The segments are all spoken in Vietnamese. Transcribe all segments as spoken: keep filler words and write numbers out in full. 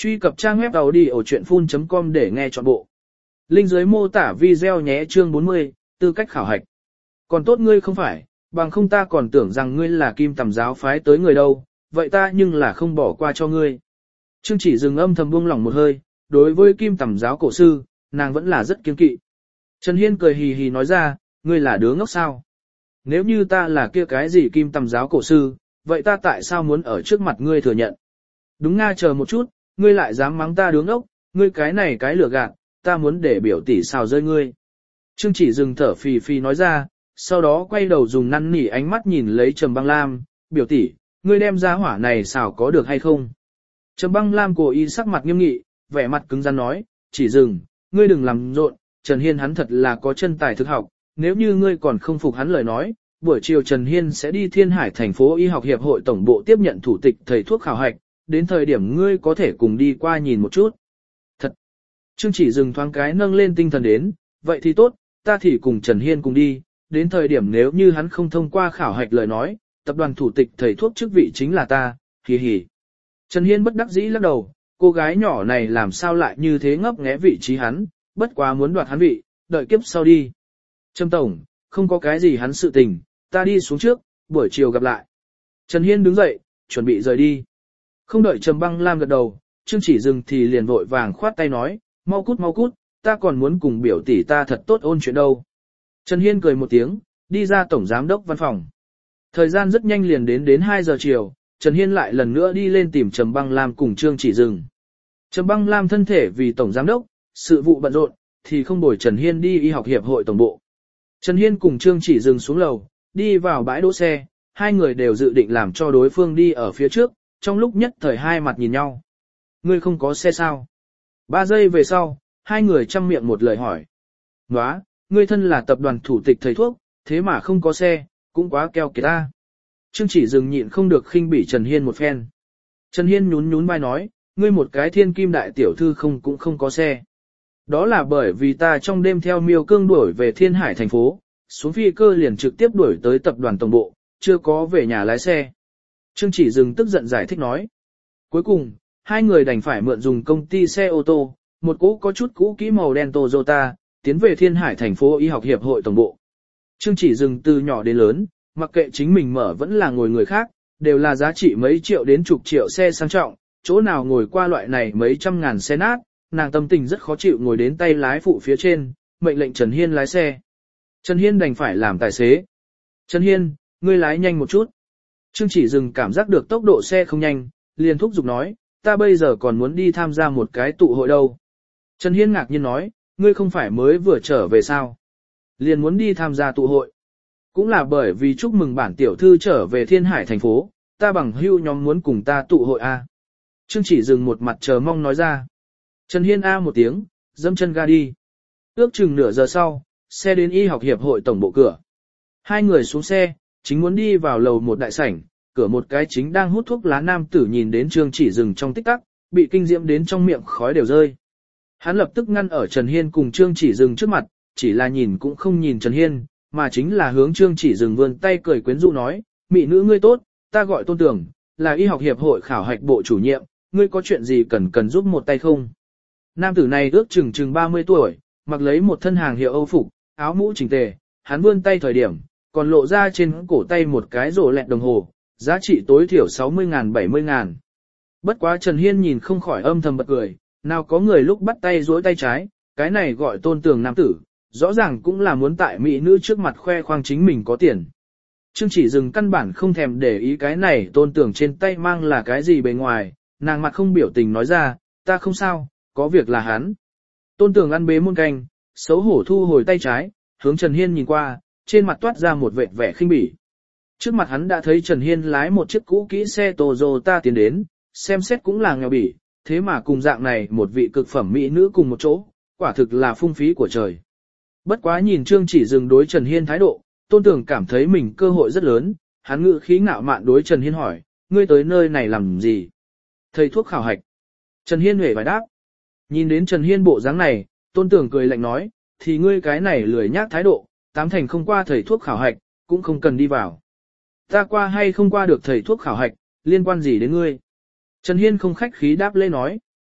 Truy cập trang web audiochuyenphun.com để nghe trọn bộ. Link dưới mô tả video nhé. Chương bốn mươi, tư cách khảo hạch. Còn tốt ngươi không phải, bằng không ta còn tưởng rằng ngươi là Kim Tầm giáo phái tới người đâu, vậy ta nhưng là không bỏ qua cho ngươi. Trương Chỉ Dừng âm thầm buông lỏng một hơi, đối với Kim Tầm giáo cổ sư, nàng vẫn là rất kiêng kỵ. Trần Hiên cười hì hì nói ra, ngươi là đứa ngốc sao? Nếu như ta là kia cái gì Kim Tầm giáo cổ sư, vậy ta tại sao muốn ở trước mặt ngươi thừa nhận? Đúng nga, chờ một chút, ngươi lại dám mắng ta đứa ngốc, ngươi cái này cái lừa gạt, ta muốn để biểu tỷ xào rơi ngươi. Trương Chỉ Dừng thở phì phì nói ra, sau đó quay đầu dùng năn nỉ ánh mắt nhìn lấy Trầm Băng Lam, biểu tỷ, ngươi đem ra hỏa này xào có được hay không? Trầm Băng Lam cố ý sắc mặt nghiêm nghị, vẻ mặt cứng rắn nói, Chỉ Dừng, ngươi đừng làm rộn, Trần Hiên hắn thật là có chân tài thực học, nếu như ngươi còn không phục hắn lời nói, buổi chiều Trần Hiên sẽ đi Thiên Hải thành phố y học hiệp hội tổng bộ tiếp nhận thủ tịch thầy thuốc khảo hạch, đến thời điểm ngươi có thể cùng đi qua nhìn một chút. Thật! Trương Chỉ Dừng thoáng cái nâng lên tinh thần đến, vậy thì tốt, ta thì cùng Trần Hiên cùng đi, đến thời điểm nếu như hắn không thông qua khảo hạch lời nói, tập đoàn thủ tịch thầy thuốc chức vị chính là ta, hì hì. Trần Hiên bất đắc dĩ lắc đầu, cô gái nhỏ này làm sao lại như thế ngấp nghé vị trí hắn, bất quá muốn đoạt hắn vị, đợi kiếp sau đi. Trâm Tổng, không có cái gì hắn sự tình, ta đi xuống trước, buổi chiều gặp lại. Trần Hiên đứng dậy, chuẩn bị rời đi. Không đợi Trầm Băng Lam gật đầu, Trương Chỉ Dừng thì liền vội vàng khoát tay nói, mau cút mau cút, ta còn muốn cùng biểu tỷ ta thật tốt ôn chuyện đâu. Trần Hiên cười một tiếng, đi ra tổng giám đốc văn phòng. Thời gian rất nhanh liền đến đến hai giờ chiều, Trần Hiên lại lần nữa đi lên tìm Trầm Băng Lam cùng Trương Chỉ Dừng. Trầm Băng Lam thân thể vì tổng giám đốc, sự vụ bận rộn, thì không bồi Trần Hiên đi y học hiệp hội tổng bộ. Trần Hiên cùng Trương Chỉ Dừng xuống lầu, đi vào bãi đỗ xe, hai người đều dự định làm cho đối phương đi ở phía trước, trong lúc nhất thời hai mặt nhìn nhau. Ngươi không có xe sao? Ba giây về sau, hai người chăm miệng một lời hỏi. Nóa, ngươi thân là tập đoàn thủ tịch thầy thuốc, thế mà không có xe, cũng quá keo kiệt ta. Trương Chỉ Dừng nhịn không được khinh bỉ Trần Hiên một phen. Trần Hiên nhún nhún vai nói, ngươi một cái thiên kim đại tiểu thư không cũng không có xe. Đó là bởi vì ta trong đêm theo Miêu Cương đuổi về Thiên Hải thành phố, xuống phi cơ liền trực tiếp đuổi tới tập đoàn tổng bộ, chưa có về nhà lái xe. Trương Chỉ Dừng tức giận giải thích nói. Cuối cùng, hai người đành phải mượn dùng công ty xe ô tô, một cỗ có chút cũ kỹ màu đen Toyota, tiến về Thiên Hải thành phố y học hiệp hội tổng bộ. Trương Chỉ Dừng từ nhỏ đến lớn, mặc kệ chính mình mở vẫn là ngồi người khác, đều là giá trị mấy triệu đến chục triệu xe sang trọng, chỗ nào ngồi qua loại này mấy trăm ngàn xe nát, nàng tâm tình rất khó chịu ngồi đến tay lái phụ phía trên, mệnh lệnh Trần Hiên lái xe. Trần Hiên đành phải làm tài xế. Trần Hiên, ngươi lái nhanh một chút. Trương Chỉ Dừng cảm giác được tốc độ xe không nhanh, liền thúc giục nói, ta bây giờ còn muốn đi tham gia một cái tụ hội đâu. Trần Hiên ngạc nhiên nói, ngươi không phải mới vừa trở về sao? Liền muốn đi tham gia tụ hội. Cũng là bởi vì chúc mừng bản tiểu thư trở về Thiên Hải thành phố, ta bằng hưu nhóm muốn cùng ta tụ hội a. Trương Chỉ Dừng một mặt chờ mong nói ra. Trần Hiên a một tiếng, dẫm chân ga đi. Ước chừng nửa giờ sau, xe đến y học hiệp hội tổng bộ cửa. Hai người xuống xe, chính muốn đi vào lầu một đại sảnh, cửa một cái chính đang hút thuốc lá nam tử nhìn đến Trương Chỉ Dừng trong tích tắc, bị kinh diễm đến trong miệng khói đều rơi. Hắn lập tức ngăn ở Trần Hiên cùng Trương Chỉ Dừng trước mặt, chỉ là nhìn cũng không nhìn Trần Hiên, mà chính là hướng Trương Chỉ Dừng vươn tay cười quyến rũ nói, mị nữ ngươi tốt, ta gọi Tôn Tưởng, là y học hiệp hội khảo hạch bộ chủ nhiệm, ngươi có chuyện gì cần cần giúp một tay không? Nam tử này ước chừng chừng ba mươi tuổi, mặc lấy một thân hàng hiệu Âu phục, áo mũ chỉnh tề, hắn vươn tay thời điểm, còn lộ ra trên cổ tay một cái rổ lẹt đồng hồ, giá trị tối thiểu sáu mươi ngàn bảy mươi ngàn. Bất quá Trần Hiên nhìn không khỏi âm thầm bật cười, nào có người lúc bắt tay duỗi tay trái, cái này gọi Tôn Tường nam tử, rõ ràng cũng là muốn tại mỹ nữ trước mặt khoe khoang chính mình có tiền. Trương Chỉ Dừng căn bản không thèm để ý cái này Tôn Tường trên tay mang là cái gì bề ngoài, nàng mặt không biểu tình nói ra, ta không sao, có việc là hắn. Tôn Tường ăn bế muôn canh, xấu hổ thu hồi tay trái, hướng Trần Hiên nhìn qua, trên mặt toát ra một vệt vẻ khinh bỉ. Trước mặt hắn đã thấy Trần Hiên lái một chiếc cũ kỹ xe Toyota tiến đến, xem xét cũng là nghèo bỉ, thế mà cùng dạng này một vị cực phẩm mỹ nữ cùng một chỗ, quả thực là phung phí của trời. Bất quá nhìn Trương Chỉ Dừng đối Trần Hiên thái độ, Tôn Tường cảm thấy mình cơ hội rất lớn, hắn ngự khí ngạo mạn đối Trần Hiên hỏi, ngươi tới nơi này làm gì? Thầy thuốc khảo hạch. Trần Hiên hề bài đáp. Nhìn đến Trần Hiên bộ dáng này, Tôn Tường cười lạnh nói, thì ngươi cái này lười nhác thái độ, tám thành không qua thầy thuốc khảo hạch, cũng không cần đi vào. Ta qua hay không qua được thầy thuốc khảo hạch, liên quan gì đến ngươi? Trần Hiên không khách khí đáp lễ nói.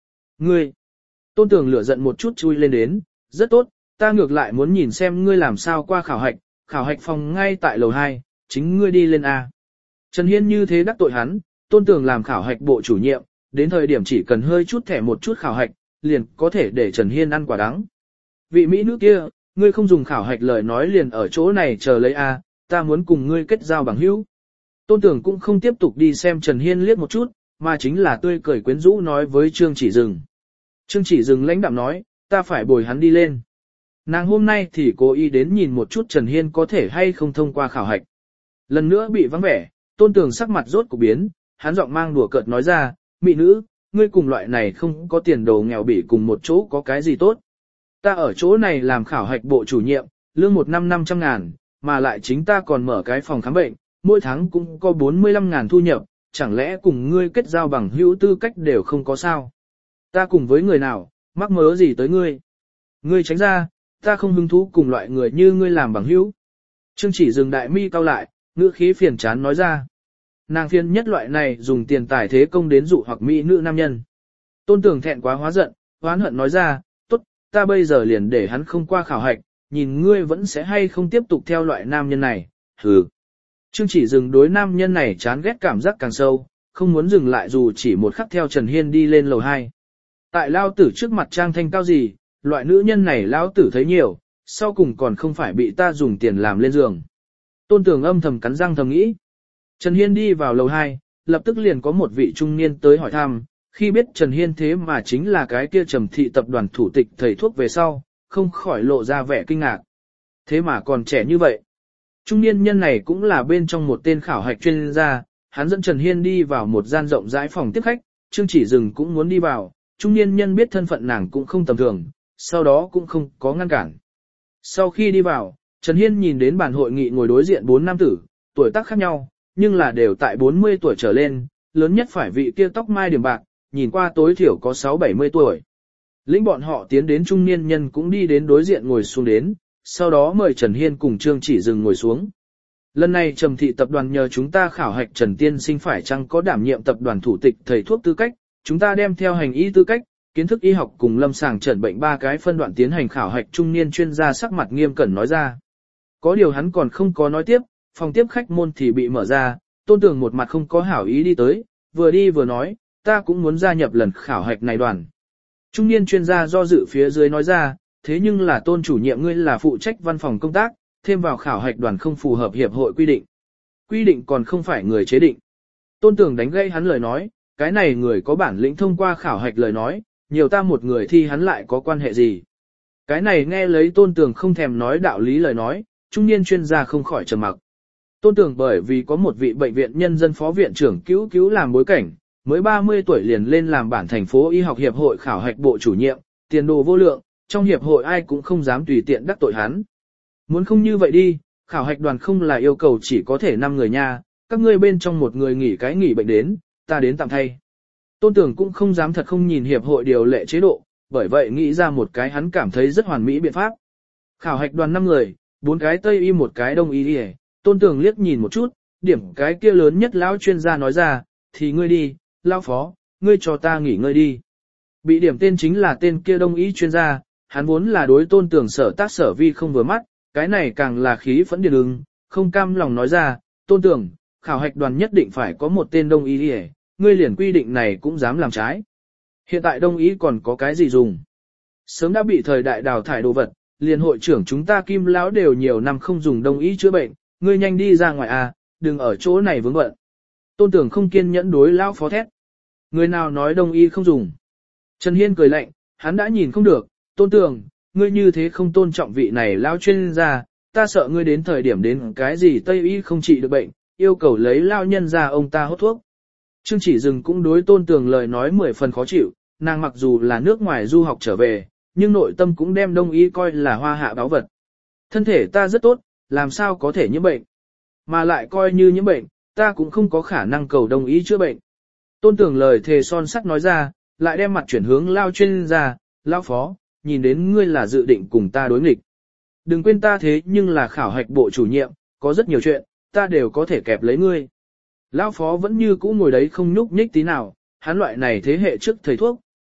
Ngươi, Tôn Tường lửa giận một chút chui lên đến, rất tốt, ta ngược lại muốn nhìn xem ngươi làm sao qua khảo hạch, khảo hạch phòng ngay tại lầu hai, chính ngươi đi lên A. Trần Hiên như thế đắc tội hắn, Tôn Tường làm khảo hạch bộ chủ nhiệm, đến thời điểm chỉ cần hơi chút thẻ một chút khảo hạch, liền có thể để Trần Hiên ăn quả đắng. Vị Mỹ nữ kia, ngươi không dùng khảo hạch lời nói liền ở chỗ này chờ lấy A, ta muốn cùng ngươi kết giao bằng hữu. Tôn Tường cũng không tiếp tục đi xem Trần Hiên liếc một chút, mà chính là tươi cười quyến rũ nói với Trương Chỉ Dừng. Trương Chỉ Dừng lãnh đạm nói, ta phải bồi hắn đi lên. Nàng hôm nay thì cố ý đến nhìn một chút Trần Hiên có thể hay không thông qua khảo hạch. Lần nữa bị vắng vẻ, Tôn Tường sắc mặt rốt cục biến, hắn giọng mang đùa cợt nói ra, mỹ nữ, ngươi cùng loại này không có tiền đồ nghèo bỉ cùng một chỗ có cái gì tốt. Ta ở chỗ này làm khảo hạch bộ chủ nhiệm, lương một năm năm trăm ngàn, mà lại chính ta còn mở cái phòng khám bệnh, mỗi tháng cũng có bốn mươi lăm ngàn thu nhập, chẳng lẽ cùng ngươi kết giao bằng hữu tư cách đều không có sao. Ta cùng với người nào, mắc mớ gì tới ngươi. Ngươi tránh ra, ta không hứng thú cùng loại người như ngươi làm bằng hữu. Trương Chỉ Dừng đại mi cau lại, ngữ khí phiền chán nói ra. Nàng phiền nhất loại này dùng tiền tài thế công đến dụ hoặc mỹ nữ nam nhân. Tôn Tường thẹn quá hóa giận, oán hận nói ra, tốt, ta bây giờ liền để hắn không qua khảo hạch, nhìn ngươi vẫn sẽ hay không tiếp tục theo loại nam nhân này, hừ. Trương Chỉ Dừng đối nam nhân này chán ghét cảm giác càng sâu, không muốn dừng lại dù chỉ một khắc theo Trần Hiên đi lên lầu hai. Tại lao tử trước mặt trang thanh cao gì, loại nữ nhân này lao tử thấy nhiều, sau cùng còn không phải bị ta dùng tiền làm lên giường. Tôn Tường âm thầm cắn răng thầm nghĩ. Trần Hiên đi vào lầu hai, lập tức liền có một vị trung niên tới hỏi thăm, khi biết Trần Hiên thế mà chính là cái kia Trầm Thị tập đoàn thủ tịch thầy thuốc về sau, không khỏi lộ ra vẻ kinh ngạc. Thế mà còn trẻ như vậy. Trung niên nhân này cũng là bên trong một tên khảo hạch chuyên gia, hắn dẫn Trần Hiên đi vào một gian rộng rãi phòng tiếp khách, Trương Chỉ Dừng cũng muốn đi vào, trung niên nhân biết thân phận nàng cũng không tầm thường, sau đó cũng không có ngăn cản. Sau khi đi vào, Trần Hiên nhìn đến bàn hội nghị ngồi đối diện bốn nam tử, tuổi tác khác nhau, nhưng là đều tại bốn mươi tuổi trở lên, lớn nhất phải vị kia tóc mai điểm bạc, nhìn qua tối thiểu có sáu bảy mươi tuổi. Lĩnh bọn họ tiến đến trung niên nhân cũng đi đến đối diện ngồi xuống đến, sau đó mời Trần Hiên cùng Trương Chỉ Dừng ngồi xuống. Lần này Trầm Thị tập đoàn nhờ chúng ta khảo hạch Trần Tiên Sinh phải chăng có đảm nhiệm tập đoàn thủ tịch thầy thuốc tư cách, chúng ta đem theo hành y tư cách, kiến thức y học cùng lâm sàng chẩn bệnh ba cái phân đoạn tiến hành khảo hạch. Trung niên chuyên gia sắc mặt nghiêm cẩn nói ra. Có điều hắn còn không có nói tiếp, phòng tiếp khách môn thì bị mở ra, Tôn Tường một mặt không có hảo ý đi tới, vừa đi vừa nói, ta cũng muốn gia nhập lần khảo hạch này đoàn. Trung niên chuyên gia do dự phía dưới nói ra, thế nhưng là Tôn chủ nhiệm ngươi là phụ trách văn phòng công tác, thêm vào khảo hạch đoàn không phù hợp hiệp hội quy định. Quy định còn không phải người chế định. Tôn Tường đánh gây hắn lời nói, cái này người có bản lĩnh thông qua khảo hạch lời nói, nhiều ta một người thi hắn lại có quan hệ gì. Cái này nghe lấy Tôn Tường không thèm nói đạo lý lời nói, trung niên chuyên gia không khỏi trầm mặc. Tôn Tường bởi vì có một vị bệnh viện nhân dân phó viện trưởng cứu cứu làm bối cảnh, mới ba mươi tuổi liền lên làm bản thành phố y học hiệp hội khảo hạch bộ chủ nhiệm, tiền đồ vô lượng, trong hiệp hội ai cũng không dám tùy tiện đắc tội hắn. Muốn không như vậy đi, khảo hạch đoàn không là yêu cầu chỉ có thể năm người nha, các ngươi bên trong một người nghỉ cái nghỉ bệnh đến, ta đến tạm thay. Tôn Tường cũng không dám thật không nhìn hiệp hội điều lệ chế độ, bởi vậy nghĩ ra một cái hắn cảm thấy rất hoàn mỹ biện pháp. Khảo hạch đoàn năm người, bốn cái Tây y một cái Đông y đi. Tôn Tường liếc nhìn một chút, điểm cái kia lớn nhất lão chuyên gia nói ra, thì ngươi đi, lão phó, ngươi cho ta nghỉ ngơi đi. Bị điểm tên chính là tên kia Đông y chuyên gia, hắn vốn là đối Tôn Tường sở tác sở vi không vừa mắt, cái này càng là khí phẫn điên ứng, không cam lòng nói ra, Tôn Tường, khảo hạch đoàn nhất định phải có một tên Đông y đi, ngươi liền quy định này cũng dám làm trái. Hiện tại Đông y còn có cái gì dùng? Sớm đã bị thời đại đào thải đồ vật, liền hội trưởng chúng ta Kim lão đều nhiều năm không dùng Đông y chữa bệnh, ngươi nhanh đi ra ngoài à, đừng ở chỗ này vướng bận. Tôn Tường không kiên nhẫn đối lão phó thét. Người nào nói Đông y không dùng? Trần Hiên cười lạnh, hắn đã nhìn không được, Tôn Tường, ngươi như thế không tôn trọng vị này lão chuyên gia, ta sợ ngươi đến thời điểm đến cái gì Tây y không trị được bệnh, yêu cầu lấy lão nhân ra ông ta hốt thuốc. Trương Chỉ Dừng cũng đối Tôn Tường lời nói mười phần khó chịu, nàng mặc dù là nước ngoài du học trở về, nhưng nội tâm cũng đem Đông y coi là hoa hạ báu vật. Thân thể ta rất tốt, làm sao có thể nhiễm bệnh? Mà lại coi như nhiễm bệnh, ta cũng không có khả năng cầu Đông y chữa bệnh. Tôn Tường lời thề son sắt nói ra, lại đem mặt chuyển hướng lao chuyên gia, lao phó, nhìn đến ngươi là dự định cùng ta đối nghịch. Đừng quên ta thế nhưng là khảo hạch bộ chủ nhiệm, có rất nhiều chuyện, ta đều có thể kẹp lấy ngươi. Lão phó vẫn như cũ ngồi đấy không nhúc nhích tí nào, hắn loại này thế hệ trước thầy thuốc,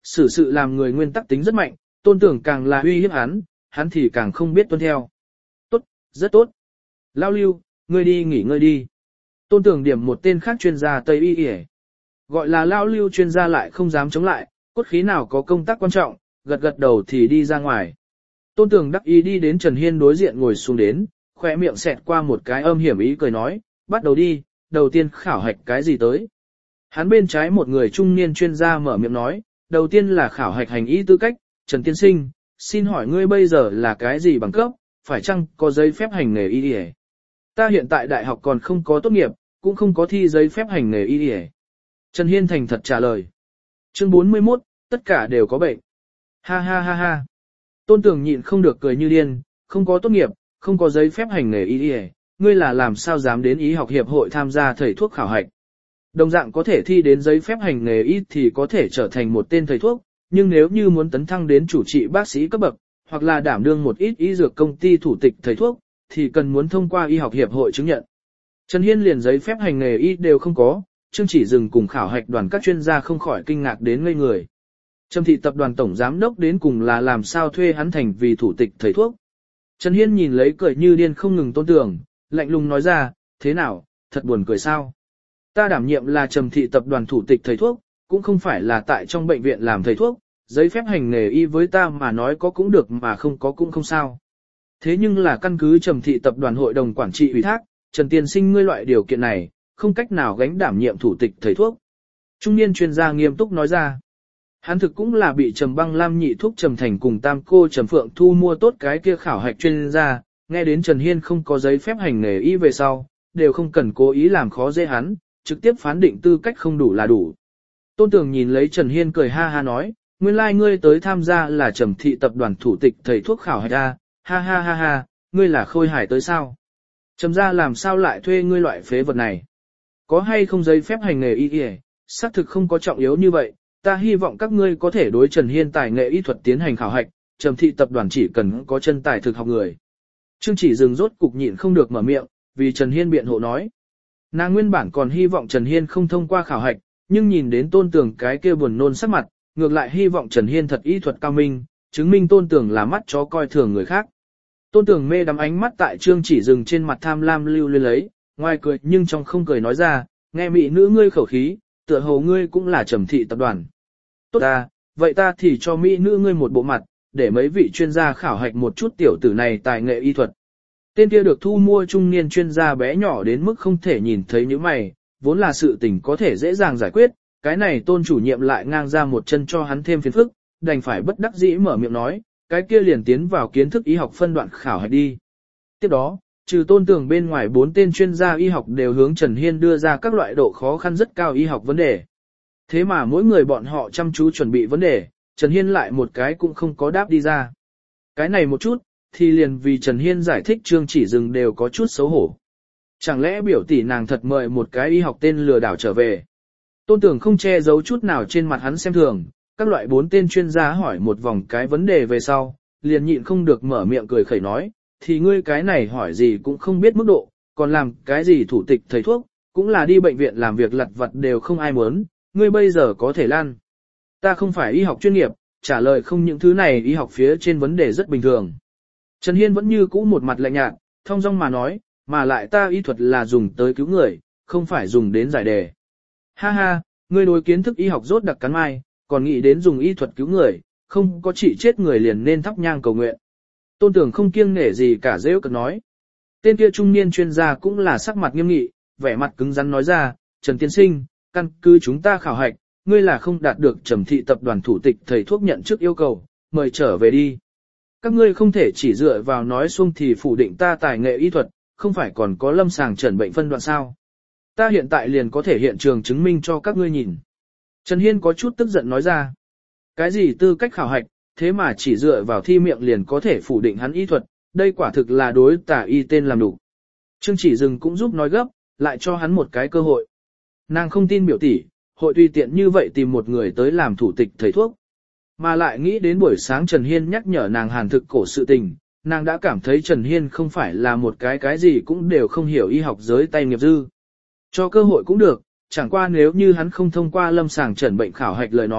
xử sự làm người nguyên tắc tính rất mạnh, Tôn Tưởng càng là uy hiếp hắn, hắn thì càng không biết tuân theo. Tốt, rất tốt. Lao Lưu, ngươi đi nghỉ ngơi đi. Tôn Tưởng điểm một tên khác chuyên gia Tây Y Y. Gọi là Lao Lưu chuyên gia lại không dám chống lại, cốt khí nào có công tác quan trọng, gật gật đầu thì đi ra ngoài. Tôn Tưởng đắc ý đi đến Trần Hiên đối diện ngồi xuống đến, khỏe miệng xẹt qua một cái âm hiểm ý cười nói, bắt đầu đi, đầu tiên khảo hạch cái gì tới. Hắn bên trái một người trung niên chuyên gia mở miệng nói, đầu tiên là khảo hạch hành y tư cách, Trần Tiên Sinh, xin hỏi ngươi bây giờ là cái gì bằng cấp, phải chăng có giấy phép hành nghề y y? Ta hiện tại đại học còn không có tốt nghiệp, cũng không có thi giấy phép hành nghề y y. Trần Hiên thành thật trả lời. Chương bốn mươi mốt, tất cả đều có bệnh. Ha ha ha ha. Tôn Tưởng nhịn không được cười như điên, không có tốt nghiệp, không có giấy phép hành nghề y y, ngươi là làm sao dám đến y học hiệp hội tham gia thầy thuốc khảo hạch. Đồng dạng có thể thi đến giấy phép hành nghề y thì có thể trở thành một tên thầy thuốc, nhưng nếu như muốn tấn thăng đến chủ trị bác sĩ cấp bậc, hoặc là đảm đương một ít y dược công ty thủ tịch thầy thuốc, thì cần muốn thông qua y học hiệp hội chứng nhận. Trần Hiên liền giấy phép hành nghề y đều không có, Trương Chỉ Dừng cùng khảo hạch đoàn các chuyên gia không khỏi kinh ngạc đến ngây người. Trầm thị tập đoàn tổng giám đốc đến cùng là làm sao thuê hắn thành vì thủ tịch thầy thuốc. Trần Hiên nhìn lấy cười như điên không ngừng Tôn Tưởng, lạnh lùng nói ra, thế nào, thật buồn cười sao? Ta đảm nhiệm là Trầm thị tập đoàn thủ tịch thầy thuốc, cũng không phải là tại trong bệnh viện làm thầy thuốc, giấy phép hành nghề y với ta mà nói có cũng được mà không có cũng không sao. Thế nhưng là căn cứ Trầm thị tập đoàn hội đồng quản trị ủy thác, Trần Tiên Sinh ngươi loại điều kiện này, không cách nào gánh đảm nhiệm thủ tịch thầy thuốc. Trung niên chuyên gia nghiêm túc nói ra. Hắn thực cũng là bị Trầm Băng Lam nhị thuốc Trầm Thành cùng tam cô Trầm Phượng Thu mua tốt cái kia khảo hạch chuyên gia, nghe đến Trần Hiên không có giấy phép hành nghề y về sau, đều không cần cố ý làm khó dễ hắn, trực tiếp phán định tư cách không đủ là đủ. Tôn Tưởng nhìn lấy Trần Hiên cười ha ha nói, nguyên lai like ngươi tới tham gia là Trầm thị tập đoàn thủ tịch thầy thuốc khảo hạch a, ha ha ha ha, ngươi là Khôi Hải tới sao? Trầm gia làm sao lại thuê ngươi loại phế vật này? Có hay không giấy phép hành nghề y y, xác thực không có trọng yếu như vậy, ta hy vọng các ngươi có thể đối Trần Hiên tài nghệ y thuật tiến hành khảo hạch, Trầm thị tập đoàn chỉ cần có chân tài thực học người. Trương Chỉ Dừng rốt cục nhịn không được mở miệng, vì Trần Hiên biện hộ nói. Nàng nguyên bản còn hy vọng Trần Hiên không thông qua khảo hạch, nhưng nhìn đến Tôn Tưởng cái kia buồn nôn sắc mặt, ngược lại hy vọng Trần Hiên thật y thuật cao minh, chứng minh Tôn Tưởng là mắt chó coi thường người khác. Tôn Tưởng mê đắm ánh mắt tại Trương Chỉ Dừng trên mặt tham lam lưu luyến lấy, ngoài cười nhưng trong không cười nói ra, nghe mị nữ ngươi khẩu khí, tựa hồ ngươi cũng là Trầm thị tập đoàn. Tốt ta, vậy ta thì cho mỹ nữ ngươi một bộ mặt, để mấy vị chuyên gia khảo hạch một chút tiểu tử này tài nghệ y thuật. Tên kia được thu mua trung niên chuyên gia bé nhỏ đến mức không thể nhìn thấy những mày, vốn là sự tình có thể dễ dàng giải quyết, cái này Tôn chủ nhiệm lại ngang ra một chân cho hắn thêm phiền phức, đành phải bất đắc dĩ mở miệng nói, cái kia liền tiến vào kiến thức y học phân đoạn khảo hạch đi. Tiếp đó, trừ Tôn Tưởng bên ngoài bốn tên chuyên gia y học đều hướng Trần Hiên đưa ra các loại độ khó khăn rất cao y học vấn đề. Thế mà mỗi người bọn họ chăm chú chuẩn bị vấn đề, Trần Hiên lại một cái cũng không có đáp đi ra. Cái này một chút, thì liền vì Trần Hiên giải thích Trương Chỉ Dừng đều có chút xấu hổ. Chẳng lẽ biểu tỷ nàng thật mời một cái y học tên lừa đảo trở về. Tôn Tưởng không che giấu chút nào trên mặt hắn xem thường, các loại bốn tên chuyên gia hỏi một vòng cái vấn đề về sau, liền nhịn không được mở miệng cười khẩy nói, thì ngươi cái này hỏi gì cũng không biết mức độ, còn làm cái gì thủ tịch thầy thuốc, cũng là đi bệnh viện làm việc lặt vặt đều không ai muốn, ngươi bây giờ có thể lan. Ta không phải y học chuyên nghiệp, trả lời không những thứ này y học phía trên vấn đề rất bình thường. Trần Hiên vẫn như cũ một mặt lạnh nhạt, thong dong mà nói, mà lại ta y thuật là dùng tới cứu người, không phải dùng đến giải đề. Ha ha, ngươi đối kiến thức y học rốt đặc cắn mai, còn nghĩ đến dùng y thuật cứu người, không có trị chết người liền nên thắp nhang cầu nguyện. Tôn Tưởng không kiêng nể gì cả dễ cực nói. Tên kia trung niên chuyên gia cũng là sắc mặt nghiêm nghị, vẻ mặt cứng rắn nói ra, Trần Tiên Sinh, căn cứ chúng ta khảo hạch, ngươi là không đạt được Trầm thị tập đoàn thủ tịch thầy thuốc nhận chức yêu cầu, mời trở về đi. Các ngươi không thể chỉ dựa vào nói xuông thì phủ định ta tài nghệ y thuật, không phải còn có lâm sàng chẩn bệnh phân đoạn sao. Ta hiện tại liền có thể hiện trường chứng minh cho các ngươi nhìn. Trần Hiên có chút tức giận nói ra. Cái gì tư cách khảo hạch, thế mà chỉ dựa vào thi miệng liền có thể phủ định hắn y thuật, đây quả thực là đối tả y tên làm đủ. Trương Chỉ Dừng cũng giúp nói gấp, lại cho hắn một cái cơ hội. Nàng không tin biểu tỷ, hội tùy tiện như vậy tìm một người tới làm thủ tịch thầy thuốc. Mà lại nghĩ đến buổi sáng Trần Hiên nhắc nhở nàng hàn thực cổ sự tình, nàng đã cảm thấy Trần Hiên không phải là một cái cái gì cũng đều không hiểu y học giới tay nghiệp dư. Cho cơ hội cũng được, chẳng qua nếu như hắn không thông qua lâm sàng chẩn bệnh khảo hạch lời nói,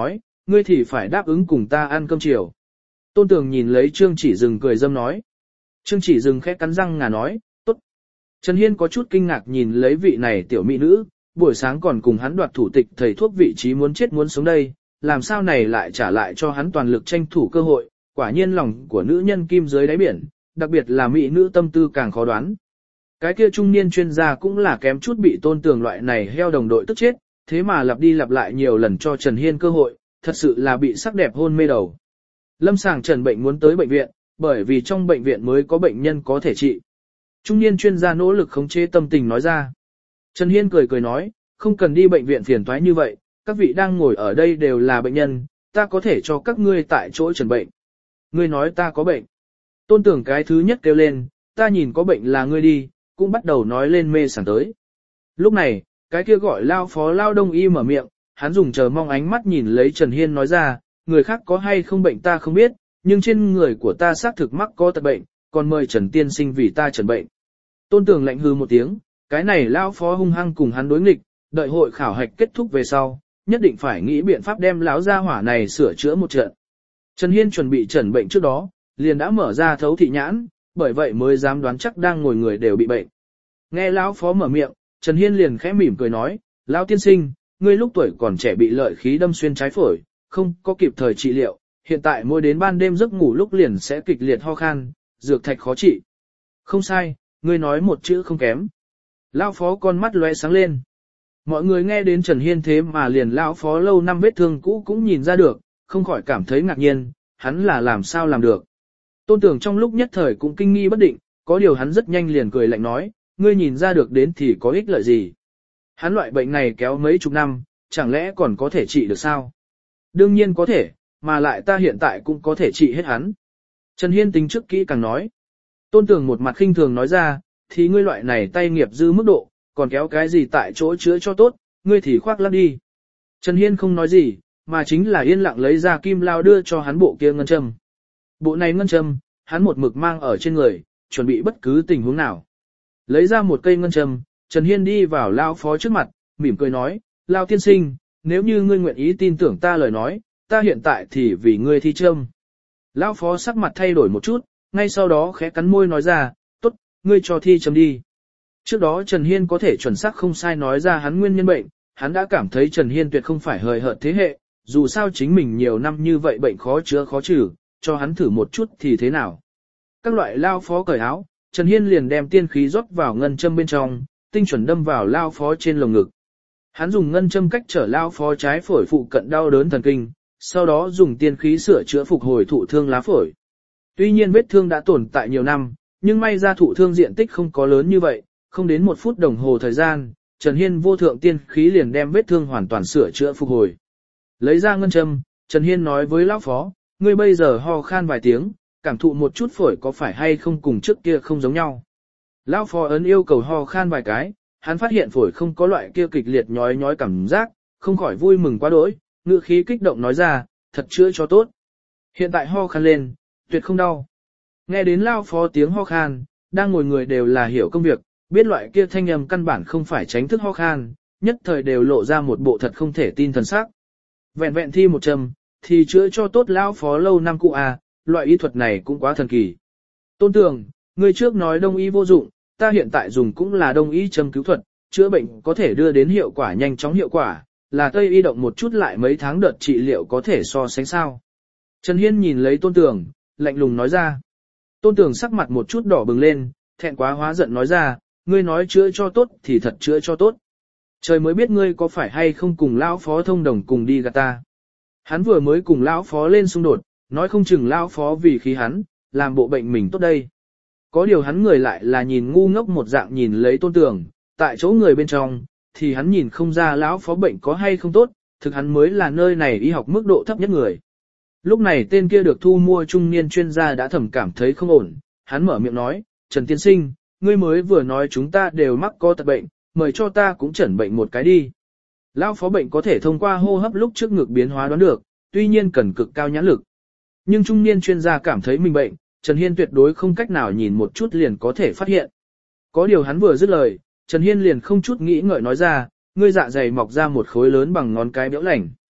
ngươi thì phải đáp ứng cùng ta ăn cơm chiều. Tôn Tường nhìn lấy Trương Chỉ Dừng cười dâm nói. Trương Chỉ Dừng khẽ cắn răng ngà nói, tốt. Trần Hiên có chút kinh ngạc nhìn lấy vị này tiểu mỹ nữ, buổi sáng còn cùng hắn đoạt thủ tịch thầy thuốc vị trí muốn chết muốn sống đây, làm sao này lại trả lại cho hắn toàn lực tranh thủ cơ hội, quả nhiên lòng của nữ nhân kim dưới đáy biển, đặc biệt là mỹ nữ tâm tư càng khó đoán. Cái kia trung niên chuyên gia cũng là kém chút bị Tôn Tường loại này heo đồng đội tức chết, thế mà lặp đi lặp lại nhiều lần cho Trần Hiên cơ hội, thật sự là bị sắc đẹp hôn mê đầu. Lâm sàng trần bệnh muốn tới bệnh viện, bởi vì trong bệnh viện mới có bệnh nhân có thể trị. Trung niên chuyên gia nỗ lực khống chế tâm tình nói ra. Trần Hiên cười cười nói, không cần đi bệnh viện phiền toái như vậy, các vị đang ngồi ở đây đều là bệnh nhân, ta có thể cho các ngươi tại chỗ trần bệnh. Ngươi nói ta có bệnh. Tôn Tưởng cái thứ nhất kêu lên, ta nhìn có bệnh là ngươi đi, cũng bắt đầu nói lên mê sảng tới. Lúc này, cái kia gọi lao phó lao đông y mở miệng, hắn dùng chờ mong ánh mắt nhìn lấy Trần Hiên nói ra, người khác có hay không bệnh ta không biết, nhưng trên người của ta xác thực mắc có tật bệnh, còn mời Trần Tiên Sinh vì ta trần bệnh. Tôn Tường lạnh hư một tiếng, cái này lao phó hung hăng cùng hắn đối nghịch, đợi hội khảo hạch kết thúc về sau, nhất định phải nghĩ biện pháp đem lão gia hỏa này sửa chữa một trận. Trần Hiên chuẩn bị trần bệnh trước đó, liền đã mở ra thấu thị nhãn, bởi vậy mới dám đoán chắc đang ngồi người đều bị bệnh. Nghe lão phó mở miệng, Trần Hiên liền khẽ mỉm cười nói, lão tiên sinh, ngươi lúc tuổi còn trẻ bị lợi khí đâm xuyên trái phổi, không có kịp thời trị liệu, hiện tại mỗi đến ban đêm giấc ngủ lúc liền sẽ kịch liệt ho khan, dược thạch khó trị. Không sai, ngươi nói một chữ không kém. Lão phó con mắt lóe sáng lên. Mọi người nghe đến Trần Hiên thế mà liền lão phó lâu năm vết thương cũ cũng nhìn ra được, không khỏi cảm thấy ngạc nhiên, hắn là làm sao làm được. Tôn Tưởng trong lúc nhất thời cũng kinh nghi bất định, có điều hắn rất nhanh liền cười lạnh nói, ngươi nhìn ra được đến thì có ích lợi gì. Hắn loại bệnh này kéo mấy chục năm, chẳng lẽ còn có thể trị được sao? Đương nhiên có thể, mà lại ta hiện tại cũng có thể trị hết hắn. Trần Hiên tính trước kỹ càng nói. Tôn Tưởng một mặt khinh thường nói ra, thì ngươi loại này tay nghiệp dư mức độ, còn kéo cái gì tại chỗ chữa cho tốt, ngươi thì khoác lác đi. Trần Hiên không nói gì, mà chính là yên lặng lấy ra kim lao đưa cho hắn bộ kia ngân châm. Bộ này ngân châm, hắn một mực mang ở trên người, chuẩn bị bất cứ tình huống nào. Lấy ra một cây ngân châm, Trần Hiên đi vào lao phó trước mặt, mỉm cười nói, lao tiên sinh, nếu như ngươi nguyện ý tin tưởng ta lời nói, ta hiện tại thì vì ngươi thi châm. Lao phó sắc mặt thay đổi một chút, ngay sau đó khẽ cắn môi nói ra, tốt, ngươi cho thi châm đi. Trước đó Trần Hiên có thể chuẩn xác không sai nói ra hắn nguyên nhân bệnh, hắn đã cảm thấy Trần Hiên tuyệt không phải hời hợt thế hệ, dù sao chính mình nhiều năm như vậy bệnh khó chữa khó trừ, cho hắn thử một chút thì thế nào. Các loại lao phó cởi áo, Trần Hiên liền đem tiên khí rót vào ngân châm bên trong, tinh chuẩn đâm vào lao phó trên lồng ngực. Hắn dùng ngân châm cách trở lao phó trái phổi phụ cận đau đớn thần kinh, sau đó dùng tiên khí sửa chữa phục hồi thụ thương lá phổi. Tuy nhiên vết thương đã tồn tại nhiều năm, nhưng may ra thụ thương diện tích không có lớn như vậy, không đến một phút đồng hồ thời gian, Trần Hiên vô thượng tiên khí liền đem vết thương hoàn toàn sửa chữa phục hồi. Lấy ra ngân châm, Trần Hiên nói với lão phó, ngươi bây giờ ho khan vài tiếng, cảm thụ một chút phổi có phải hay không cùng trước kia không giống nhau. Lão phó ấn yêu cầu ho khan vài cái, hắn phát hiện phổi không có loại kia kịch liệt nhói nhói cảm giác, không khỏi vui mừng quá đỗi, ngữ khí kích động nói ra, thật chữa cho tốt. Hiện tại ho khan lên, tuyệt không đau. Nghe đến lão phó tiếng ho khan, đang ngồi người đều là hiểu công việc, biết loại kia thanh âm căn bản không phải tránh thức ho khan, nhất thời đều lộ ra một bộ thật không thể tin thần sắc. Vẹn vẹn thi một châm, thì chữa cho tốt lão phó lâu năm cụ à, loại y thuật này cũng quá thần kỳ. Tôn Tường, người trước nói đông y vô dụng, ta hiện tại dùng cũng là đông y châm cứu thuật, chữa bệnh có thể đưa đến hiệu quả nhanh chóng hiệu quả, là tây y động một chút lại mấy tháng đợt trị liệu có thể so sánh sao. Trần Hiên nhìn lấy Tôn Tường, lạnh lùng nói ra. Tôn Tường sắc mặt một chút đỏ bừng lên, thẹn quá hóa giận nói ra, ngươi nói chữa cho tốt thì thật chữa cho tốt. Trời mới biết ngươi có phải hay không cùng lão phó thông đồng cùng đi gạt ta. Hắn vừa mới cùng lão phó lên xung đột, nói không chừng lão phó vì khí hắn, làm bộ bệnh mình tốt đây. Có điều hắn người lại là nhìn ngu ngốc một dạng nhìn lấy Tôn Tường, tại chỗ người bên trong, thì hắn nhìn không ra lão phó bệnh có hay không tốt, thực hắn mới là nơi này y học mức độ thấp nhất người. Lúc này tên kia được thu mua trung niên chuyên gia đã thầm cảm thấy không ổn, hắn mở miệng nói, Trần Tiên Sinh, ngươi mới vừa nói chúng ta đều mắc có tật bệnh, mời cho ta cũng chẩn bệnh một cái đi. Lão phó bệnh có thể thông qua hô hấp lúc trước ngực biến hóa đoán được, tuy nhiên cần cực cao nhãn lực. Nhưng trung niên chuyên gia cảm thấy mình bệnh, Trần Hiên tuyệt đối không cách nào nhìn một chút liền có thể phát hiện. Có điều hắn vừa dứt lời, Trần Hiên liền không chút nghĩ ngợi nói ra, ngươi dạ dày mọc ra một khối lớn bằng ngón cái béo lảnh.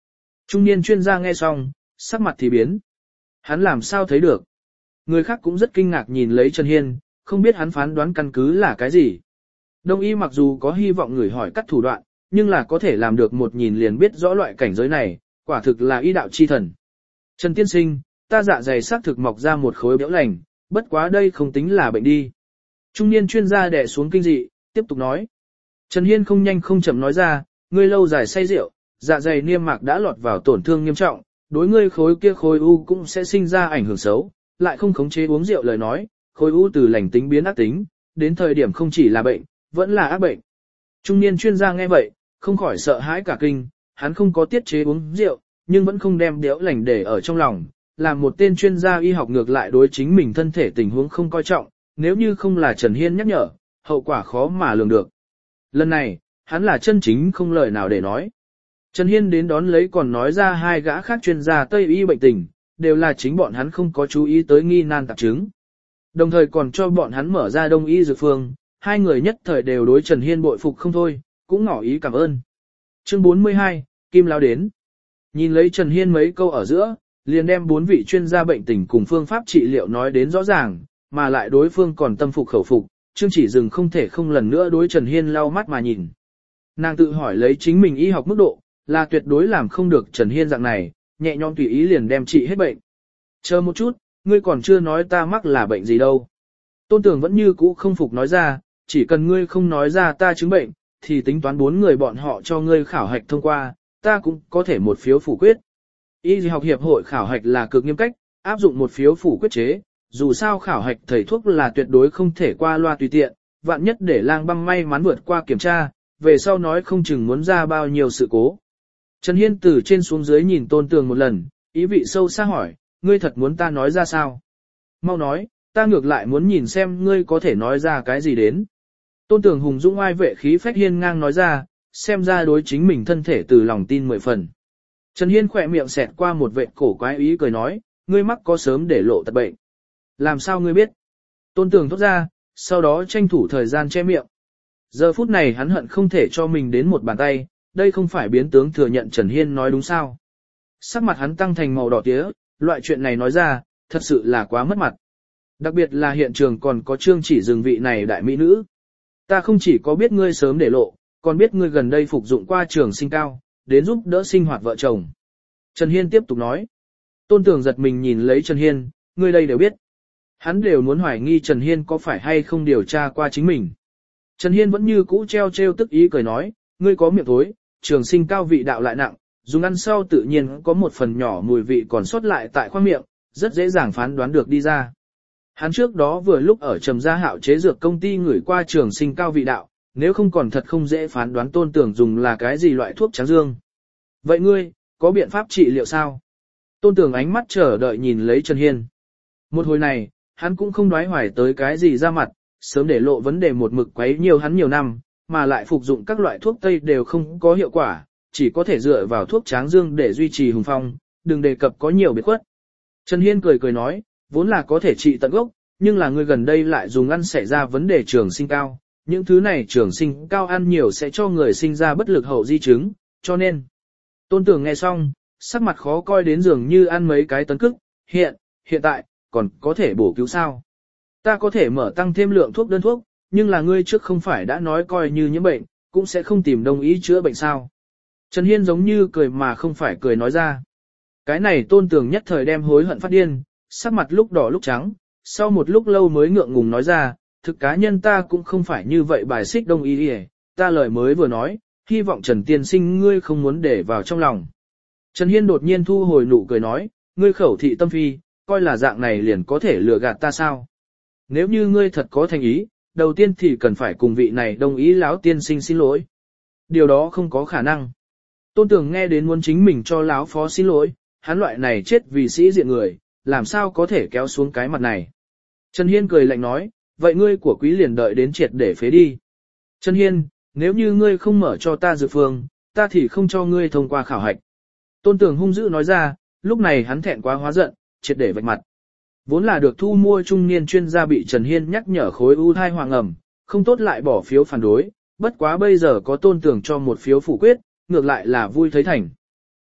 Trung niên chuyên gia nghe xong, sắc mặt thì biến. Hắn làm sao thấy được? Người khác cũng rất kinh ngạc nhìn lấy Trần Hiên, không biết hắn phán đoán căn cứ là cái gì. Đông y mặc dù có hy vọng người hỏi cắt thủ đoạn, nhưng là có thể làm được một nhìn liền biết rõ loại cảnh giới này, quả thực là y đạo chi thần. Trần tiên sinh, ta dạ dày xác thực mọc ra một khối béo lành, bất quá đây không tính là bệnh đi. Trung niên chuyên gia đè xuống kinh dị, tiếp tục nói. Trần Hiên không nhanh không chậm nói ra, ngươi lâu dài say rượu, dạ dày niêm mạc đã lọt vào tổn thương nghiêm trọng, đối ngươi khối kia khối u cũng sẽ sinh ra ảnh hưởng xấu, lại không khống chế uống rượu lời nói, khối u từ lành tính biến ác tính, đến thời điểm không chỉ là bệnh, vẫn là ác bệnh. Trung niên chuyên gia nghe vậy, không khỏi sợ hãi cả kinh, hắn không có tiết chế uống rượu, nhưng vẫn không đem điếu lành để ở trong lòng, làm một tên chuyên gia y học ngược lại đối chính mình thân thể tình huống không coi trọng, nếu như không là Trần Hiên nhắc nhở, hậu quả khó mà lường được. Lần này, hắn là chân chính không lời nào để nói. Trần Hiên đến đón lấy còn nói ra hai gã khác chuyên gia Tây y bệnh tình, đều là chính bọn hắn không có chú ý tới nghi nan tạp chứng. Đồng thời còn cho bọn hắn mở ra đông y dược phương, hai người nhất thời đều đối Trần Hiên bội phục không thôi, cũng ngỏ ý cảm ơn. Chương bốn mươi hai, Kim Lão đến. Nhìn lấy Trần Hiên mấy câu ở giữa, liền đem bốn vị chuyên gia bệnh tình cùng phương pháp trị liệu nói đến rõ ràng, mà lại đối phương còn tâm phục khẩu phục, Trương Chỉ Dừng không thể không lần nữa đối Trần Hiên lau mắt mà nhìn. Nàng tự hỏi lấy chính mình y học mức độ, là tuyệt đối làm không được Trần Hiên dạng này, nhẹ nhõm tùy ý liền đem trị hết bệnh. Chờ một chút, ngươi còn chưa nói ta mắc là bệnh gì đâu. Tôn Tường vẫn như cũ không phục nói ra, chỉ cần ngươi không nói ra ta chứng bệnh, thì tính toán bốn người bọn họ cho ngươi khảo hạch thông qua, ta cũng có thể một phiếu phủ quyết. Y học hiệp hội khảo hạch là cực nghiêm cách, áp dụng một phiếu phủ quyết chế, dù sao khảo hạch thầy thuốc là tuyệt đối không thể qua loa tùy tiện, vạn nhất để lang băng may mắn vượt qua kiểm tra, về sau nói không chừng muốn ra bao nhiêu sự cố. Trần Hiên từ trên xuống dưới nhìn Tôn Tường một lần, ý vị sâu xa hỏi, ngươi thật muốn ta nói ra sao? Mau nói, ta ngược lại muốn nhìn xem ngươi có thể nói ra cái gì đến. Tôn Tường hùng dũng oai vệ khí phách hiên ngang nói ra, xem ra đối chính mình thân thể từ lòng tin mười phần. Trần Hiên khỏe miệng xẹt qua một vệt cổ quái ý cười nói, ngươi mắc có sớm để lộ tật bệnh. Làm sao ngươi biết? Tôn Tường thốt ra, sau đó tranh thủ thời gian che miệng. Giờ phút này hắn hận không thể cho mình đến một bàn tay, đây không phải biến tướng thừa nhận Trần Hiên nói đúng sao. Sắc mặt hắn tăng thành màu đỏ tía, loại chuyện này nói ra, thật sự là quá mất mặt. Đặc biệt là hiện trường còn có Trương Chỉ Dừng vị này đại mỹ nữ. Ta không chỉ có biết ngươi sớm để lộ, còn biết ngươi gần đây phục dụng qua trường sinh cao, đến giúp đỡ sinh hoạt vợ chồng. Trần Hiên tiếp tục nói. Tôn Tường giật mình nhìn lấy Trần Hiên, ngươi đây đều biết. Hắn đều muốn hoài nghi Trần Hiên có phải hay không điều tra qua chính mình. Trần Hiên vẫn như cũ treo treo tức ý cười nói, ngươi có miệng thối, trường sinh cao vị đạo lại nặng, dùng ăn sau tự nhiên có một phần nhỏ mùi vị còn sót lại tại khoang miệng, rất dễ dàng phán đoán được đi ra. Hắn trước đó vừa lúc ở Trầm Gia Hạo chế dược công ty ngửi qua trường sinh cao vị đạo, nếu không còn thật không dễ phán đoán Tôn Tường dùng là cái gì loại thuốc tráng dương. Vậy ngươi, có biện pháp trị liệu sao? Tôn Tường ánh mắt chờ đợi nhìn lấy Trần Hiên. Một hồi này, hắn cũng không đoái hoài tới cái gì ra mặt, sớm để lộ vấn đề một mực quấy nhiều hắn nhiều năm, mà lại phục dụng các loại thuốc tây đều không có hiệu quả, chỉ có thể dựa vào thuốc tráng dương để duy trì hùng phong, đừng đề cập có nhiều biệt khuất. Trần Hiên cười cười nói, vốn là có thể trị tận gốc, nhưng là người gần đây lại dùng ăn xảy ra vấn đề trường sinh cao, những thứ này trường sinh cao ăn nhiều sẽ cho người sinh ra bất lực hậu di chứng, cho nên. Tôn Tường nghe xong, sắc mặt khó coi đến dường như ăn mấy cái tấn cức, hiện, hiện tại, còn có thể bổ cứu sao? Ta có thể mở tăng thêm lượng thuốc đơn thuốc, nhưng là ngươi trước không phải đã nói coi như nhiễm bệnh, cũng sẽ không tìm đông y chữa bệnh sao? Trần Hiên giống như cười mà không phải cười nói ra. Cái này Tôn Tường nhất thời đem hối hận phát điên, sắc mặt lúc đỏ lúc trắng, sau một lúc lâu mới ngượng ngùng nói ra, thực cá nhân ta cũng không phải như vậy bài xích đông y đi, ta lời mới vừa nói, hy vọng Trần Tiên Sinh ngươi không muốn để vào trong lòng. Trần Hiên đột nhiên thu hồi nụ cười nói, ngươi khẩu thị tâm phi, coi là dạng này liền có thể lừa gạt ta sao? Nếu như ngươi thật có thành ý, đầu tiên thì cần phải cùng vị này đồng ý lão tiên sinh xin lỗi. Điều đó không có khả năng. Tôn Tường nghe đến muốn chính mình cho lão phó xin lỗi, hắn loại này chết vì sĩ diện người, làm sao có thể kéo xuống cái mặt này. Trần Hiên cười lạnh nói, vậy ngươi của quý liền đợi đến triệt để phế đi. Trần Hiên, nếu như ngươi không mở cho ta dược phương, ta thì không cho ngươi thông qua khảo hạch. Tôn Tường hung dữ nói ra, lúc này hắn thẹn quá hóa giận, triệt để vạch mặt. Vốn là được thu mua trung niên chuyên gia bị Trần Hiên nhắc nhở khối u thai hoàng ẩm, không tốt lại bỏ phiếu phản đối, bất quá bây giờ có Tôn Tường cho một phiếu phủ quyết, ngược lại là vui thấy thành.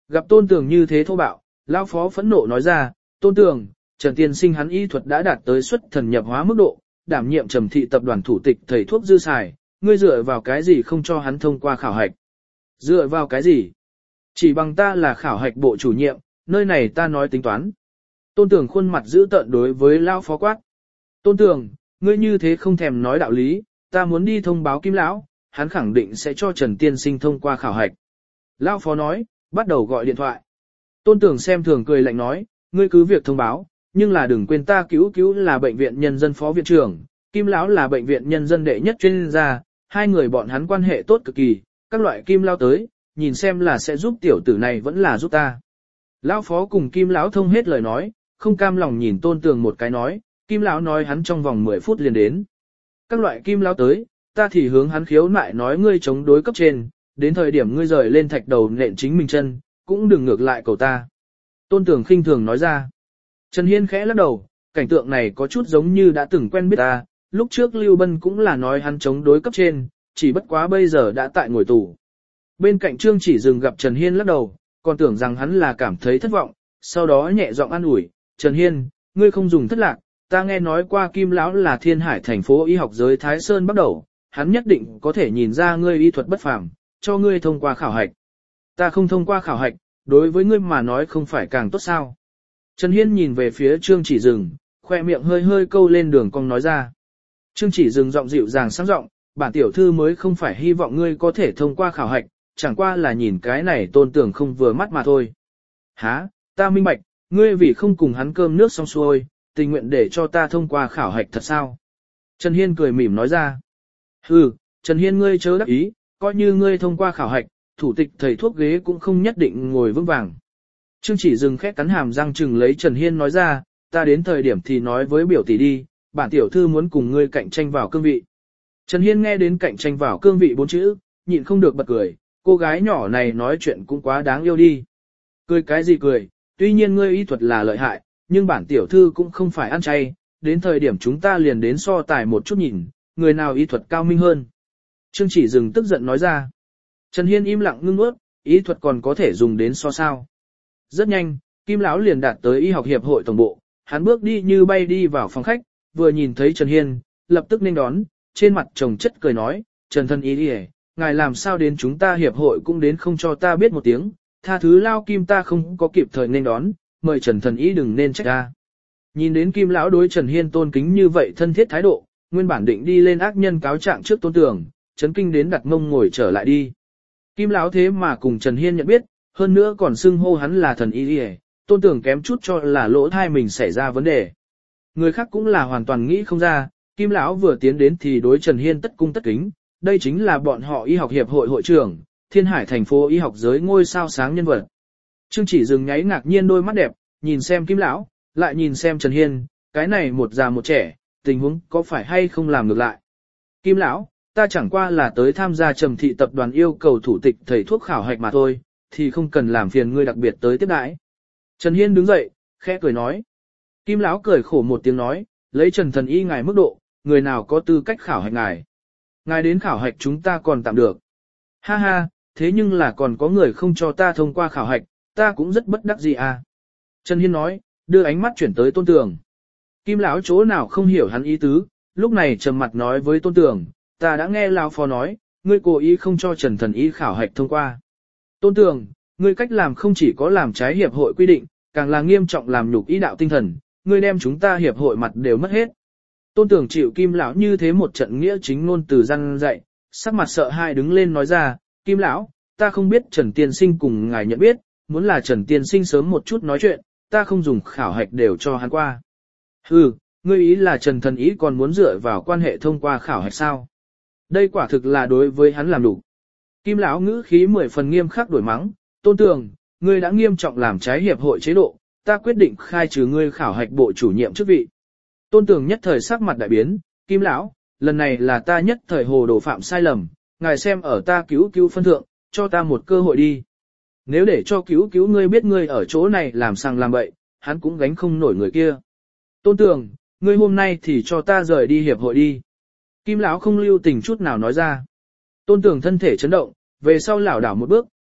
Gặp Tôn Tường như thế thô bạo, lão phó phẫn nộ nói ra, Tôn Tường, Trần Tiên Sinh hắn y thuật đã đạt tới xuất thần nhập hóa mức độ, đảm nhiệm Trầm thị tập đoàn thủ tịch thầy thuốc dư xài, ngươi dựa vào cái gì không cho hắn thông qua khảo hạch? Dựa vào cái gì? Chỉ bằng ta là khảo hạch bộ chủ nhiệm, nơi này ta nói tính toán. Tôn Tường khuôn mặt giữ tợn đối với lão phó quát. Tôn Tường, ngươi như thế không thèm nói đạo lý, ta muốn đi thông báo Kim lão, hắn khẳng định sẽ cho Trần Tiên Sinh thông qua khảo hạch. Lão phó nói, bắt đầu gọi điện thoại. Tôn Tường xem thường cười lạnh nói, ngươi cứ việc thông báo, nhưng là đừng quên ta cứu cứu là bệnh viện nhân dân phó viện trưởng, Kim lão là bệnh viện nhân dân đệ nhất chuyên gia, hai người bọn hắn quan hệ tốt cực kỳ, các loại Kim lão tới, nhìn xem là sẽ giúp tiểu tử này vẫn là giúp ta. Lão phó cùng Kim lão thông hết lời nói, không cam lòng nhìn Tôn Tường một cái nói, Kim lão nói hắn trong vòng mười phút liền đến. Các loại Kim lão tới, ta thì hướng hắn khiếu nại nói ngươi chống đối cấp trên, đến thời điểm ngươi rời lên thạch đầu nện chính mình chân, cũng đừng ngược lại cầu ta. Tôn Tường khinh thường nói ra. Trần Hiên khẽ lắc đầu, cảnh tượng này có chút giống như đã từng quen biết ta, lúc trước Lưu Bân cũng là nói hắn chống đối cấp trên, chỉ bất quá bây giờ đã tại ngồi tù. Bên cạnh Trương Chỉ Dừng gặp Trần Hiên lắc đầu, còn tưởng rằng hắn là cảm thấy thất vọng, sau đó nhẹ giọng an ủi, Trần Hiên, ngươi không dùng thất lạc, ta nghe nói qua Kim lão là thiên hải thành phố y học giới Thái Sơn bắt đầu, hắn nhất định có thể nhìn ra ngươi y thuật bất phàm, cho ngươi thông qua khảo hạch. Ta không thông qua khảo hạch, đối với ngươi mà nói không phải càng tốt sao. Trần Hiên nhìn về phía Trương Chỉ Dừng, khoe miệng hơi hơi câu lên đường cong nói ra. Trương Chỉ Dừng giọng dịu dàng sáng giọng, bản tiểu thư mới không phải hy vọng ngươi có thể thông qua khảo hạch, chẳng qua là nhìn cái này Tôn Tường không vừa mắt mà thôi. Hả, ta minh bạch, ngươi vì không cùng hắn cơm nước xong xuôi, tình nguyện để cho ta thông qua khảo hạch thật sao? Trần Hiên cười mỉm nói ra. Hừ, Trần Hiên ngươi chớ đắc ý, coi như ngươi thông qua khảo hạch, thủ tịch thầy thuốc ghế cũng không nhất định ngồi vững vàng. Trương Chỉ Dừng khẽ cắn hàm răng chừng lấy Trần Hiên nói ra, ta đến thời điểm thì nói với biểu tỷ đi, bản tiểu thư muốn cùng ngươi cạnh tranh vào cương vị. Trần Hiên nghe đến cạnh tranh vào cương vị bốn chữ, nhịn không được bật cười, cô gái nhỏ này nói chuyện cũng quá đáng yêu đi. Cười cái gì cười, tuy nhiên ngươi y thuật là lợi hại, nhưng bản tiểu thư cũng không phải ăn chay, đến thời điểm chúng ta liền đến so tài một chút nhìn, người nào y thuật cao minh hơn. Trương Chỉ Dừng tức giận nói ra. Trần Hiên im lặng ngưng ướt, y thuật còn có thể dùng đến so sao. Rất nhanh, Kim lão liền đạt tới y học hiệp hội tổng bộ, hắn bước đi như bay đi vào phòng khách, vừa nhìn thấy Trần Hiên, lập tức nên đón, trên mặt chồng chất cười nói, Trần thân y đi ngài làm sao đến chúng ta hiệp hội cũng đến không cho ta biết một tiếng, tha thứ lao Kim ta không có kịp thời nên đón, mời Trần thần y đừng nên trách ta. Nhìn đến Kim lão đối Trần Hiên tôn kính như vậy thân thiết thái độ, nguyên bản định đi lên ác nhân cáo trạng trước Tôn Tường, chấn kinh đến đặt mông ngồi trở lại đi. Kim lão thế mà cùng Trần Hiên nhận biết, hơn nữa còn xưng hô hắn là thần y, Tôn Tường kém chút cho là lỗ thai mình xảy ra vấn đề. Người khác cũng là hoàn toàn nghĩ không ra, Kim lão vừa tiến đến thì đối Trần Hiên tất cung tất kính, đây chính là bọn họ y học hiệp hội hội trưởng, thiên hải thành phố y học giới ngôi sao sáng nhân vật. Trương Chỉ Dừng nháy ngạc nhiên đôi mắt đẹp, nhìn xem Kim lão, lại nhìn xem Trần Hiên, cái này một già một trẻ, tình huống có phải hay không làm ngược lại. Kim lão, ta chẳng qua là tới tham gia Trầm thị tập đoàn yêu cầu thủ tịch thầy thuốc khảo hạch mà thôi, thì không cần làm phiền ngươi đặc biệt tới tiếp đãi. Trần Hiên đứng dậy, khẽ cười nói. Kim lão cười khổ một tiếng nói, lấy Trần thần y ngài mức độ, người nào có tư cách khảo hạch ngài. Ngài đến khảo hạch chúng ta còn tạm được. Ha ha, thế nhưng là còn có người không cho ta thông qua khảo hạch, ta cũng rất bất đắc dĩ à. Trần Hiên nói, đưa ánh mắt chuyển tới Tôn Tường. Kim lão chỗ nào không hiểu hắn ý tứ, lúc này trầm mặt nói với Tôn Tường, ta đã nghe lão phó nói, ngươi cố ý không cho Trần thần y khảo hạch thông qua. Tôn Tường, ngươi cách làm không chỉ có làm trái hiệp hội quy định, càng là nghiêm trọng làm nhục ý đạo tinh thần, ngươi đem chúng ta hiệp hội mặt đều mất hết. Tôn Tường chịu Kim lão như thế một trận nghĩa chính ngôn từ răn dạy, sắc mặt sợ hãi đứng lên nói ra, Kim lão, ta không biết Trần tiên sinh cùng ngài nhận biết, muốn là Trần tiên sinh sớm một chút nói chuyện, ta không dùng khảo hạch đều cho hắn qua. Hừ, ngươi ý là Trần thần ý còn muốn dựa vào quan hệ thông qua khảo hạch sao? Đây quả thực là đối với hắn làm đủ. Kim lão ngữ khí mười phần nghiêm khắc đổi mắng, Tôn Tường, ngươi đã nghiêm trọng làm trái hiệp hội chế độ, ta quyết định khai trừ ngươi khảo hạch bộ chủ nhiệm chức vị. Tôn Tường nhất thời sắc mặt đại biến, Kim lão, lần này là ta nhất thời hồ đồ phạm sai lầm, ngài xem ở ta cứu cứu phân thượng, cho ta một cơ hội đi. Nếu để cho cứu cứu ngươi biết ngươi ở chỗ này làm sang làm bậy, hắn cũng gánh không nổi người kia. Tôn Tường, ngươi hôm nay thì cho ta rời đi hiệp hội đi. Kim lão không lưu tình chút nào nói ra. Tôn Tường thân thể chấn động, về sau lảo đảo một bước,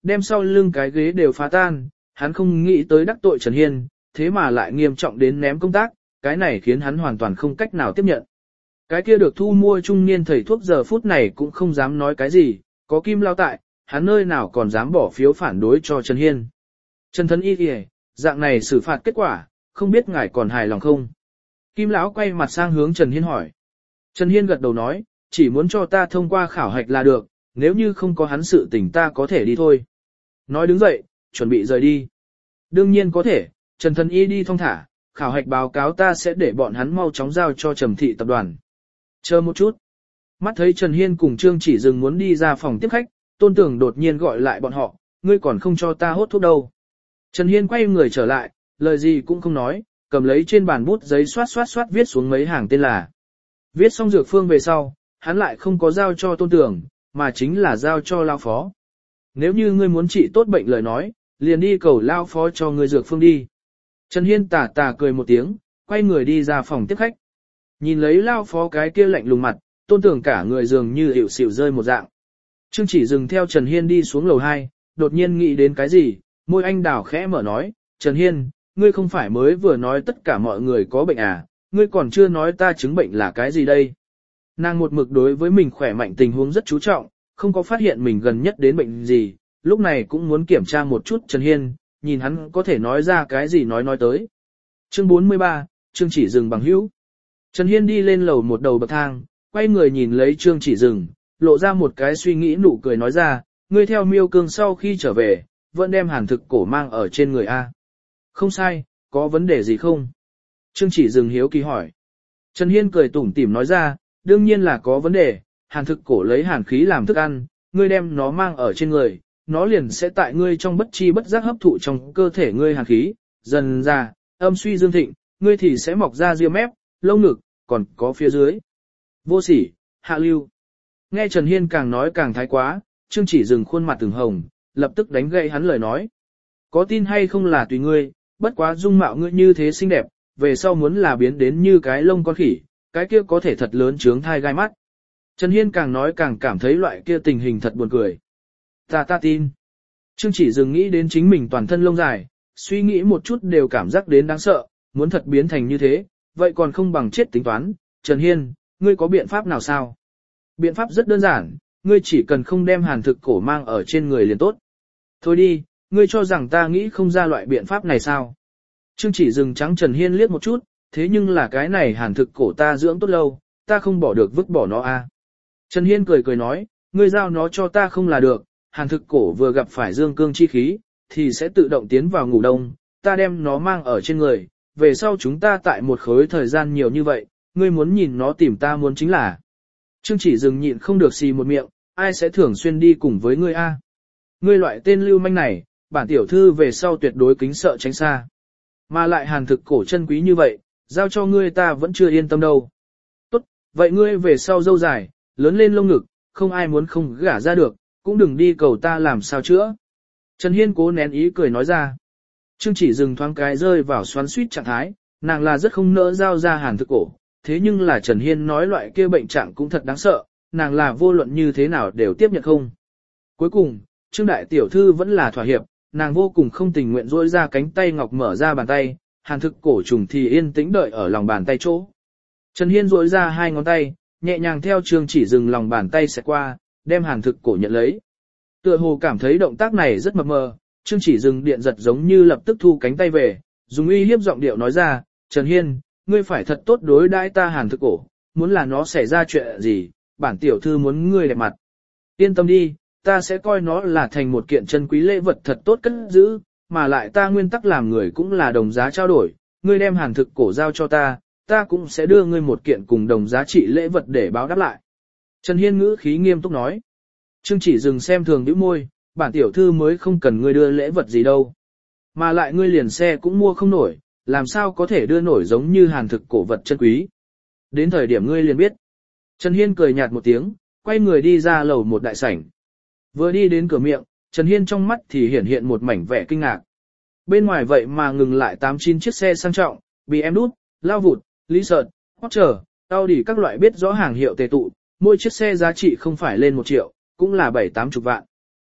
đem sau lưng cái ghế đều phá tan, hắn không nghĩ tới đắc tội Trần Hiên, thế mà lại nghiêm trọng đến ném công tác, cái này khiến hắn hoàn toàn không cách nào tiếp nhận. Cái kia được thu mua trung niên thầy thuốc giờ phút này cũng không dám nói cái gì, có Kim Lao tại, hắn nơi nào còn dám bỏ phiếu phản đối cho Trần Hiên. Trần Thân Y kìa, dạng này xử phạt kết quả, không biết ngài còn hài lòng không? Kim Lão quay mặt sang hướng Trần Hiên hỏi. Trần Hiên gật đầu nói, chỉ muốn cho ta thông qua khảo hạch là được, nếu như không có hắn sự tình ta có thể đi thôi. Nói đứng dậy, chuẩn bị rời đi. Đương nhiên có thể, Trần Thân Y đi thong thả, khảo hạch báo cáo ta sẽ để bọn hắn mau chóng giao cho Trầm Thị tập đoàn. Chờ một chút. Mắt thấy Trần Hiên cùng Trương Chỉ Dừng muốn đi ra phòng tiếp khách, Tôn Tưởng đột nhiên gọi lại bọn họ, ngươi còn không cho ta hốt thuốc đâu. Trần Hiên quay người trở lại, lời gì cũng không nói, cầm lấy trên bàn bút giấy xoát xoát xoát viết xuống mấy hàng tên là. Viết xong dược phương về sau, hắn lại không có giao cho Tôn Tưởng, mà chính là giao cho Lao Phó. Nếu như ngươi muốn trị tốt bệnh lời nói, liền đi cầu Lao Phó cho ngươi dược phương đi. Trần Hiên tà tà cười một tiếng, quay người đi ra phòng tiếp khách. Nhìn lấy Lao Phó cái kia lạnh lùng mặt, Tôn Tưởng cả người dường như hiểu xỉu rơi một dạng. Trương Chỉ Dừng theo Trần Hiên đi xuống lầu hai, đột nhiên nghĩ đến cái gì, môi anh đào khẽ mở nói, Trần Hiên, ngươi không phải mới vừa nói tất cả mọi người có bệnh à, ngươi còn chưa nói ta chứng bệnh là cái gì đây. Nàng một mực đối với mình khỏe mạnh tình huống rất chú trọng, không có phát hiện mình gần nhất đến bệnh gì, lúc này cũng muốn kiểm tra một chút Trần Hiên, nhìn hắn có thể nói ra cái gì nói nói tới. Chương bốn mươi ba, Trương Chỉ Dừng bằng hữu. Trần Hiên đi lên lầu một đầu bậc thang, quay người nhìn lấy Trương Chỉ Dừng, lộ ra một cái suy nghĩ nụ cười nói ra, ngươi theo Miêu Cương sau khi trở về, vẫn đem hàn thực cổ mang ở trên người A. Không sai, có vấn đề gì không? Trương Chỉ Dừng hiếu kỳ hỏi. Trần Hiên cười tủm tỉm nói ra, đương nhiên là có vấn đề, hàn thực cổ lấy hàn khí làm thức ăn, ngươi đem nó mang ở trên người, nó liền sẽ tại ngươi trong bất chi bất giác hấp thụ trong cơ thể ngươi hàn khí, dần ra, âm suy dương thịnh, ngươi thì sẽ mọc ra ria mép, lông ngực, còn có phía dưới. Vô sỉ, hạ lưu. Nghe Trần Hiên càng nói càng thái quá, Trương Chỉ Dừng khuôn mặt từng hồng, lập tức đánh gậy hắn lời nói. Có tin hay không là tùy ngươi, bất quá dung mạo ngươi như thế xinh đẹp, về sau muốn là biến đến như cái lông con khỉ, cái kia có thể thật lớn chướng thai gai mắt. Trần Hiên càng nói càng cảm thấy loại kia tình hình thật buồn cười. Ta ta tin. Trương Chỉ Dừng nghĩ đến chính mình toàn thân lông dài, suy nghĩ một chút đều cảm giác đến đáng sợ, muốn thật biến thành như thế, vậy còn không bằng chết tính toán. Trần Hiên, ngươi có biện pháp nào sao? Biện pháp rất đơn giản, ngươi chỉ cần không đem hàn thực cổ mang ở trên người liền tốt. Thôi đi, ngươi cho rằng ta nghĩ không ra loại biện pháp này sao? Trương Chỉ Dừng trắng Trần Hiên liếc một chút, thế nhưng là cái này hàn thực cổ ta dưỡng tốt lâu, ta không bỏ được vứt bỏ nó a. À. Trần Hiên cười cười nói, ngươi giao nó cho ta không là được, hàn thực cổ vừa gặp phải dương cương chi khí, thì sẽ tự động tiến vào ngủ đông, ta đem nó mang ở trên người, về sau chúng ta tại một khối thời gian nhiều như vậy, ngươi muốn nhìn nó tìm ta muốn chính là. Trương Chỉ Dừng nhịn không được xì một miệng, ai sẽ thường xuyên đi cùng với ngươi a? Ngươi loại tên lưu manh này, bản tiểu thư về sau tuyệt đối kính sợ tránh xa. Mà lại hàn thực cổ chân quý như vậy, giao cho ngươi ta vẫn chưa yên tâm đâu. Tốt, vậy ngươi về sau dâu dài, lớn lên lông ngực, không ai muốn không gả ra được, cũng đừng đi cầu ta làm sao chữa. Trần Hiên cố nén ý cười nói ra. Trương Chỉ Dừng thoáng cái rơi vào xoắn suýt trạng thái, nàng là rất không nỡ giao ra hàn thực cổ, thế nhưng là Trần Hiên nói loại kia bệnh trạng cũng thật đáng sợ, nàng là vô luận như thế nào đều tiếp nhận không. Cuối cùng, Trương Đại Tiểu Thư vẫn là thỏa hiệp, nàng vô cùng không tình nguyện rỗi ra cánh tay ngọc mở ra bàn tay, hàn thực cổ trùng thì yên tĩnh đợi ở lòng bàn tay chỗ. Trần Hiên rỗi ra hai ngón tay, nhẹ nhàng theo Trương Chỉ Dừng lòng bàn tay sẽ qua, đem hàn thực cổ nhận lấy. Tựa hồ cảm thấy động tác này rất mập mờ, Trương Chỉ Dừng điện giật giống như lập tức thu cánh tay về, dùng uy hiếp giọng điệu nói ra, Trần Hiên, ngươi phải thật tốt đối đãi ta hàn thực cổ, muốn là nó xảy ra chuyện gì, bản tiểu thư muốn ngươi đẹp mặt. Yên tâm đi, ta sẽ coi nó là thành một kiện chân quý lễ vật thật tốt cất giữ, mà lại ta nguyên tắc làm người cũng là đồng giá trao đổi, ngươi đem hàn thực cổ giao cho ta, ta cũng sẽ đưa ngươi một kiện cùng đồng giá trị lễ vật để báo đáp lại. Trần Hiên ngữ khí nghiêm túc nói. Trương Chỉ Dừng xem thường nhíu môi, bản tiểu thư mới không cần ngươi đưa lễ vật gì đâu. Mà lại ngươi liền xe cũng mua không nổi, làm sao có thể đưa nổi giống như hàn thực cổ vật chân quý. Đến thời điểm ngươi liền biết. Trần Hiên cười nhạt một tiếng, quay người đi ra lầu một đại sảnh. Vừa đi đến cửa miệng, Trần Hiên trong mắt thì hiển hiện một mảnh vẻ kinh ngạc. Bên ngoài vậy mà ngừng lại tám chín chiếc xe sang trọng, bê em đút, lao vụt, lý sợt, Porsche, Audi các loại biết rõ hàng hiệu tề tụ, mỗi chiếc xe giá trị không phải lên một triệu, cũng là bảy tám chục vạn.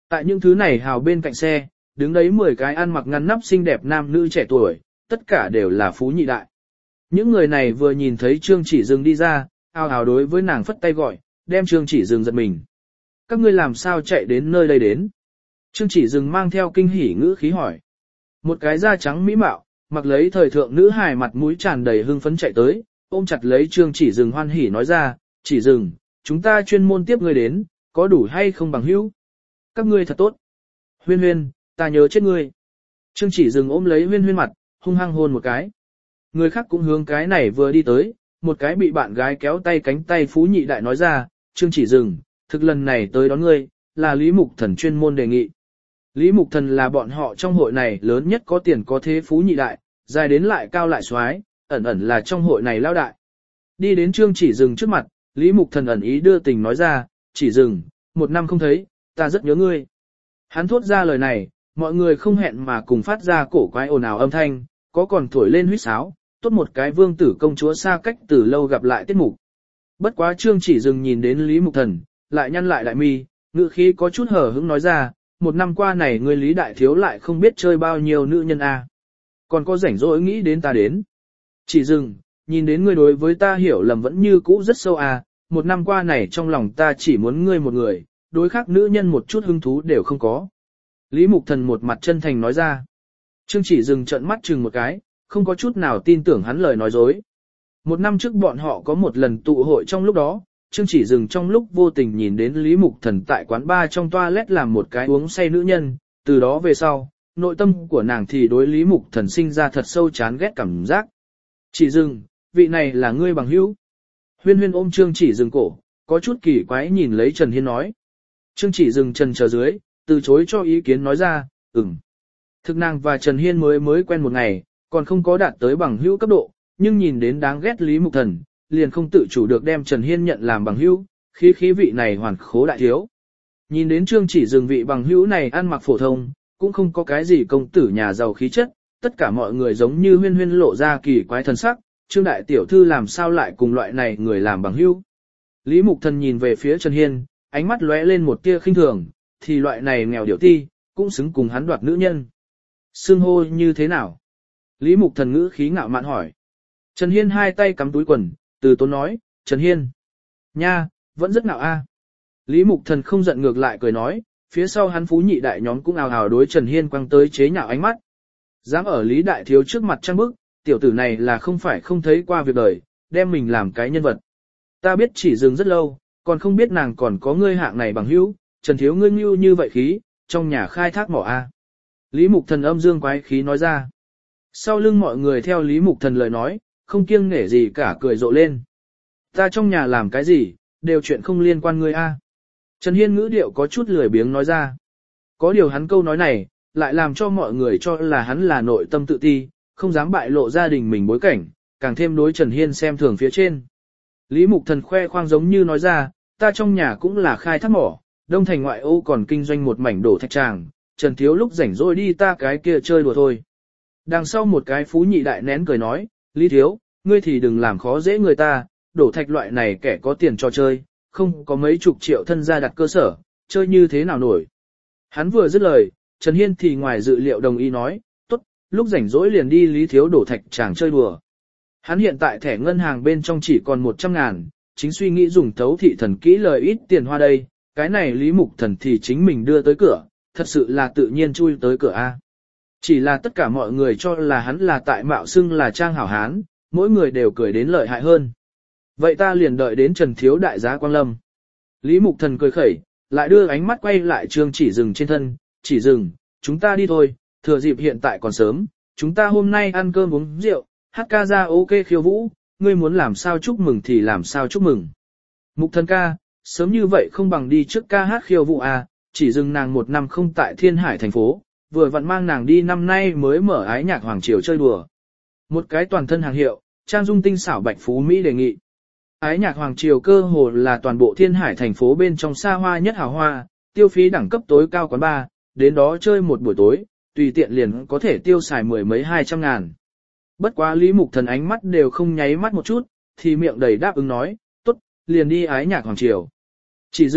Tại những thứ này hào bên cạnh xe, đứng đấy mười cái ăn mặc ngăn nắp xinh đẹp nam nữ trẻ tuổi, tất cả đều là phú nhị đại. Những người này vừa nhìn thấy Trương Chỉ Dừng đi ra, ào ào đối với nàng phất tay gọi, đem Trương Chỉ Dừng giật mình. Các ngươi làm sao chạy đến nơi đây đến? Trương Chỉ Dừng mang theo kinh hỉ ngữ khí hỏi. Một cái da trắng mỹ mạo, mặc lấy thời thượng nữ hài mặt mũi tràn đầy hưng phấn chạy tới, ôm chặt lấy Trương Chỉ Dừng hoan hỉ nói ra, Chỉ Dừng, chúng ta chuyên môn tiếp ngươi đến, có đủ hay không bằng hữu? Các ngươi thật tốt. Huyên huyên, ta nhớ chết ngươi. Trương Chỉ Dừng ôm lấy huyên huyên mặt, hung hăng hôn một cái. Người khác cũng hướng cái này vừa đi tới, một cái bị bạn gái kéo tay cánh tay phú nhị đại nói ra, Trương Chỉ Dừng, thực lần này tới đón ngươi, là Lý Mục Thần chuyên môn đề nghị. Lý Mục Thần là bọn họ trong hội này lớn nhất có tiền có thế phú nhị đại, dài đến lại cao lại xoái, ẩn ẩn là trong hội này lao đại. Đi đến Trương Chỉ Dừng trước mặt, Lý Mục Thần ẩn ý đưa tình nói ra, Chỉ Dừng, một năm không thấy, ta rất nhớ ngươi. Hắn thốt ra lời này, mọi người không hẹn mà cùng phát ra cổ quái ồn ào âm thanh, có còn thổi lên huýt sáo, tốt một cái vương tử công chúa xa cách từ lâu gặp lại tiết mục. Bất quá Trương Chỉ Dừng nhìn đến Lý Mục Thần, lại nhăn lại đại mi, ngữ khí có chút hở hững nói ra, một năm qua này ngươi Lý Đại Thiếu lại không biết chơi bao nhiêu nữ nhân a, còn có rảnh rỗi nghĩ đến ta đến. Chỉ Dừng, nhìn đến ngươi đối với ta hiểu lầm vẫn như cũ rất sâu a, một năm qua này trong lòng ta chỉ muốn ngươi một người, đối khác nữ nhân một chút hứng thú đều không có. Lý Mục Thần một mặt chân thành nói ra. Trương Chỉ Dừng trợn mắt chừng một cái, không có chút nào tin tưởng hắn lời nói dối. Một năm trước bọn họ có một lần tụ hội trong lúc đó, Trương Chỉ Dừng trong lúc vô tình nhìn đến Lý Mục Thần tại quán bar trong toilet làm một cái uống say nữ nhân, từ đó về sau, nội tâm của nàng thì đối Lý Mục Thần sinh ra thật sâu chán ghét cảm giác. Chỉ Dừng, vị này là ngươi bằng hữu. Huyên Huyên ôm Trương Chỉ Dừng cổ, có chút kỳ quái nhìn lấy Trần Hiên nói. Trương Chỉ Dừng trần chờ dưới, từ chối cho ý kiến nói ra, ừm. Thực nàng và Trần Hiên mới mới quen một ngày, còn không có đạt tới bằng hữu cấp độ, nhưng nhìn đến đáng ghét Lý Mục Thần, liền không tự chủ được đem Trần Hiên nhận làm bằng hữu, khí khí vị này hoàn khố đại thiếu. Nhìn đến Trương Chỉ Dừng vị bằng hữu này ăn mặc phổ thông, cũng không có cái gì công tử nhà giàu khí chất, tất cả mọi người giống như Huyên Huyên lộ ra kỳ quái thần sắc, Trương đại tiểu thư làm sao lại cùng loại này người làm bằng hữu. Lý Mục Thần nhìn về phía Trần Hiên, ánh mắt lóe lên một tia khinh thường, thì loại này nghèo điệu ti, cũng xứng cùng hắn đoạt nữ nhân. Xưng hô như thế nào? Lý Mục Thần ngữ khí ngạo mạn hỏi. Trần Hiên hai tay cắm túi quần, từ tốn nói, Trần Hiên. Nha, vẫn rất ngạo a. Lý Mục Thần không giận ngược lại cười nói, phía sau hắn phú nhị đại nhóm cũng ào ào đối Trần Hiên quăng tới chế nhạo ánh mắt. Dám ở Lý Đại Thiếu trước mặt trăng bức, tiểu tử này là không phải không thấy qua việc đời, đem mình làm cái nhân vật. Ta biết Chỉ Dừng rất lâu, còn không biết nàng còn có ngươi hạng này bằng hữu, Trần Thiếu ngươi như như vậy khí, trong nhà khai thác mỏ a. Lý Mục Thần âm dương quái khí nói ra. Sau lưng mọi người theo Lý Mục Thần lời nói, không kiêng nể gì cả cười rộ lên. Ta trong nhà làm cái gì, đều chuyện không liên quan ngươi a. Trần Hiên ngữ điệu có chút lười biếng nói ra. Có điều hắn câu nói này, lại làm cho mọi người cho là hắn là nội tâm tự ti, không dám bại lộ gia đình mình bối cảnh, càng thêm đối Trần Hiên xem thường phía trên. Lý Mục Thần khoe khoang giống như nói ra, ta trong nhà cũng là khai thác mỏ, Đông Thành ngoại ô còn kinh doanh một mảnh đổ thạch tràng, Trần Thiếu lúc rảnh rỗi đi ta cái kia chơi đùa thôi. Đằng sau một cái phú nhị đại nén cười nói, Lý Thiếu, ngươi thì đừng làm khó dễ người ta, đổ thạch loại này kẻ có tiền cho chơi, không có mấy chục triệu thân gia đặt cơ sở, chơi như thế nào nổi. Hắn vừa dứt lời, Trần Hiên thì ngoài dự liệu đồng ý nói, tốt, lúc rảnh rỗi liền đi Lý Thiếu đổ thạch tràng chơi đùa. Hắn hiện tại thẻ ngân hàng bên trong chỉ còn một trăm ngàn, chính suy nghĩ dùng thấu thị thần kỹ lời ít tiền hoa đây, cái này Lý Mục Thần thì chính mình đưa tới cửa, thật sự là tự nhiên chui tới cửa A. Chỉ là tất cả mọi người cho là hắn là tại mạo xưng là trang hảo hán, mỗi người đều cười đến lợi hại hơn. Vậy ta liền đợi đến Trần Thiếu đại giá Quang Lâm. Lý Mục Thần cười khẩy, lại đưa ánh mắt quay lại Trương Chỉ Dừng trên thân, Chỉ Dừng, chúng ta đi thôi, thừa dịp hiện tại còn sớm, chúng ta hôm nay ăn cơm uống rượu, hát ca ra ok khiêu vũ, ngươi muốn làm sao chúc mừng thì làm sao chúc mừng. Mục Thần ca, sớm như vậy không bằng đi trước ca hát khiêu vũ à, Chỉ Dừng nàng một năm không tại Thiên Hải thành phố, vừa vặn mang nàng đi năm nay mới mở ái nhạc hoàng triều chơi đùa. Một cái toàn thân hàng hiệu, trang dung tinh xảo bạch phú Mỹ đề nghị. Ái nhạc hoàng triều cơ hồ là toàn bộ Thiên Hải thành phố bên trong xa hoa nhất hào hoa, tiêu phí đẳng cấp tối cao quán bar, đến đó chơi một buổi tối, tùy tiện liền có thể tiêu xài mười mấy hai trăm ngàn. Bất quá Lý Mục Thần ánh mắt đều không nháy mắt một chút, thì miệng đầy đáp ứng nói, tốt, liền đi ái nhạc hoàng triều. Chỉ Dừng,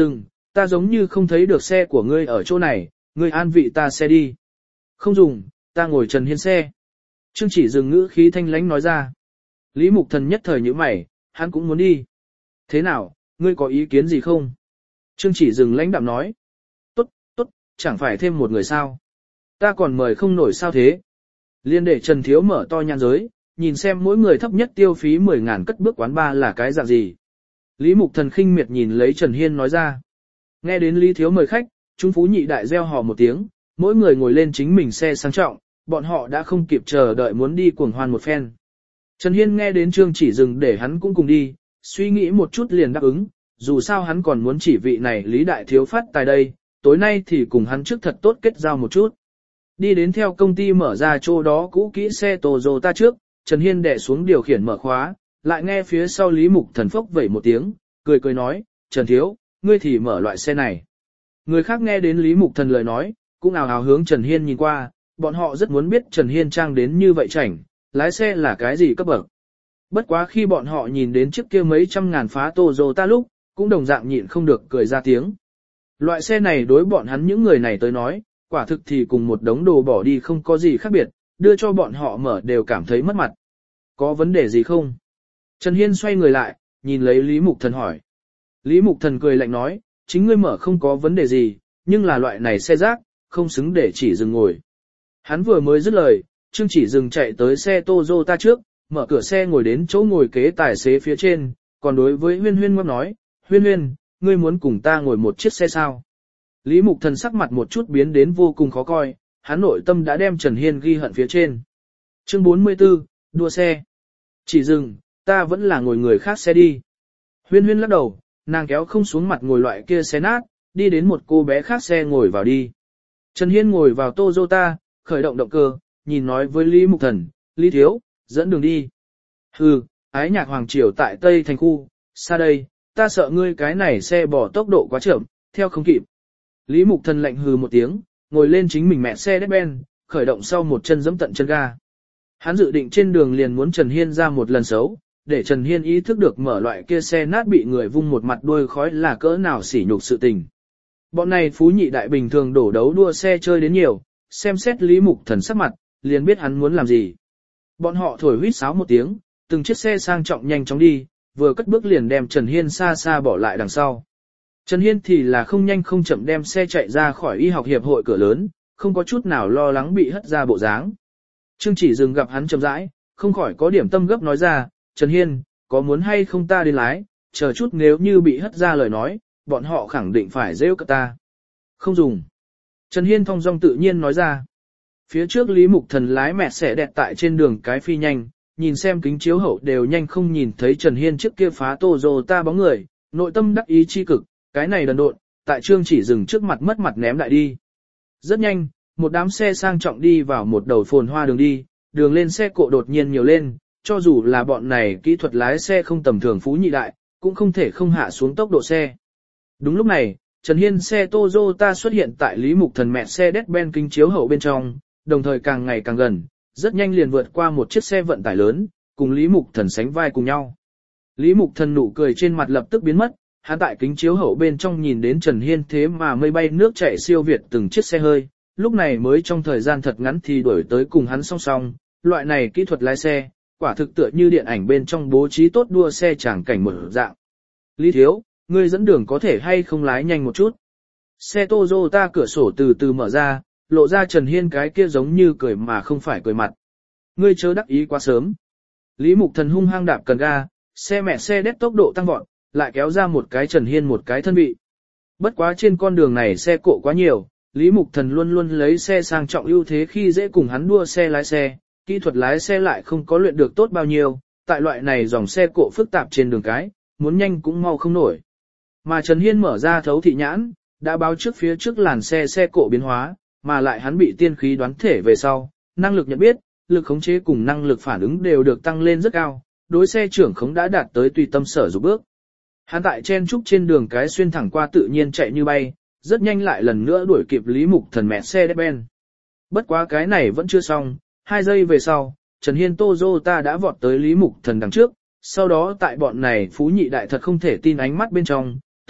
ta giống như không thấy được xe của ngươi ở chỗ này, ngươi an vị ta xe đi. Không dùng, ta ngồi Trần Hiên xe. Trương Chỉ Dừng ngữ khí thanh lãnh nói ra. Lý Mục Thần nhất thời nhíu mày, hắn cũng muốn đi. Thế nào, ngươi có ý kiến gì không? Trương Chỉ Dừng lãnh đạm nói. Tốt, tốt, chẳng phải thêm một người sao. Ta còn mời không nổi sao thế. Liên để Trần Thiếu mở to nhãn giới, nhìn xem mỗi người thấp nhất tiêu phí mười ngàn cất bước quán ba là cái dạng gì. Lý Mục Thần khinh miệt nhìn lấy Trần Hiên nói ra. Nghe đến Lý Thiếu mời khách, chúng phú nhị đại reo hò một tiếng, mỗi người ngồi lên chính mình xe sang trọng, bọn họ đã không kịp chờ đợi muốn đi cuồng hoan một phen. Trần Hiên nghe đến Trương Chỉ Dừng để hắn cũng cùng đi, suy nghĩ một chút liền đáp ứng, dù sao hắn còn muốn chỉ vị này Lý Đại Thiếu phát tài đây, tối nay thì cùng hắn trước thật tốt kết giao một chút. Đi đến theo công ty mở ra chỗ đó cũ kỹ xe Toyota trước, Trần Hiên đè xuống điều khiển mở khóa, lại nghe phía sau Lý Mục Thần phốc vẩy một tiếng, cười cười nói, Trần Thiếu, ngươi thì mở loại xe này. Người khác nghe đến Lý Mục Thần lời nói, cũng ào ào hướng Trần Hiên nhìn qua, bọn họ rất muốn biết Trần Hiên trang đến như vậy chảnh, lái xe là cái gì cấp bậc. Bất quá khi bọn họ nhìn đến chiếc kia mấy trăm ngàn phá Toyota lúc, cũng đồng dạng nhịn không được cười ra tiếng. Loại xe này đối bọn hắn những người này tới nói, quả thực thì cùng một đống đồ bỏ đi không có gì khác biệt, đưa cho bọn họ mở đều cảm thấy mất mặt. Có vấn đề gì không? Trần Hiên xoay người lại, nhìn lấy Lý Mục Thần hỏi. Lý Mục Thần cười lạnh nói, chính ngươi mở không có vấn đề gì, nhưng là loại này xe rác, không xứng để chỉ dừng ngồi. Hắn vừa mới dứt lời, Trương Chỉ Dừng chạy tới xe Toyota trước, mở cửa xe ngồi đến chỗ ngồi kế tài xế phía trên, còn đối với Huyên Huyên ngâm nói, Huyên Huyên, ngươi muốn cùng ta ngồi một chiếc xe sao? Lý Mục Thần sắc mặt một chút biến đến vô cùng khó coi, hắn nội tâm đã đem Trần Hiên ghi hận phía trên. Chương bốn mươi tư, đua xe. Chỉ Dừng, ta vẫn là ngồi người khác xe đi. Huyên Huyên lắc đầu, nàng kéo không xuống mặt ngồi loại kia xe nát, đi đến một cô bé khác xe ngồi vào đi. Trần Hiên ngồi vào Toyota, khởi động động cơ, nhìn nói với Lý Mục Thần, Lý Thiếu, dẫn đường đi. Hừ, ái nhạc hoàng triều tại Tây thành khu, xa đây, ta sợ ngươi cái này xe bỏ tốc độ quá chậm, theo không kịp. Lý Mục Thần lạnh hừ một tiếng, ngồi lên chính mình mẹ xe Mercedes-Benz, khởi động sau một chân giẫm tận chân ga. Hắn dự định trên đường liền muốn Trần Hiên ra một lần xấu, để Trần Hiên ý thức được mở loại kia xe nát bị người vung một mặt đuôi khói là cỡ nào sỉ nhục sự tình. Bọn này phú nhị đại bình thường đổ đấu đua xe chơi đến nhiều, xem xét Lý Mục Thần sắc mặt, liền biết hắn muốn làm gì. Bọn họ thổi huýt sáo một tiếng, từng chiếc xe sang trọng nhanh chóng đi, vừa cất bước liền đem Trần Hiên xa xa bỏ lại đằng sau. Trần Hiên thì là không nhanh không chậm đem xe chạy ra khỏi y học hiệp hội cửa lớn, không có chút nào lo lắng bị hất ra bộ dáng. Trương Chỉ Dừng gặp hắn chậm rãi, không khỏi có điểm tâm gấp nói ra, Trần Hiên, có muốn hay không ta đi lái, chờ chút nếu như bị hất ra lời nói, bọn họ khẳng định phải rêu cợt ta. Không dùng. Trần Hiên thong dong tự nhiên nói ra. Phía trước Lý Mục Thần lái mẹ xẻ đẹp tại trên đường cái phi nhanh, nhìn xem kính chiếu hậu đều nhanh không nhìn thấy Trần Hiên trước kia phá Toyota bóng người, nội tâm đắc ý chi cực, cái này đần độn, tại Trương Chỉ Dừng trước mặt mất mặt ném lại đi. Rất nhanh, một đám xe sang trọng đi vào một đầu phồn hoa đường đi, đường lên xe cộ đột nhiên nhiều lên, cho dù là bọn này kỹ thuật lái xe không tầm thường phú nhị đại, cũng không thể không hạ xuống tốc độ xe. Đúng lúc này, Trần Hiên xe Toyota xuất hiện tại Lý Mục Thần mẹ xe Mercedes-Benz kính chiếu hậu bên trong, đồng thời càng ngày càng gần, rất nhanh liền vượt qua một chiếc xe vận tải lớn, cùng Lý Mục Thần sánh vai cùng nhau. Lý Mục Thần nụ cười trên mặt lập tức biến mất, hắn tại kính chiếu hậu bên trong nhìn đến Trần Hiên thế mà mây bay nước chảy siêu việt từng chiếc xe hơi, lúc này mới trong thời gian thật ngắn thì đuổi tới cùng hắn song song, loại này kỹ thuật lái xe, quả thực tựa như điện ảnh bên trong bố trí tốt đua xe tràng cảnh mở dạng. Lý Thiếu, ngươi dẫn đường có thể hay không lái nhanh một chút. Xe Toyota cửa sổ từ từ mở ra, lộ ra Trần Hiên cái kia giống như cười mà không phải cười mặt. Ngươi chớ đắc ý quá sớm. Lý Mục Thần hung hăng đạp cần ga, xe mẹ xe đét tốc độ tăng vọt, lại kéo ra một cái Trần Hiên một cái thân vị. Bất quá trên con đường này xe cộ quá nhiều, Lý Mục Thần luôn luôn lấy xe sang trọng ưu thế khi dễ cùng hắn đua xe lái xe, kỹ thuật lái xe lại không có luyện được tốt bao nhiêu, tại loại này dòng xe cộ phức tạp trên đường cái, muốn nhanh cũng mau không nổi. Mà Trần Hiên mở ra thấu thị nhãn, đã báo trước phía trước làn xe xe cộ biến hóa, mà lại hắn bị tiên khí đoán thể về sau, năng lực nhận biết, lực khống chế cùng năng lực phản ứng đều được tăng lên rất cao, đối xe trưởng khống đã đạt tới tùy tâm sở dục bước. Hắn tại chen trúc trên đường cái xuyên thẳng qua tự nhiên chạy như bay, rất nhanh lại lần nữa đuổi kịp Lý Mục Thần mẹ xe Mercedes-Benz. Bất quá cái này vẫn chưa xong, hai giây về sau, Trần Hiên Toyota đã vọt tới Lý Mục Thần đằng trước, sau đó tại bọn này phú nhị đại thật không thể tin ánh mắt bên trong,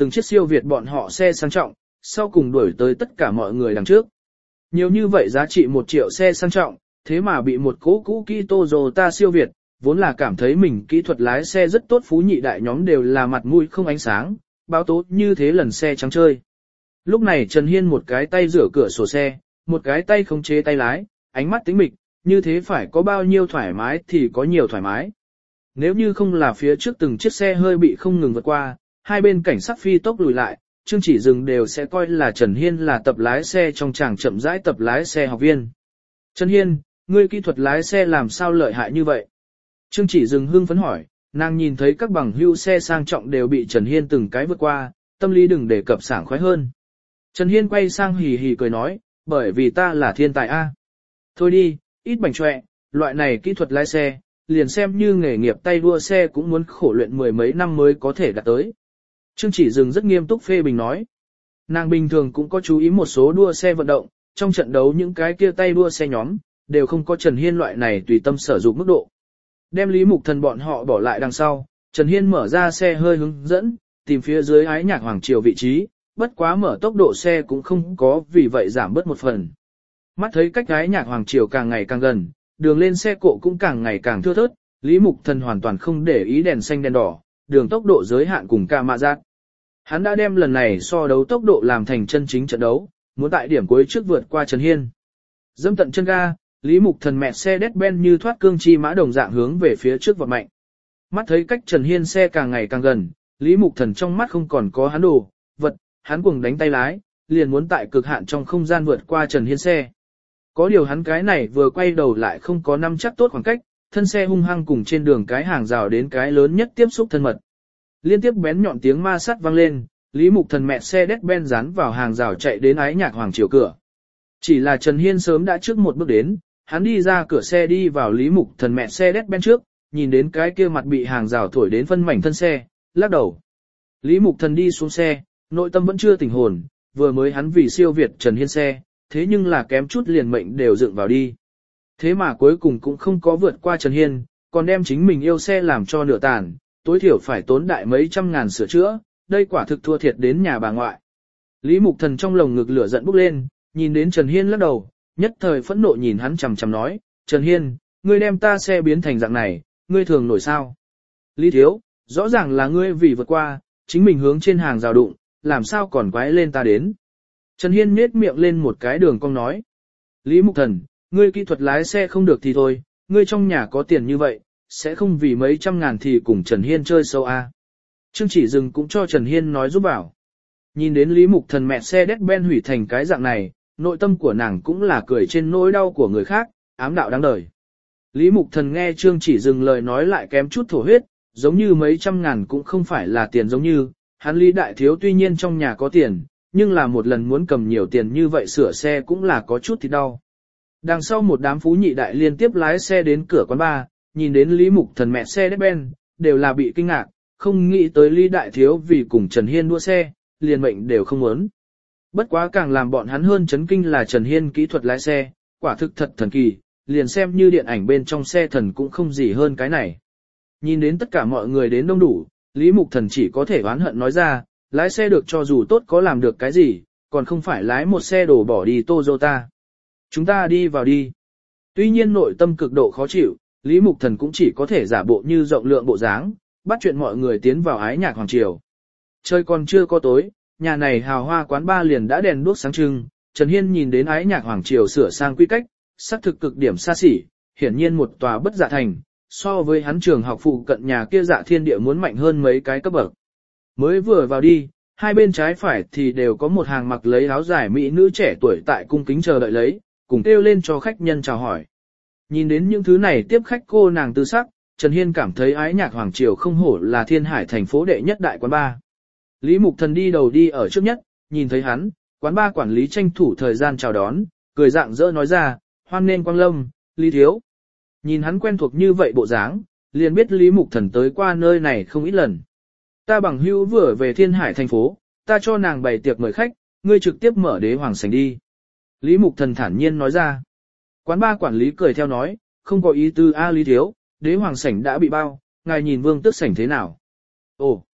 từng chiếc siêu việt bọn họ xe sang trọng, sau cùng đuổi tới tất cả mọi người đằng trước. Nhiều như vậy giá trị một triệu xe sang trọng, thế mà bị một cỗ cũ kỹ Toyota siêu việt, vốn là cảm thấy mình kỹ thuật lái xe rất tốt phú nhị đại nhóm đều là mặt mũi không ánh sáng, báo tố như thế lần xe trắng chơi. Lúc này Trần Hiên một cái tay rửa cửa sổ xe, một cái tay khống chế tay lái, ánh mắt tĩnh mịch, như thế phải có bao nhiêu thoải mái thì có nhiều thoải mái. Nếu như không là phía trước từng chiếc xe hơi bị không ngừng vượt qua, hai bên cảnh sát phi tốc lùi lại, Trương Chỉ Dừng đều sẽ coi là Trần Hiên là tập lái xe trong tràng chậm rãi tập lái xe học viên. Trần Hiên, ngươi kỹ thuật lái xe làm sao lợi hại như vậy? Trương Chỉ Dừng hưng phấn hỏi, nàng nhìn thấy các bằng hữu xe sang trọng đều bị Trần Hiên từng cái vượt qua, tâm lý đừng để cập sảng khoái hơn. Trần Hiên quay sang hì hì cười nói, bởi vì ta là thiên tài A. Thôi đi, ít bảnh chọe, loại này kỹ thuật lái xe, liền xem như nghề nghiệp tay đua xe cũng muốn khổ luyện mười mấy năm mới có thể đạt tới. Trương Chỉ Dừng rất nghiêm túc phê bình nói. Nàng bình thường cũng có chú ý một số đua xe vận động, trong trận đấu những cái kia tay đua xe nhóm, đều không có Trần Hiên loại này tùy tâm sở dụng mức độ. Đem Lý Mục Thần bọn họ bỏ lại đằng sau, Trần Hiên mở ra xe hơi hướng dẫn, tìm phía dưới ái nhạc hoàng triều vị trí, bất quá mở tốc độ xe cũng không có vì vậy giảm bớt một phần. Mắt thấy cách ái nhạc hoàng triều càng ngày càng gần, đường lên xe cộ cũng càng ngày càng thưa thớt, Lý Mục Thần hoàn toàn không để ý đèn xanh đèn đỏ, đường tốc độ giới hạn cùng ca mạ giác. Hắn đã đem lần này so đấu tốc độ làm thành chân chính trận đấu, muốn tại điểm cuối trước vượt qua Trần Hiên. Dâm tận chân ga, Lý Mục Thần mẹ xe Mercedes-Benz như thoát cương chi mã đồng dạng hướng về phía trước vọt mạnh. Mắt thấy cách Trần Hiên xe càng ngày càng gần, Lý Mục Thần trong mắt không còn có hắn đồ, vật, hắn cuồng đánh tay lái, liền muốn tại cực hạn trong không gian vượt qua Trần Hiên xe. Có điều hắn cái này vừa quay đầu lại không có nắm chắc tốt khoảng cách, thân xe hung hăng cùng trên đường cái hàng rào đến cái lớn nhất tiếp xúc thân mật. Liên tiếp bén nhọn tiếng ma sắt vang lên, Lý Mục Thần mẹ xe Mercedes-Benz dán vào hàng rào chạy đến ái nhạc hoàng triều cửa. Chỉ là Trần Hiên sớm đã trước một bước đến, hắn đi ra cửa xe đi vào Lý Mục Thần mẹ xe Mercedes-Benz trước, nhìn đến cái kia mặt bị hàng rào thổi đến phân mảnh thân xe, lắc đầu. Lý Mục Thần đi xuống xe, nội tâm vẫn chưa tỉnh hồn, vừa mới hắn vì siêu việt Trần Hiên xe, thế nhưng là kém chút liền mệnh đều dựng vào đi. Thế mà cuối cùng cũng không có vượt qua Trần Hiên, còn đem chính mình yêu xe làm cho nửa tàn, tối thiểu phải tốn đại mấy trăm ngàn sửa chữa, đây quả thực thua thiệt đến nhà bà ngoại. Lý Mục Thần trong lồng ngực lửa giận bốc lên, nhìn đến Trần Hiên lắc đầu, nhất thời phẫn nộ nhìn hắn chằm chằm nói, Trần Hiên, ngươi đem ta xe biến thành dạng này, ngươi thường nổi sao? Lý Thiếu, rõ ràng là ngươi vì vượt qua, chính mình hướng trên hàng rào đụng, làm sao còn quái lên ta đến? Trần Hiên nhếch miệng lên một cái đường cong nói. Lý Mục Thần, ngươi kỹ thuật lái xe không được thì thôi, ngươi trong nhà có tiền như vậy, sẽ không vì mấy trăm ngàn thì cùng Trần Hiên chơi sâu a. Trương Chỉ Dừng cũng cho Trần Hiên nói giúp bảo. Nhìn đến Lý Mục Thần mẹ xe Mercedes-Benz hủy thành cái dạng này, nội tâm của nàng cũng là cười trên nỗi đau của người khác, ám đạo đáng đời. Lý Mục Thần nghe Trương Chỉ Dừng lời nói lại kém chút thổ huyết, giống như mấy trăm ngàn cũng không phải là tiền giống như, hắn Lý Đại Thiếu tuy nhiên trong nhà có tiền, nhưng là một lần muốn cầm nhiều tiền như vậy sửa xe cũng là có chút thì đau. Đằng sau một đám phú nhị đại liên tiếp lái xe đến cửa quán bar, nhìn đến Lý Mục Thần mẹ xe Mercedes-Benz, đều là bị kinh ngạc, không nghĩ tới Lý Đại Thiếu vì cùng Trần Hiên đua xe, liền mệnh đều không muốn. Bất quá càng làm bọn hắn hơn chấn kinh là Trần Hiên kỹ thuật lái xe, quả thực thật thần kỳ, liền xem như điện ảnh bên trong xe thần cũng không gì hơn cái này. Nhìn đến tất cả mọi người đến đông đủ, Lý Mục Thần chỉ có thể oán hận nói ra, lái xe được cho dù tốt có làm được cái gì, còn không phải lái một xe đổ bỏ đi Toyota. Chúng ta đi vào đi. Tuy nhiên nội tâm cực độ khó chịu, Lý Mục Thần cũng chỉ có thể giả bộ như rộng lượng bộ dáng, bắt chuyện mọi người tiến vào ái nhạc hoàng triều. Trời còn chưa có tối, nhà này hào hoa quán ba liền đã đèn đuốc sáng trưng, Trần Hiên nhìn đến ái nhạc hoàng triều sửa sang quy cách, sắc thực cực điểm xa xỉ, hiển nhiên một tòa bất dạ thành, so với hắn trường học phụ cận nhà kia dạ thiên địa muốn mạnh hơn mấy cái cấp bậc. Mới vừa vào đi, hai bên trái phải thì đều có một hàng mặc lấy áo dài mỹ nữ trẻ tuổi tại cung kính chờ đợi lấy, cùng kêu lên cho khách nhân chào hỏi. Nhìn đến những thứ này tiếp khách cô nàng tư sắc, Trần Hiên cảm thấy ái nhạc hoàng triều không hổ là thiên hải thành phố đệ nhất đại quán ba. Lý Mục Thần đi đầu đi ở trước nhất, nhìn thấy hắn, quán ba quản lý tranh thủ thời gian chào đón, cười dạng dỡ nói ra, hoan nên quang lâm, Lý Thiếu. Nhìn hắn quen thuộc như vậy bộ dáng, liền biết Lý Mục Thần tới qua nơi này không ít lần. Ta bằng hữu vừa về thiên hải thành phố, ta cho nàng bày tiệc mời khách, ngươi trực tiếp mở đế hoàng sảnh đi. Lý Mục Thần thản nhiên nói ra. Quán ba quản lý cười theo nói, không có ý tư a Lý Thiếu, đế hoàng sảnh đã bị bao, ngài nhìn vương tước sảnh thế nào. Ồ,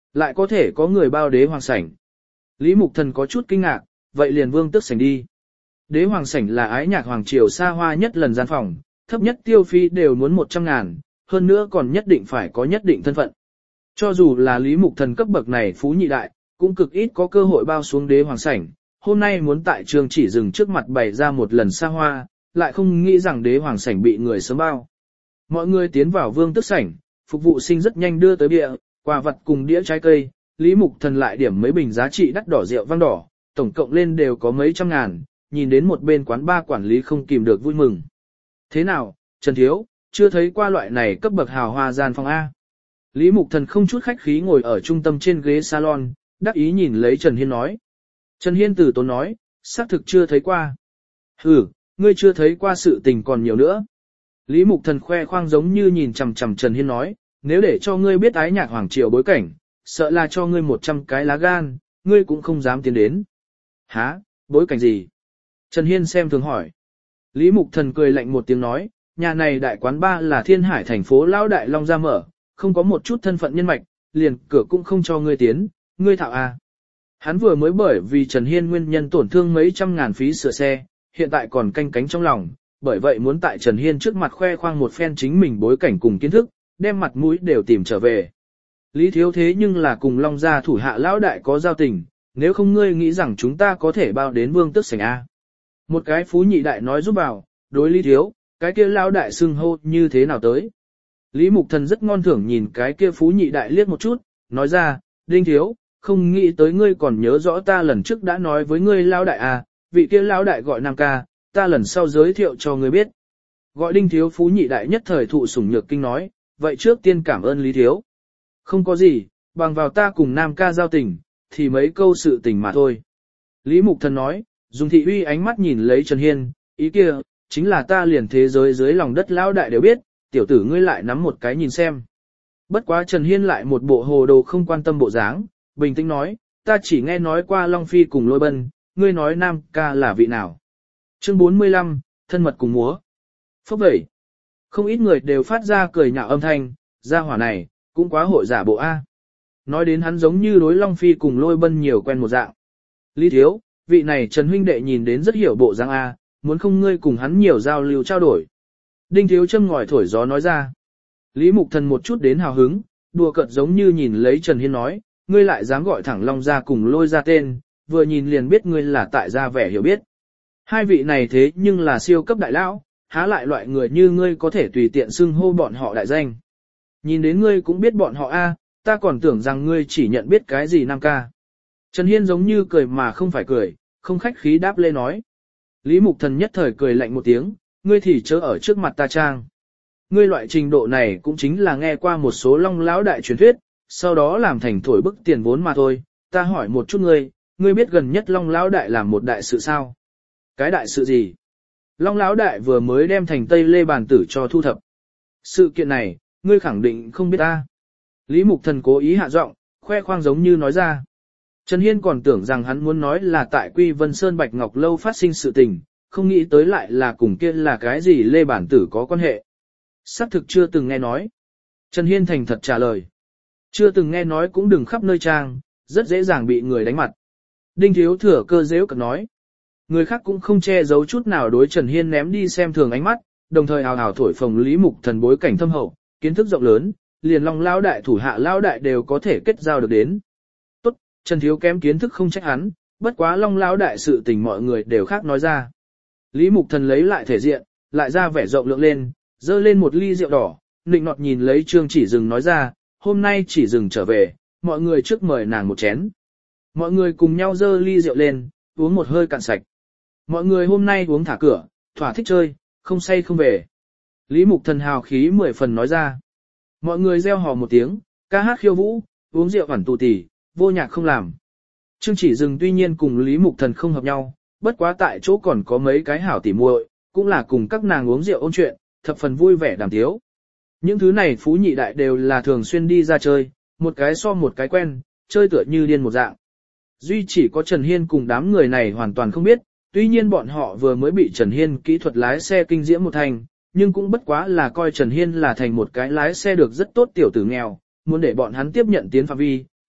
Lại có thể có người bao đế hoàng sảnh. Lý Mục Thần có chút kinh ngạc, vậy liền vương tước sảnh đi. Đế hoàng sảnh là ái nhạc hoàng triều xa hoa nhất lần gian phòng, thấp nhất tiêu phí đều muốn một trăm ngàn, hơn nữa còn nhất định phải có nhất định thân phận. Cho dù là Lý Mục Thần cấp bậc này phú nhị đại, cũng cực ít có cơ hội bao xuống đế hoàng sảnh. Hôm nay muốn tại trường chỉ dừng trước mặt bày ra một lần xa hoa, lại không nghĩ rằng đế hoàng sảnh bị người sớm bao. Mọi người tiến vào vương tước sảnh, phục vụ sinh rất nhanh đưa tới bia, quà vật cùng đĩa trái cây, Lý Mục Thần lại điểm mấy bình giá trị đắt đỏ rượu vang đỏ, tổng cộng lên đều có mấy trăm ngàn, nhìn đến một bên quán ba quản lý không kìm được vui mừng. Thế nào, Trần Thiếu, chưa thấy qua loại này cấp bậc hào hoa gian phòng A. Lý Mục Thần không chút khách khí ngồi ở trung tâm trên ghế salon, đắc ý nhìn lấy Trần Hiên nói. Trần Hiên từ tốn nói, xác thực chưa thấy qua. Ừ, ngươi chưa thấy qua sự tình còn nhiều nữa. Lý Mục Thần khoe khoang giống như nhìn chằm chằm Trần Hiên nói, nếu để cho ngươi biết ái nhạc hoàng triều bối cảnh, sợ là cho ngươi một trăm cái lá gan, ngươi cũng không dám tiến đến. Hả, bối cảnh gì? Trần Hiên xem thường hỏi. Lý Mục Thần cười lạnh một tiếng nói, nhà này đại quán ba là Thiên Hải thành phố Lão Đại Long ra mở, không có một chút thân phận nhân mạch, liền cửa cũng không cho ngươi tiến, ngươi thạo à. Hắn vừa mới bởi vì Trần Hiên nguyên nhân tổn thương mấy trăm ngàn phí sửa xe, hiện tại còn canh cánh trong lòng, bởi vậy muốn tại Trần Hiên trước mặt khoe khoang một phen chính mình bối cảnh cùng kiến thức, đem mặt mũi đều tìm trở về. Lý Thiếu thế nhưng là cùng Long gia thủ hạ Lão Đại có giao tình, nếu không ngươi nghĩ rằng chúng ta có thể bao đến vương tước sảnh A. Một cái phú nhị đại nói giúp bảo, đối Lý Thiếu, cái kia Lão Đại xưng hô như thế nào tới. Lý Mục Thần rất ngon thưởng nhìn cái kia phú nhị đại liếc một chút, nói ra, Đinh Thiếu, không nghĩ tới ngươi còn nhớ rõ ta lần trước đã nói với ngươi Lão Đại à, vị kia Lão Đại gọi Nam ca, ta lần sau giới thiệu cho ngươi biết. Gọi Đinh Thiếu phú nhị đại nhất thời thụ sủng nhược kinh nói, vậy trước tiên cảm ơn Lý Thiếu. Không có gì, bằng vào ta cùng Nam ca giao tình, thì mấy câu sự tình mà thôi. Lý Mục Thần nói, dùng thị uy ánh mắt nhìn lấy Trần Hiên, ý kia, chính là ta liền thế giới dưới lòng đất Lão Đại đều biết, tiểu tử ngươi lại nắm một cái nhìn xem. Bất quá Trần Hiên lại một bộ hồ đồ không quan tâm bộ dáng, bình tĩnh nói, ta chỉ nghe nói qua Long Phi cùng Lôi Bân, ngươi nói Nam ca là vị nào. Chương bốn mươi lăm, thân mật cùng múa. Phốc vậy. Không ít người đều phát ra cười nhạo âm thanh, gia hỏa này, cũng quá hội giả bộ A. Nói đến hắn giống như đối Long Phi cùng Lôi Bân nhiều quen một dạng. Lý Thiếu, vị này Trần huynh đệ nhìn đến rất hiểu bộ dáng A, muốn không ngươi cùng hắn nhiều giao lưu trao đổi. Đinh Thiếu châm ngòi thổi gió nói ra. Lý Mục Thần một chút đến hào hứng, đùa cợt giống như nhìn lấy Trần Hiên nói, ngươi lại dám gọi thẳng Long ra cùng Lôi ra tên, vừa nhìn liền biết ngươi là tại gia vẻ hiểu biết. Hai vị này thế nhưng là siêu cấp đại lão, há lại loại người như ngươi có thể tùy tiện xưng hô bọn họ đại danh. Nhìn đến ngươi cũng biết bọn họ a, ta còn tưởng rằng ngươi chỉ nhận biết cái gì Nam ca. Trần Hiên giống như cười mà không phải cười, không khách khí đáp lê nói. Lý Mục Thần nhất thời cười lạnh một tiếng, ngươi thì chớ ở trước mặt ta trang. Ngươi loại trình độ này cũng chính là nghe qua một số Long lão đại truyền thuyết, sau đó làm thành thổi bức tiền vốn mà thôi. Ta hỏi một chút ngươi, ngươi biết gần nhất Long lão đại làm một đại sự sao? Cái đại sự gì? Long lão đại vừa mới đem thành Tây Lê bản tử cho thu thập. Sự kiện này, ngươi khẳng định không biết ta. Lý Mục Thần cố ý hạ giọng, khoe khoang giống như nói ra. Trần Hiên còn tưởng rằng hắn muốn nói là tại Quy Vân Sơn Bạch Ngọc Lâu phát sinh sự tình, không nghĩ tới lại là cùng kia là cái gì Lê bản tử có quan hệ. Xác thực chưa từng nghe nói. Trần Hiên thành thật trả lời. Chưa từng nghe nói cũng đừng khắp nơi trang, rất dễ dàng bị người đánh mặt. Đinh Thiếu thừa cơ giễu cợt nói. Người khác cũng không che giấu chút nào đối Trần Hiên ném đi xem thường ánh mắt, đồng thời hào hào thổi phồng Lý Mục Thần bối cảnh thâm hậu, kiến thức rộng lớn, liền Long lão đại thủ hạ lão đại đều có thể kết giao được đến. Tốt, Trần Thiếu kém kiến thức không trách hắn, bất quá Long lão đại sự tình mọi người đều khác nói ra. Lý Mục Thần lấy lại thể diện, lại ra vẻ rộng lượng lên, dơ lên một ly rượu đỏ, nịnh nọt nhìn lấy Trương Chỉ Dừng nói ra, hôm nay Chỉ Dừng trở về, mọi người trước mời nàng một chén. Mọi người cùng nhau dơ ly rượu lên, uống một hơi cạn sạch. Mọi người hôm nay uống thả cửa, thỏa thích chơi, không say không về. Lý Mục Thần hào khí mười phần nói ra. Mọi người reo hò một tiếng, ca hát khiêu vũ, uống rượu hoàn tù tỉ, vô nhạc không làm. Trương Chỉ Dừng tuy nhiên cùng Lý Mục Thần không hợp nhau, bất quá tại chỗ còn có mấy cái hảo tỉ muội, cũng là cùng các nàng uống rượu ôn chuyện, thập phần vui vẻ đàm tiếu. Những thứ này phú nhị đại đều là thường xuyên đi ra chơi, một cái so một cái quen, chơi tựa như điên một dạng. Duy chỉ có Trần Hiên cùng đám người này hoàn toàn không biết, tuy nhiên bọn họ vừa mới bị Trần Hiên kỹ thuật lái xe kinh diễm một thành, nhưng cũng bất quá là coi Trần Hiên là thành một cái lái xe được rất tốt tiểu tử nghèo, muốn để bọn hắn tiếp nhận tiến phạm vi,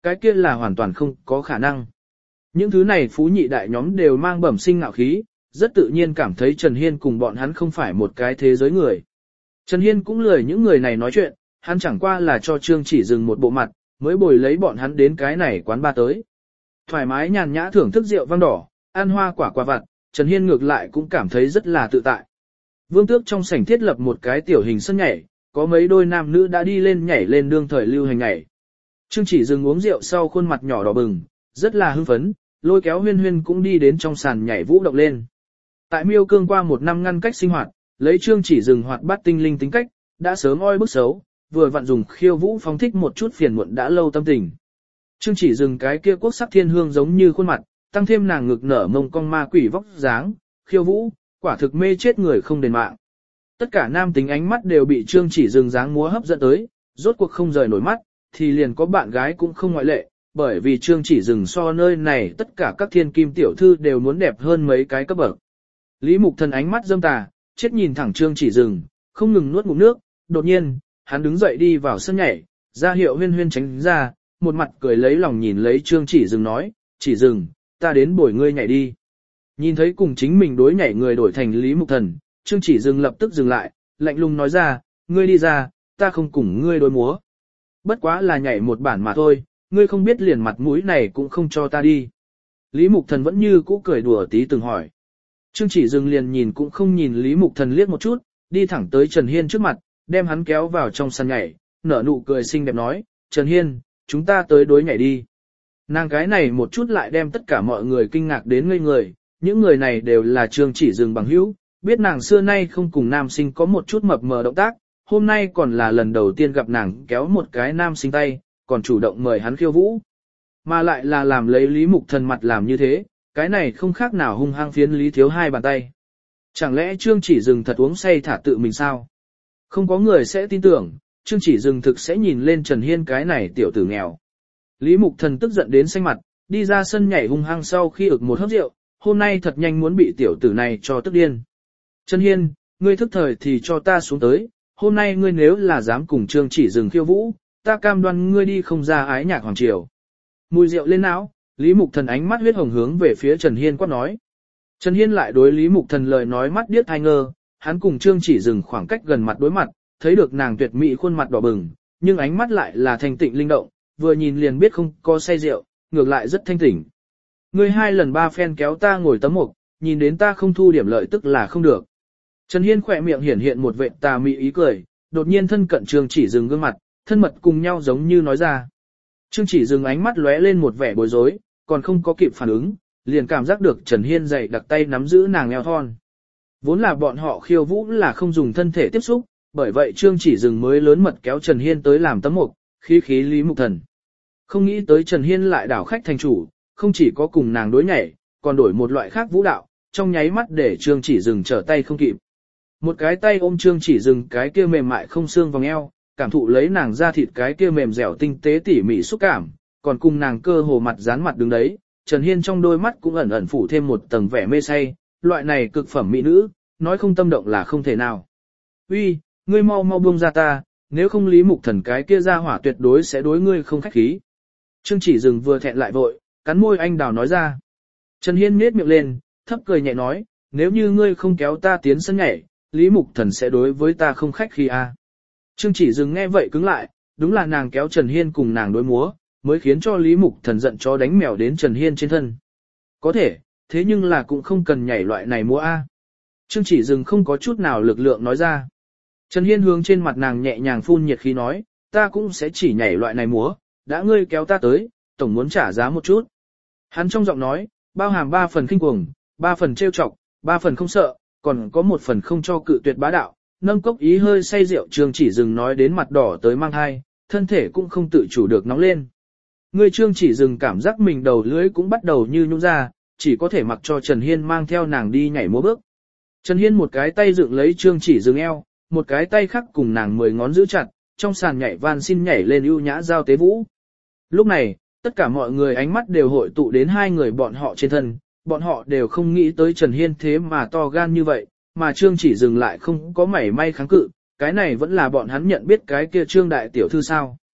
cái kia là hoàn toàn không có khả năng. Những thứ này phú nhị đại nhóm đều mang bẩm sinh ngạo khí, rất tự nhiên cảm thấy Trần Hiên cùng bọn hắn không phải một cái thế giới người. Trần Hiên cũng lười những người này nói chuyện, hắn chẳng qua là cho Trương Chỉ Dừng một bộ mặt, mới bồi lấy bọn hắn đến cái này quán ba tới. Thoải mái nhàn nhã thưởng thức rượu vang đỏ, ăn hoa quả quả vặt, Trần Hiên ngược lại cũng cảm thấy rất là tự tại. Vương Tước trong sảnh thiết lập một cái tiểu hình sân nhảy, có mấy đôi nam nữ đã đi lên nhảy lên đương thời lưu hành nhảy. Trương Chỉ Dừng uống rượu sau khuôn mặt nhỏ đỏ bừng, rất là hưng phấn, lôi kéo Huyên Huyên cũng đi đến trong sàn nhảy vũ động lên. Tại Miêu Cương qua một năm ngăn cách sinh hoạt, lấy Trương Chỉ Dừng hoạt bát tinh linh tính cách, đã sớm oi bức xấu, vừa vặn dùng khiêu vũ phóng thích một chút phiền muộn đã lâu tâm tình. Trương Chỉ Dừng cái kia quốc sắc thiên hương giống như khuôn mặt, tăng thêm nàng ngực nở mông cong ma quỷ vóc dáng, khiêu vũ, quả thực mê chết người không đền mạng. Tất cả nam tính ánh mắt đều bị Trương Chỉ Dừng dáng múa hấp dẫn tới, rốt cuộc không rời nổi mắt, thì liền có bạn gái cũng không ngoại lệ, bởi vì Trương Chỉ Dừng so nơi này tất cả các thiên kim tiểu thư đều muốn đẹp hơn mấy cái cấp bậc. Lý Mục Thần ánh mắt dâm tà, chết nhìn thẳng Trương Chỉ Dừng, không ngừng nuốt ngụm nước, đột nhiên, hắn đứng dậy đi vào sân nhảy, ra hiệu Huyên Huyên tránh ra, một mặt cười lấy lòng nhìn lấy Trương Chỉ Dừng nói, Chỉ Dừng, ta đến bồi ngươi nhảy đi. Nhìn thấy cùng chính mình đối nhảy người đổi thành Lý Mục Thần, Trương Chỉ Dừng lập tức dừng lại, lạnh lùng nói ra, ngươi đi ra, ta không cùng ngươi đối múa. Bất quá là nhảy một bản mà thôi, ngươi không biết liền mặt mũi này cũng không cho ta đi. Lý Mục Thần vẫn như cũ cười đùa tí từng hỏi. Trương Chỉ Dừng liền nhìn cũng không nhìn Lý Mục Thần liếc một chút, đi thẳng tới Trần Hiên trước mặt, đem hắn kéo vào trong sân nhảy, nở nụ cười xinh đẹp nói, Trần Hiên, chúng ta tới đối nhảy đi. Nàng cái này một chút lại đem tất cả mọi người kinh ngạc đến ngây người, những người này đều là Trương Chỉ Dừng bằng hữu, biết nàng xưa nay không cùng nam sinh có một chút mập mờ động tác, hôm nay còn là lần đầu tiên gặp nàng kéo một cái nam sinh tay, còn chủ động mời hắn khiêu vũ. Mà lại là làm lấy Lý Mục Thần mặt làm như thế, cái này không khác nào hung hăng phiến Lý Thiếu hai bàn tay. Chẳng lẽ Trương Chỉ Dừng thật uống say thả tự mình sao? Không có người sẽ tin tưởng, Trương Chỉ Dừng thực sẽ nhìn lên Trần Hiên cái này tiểu tử nghèo. Lý Mục Thần tức giận đến xanh mặt, đi ra sân nhảy hung hăng sau khi ực một hớp rượu, hôm nay thật nhanh muốn bị tiểu tử này cho tức điên. Trần Hiên, ngươi thức thời thì cho ta xuống tới, hôm nay ngươi nếu là dám cùng Trương Chỉ Dừng khiêu vũ, ta cam đoan ngươi đi không ra ái nhạc hoàng triều. Mùi rượu lên não, Lý Mục Thần ánh mắt huyết hồng hướng về phía Trần Hiên quát nói. Trần Hiên lại đối Lý Mục Thần lời nói mắt điếc tai ngơ, hắn cùng Trương Chỉ Dừng khoảng cách gần mặt đối mặt, thấy được nàng tuyệt mỹ khuôn mặt đỏ bừng, nhưng ánh mắt lại là thanh tịnh linh động, vừa nhìn liền biết không có say rượu, ngược lại rất thanh tỉnh. Ngươi hai lần ba phen kéo ta ngồi tấm mục, nhìn đến ta không thu điểm lợi tức là không được. Trần Hiên khỏe miệng hiển hiện một vệt tà mị ý cười, đột nhiên thân cận Trương Chỉ Dừng gương mặt, thân mật cùng nhau giống như nói ra. Trương Chỉ Dừng ánh mắt lóe lên một vẻ bối rối, còn không có kịp phản ứng, liền cảm giác được Trần Hiên dày đặc tay nắm giữ nàng eo thon. Vốn là bọn họ khiêu vũ là không dùng thân thể tiếp xúc, bởi vậy Trương Chỉ Dừng mới lớn mật kéo Trần Hiên tới làm tấm mục, khí khí Lý Mục Thần. Không nghĩ tới Trần Hiên lại đảo khách thành chủ, không chỉ có cùng nàng đối nhảy, còn đổi một loại khác vũ đạo, trong nháy mắt để Trương Chỉ Dừng trở tay không kịp. Một cái tay ôm Trương Chỉ Dừng cái kia mềm mại không xương vòng eo, cảm thụ lấy nàng da thịt cái kia mềm dẻo tinh tế tỉ mỉ xúc cảm, còn cùng nàng cơ hồ mặt dán mặt đứng đấy, Trần Hiên trong đôi mắt cũng ẩn ẩn phủ thêm một tầng vẻ mê say, loại này cực phẩm mỹ nữ, nói không tâm động là không thể nào. Uy, ngươi mau mau buông ra ta, nếu không Lý Mục Thần cái kia ra hỏa tuyệt đối sẽ đối ngươi không khách khí. Trương Chỉ Dừng vừa thẹn lại vội, cắn môi anh đào nói ra. Trần Hiên nhếch miệng lên, thấp cười nhẹ nói, nếu như ngươi không kéo ta tiến sân nhảy, Lý Mục Thần sẽ đối với ta không khách khí à. Trương Chỉ Dừng nghe vậy cứng lại, đúng là nàng kéo Trần Hiên cùng nàng đối múa, mới khiến cho Lý Mục Thần giận chó đánh mèo đến Trần Hiên trên thân. Có thể, thế nhưng là cũng không cần nhảy loại này múa a. Trương Chỉ Dừng không có chút nào lực lượng nói ra. Trần Hiên hướng trên mặt nàng nhẹ nhàng phun nhiệt khí nói, ta cũng sẽ chỉ nhảy loại này múa, đã ngươi kéo ta tới, tổng muốn trả giá một chút. Hắn trong giọng nói, bao hàm ba phần khinh cuồng, ba phần trêu chọc, ba phần không sợ, còn có một phần không cho cự tuyệt bá đạo, nâng cốc ý hơi say rượu. Trương Chỉ Dừng nói đến mặt đỏ tới mang hai, thân thể cũng không tự chủ được nóng lên. Người Trương Chỉ Dừng cảm giác mình đầu lưỡi cũng bắt đầu như nhũn ra, chỉ có thể mặc cho Trần Hiên mang theo nàng đi nhảy múa bước. Trần Hiên một cái tay dựng lấy Trương Chỉ Dừng eo, một cái tay khác cùng nàng mười ngón giữ chặt, trong sàn nhảy van xin nhảy lên ưu nhã giao tế vũ. Lúc này, tất cả mọi người ánh mắt đều hội tụ đến hai người bọn họ trên thân, bọn họ đều không nghĩ tới Trần Hiên thế mà to gan như vậy, mà Trương Chỉ Dừng lại không có mảy may kháng cự, cái này vẫn là bọn hắn nhận biết cái kia Trương đại tiểu thư sao.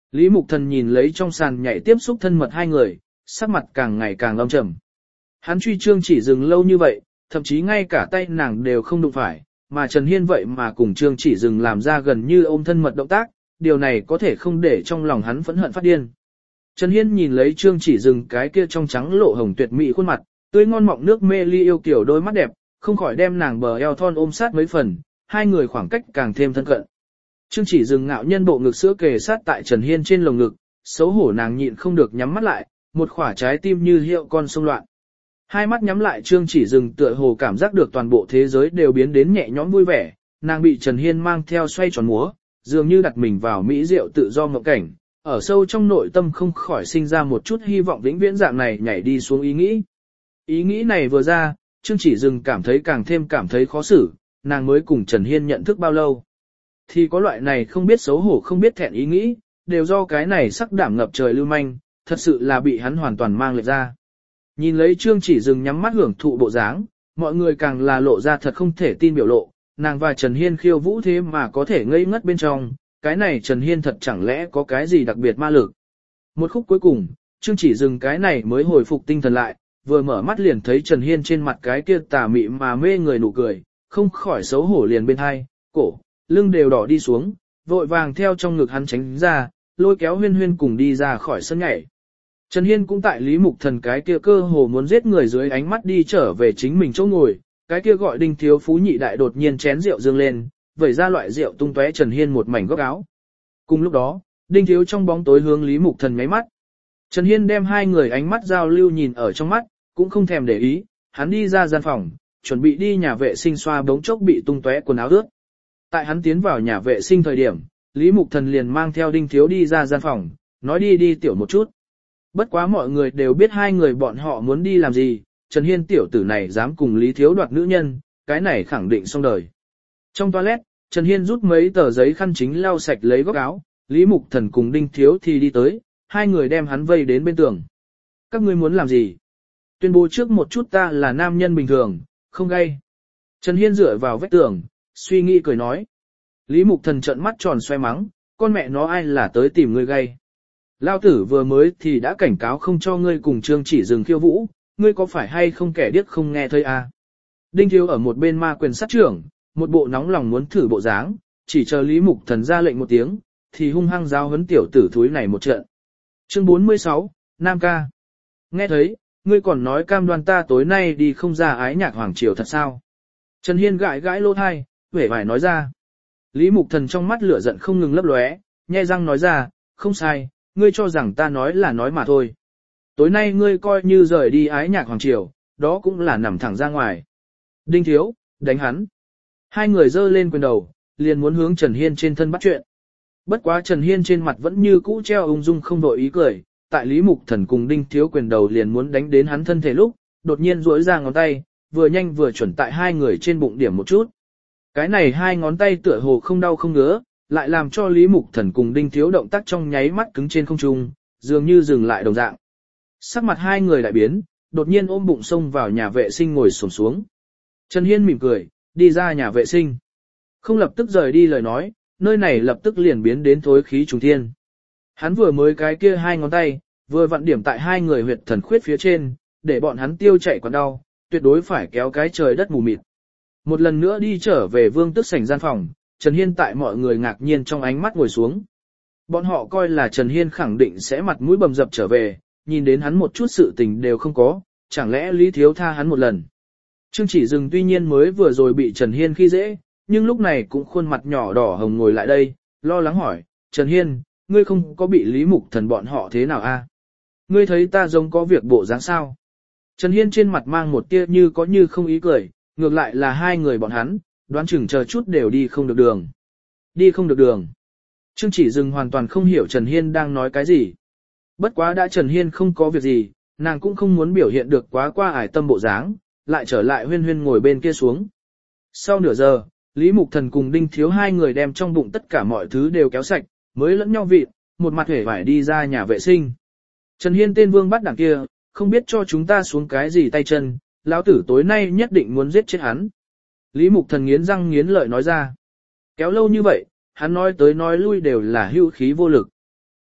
Lý Mục Thần nhìn lấy trong sàn nhảy tiếp xúc thân mật hai người, sắc mặt càng ngày càng âm trầm. Hắn truy Trương Chỉ Dừng lâu như vậy, thậm chí ngay cả tay nàng đều không đụng phải, mà Trần Hiên vậy mà cùng Trương Chỉ Dừng làm ra gần như ôm thân mật động tác, điều này có thể không để trong lòng hắn phẫn hận phát điên. Trần Hiên nhìn lấy Trương Chỉ Dừng cái kia trong trắng lộ hồng tuyệt mỹ khuôn mặt, tươi ngon mọng nước mê ly yêu kiểu đôi mắt đẹp, không khỏi đem nàng bờ eo thon ôm sát mấy phần, hai người khoảng cách càng thêm thân cận. Trương Chỉ Dừng ngạo nhân bộ ngực sữa kề sát tại Trần Hiên trên lồng ngực, xấu hổ nàng nhịn không được nhắm mắt lại, một khỏa trái tim như hiệu con sông loạn. Hai mắt nhắm lại Trương Chỉ Dừng tựa hồ cảm giác được toàn bộ thế giới đều biến đến nhẹ nhõm vui vẻ, nàng bị Trần Hiên mang theo xoay tròn múa, dường như đặt mình vào mỹ diệu tự do mộng cảnh, ở sâu trong nội tâm không khỏi sinh ra một chút hy vọng vĩnh viễn dạng này nhảy đi xuống ý nghĩ. Ý nghĩ này vừa ra, Trương Chỉ Dừng cảm thấy càng thêm cảm thấy khó xử, nàng mới cùng Trần Hiên nhận thức bao lâu. Thì có loại này không biết xấu hổ không biết thẹn ý nghĩ, đều do cái này sắc đảm ngập trời lưu manh, thật sự là bị hắn hoàn toàn mang lệch ra. Nhìn lấy Trương Chỉ Dừng nhắm mắt hưởng thụ bộ dáng, mọi người càng là lộ ra thật không thể tin biểu lộ, nàng và Trần Hiên khiêu vũ thế mà có thể ngây ngất bên trong, cái này Trần Hiên thật chẳng lẽ có cái gì đặc biệt ma lực. Một khúc cuối cùng, Trương Chỉ Dừng cái này mới hồi phục tinh thần lại, vừa mở mắt liền thấy Trần Hiên trên mặt cái kia tà mị mà mê người nụ cười, không khỏi xấu hổ liền bên hai, cổ, lưng đều đỏ đi xuống, vội vàng theo trong ngực hắn tránh ra, lôi kéo Huyên Huyên cùng đi ra khỏi sân nhảy. Trần Hiên cũng tại Lý Mục Thần cái kia cơ hồ muốn giết người dưới ánh mắt đi trở về chính mình chỗ ngồi, cái kia gọi Đinh Thiếu Phú nhị đại đột nhiên chén rượu dương lên, vẩy ra loại rượu tung tóe Trần Hiên một mảnh góc áo. Cùng lúc đó, Đinh Thiếu trong bóng tối hướng Lý Mục Thần nháy mắt. Trần Hiên đem hai người ánh mắt giao lưu nhìn ở trong mắt, cũng không thèm để ý, hắn đi ra gian phòng, chuẩn bị đi nhà vệ sinh xoa bóng chốc bị tung tóe quần áo ướt. Tại hắn tiến vào nhà vệ sinh thời điểm, Lý Mục Thần liền mang theo Đinh Thiếu đi ra gian phòng, nói đi đi tiểu một chút. Bất quá mọi người đều biết hai người bọn họ muốn đi làm gì, Trần Hiên tiểu tử này dám cùng Lý Thiếu đoạt nữ nhân, cái này khẳng định xong đời. Trong toilet, Trần Hiên rút mấy tờ giấy khăn chính lau sạch lấy góc áo, Lý Mục Thần cùng Đinh Thiếu thì đi tới, hai người đem hắn vây đến bên tường. Các ngươi muốn làm gì? Tuyên bố trước một chút ta là nam nhân bình thường, không gay. Trần Hiên dựa vào vách tường, suy nghĩ cười nói. Lý Mục Thần trợn mắt tròn xoay mắng, con mẹ nó ai là tới tìm ngươi gay. Lao tử vừa mới thì đã cảnh cáo không cho ngươi cùng Trương Chỉ Dừng khiêu vũ, ngươi có phải hay không kẻ điếc không nghe thấy à? Đinh Thiếu ở một bên ma quyền sát trưởng, một bộ nóng lòng muốn thử bộ dáng, chỉ chờ Lý Mục Thần ra lệnh một tiếng, thì hung hăng giáo huấn tiểu tử thúi này một trận. Chương bốn mươi sáu, Nam ca. Nghe thấy, ngươi còn nói cam đoan ta tối nay đi không ra ái nhạc hoàng triều thật sao? Trần Hiên gãi gãi lỗ thai, vẻ vải nói ra. Lý Mục Thần trong mắt lửa giận không ngừng lấp lóe, nhe răng nói ra, không sai, ngươi cho rằng ta nói là nói mà thôi. Tối nay ngươi coi như rời đi ái nhạc hoàng triều, đó cũng là nằm thẳng ra ngoài. Đinh Thiếu, đánh hắn. Hai người giơ lên quyền đầu, liền muốn hướng Trần Hiên trên thân bắt chuyện. Bất quá Trần Hiên trên mặt vẫn như cũ treo ung dung không đội ý cười, tại Lý Mục Thần cùng Đinh Thiếu quyền đầu liền muốn đánh đến hắn thân thể lúc, đột nhiên duỗi ra ngón tay, vừa nhanh vừa chuẩn tại hai người trên bụng điểm một chút. Cái này hai ngón tay tựa hồ không đau không ngứa, lại làm cho Lý Mục Thần cùng Đinh Thiếu động tác trong nháy mắt cứng trên không trung, dường như dừng lại đồng dạng. Sắc mặt hai người đại biến, đột nhiên ôm bụng xông vào nhà vệ sinh ngồi xổm xuống. Trần Hiên mỉm cười, đi ra nhà vệ sinh. Không lập tức rời đi lời nói, nơi này lập tức liền biến đến thối khí trùng thiên. Hắn vừa mới cái kia hai ngón tay, vừa vặn điểm tại hai người huyệt thần khuyết phía trên, để bọn hắn tiêu chạy còn đau, tuyệt đối phải kéo cái trời đất mù mịt. Một lần nữa đi trở về Vương Tức sảnh gian phòng, Trần Hiên tại mọi người ngạc nhiên trong ánh mắt ngồi xuống. Bọn họ coi là Trần Hiên khẳng định sẽ mặt mũi bầm dập trở về, nhìn đến hắn một chút sự tình đều không có, chẳng lẽ Lý Thiếu tha hắn một lần. Trương Chỉ Dừng tuy nhiên mới vừa rồi bị Trần Hiên khi dễ, nhưng lúc này cũng khuôn mặt nhỏ đỏ hồng ngồi lại đây, lo lắng hỏi, Trần Hiên, ngươi không có bị Lý Mục Thần bọn họ thế nào a? Ngươi thấy ta giống có việc bộ dáng sao? Trần Hiên trên mặt mang một tia như có như không ý cười, ngược lại là hai người bọn hắn, đoán chừng chờ chút đều đi không được đường. Đi không được đường. Trương Chỉ Dừng hoàn toàn không hiểu Trần Hiên đang nói cái gì. Bất quá đã Trần Hiên không có việc gì, nàng cũng không muốn biểu hiện được quá qua ải tâm bộ dáng, lại trở lại Huyên Huyên ngồi bên kia xuống. Sau nửa giờ, Lý Mục Thần cùng Đinh Thiếu hai người đem trong bụng tất cả mọi thứ đều kéo sạch, mới lẫn nhau vịt, một mặt hể vải đi ra nhà vệ sinh. Trần Hiên tên vương bắt đảng kia, không biết cho chúng ta xuống cái gì tay chân, lão tử tối nay nhất định muốn giết chết hắn. Lý Mục Thần nghiến răng nghiến lợi nói ra. Kéo lâu như vậy, hắn nói tới nói lui đều là hưu khí vô lực.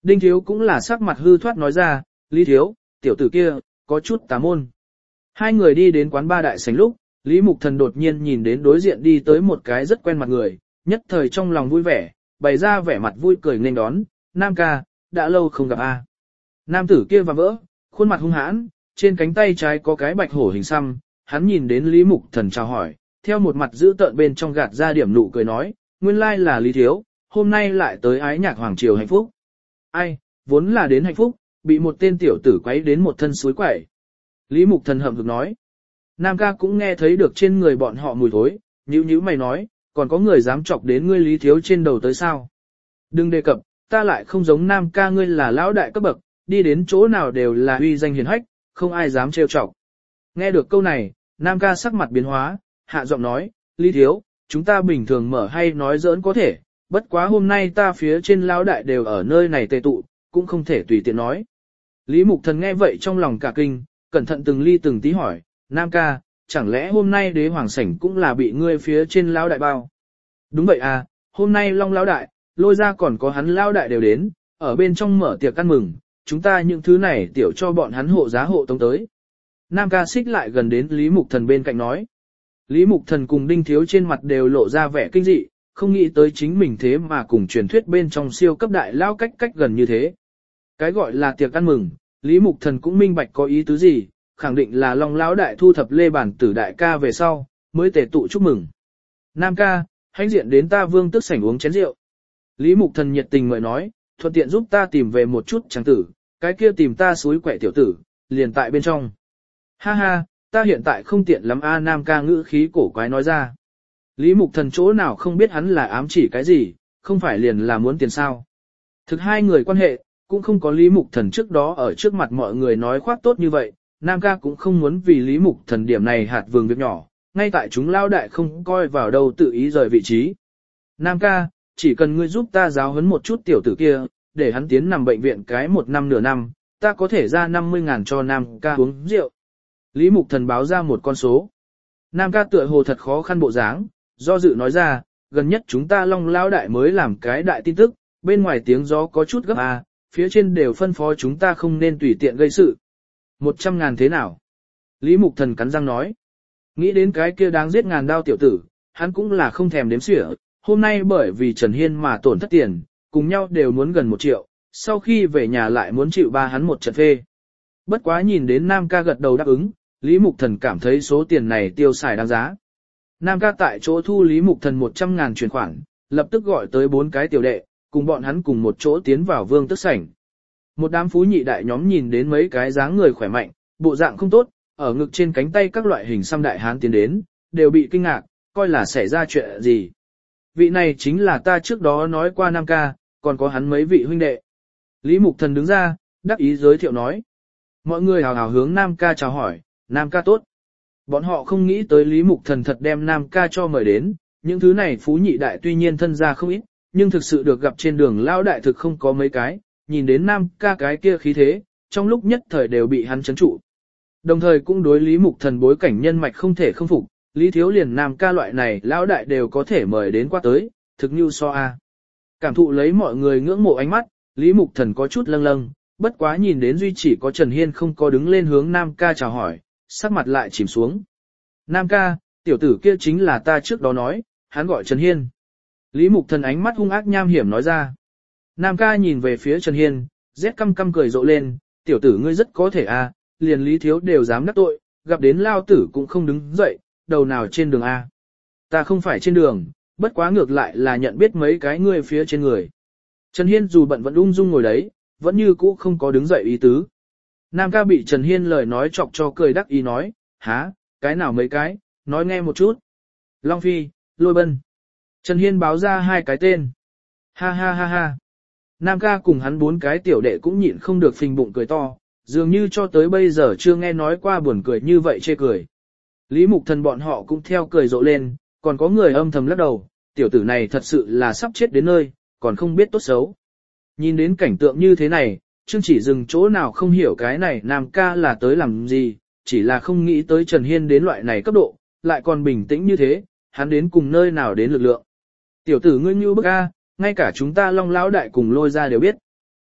Đinh Thiếu cũng là sắc mặt hư thoát nói ra, Lý Thiếu, tiểu tử kia, có chút tà môn. Hai người đi đến quán ba đại sảnh lúc, Lý Mục Thần đột nhiên nhìn đến đối diện đi tới một cái rất quen mặt người, nhất thời trong lòng vui vẻ, bày ra vẻ mặt vui cười nên đón, Nam ca, đã lâu không gặp a. Nam tử kia và vỡ, khuôn mặt hung hãn, trên cánh tay trái có cái bạch hổ hình xăm, hắn nhìn đến Lý Mục Thần chào hỏi, theo một mặt giữ tợn bên trong gạt ra điểm nụ cười nói, nguyên lai là Lý Thiếu, hôm nay lại tới ái nhạc hoàng triều hạnh phúc. Ai, vốn là đến hạnh phúc, bị một tên tiểu tử quấy đến một thân suối quẩy. Lý Mục Thần hậm hực nói. Nam ca cũng nghe thấy được trên người bọn họ mùi thối, nhíu nhíu mày nói, còn có người dám chọc đến ngươi Lý Thiếu trên đầu tới sao? Đừng đề cập, ta lại không giống Nam ca ngươi là lão đại cấp bậc, đi đến chỗ nào đều là uy danh hiển hách, không ai dám trêu chọc. Nghe được câu này, Nam ca sắc mặt biến hóa, hạ giọng nói, Lý Thiếu, chúng ta bình thường mở hay nói giỡn có thể, bất quá hôm nay ta phía trên lão đại đều ở nơi này tề tụ, cũng không thể tùy tiện nói. Lý Mục Thần nghe vậy trong lòng cả kinh, cẩn thận từng ly từng tí hỏi, Nam ca, chẳng lẽ hôm nay đế hoàng sảnh cũng là bị ngươi phía trên lão đại bao? Đúng vậy à, hôm nay Long lão đại, Lôi ra còn có hắn lão đại đều đến, ở bên trong mở tiệc ăn mừng, chúng ta những thứ này tiểu cho bọn hắn hộ giá hộ tống tới. Nam ca xích lại gần đến Lý Mục Thần bên cạnh nói. Lý Mục Thần cùng Đinh Thiếu trên mặt đều lộ ra vẻ kinh dị, không nghĩ tới chính mình thế mà cùng truyền thuyết bên trong siêu cấp đại lao cách cách gần như thế. Cái gọi là tiệc ăn mừng, Lý Mục Thần cũng minh bạch có ý tứ gì, khẳng định là Long lão đại thu thập Lê Bản Tử đại ca về sau, mới tề tụ chúc mừng. Nam ca, hãnh diện đến ta vương tức sảnh uống chén rượu. Lý Mục Thần nhiệt tình mời nói, thuận tiện giúp ta tìm về một chút trắng tử, cái kia tìm ta suối quẻ tiểu tử, liền tại bên trong. Ha ha, ta hiện tại không tiện lắm a. Nam ca ngữ khí cổ quái nói ra. Lý Mục Thần chỗ nào không biết hắn là ám chỉ cái gì, không phải liền là muốn tiền sao. Thực hai người quan hệ, cũng không có Lý Mục Thần trước đó ở trước mặt mọi người nói khoác tốt như vậy, Nam ca cũng không muốn vì Lý Mục Thần điểm này hạt vườn việc nhỏ, ngay tại chúng lao đại không coi vào đâu tự ý rời vị trí. Nam ca, chỉ cần ngươi giúp ta giáo huấn một chút tiểu tử kia, để hắn tiến nằm bệnh viện cái một năm nửa năm, ta có thể ra năm mươi ngàn cho Nam ca uống rượu. Lý Mục Thần báo ra một con số. Nam ca tựa hồ thật khó khăn bộ dáng, do dự nói ra, gần nhất chúng ta Long lão đại mới làm cái đại tin tức, bên ngoài tiếng gió có chút gấp à, phía trên đều phân phó chúng ta không nên tùy tiện gây sự. Một trăm ngàn thế nào? Lý Mục Thần cắn răng nói. Nghĩ đến cái kia đáng giết ngàn đao tiểu tử, hắn cũng là không thèm đếm xỉa, hôm nay bởi vì Trần Hiên mà tổn thất tiền, cùng nhau đều muốn gần một triệu, sau khi về nhà lại muốn chịu ba hắn một trận phê. Bất quá nhìn đến Nam ca gật đầu đáp ứng, Lý Mục Thần cảm thấy số tiền này tiêu xài đáng giá. Nam ca tại chỗ thu Lý Mục Thần một trăm ngàn chuyển khoản, lập tức gọi tới bốn cái tiểu đệ, cùng bọn hắn cùng một chỗ tiến vào vương tức sảnh. Một đám phú nhị đại nhóm nhìn đến mấy cái dáng người khỏe mạnh, bộ dạng không tốt, ở ngực trên cánh tay các loại hình xăm đại hán tiến đến, đều bị kinh ngạc, coi là xảy ra chuyện gì. Vị này chính là ta trước đó nói qua Nam ca, còn có hắn mấy vị huynh đệ. Lý Mục Thần đứng ra, đắc ý giới thiệu nói. Mọi người hào hào hướng Nam ca chào hỏi, Nam ca tốt. Bọn họ không nghĩ tới Lý Mục Thần thật đem Nam ca cho mời đến, những thứ này phú nhị đại tuy nhiên thân gia không ít, nhưng thực sự được gặp trên đường lao đại thực không có mấy cái, nhìn đến Nam ca cái kia khí thế, trong lúc nhất thời đều bị hắn chấn trụ. Đồng thời cũng đối Lý Mục Thần bối cảnh nhân mạch không thể không phục, Lý Thiếu liền Nam ca loại này lão đại đều có thể mời đến qua tới, thực như so a. Cảm thụ lấy mọi người ngưỡng mộ ánh mắt, Lý Mục Thần có chút lâng lâng, bất quá nhìn đến duy chỉ có Trần Hiên không có đứng lên hướng Nam ca chào hỏi, sắc mặt lại chìm xuống. Nam ca, tiểu tử kia chính là ta trước đó nói, hắn gọi Trần Hiên. Lý Mục Thần ánh mắt hung ác nham hiểm nói ra. Nam ca nhìn về phía Trần Hiên, rét căm căm cười rộ lên, tiểu tử ngươi rất có thể a, liền Lý Thiếu đều dám đắc tội, gặp đến lao tử cũng không đứng dậy, đầu nào trên đường a. Ta không phải trên đường, bất quá ngược lại là nhận biết mấy cái ngươi phía trên người. Trần Hiên dù bận vẫn ung dung ngồi đấy, vẫn như cũ không có đứng dậy ý tứ. Nam ca bị Trần Hiên lời nói chọc cho cười đắc ý nói, há, cái nào mấy cái, nói nghe một chút. Long Phi, Lôi Bân. Trần Hiên báo ra hai cái tên. Ha ha ha ha. Nam ca cùng hắn bốn cái tiểu đệ cũng nhịn không được phình bụng cười to, dường như cho tới bây giờ chưa nghe nói qua buồn cười như vậy chê cười. Lý Mục Thần bọn họ cũng theo cười rộ lên, còn có người âm thầm lắc đầu, tiểu tử này thật sự là sắp chết đến nơi, còn không biết tốt xấu. Nhìn đến cảnh tượng như thế này, Trương Chỉ dừng chỗ nào không hiểu cái này Nam ca là tới làm gì, chỉ là không nghĩ tới Trần Hiên đến loại này cấp độ, lại còn bình tĩnh như thế, hắn đến cùng nơi nào đến lực lượng. Tiểu tử ngươi như bức a, ngay cả chúng ta Long lão đại cùng Lôi ra đều biết.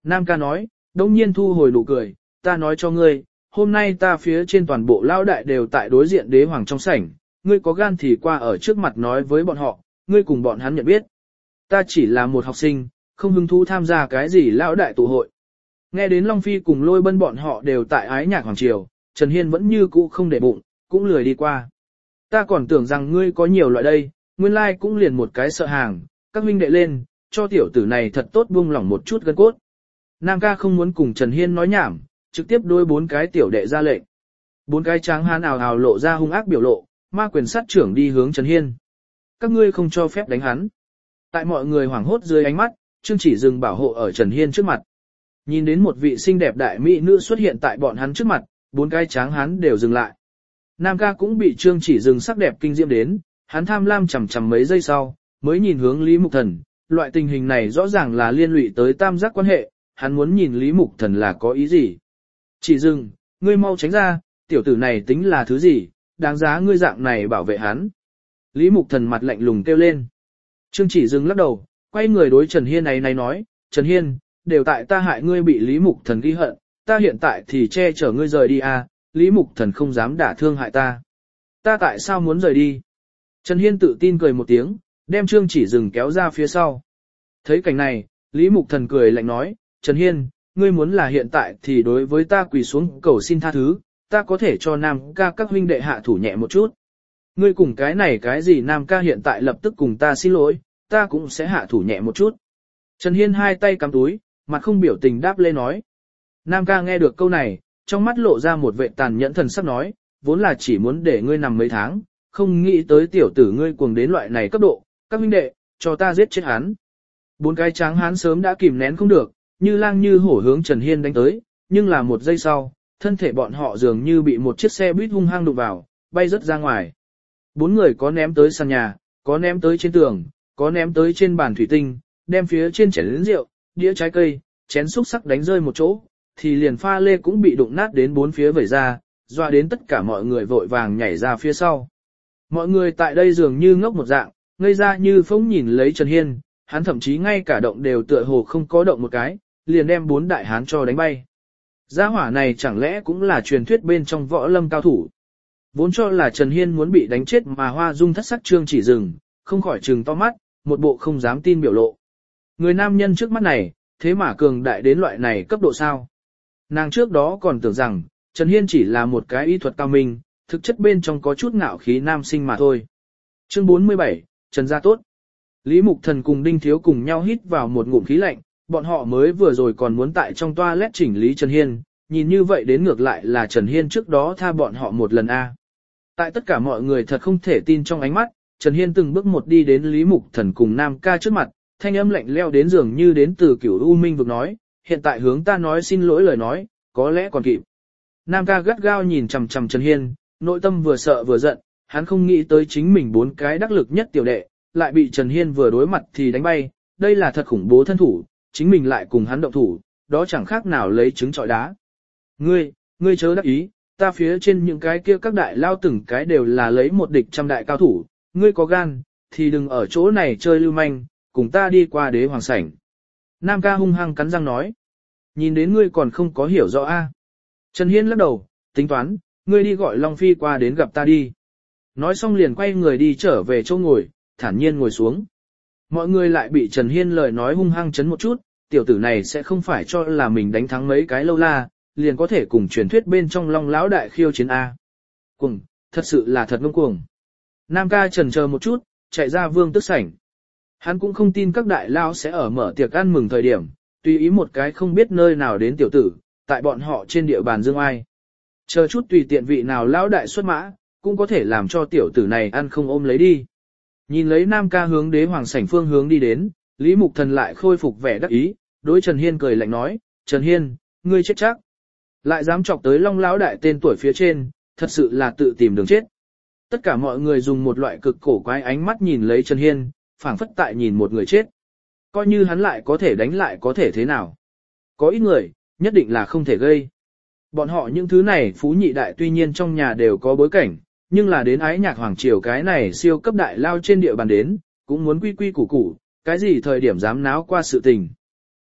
Nam ca nói, đông nhiên thu hồi nụ cười, ta nói cho ngươi, hôm nay ta phía trên toàn bộ lao đại đều tại đối diện đế hoàng trong sảnh, ngươi có gan thì qua ở trước mặt nói với bọn họ, ngươi cùng bọn hắn nhận biết. Ta chỉ là một học sinh, không hứng thú tham gia cái gì lao đại tụ hội. Nghe đến Long Phi cùng Lôi Bân bọn họ đều tại ái nhạc hoàng triều, Trần Hiên vẫn như cũ không để bụng, cũng lười đi qua. Ta còn tưởng rằng ngươi có nhiều loại đây, nguyên lai like cũng liền một cái sợ hàng, các huynh đệ lên, cho tiểu tử này thật tốt buông lỏng một chút gân cốt. Nam ca không muốn cùng Trần Hiên nói nhảm, trực tiếp đôi bốn cái tiểu đệ ra lệnh. Bốn cái tráng hán ào ào lộ ra hung ác biểu lộ, ma quyền sát trưởng đi hướng Trần Hiên. Các ngươi không cho phép đánh hắn. Tại mọi người hoảng hốt dưới ánh mắt, Trương Chỉ Dừng bảo hộ ở Trần Hiên trước mặt. Nhìn đến một vị xinh đẹp đại mỹ nữ xuất hiện tại bọn hắn trước mặt, bốn cái tráng hán đều dừng lại. Nam ca cũng bị Trương Chỉ Dừng sắc đẹp kinh diễm đến, hắn tham lam chằm chằm mấy giây sau, mới nhìn hướng Lý Mục Thần, loại tình hình này rõ ràng là liên lụy tới tam giác quan hệ, hắn muốn nhìn Lý Mục Thần là có ý gì. Chỉ Dừng, ngươi mau tránh ra, tiểu tử này tính là thứ gì, đáng giá ngươi dạng này bảo vệ hắn. Lý Mục Thần mặt lạnh lùng kêu lên. Trương Chỉ Dừng lắc đầu, quay người đối Trần Hiên này này nói, Trần Hiên, đều tại ta hại ngươi bị Lý Mục Thần ghi hận, ta hiện tại thì che chở ngươi rời đi à, Lý Mục Thần không dám đả thương hại ta. Ta tại sao muốn rời đi? Trần Hiên tự tin cười một tiếng, đem Trương Chỉ Dừng kéo ra phía sau. Thấy cảnh này, Lý Mục Thần cười lạnh nói, Trần Hiên, ngươi muốn là hiện tại thì đối với ta quỳ xuống cầu xin tha thứ, ta có thể cho Nam ca các huynh đệ hạ thủ nhẹ một chút. Ngươi cùng cái này cái gì Nam ca hiện tại lập tức cùng ta xin lỗi, ta cũng sẽ hạ thủ nhẹ một chút. Trần Hiên hai tay cắm túi, mặt không biểu tình đáp lê nói. Nam ca nghe được câu này, trong mắt lộ ra một vệ tàn nhẫn thần sắc nói, vốn là chỉ muốn để ngươi nằm mấy tháng, không nghĩ tới tiểu tử ngươi cuồng đến loại này cấp độ, các huynh đệ, cho ta giết chết hắn. Bốn cái tráng hán sớm đã kìm nén không được, như lang như hổ hướng Trần Hiên đánh tới, nhưng là một giây sau, thân thể bọn họ dường như bị một chiếc xe buýt hung hăng đụng vào, bay rất ra ngoài. Bốn người có ném tới sàn nhà, có ném tới trên tường, có ném tới trên bàn thủy tinh, đem phía trên chén rượu, đĩa trái cây, chén xúc sắc đánh rơi một chỗ, thì liền pha lê cũng bị đụng nát đến bốn phía vẩy ra, dọa đến tất cả mọi người vội vàng nhảy ra phía sau. Mọi người tại đây dường như ngốc một dạng, ngây ra như phóng nhìn lấy Trần Hiên, hắn thậm chí ngay cả động đều tựa hồ không có động một cái, liền đem bốn đại hán cho đánh bay. Gia hỏa này chẳng lẽ cũng là truyền thuyết bên trong võ lâm cao thủ. Vốn cho là Trần Hiên muốn bị đánh chết mà Hoa Dung thất sắc Trương Chỉ Dừng, không khỏi trừng to mắt, một bộ không dám tin biểu lộ. Người nam nhân trước mắt này, thế mà cường đại đến loại này cấp độ sao? Nàng trước đó còn tưởng rằng, Trần Hiên chỉ là một cái y thuật cao minh, thực chất bên trong có chút ngạo khí nam sinh mà thôi. Chương bốn mươi bảy, Trần gia tốt. Lý Mục Thần cùng Đinh Thiếu cùng nhau hít vào một ngụm khí lạnh, bọn họ mới vừa rồi còn muốn tại trong toilet chỉnh lý Trần Hiên, nhìn như vậy đến ngược lại là Trần Hiên trước đó tha bọn họ một lần a. Tại tất cả mọi người thật không thể tin trong ánh mắt, Trần Hiên từng bước một đi đến Lý Mục Thần cùng Nam ca trước mặt, thanh âm lạnh leo đến dường như đến từ Cửu U Minh vực nói, hiện tại hướng ta nói xin lỗi lời nói, có lẽ còn kịp. Nam ca gắt gao nhìn chằm chằm Trần Hiên, nội tâm vừa sợ vừa giận, hắn không nghĩ tới chính mình bốn cái đắc lực nhất tiểu đệ, lại bị Trần Hiên vừa đối mặt thì đánh bay, đây là thật khủng bố thân thủ, chính mình lại cùng hắn động thủ, đó chẳng khác nào lấy trứng trọi đá. Ngươi, ngươi chớ đắc ý, ta phía trên những cái kia các đại lao từng cái đều là lấy một địch trăm đại cao thủ, ngươi có gan, thì đừng ở chỗ này chơi lưu manh, cùng ta đi qua đế hoàng sảnh. Nam ca hung hăng cắn răng nói, nhìn đến ngươi còn không có hiểu rõ a. Trần Hiên lắc đầu, tính toán, ngươi đi gọi Long Phi qua đến gặp ta đi. Nói xong liền quay người đi trở về chỗ ngồi, thản nhiên ngồi xuống. Mọi người lại bị Trần Hiên lời nói hung hăng chấn một chút, tiểu tử này sẽ không phải cho là mình đánh thắng mấy cái lâu la, liền có thể cùng truyền thuyết bên trong Long lão đại khiêu chiến A. Cuồng, thật sự là thật ngông cuồng. Nam ca chần chờ một chút, chạy ra vương tức sảnh. Hắn cũng không tin các đại lao sẽ ở mở tiệc ăn mừng thời điểm, tùy ý một cái không biết nơi nào đến tiểu tử, tại bọn họ trên địa bàn dương ai. Chờ chút tùy tiện vị nào lão đại xuất mã, cũng có thể làm cho tiểu tử này ăn không ôm lấy đi. Nhìn lấy Nam ca hướng đế hoàng sảnh phương hướng đi đến, Lý Mục Thần lại khôi phục vẻ đắc ý, đối Trần Hiên cười lạnh nói, Trần Hiên, ngươi chết chắc. Lại dám chọc tới Long lão đại tên tuổi phía trên, thật sự là tự tìm đường chết. Tất cả mọi người dùng một loại cực cổ quái ánh mắt nhìn lấy Trần Hiên, phảng phất tại nhìn một người chết. Coi như hắn lại có thể đánh lại có thể thế nào. Có ít người, nhất định là không thể gây. Bọn họ những thứ này phú nhị đại tuy nhiên trong nhà đều có bối cảnh, nhưng là đến ái nhạc hoàng triều cái này siêu cấp đại lao trên địa bàn đến, cũng muốn quy quy củ củ, cái gì thời điểm dám náo qua sự tình.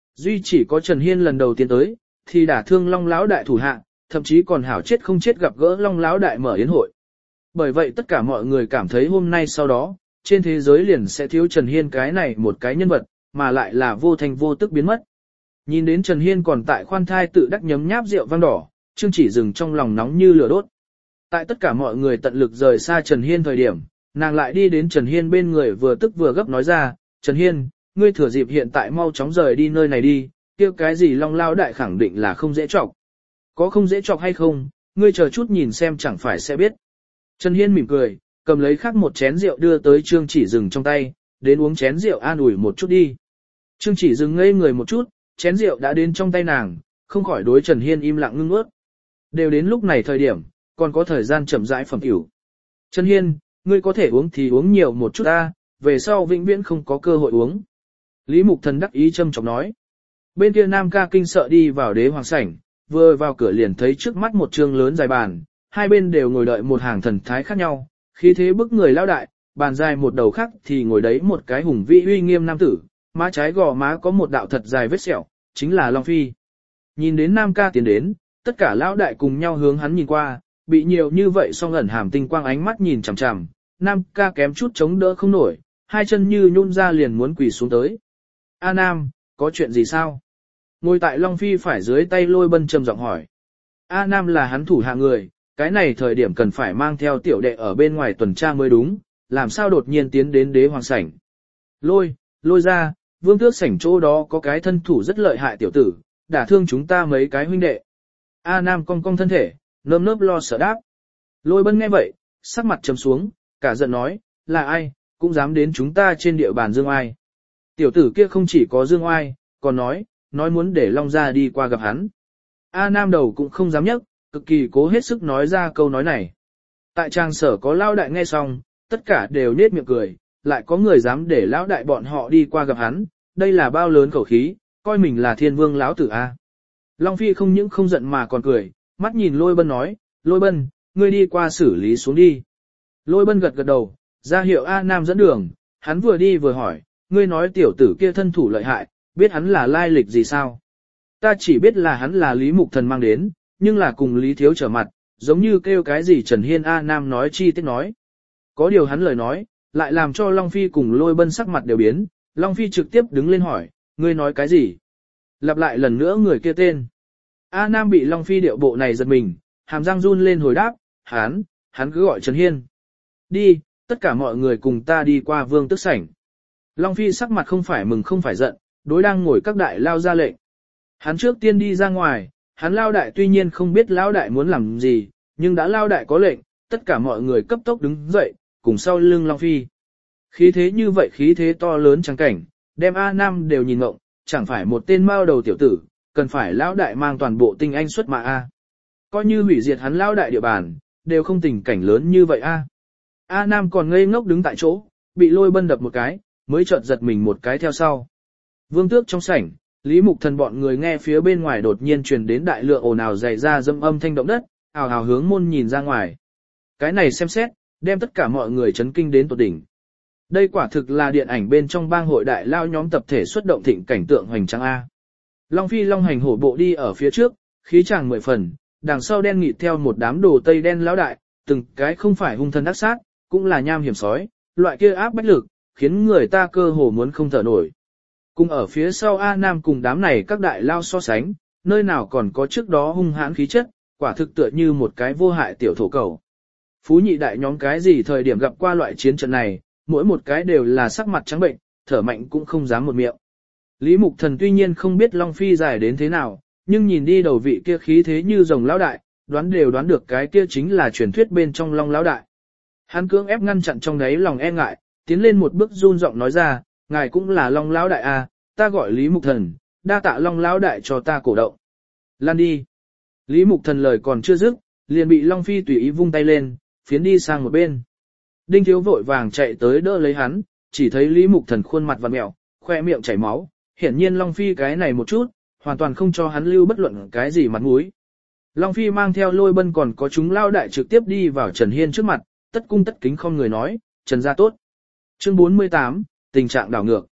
Duy chỉ có Trần Hiên lần đầu tiên tới, thì đả thương Long Lão đại thủ hạ, thậm chí còn hảo chết không chết gặp gỡ Long Lão đại mở yến hội. Bởi vậy tất cả mọi người cảm thấy hôm nay sau đó, trên thế giới liền sẽ thiếu Trần Hiên cái này một cái nhân vật, mà lại là vô thành vô tức biến mất. Nhìn đến Trần Hiên còn tại khoan thai tự đắc nhấm nháp rượu vang đỏ, Trương Chỉ Dừng trong lòng nóng như lửa đốt. Tại tất cả mọi người tận lực rời xa Trần Hiên thời điểm, nàng lại đi đến Trần Hiên bên người vừa tức vừa gấp nói ra, Trần Hiên, ngươi thừa dịp hiện tại mau chóng rời đi nơi này đi, kia cái gì Long Lão đại khẳng định là không dễ chọc. Có không dễ chọc hay không, ngươi chờ chút nhìn xem chẳng phải sẽ biết. Trần Hiên mỉm cười, cầm lấy khác một chén rượu đưa tới Trương Chỉ Dừng trong tay, đến uống chén rượu an ủi một chút đi. Trương Chỉ Dừng ngây người một chút, chén rượu đã đến trong tay nàng, không khỏi đối Trần Hiên im lặng ngưng ước. Đều đến lúc này thời điểm, còn có thời gian chậm rãi phẩm ỉu. Trần Hiên, ngươi có thể uống thì uống nhiều một chút ta, về sau vĩnh viễn không có cơ hội uống. Lý Mục Thần đắc ý châm chọc nói. Bên kia Nam Ca kinh sợ đi vào đế hoàng sảnh, vừa vào cửa liền thấy trước mắt một trương lớn dài bàn, hai bên đều ngồi đợi một hàng thần thái khác nhau, khí thế bức người lao đại, bàn dài một đầu khác thì ngồi đấy một cái hùng vĩ uy nghiêm nam tử, má trái gò má có một đạo thật dài vết sẹo, chính là Long Phi. Nhìn đến Nam Ca tiến đến, tất cả lão đại cùng nhau hướng hắn nhìn qua, bị nhiều như vậy song ẩn hàm tinh quang ánh mắt nhìn chằm chằm, Nam Ca kém chút chống đỡ không nổi, hai chân như nhún ra liền muốn quỳ xuống tới. A Nam, có chuyện gì sao? Ngồi tại Long Phi phải dưới tay Lôi Bân trầm giọng hỏi. A Nam là hắn thủ hạ người, cái này thời điểm cần phải mang theo tiểu đệ ở bên ngoài tuần tra mới đúng, làm sao đột nhiên tiến đến đế hoàng sảnh. Lôi, lôi ra, vương tước sảnh chỗ đó có cái thân thủ rất lợi hại tiểu tử, đả thương chúng ta mấy cái huynh đệ. A Nam cong cong thân thể, nơm nớp lo sợ đáp. Lôi Bân nghe vậy, sắc mặt trầm xuống, cả giận nói, là ai, cũng dám đến chúng ta trên địa bàn dương oai. Tiểu tử kia không chỉ có dương oai, còn nói, nói muốn để Long gia đi qua gặp hắn. A Nam đầu cũng không dám nhấc, cực kỳ cố hết sức nói ra câu nói này. Tại trang sở có lao đại nghe xong, tất cả đều nết miệng cười, lại có người dám để lão đại bọn họ đi qua gặp hắn, đây là bao lớn khẩu khí, coi mình là thiên vương lão tử A. Long Phi không những không giận mà còn cười, mắt nhìn Lôi Bân nói, Lôi Bân, ngươi đi qua xử lý xuống đi. Lôi Bân gật gật đầu, ra hiệu A Nam dẫn đường, hắn vừa đi vừa hỏi, ngươi nói tiểu tử kia thân thủ lợi hại, biết hắn là lai lịch gì sao? Ta chỉ biết là hắn là Lý Mục Thần mang đến, nhưng là cùng Lý Thiếu trở mặt, giống như kêu cái gì Trần Hiên A Nam nói chi tiết nói. Có điều hắn lời nói, lại làm cho Long Phi cùng Lôi Bân sắc mặt đều biến, Long Phi trực tiếp đứng lên hỏi, ngươi nói cái gì? Lặp lại lần nữa người kia tên. A Nam bị Long Phi điệu bộ này giật mình, hàm răng run lên hồi đáp, hắn, hắn cứ gọi Trần Hiên. Đi, tất cả mọi người cùng ta đi qua vương tước sảnh. Long Phi sắc mặt không phải mừng không phải giận, đối đang ngồi các đại lao ra lệnh. Hắn trước tiên đi ra ngoài, hắn lao đại tuy nhiên không biết lao đại muốn làm gì, nhưng đã lao đại có lệnh, tất cả mọi người cấp tốc đứng dậy, cùng sau lưng Long Phi. Khí thế như vậy khí thế to lớn chẳng cảnh, đem A Nam đều nhìn ngộng, chẳng phải một tên mao đầu tiểu tử, cần phải lao đại mang toàn bộ tinh anh xuất mà A. Coi như hủy diệt hắn lao đại địa bàn, đều không tình cảnh lớn như vậy A. A Nam còn ngây ngốc đứng tại chỗ, bị Lôi Bân đập một cái, mới chợt giật mình một cái theo sau. Vương tước trong sảnh, Lý Mục Thần bọn người nghe phía bên ngoài đột nhiên truyền đến đại lượng ồn ào dày ra dâm âm thanh động đất, ào ào hướng môn nhìn ra ngoài. Cái này xem xét, đem tất cả mọi người chấn kinh đến tột đỉnh. Đây quả thực là điện ảnh bên trong bang hội đại lao nhóm tập thể xuất động thịnh cảnh tượng hoành tráng A. Long Phi Long hành hổ bộ đi ở phía trước, khí chàng mười phần, đằng sau đen nghịt theo một đám đồ tây đen lão đại, từng cái không phải hung thần ác sát, cũng là nham hiểm sói, loại kia áp bách lực, khiến người ta cơ hồ muốn không thở nổi. Cùng ở phía sau A Nam cùng đám này các đại lao so sánh, nơi nào còn có trước đó hung hãn khí chất, quả thực tựa như một cái vô hại tiểu thổ cầu. Phú nhị đại nhóm cái gì thời điểm gặp qua loại chiến trận này, mỗi một cái đều là sắc mặt trắng bệnh, thở mạnh cũng không dám một miệng. Lý Mục Thần tuy nhiên không biết Long Phi dài đến thế nào, nhưng nhìn đi đầu vị kia khí thế như rồng lão đại, đoán đều đoán được cái kia chính là truyền thuyết bên trong Long lão đại. Hắn cưỡng ép ngăn chặn trong đáy lòng e ngại, tiến lên một bước run giọng nói ra, ngài cũng là Long lão đại à, ta gọi Lý Mục Thần, đa tạ Long lão đại cho ta cổ động. Lan đi. Lý Mục Thần lời còn chưa dứt, liền bị Long Phi tùy ý vung tay lên, phiến đi sang một bên. Đinh Thiếu vội vàng chạy tới đỡ lấy hắn, chỉ thấy Lý Mục Thần khuôn mặt vặn mẹo, khoe miệng chảy máu, hiển nhiên Long Phi cái này một chút, hoàn toàn không cho hắn lưu bất luận cái gì mặt mũi. Long Phi mang theo Lôi Bân còn có chúng lao đại trực tiếp đi vào Trần Hiên trước mặt, tất cung tất kính không người nói, Trần gia tốt. Chương bốn mươi tám, tình trạng đảo ngược.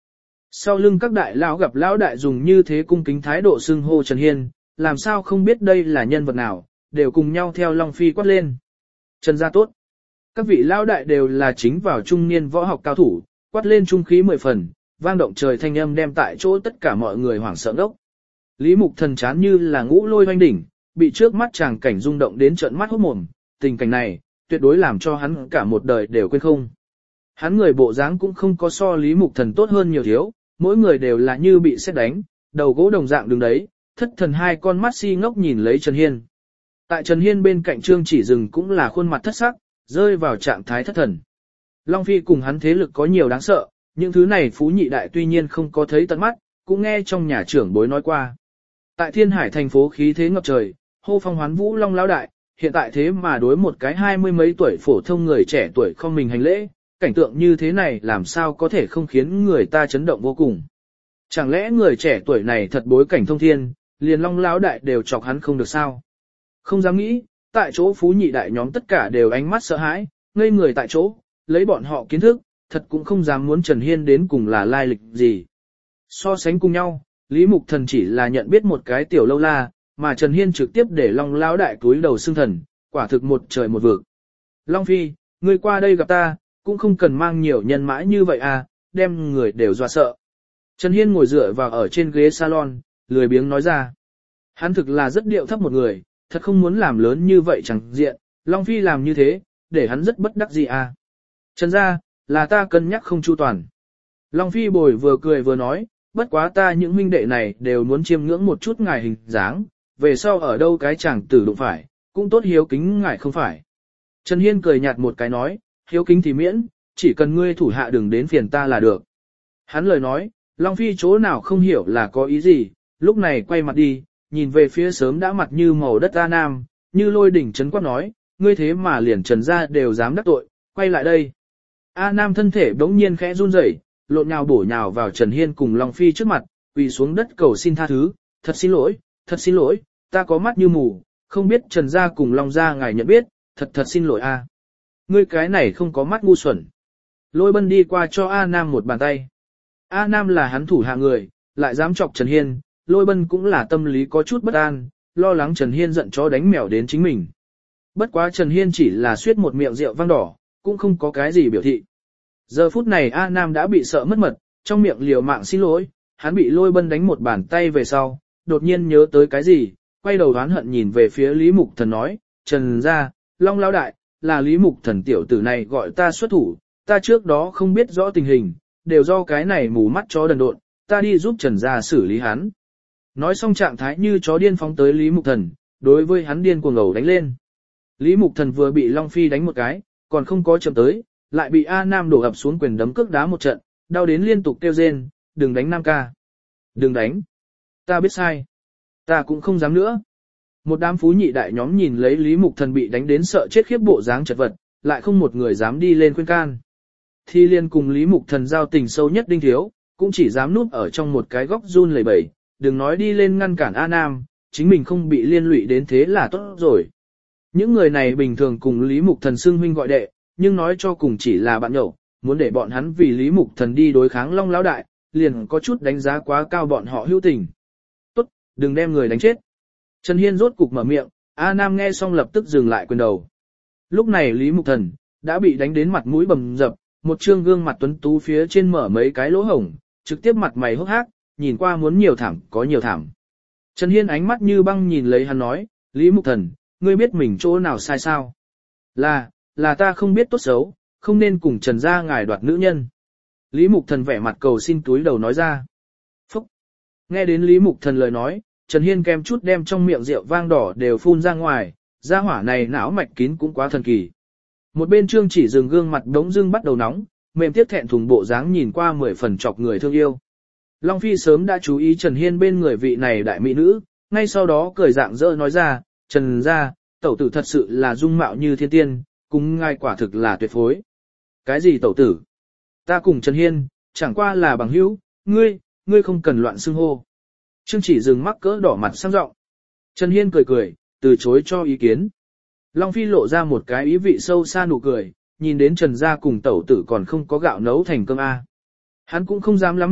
Sau lưng các đại lão gặp lão đại dùng như thế cung kính thái độ xưng hô Trần Hiên, làm sao không biết đây là nhân vật nào, đều cùng nhau theo Long Phi quát lên. Trần gia tốt. Các vị lão đại đều là chính vào trung niên võ học cao thủ, quát lên trung khí mười phần, vang động trời thanh âm đem tại chỗ tất cả mọi người hoảng sợ đốc. Lý Mục Thần chán như là ngũ lôi hoanh đỉnh, bị trước mắt chàng cảnh rung động đến trợn mắt hốt mồm, tình cảnh này, tuyệt đối làm cho hắn cả một đời đều quên không. Hắn người bộ dáng cũng không có so Lý Mục Thần tốt hơn nhiều thiếu, mỗi người đều là như bị sét đánh, đầu gỗ đồng dạng đứng đấy, thất thần hai con mắt si ngốc nhìn lấy Trần Hiên. Tại Trần Hiên bên cạnh Trương Chỉ Dừng cũng là khuôn mặt thất sắc, rơi vào trạng thái thất thần. Long Phi cùng hắn thế lực có nhiều đáng sợ, những thứ này phú nhị đại tuy nhiên không có thấy tận mắt, cũng nghe trong nhà trưởng bối nói qua. Tại Thiên Hải thành phố khí thế ngập trời, hô phong hoán vũ Long lão đại, hiện tại thế mà đối một cái hai mươi mấy tuổi phổ thông người trẻ tuổi không mình hành lễ, cảnh tượng như thế này làm sao có thể không khiến người ta chấn động vô cùng. Chẳng lẽ người trẻ tuổi này thật bối cảnh thông thiên, liền Long lão đại đều chọc hắn không được sao? Không dám nghĩ, tại chỗ phú nhị đại nhóm tất cả đều ánh mắt sợ hãi, ngây người tại chỗ, lấy bọn họ kiến thức, thật cũng không dám muốn Trần Hiên đến cùng là lai lịch gì. So sánh cùng nhau, Lý Mục Thần chỉ là nhận biết một cái tiểu lâu la, mà Trần Hiên trực tiếp để Long lão đại túi đầu xưng thần, quả thực một trời một vực. Long Phi, ngươi qua đây gặp ta, cũng không cần mang nhiều nhân mãi như vậy à, đem người đều dọa sợ. Trần Hiên ngồi dựa vào ở trên ghế salon, lười biếng nói ra. Hắn thực là rất điệu thấp một người, thật không muốn làm lớn như vậy chẳng diện, Long Phi làm như thế, để hắn rất bất đắc dĩ à. Trần gia, là ta cân nhắc không chu toàn. Long Phi bồi vừa cười vừa nói, bất quá ta những huynh đệ này đều muốn chiêm ngưỡng một chút ngài hình dáng, về sau ở đâu cái chàng tử đụng phải, cũng tốt hiếu kính ngài không phải. Trần Hiên cười nhạt một cái nói, hiếu kính thì miễn, chỉ cần ngươi thủ hạ đừng đến phiền ta là được. Hắn lời nói, Long Phi chỗ nào không hiểu là có ý gì, lúc này quay mặt đi, nhìn về phía sớm đã mặt như màu đất A Nam, như lôi đỉnh chấn quát nói, ngươi thế mà liền Trần gia đều dám đắc tội, quay lại đây. A Nam thân thể bỗng nhiên khẽ run rẩy, lộn nhào bổ nhào vào Trần Hiên cùng Long Phi trước mặt, quỳ xuống đất cầu xin tha thứ, thật xin lỗi, thật xin lỗi, ta có mắt như mù, không biết Trần gia cùng Long gia ngài nhận biết, thật thật xin lỗi a. Ngươi cái này không có mắt ngu xuẩn. Lôi Bân đi qua cho A Nam một bàn tay. A Nam là hắn thủ hạ người, lại dám chọc Trần Hiên, Lôi Bân cũng là tâm lý có chút bất an, lo lắng Trần Hiên giận chó đánh mèo đến chính mình. Bất quá Trần Hiên chỉ là suýt một miệng rượu vang đỏ, cũng không có cái gì biểu thị. Giờ phút này A Nam đã bị sợ mất mật, trong miệng liều mạng xin lỗi, hắn bị Lôi Bân đánh một bàn tay về sau, đột nhiên nhớ tới cái gì, quay đầu đoán hận nhìn về phía Lý Mục Thần nói, Trần gia, Long lão đại, là Lý Mục Thần tiểu tử này gọi ta xuất thủ, ta trước đó không biết rõ tình hình, đều do cái này mù mắt chó đần độn, ta đi giúp Trần gia xử lý hắn. Nói xong trạng thái như chó điên phóng tới Lý Mục Thần, đối với hắn điên cuồng ngầu đánh lên. Lý Mục Thần vừa bị Long Phi đánh một cái, còn không có chậm tới, lại bị A Nam đổ ập xuống quyền đấm cước đá một trận, đau đến liên tục kêu rên, đừng đánh Nam ca. Đừng đánh. Ta biết sai. Ta cũng không dám nữa. Một đám phú nhị đại nhóm nhìn lấy Lý Mục Thần bị đánh đến sợ chết khiếp bộ dáng chật vật, lại không một người dám đi lên khuyên can. Thi Liên cùng Lý Mục Thần giao tình sâu nhất Đinh Thiếu, cũng chỉ dám núp ở trong một cái góc run lẩy bẩy, đừng nói đi lên ngăn cản A Nam, chính mình không bị liên lụy đến thế là tốt rồi. Những người này bình thường cùng Lý Mục Thần xưng huynh gọi đệ, nhưng nói cho cùng chỉ là bạn nhậu, muốn để bọn hắn vì Lý Mục Thần đi đối kháng Long lão đại, liền có chút đánh giá quá cao bọn họ hữu tình. Tốt, đừng đem người đánh chết. Trần Hiên rốt cục mở miệng, A Nam nghe xong lập tức dừng lại quyền đầu. Lúc này Lý Mục Thần đã bị đánh đến mặt mũi bầm dập, một trương gương mặt tuấn tú phía trên mở mấy cái lỗ hổng, trực tiếp mặt mày hốc hác, nhìn qua muốn nhiều thảm có nhiều thảm. Trần Hiên ánh mắt như băng nhìn lấy hắn nói, Lý Mục Thần, ngươi biết mình chỗ nào sai sao? Là, là ta không biết tốt xấu, không nên cùng Trần gia ngài đoạt nữ nhân. Lý Mục Thần vẻ mặt cầu xin túi đầu nói ra. Phúc! Nghe đến Lý Mục Thần lời nói, Trần Hiên kem chút đem trong miệng rượu vang đỏ đều phun ra ngoài, gia hỏa này não mạch kín cũng quá thần kỳ. Một bên Trương Chỉ Dừng gương mặt đống dưng bắt đầu nóng, mềm tiếc thẹn thùng bộ dáng nhìn qua mười phần chọc người thương yêu. Long Phi sớm đã chú ý Trần Hiên bên người vị này đại mỹ nữ, ngay sau đó cười dạng dỡ nói ra, Trần gia, tẩu tử thật sự là dung mạo như thiên tiên, cùng ngài quả thực là tuyệt phối. Cái gì tẩu tử? Ta cùng Trần Hiên, chẳng qua là bằng hữu, ngươi, ngươi không cần loạn xưng hô. Trương Chỉ Dừng mắc cỡ đỏ mặt sang giọng. Trần Hiên cười cười, từ chối cho ý kiến. Long Phi lộ ra một cái ý vị sâu xa nụ cười, nhìn đến Trần gia cùng tẩu tử còn không có gạo nấu thành cơm A. Hắn cũng không dám lắm miệng,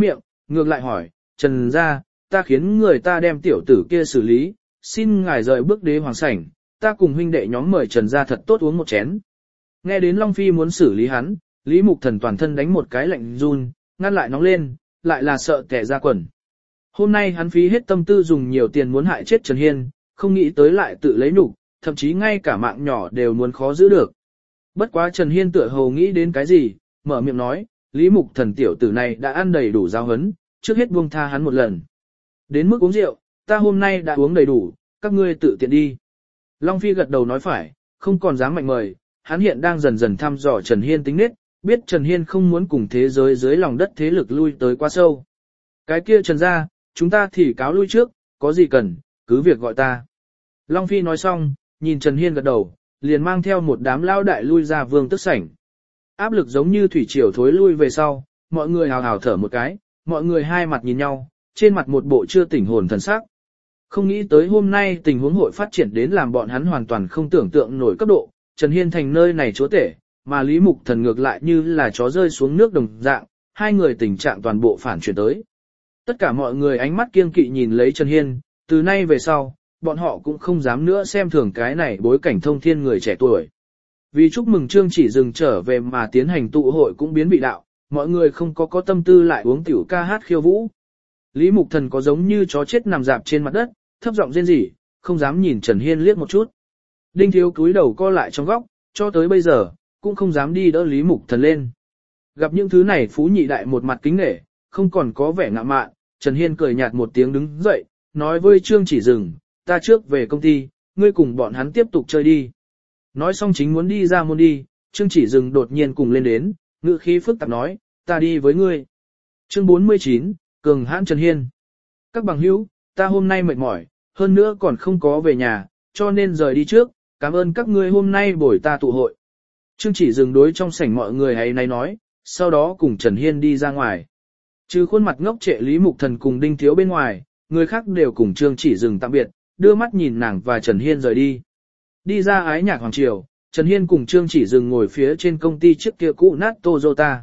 Ngược lại hỏi, Trần gia, ta khiến người ta đem tiểu tử kia xử lý, xin ngài rời bước đế hoàng sảnh, ta cùng huynh đệ nhóm mời Trần gia thật tốt uống một chén. Nghe đến Long Phi muốn xử lý hắn, Lý Mục Thần toàn thân đánh một cái lạnh run, ngăn lại nóng lên, lại là sợ kẻ ra quần. Hôm nay hắn phí hết tâm tư dùng nhiều tiền muốn hại chết Trần Hiên, không nghĩ tới lại tự lấy nhục, thậm chí ngay cả mạng nhỏ đều muốn khó giữ được. Bất quá Trần Hiên tựa hồ nghĩ đến cái gì, mở miệng nói, Lý Mục Thần tiểu tử này đã ăn đầy đủ giáo hấn, trước hết buông tha hắn một lần. Đến mức uống rượu, ta hôm nay đã uống đầy đủ, các ngươi tự tiện đi. Long Phi gật đầu nói phải, không còn dám mạnh mời, hắn hiện đang dần dần thăm dò Trần Hiên tính nết, biết Trần Hiên không muốn cùng thế giới dưới lòng đất thế lực lui tới quá sâu. Cái kia Trần gia, chúng ta thì cáo lui trước, có gì cần, cứ việc gọi ta. Long Phi nói xong, nhìn Trần Hiên gật đầu, liền mang theo một đám lao đại lui ra vương tức sảnh. Áp lực giống như thủy triều thối lui về sau, mọi người hào hào thở một cái, mọi người hai mặt nhìn nhau, trên mặt một bộ chưa tỉnh hồn thần sắc. Không nghĩ tới hôm nay tình huống hội phát triển đến làm bọn hắn hoàn toàn không tưởng tượng nổi cấp độ, Trần Hiên thành nơi này chúa tể, mà Lý Mục Thần ngược lại như là chó rơi xuống nước đồng dạng, hai người tình trạng toàn bộ phản chuyển tới. Tất cả mọi người ánh mắt kiêng kỵ nhìn lấy Trần Hiên, từ nay về sau, bọn họ cũng không dám nữa xem thường cái này bối cảnh thông thiên người trẻ tuổi. Vì chúc mừng Trương Chỉ Dừng trở về mà tiến hành tụ hội cũng biến bị đạo, mọi người không có có tâm tư lại uống tiểu ca hát khiêu vũ. Lý Mục Thần có giống như chó chết nằm dạp trên mặt đất, thấp giọng rên rỉ, không dám nhìn Trần Hiên liếc một chút. Đinh Thiếu cúi đầu co lại trong góc, cho tới bây giờ, cũng không dám đi đỡ Lý Mục Thần lên. Gặp những thứ này phú nhị đại một mặt kính nể, không còn có vẻ ngạo mạn, Trần Hiên cười nhạt một tiếng đứng dậy, nói với Trương Chỉ Dừng, ta trước về công ty, ngươi cùng bọn hắn tiếp tục chơi đi. Nói xong chính muốn đi ra môn đi, Trương Chỉ Dừng đột nhiên cùng lên đến, ngữ khí phức tạp nói, ta đi với ngươi. Chương bốn mươi chín, Cường hãn Trần Hiên. Các bằng hữu, ta hôm nay mệt mỏi, hơn nữa còn không có về nhà, cho nên rời đi trước, cảm ơn các ngươi hôm nay bồi ta tụ hội. Trương Chỉ Dừng đối trong sảnh mọi người hay này nói, sau đó cùng Trần Hiên đi ra ngoài. Trừ khuôn mặt ngốc trệ Lý Mục Thần cùng Đinh Thiếu bên ngoài, người khác đều cùng Trương Chỉ Dừng tạm biệt, đưa mắt nhìn nàng và Trần Hiên rời đi. Đi ra ái nhạc hoàng triều, Trần Hiên cùng Trương Chỉ Dừng ngồi phía trên công ty trước kia cũ nát Toyota.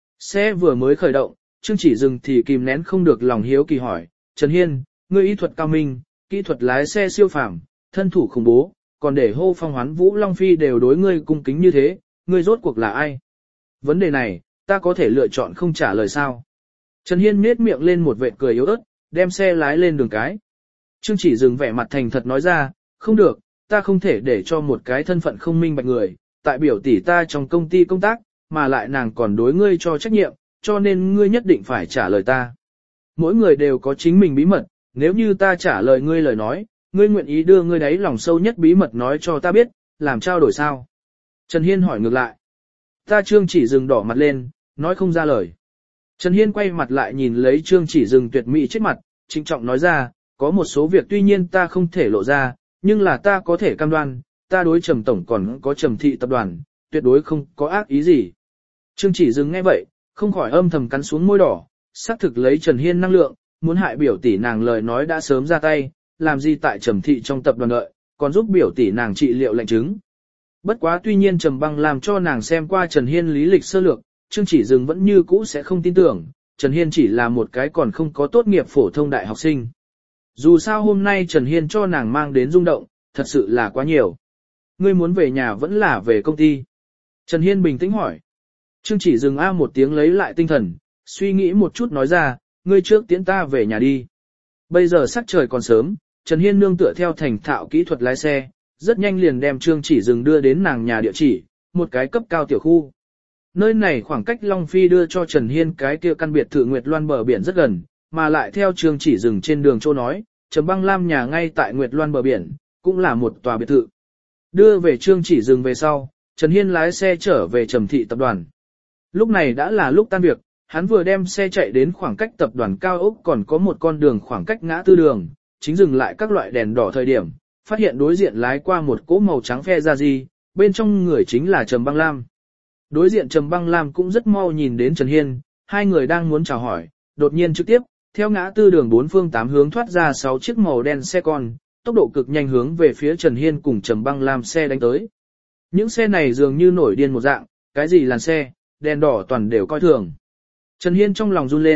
Xe vừa mới khởi động, Trương Chỉ Dừng thì kìm nén không được lòng hiếu kỳ hỏi, Trần Hiên, ngươi y thuật cao minh, kỹ thuật lái xe siêu phàm, thân thủ khủng bố, còn để hô phong hoán vũ Long Phi đều đối ngươi cung kính như thế, ngươi rốt cuộc là ai? Vấn đề này, ta có thể lựa chọn không trả lời sao? Trần Hiên nhếch miệng lên một vệt cười yếu ớt, đem xe lái lên đường cái. Trương Chỉ Dừng vẻ mặt thành thật nói ra, không được, ta không thể để cho một cái thân phận không minh bạch người, tại biểu tỷ ta trong công ty công tác, mà lại nàng còn đối ngươi cho trách nhiệm, cho nên ngươi nhất định phải trả lời ta. Mỗi người đều có chính mình bí mật, nếu như ta trả lời ngươi lời nói, ngươi nguyện ý đưa ngươi đấy lòng sâu nhất bí mật nói cho ta biết, làm trao đổi sao? Trần Hiên hỏi ngược lại. Ta Trương Chỉ Dừng đỏ mặt lên, nói không ra lời. Trần Hiên quay mặt lại nhìn lấy Trương Chỉ Dừng tuyệt mỹ trước mặt, trịnh trọng nói ra, có một số việc tuy nhiên ta không thể lộ ra, nhưng là ta có thể cam đoan, ta đối Trầm Tổng còn có Trầm Thị tập đoàn, tuyệt đối không có ác ý gì. Trương Chỉ Dừng nghe vậy, không khỏi âm thầm cắn xuống môi đỏ, xác thực lấy Trần Hiên năng lượng, muốn hại biểu tỷ nàng lời nói đã sớm ra tay, làm gì tại Trầm Thị trong tập đoàn đợi, còn giúp biểu tỷ nàng trị liệu lệnh chứng. Bất quá tuy nhiên Trầm Băng làm cho nàng xem qua Trần Hiên lý lịch sơ lược, Trương Chỉ Dừng vẫn như cũ sẽ không tin tưởng, Trần Hiên chỉ là một cái còn không có tốt nghiệp phổ thông đại học sinh. Dù sao hôm nay Trần Hiên cho nàng mang đến rung động, thật sự là quá nhiều. Ngươi muốn về nhà vẫn là về công ty? Trần Hiên bình tĩnh hỏi. Trương Chỉ Dừng a một tiếng lấy lại tinh thần, suy nghĩ một chút nói ra, ngươi trước tiễn ta về nhà đi. Bây giờ sắc trời còn sớm, Trần Hiên nương tựa theo thành thạo kỹ thuật lái xe, rất nhanh liền đem Trương Chỉ Dừng đưa đến nàng nhà địa chỉ, một cái cấp cao tiểu khu. Nơi này khoảng cách Long Phi đưa cho Trần Hiên cái kia căn biệt thự Nguyệt Loan bờ biển rất gần, mà lại theo Trương Chỉ Dừng trên đường châu nói, Trầm Băng Lam nhà ngay tại Nguyệt Loan bờ biển, cũng là một tòa biệt thự. Đưa về Trương Chỉ Dừng về sau, Trần Hiên lái xe trở về Trầm Thị tập đoàn. Lúc này đã là lúc tan việc, hắn vừa đem xe chạy đến khoảng cách tập đoàn cao ốc còn có một con đường khoảng cách ngã tư đường, chính dừng lại các loại đèn đỏ thời điểm, phát hiện đối diện lái qua một cỗ màu trắng phe ra gì, bên trong người chính là Trầm Băng Lam. Đối diện Trầm Băng Lam cũng rất mau nhìn đến Trần Hiên, hai người đang muốn chào hỏi, đột nhiên trực tiếp, theo ngã tư đường bốn phương tám hướng thoát ra sáu chiếc màu đen xe con, tốc độ cực nhanh hướng về phía Trần Hiên cùng Trầm Băng Lam xe đánh tới. Những xe này dường như nổi điên một dạng, cái gì làn xe, đèn đỏ toàn đều coi thường. Trần Hiên trong lòng run lên,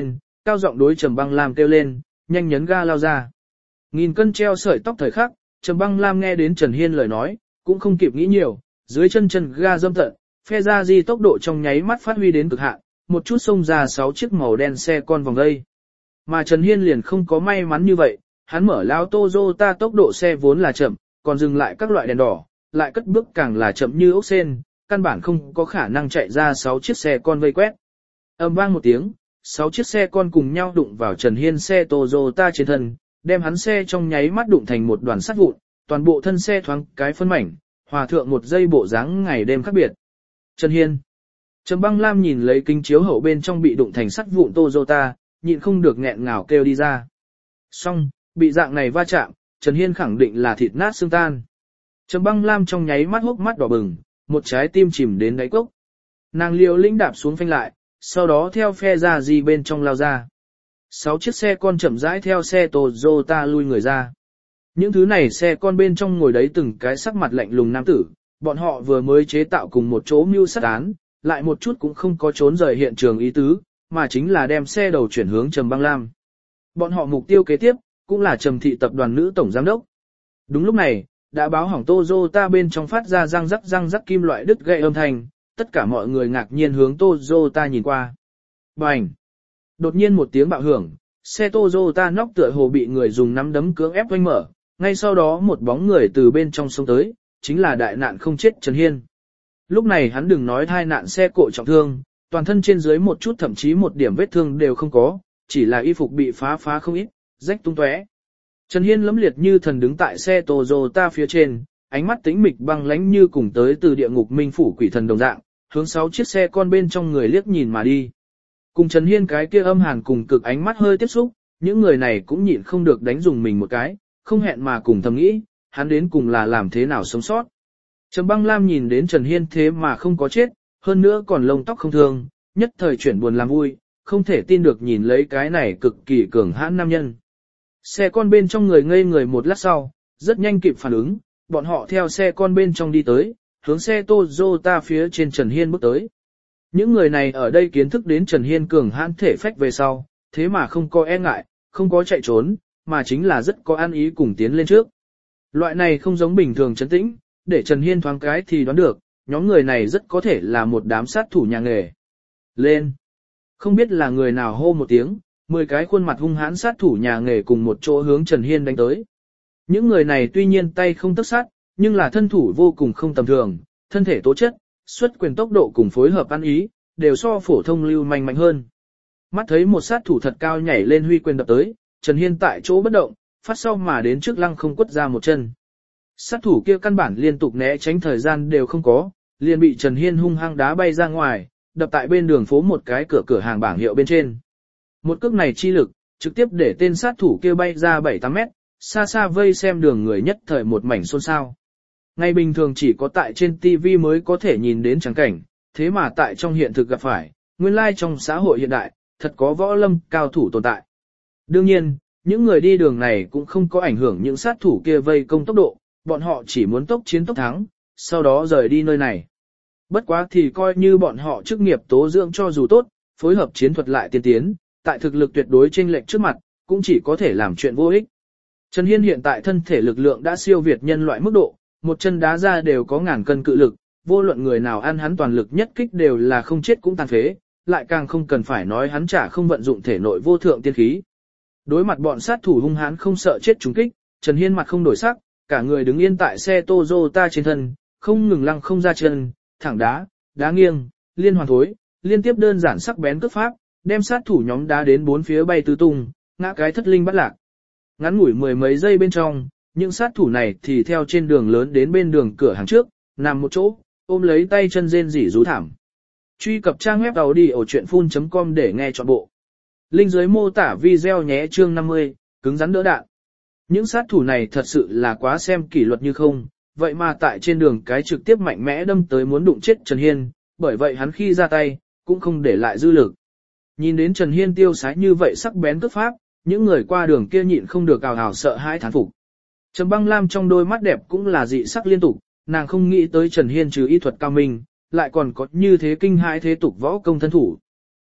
cao giọng đối Trầm Băng Lam kêu lên, nhanh nhấn ga lao ra. Nghìn cân treo sợi tóc thời khắc, Trầm Băng Lam nghe đến Trần Hiên lời nói, cũng không kịp nghĩ nhiều, dưới chân chân ga dâm tận, phe ra di tốc độ trong nháy mắt phát huy đến cực hạn, một chút xông ra sáu chiếc màu đen xe con vòng dây. Mà Trần Hiên liền không có may mắn như vậy, hắn mở lao Toyota tốc độ xe vốn là chậm, còn dừng lại các loại đèn đỏ, lại cất bước càng là chậm như ốc sên, căn bản không có khả năng chạy ra sáu chiếc xe con vây quét. Ầm vang một tiếng, sáu chiếc xe con cùng nhau đụng vào Trần Hiên xe Toyota trên thân, đem hắn xe trong nháy mắt đụng thành một đoàn sắt vụn, toàn bộ thân xe thoáng cái phân mảnh, hòa thượng một giây bộ dáng ngày đêm khác biệt. Trần Hiên. Trầm Băng Lam nhìn lấy kính chiếu hậu bên trong bị đụng thành sắt vụn Toyota, nhịn không được nghẹn ngào kêu đi ra. Xong, bị dạng này va chạm, Trần Hiên khẳng định là thịt nát xương tan. Trầm Băng Lam trong nháy mắt hốc mắt đỏ bừng, một trái tim chìm đến đáy cốc. Nàng liều lĩnh đạp xuống phanh lại, sau đó theo phe ra gì bên trong lao ra. Sáu chiếc xe con chậm rãi theo xe Toyota lui người ra. Những thứ này xe con bên trong ngồi đấy từng cái sắc mặt lạnh lùng nam tử, bọn họ vừa mới chế tạo cùng một chỗ mưu sát án, lại một chút cũng không có trốn rời hiện trường ý tứ, mà chính là đem xe đầu chuyển hướng Trầm Băng Lam. Bọn họ mục tiêu kế tiếp, cũng là Trầm thị tập đoàn nữ tổng giám đốc. Đúng lúc này, đã báo hỏng Toyota bên trong phát ra răng rắc răng rắc kim loại đứt gãy âm thanh, tất cả mọi người ngạc nhiên hướng Toyota nhìn qua. Bành! Đột nhiên một tiếng bạo hưởng, xe Toyota nóc tựa hồ bị người dùng nắm đấm cưỡng ép oanh mở, ngay sau đó một bóng người từ bên trong xông tới, chính là đại nạn không chết Trần Hiên. Lúc này hắn đừng nói thai nạn xe cộ trọng thương, toàn thân trên dưới một chút thậm chí một điểm vết thương đều không có, chỉ là y phục bị phá phá không ít, rách tung tóe. Trần Hiên lẫm liệt như thần đứng tại xe Toyota phía trên, ánh mắt tĩnh mịch băng lãnh như cùng tới từ địa ngục minh phủ quỷ thần đồng dạng, hướng sáu chiếc xe con bên trong người liếc nhìn mà đi. Cùng Trần Hiên cái kia âm hàn cùng cực ánh mắt hơi tiếp xúc, những người này cũng nhịn không được đánh dùng mình một cái, không hẹn mà cùng thầm nghĩ, hắn đến cùng là làm thế nào sống sót. Trầm Băng Lam nhìn đến Trần Hiên thế mà không có chết, hơn nữa còn lông tóc không thương, nhất thời chuyển buồn làm vui, không thể tin được nhìn lấy cái này cực kỳ cường hãn nam nhân. Xe con bên trong người ngây người một lát sau, rất nhanh kịp phản ứng, bọn họ theo xe con bên trong đi tới, hướng xe Toyota phía trên Trần Hiên bước tới. Những người này ở đây kiến thức đến Trần Hiên cường hãn thể phách về sau, thế mà không có e ngại, không có chạy trốn, mà chính là rất có an ý cùng tiến lên trước. Loại này không giống bình thường trấn tĩnh, để Trần Hiên thoáng cái thì đoán được, nhóm người này rất có thể là một đám sát thủ nhà nghề. Lên! Không biết là người nào hô một tiếng, mười cái khuôn mặt hung hãn sát thủ nhà nghề cùng một chỗ hướng Trần Hiên đánh tới. Những người này tuy nhiên tay không tấc sát, nhưng là thân thủ vô cùng không tầm thường, thân thể tố chất, xuất quyền tốc độ cùng phối hợp ăn ý, đều so phổ thông lưu manh mạnh hơn. Mắt thấy một sát thủ thật cao nhảy lên huy quyền đập tới, Trần Hiên tại chỗ bất động, phát sau mà đến trước lăng không quất ra một chân. Sát thủ kia căn bản liên tục né tránh thời gian đều không có, liền bị Trần Hiên hung hăng đá bay ra ngoài, đập tại bên đường phố một cái cửa cửa hàng bảng hiệu bên trên. Một cước này chi lực, trực tiếp để tên sát thủ kia bay ra bảy tám mét, xa xa vây xem đường người nhất thời một mảnh xôn xao. Ngày bình thường chỉ có tại trên ti vi mới có thể nhìn đến trắng cảnh, thế mà tại trong hiện thực gặp phải, nguyên lai trong xã hội hiện đại, thật có võ lâm cao thủ tồn tại. Đương nhiên, những người đi đường này cũng không có ảnh hưởng những sát thủ kia vây công tốc độ, bọn họ chỉ muốn tốc chiến tốc thắng, sau đó rời đi nơi này. Bất quá thì coi như bọn họ chức nghiệp tố dưỡng cho dù tốt, phối hợp chiến thuật lại tiên tiến, tại thực lực tuyệt đối chênh lệch trước mặt, cũng chỉ có thể làm chuyện vô ích. Trần Hiên hiện tại thân thể lực lượng đã siêu việt nhân loại mức độ, một chân đá ra đều có ngàn cân cự lực, vô luận người nào ăn hắn toàn lực nhất kích đều là không chết cũng tàn phế, lại càng không cần phải nói hắn chả không vận dụng thể nội vô thượng tiên khí. Đối mặt bọn sát thủ hung hãn không sợ chết trúng kích, Trần Hiên mặt không đổi sắc, cả người đứng yên tại xe Toyota trên thân, không ngừng lăng không ra chân, thẳng đá, đá nghiêng, liên hoàn thối, liên tiếp đơn giản sắc bén cước pháp, đem sát thủ nhóm đá đến bốn phía bay tứ tung, ngã cái thất linh bắt lạc. Ngắn ngủi mười mấy giây bên trong, những sát thủ này thì theo trên đường lớn đến bên đường cửa hàng trước, nằm một chỗ, ôm lấy tay chân rên rỉ rú thảm. Truy cập trang web audiochuyenphun chấm com để nghe trọn bộ. Link dưới mô tả video nhé. Chương năm mươi, cứng rắn đỡ đạn. Những sát thủ này thật sự là quá xem kỷ luật như không, vậy mà tại trên đường cái trực tiếp mạnh mẽ đâm tới muốn đụng chết Trần Hiên, bởi vậy hắn khi ra tay, cũng không để lại dư lực. Nhìn đến Trần Hiên tiêu sái như vậy sắc bén cước pháp, những người qua đường kia nhịn không được ào ào sợ hãi thán phục. Trầm Băng Lam trong đôi mắt đẹp cũng là dị sắc liên tục, nàng không nghĩ tới Trần Hiên trừ y thuật cao minh, lại còn có như thế kinh hãi thế tục võ công thân thủ.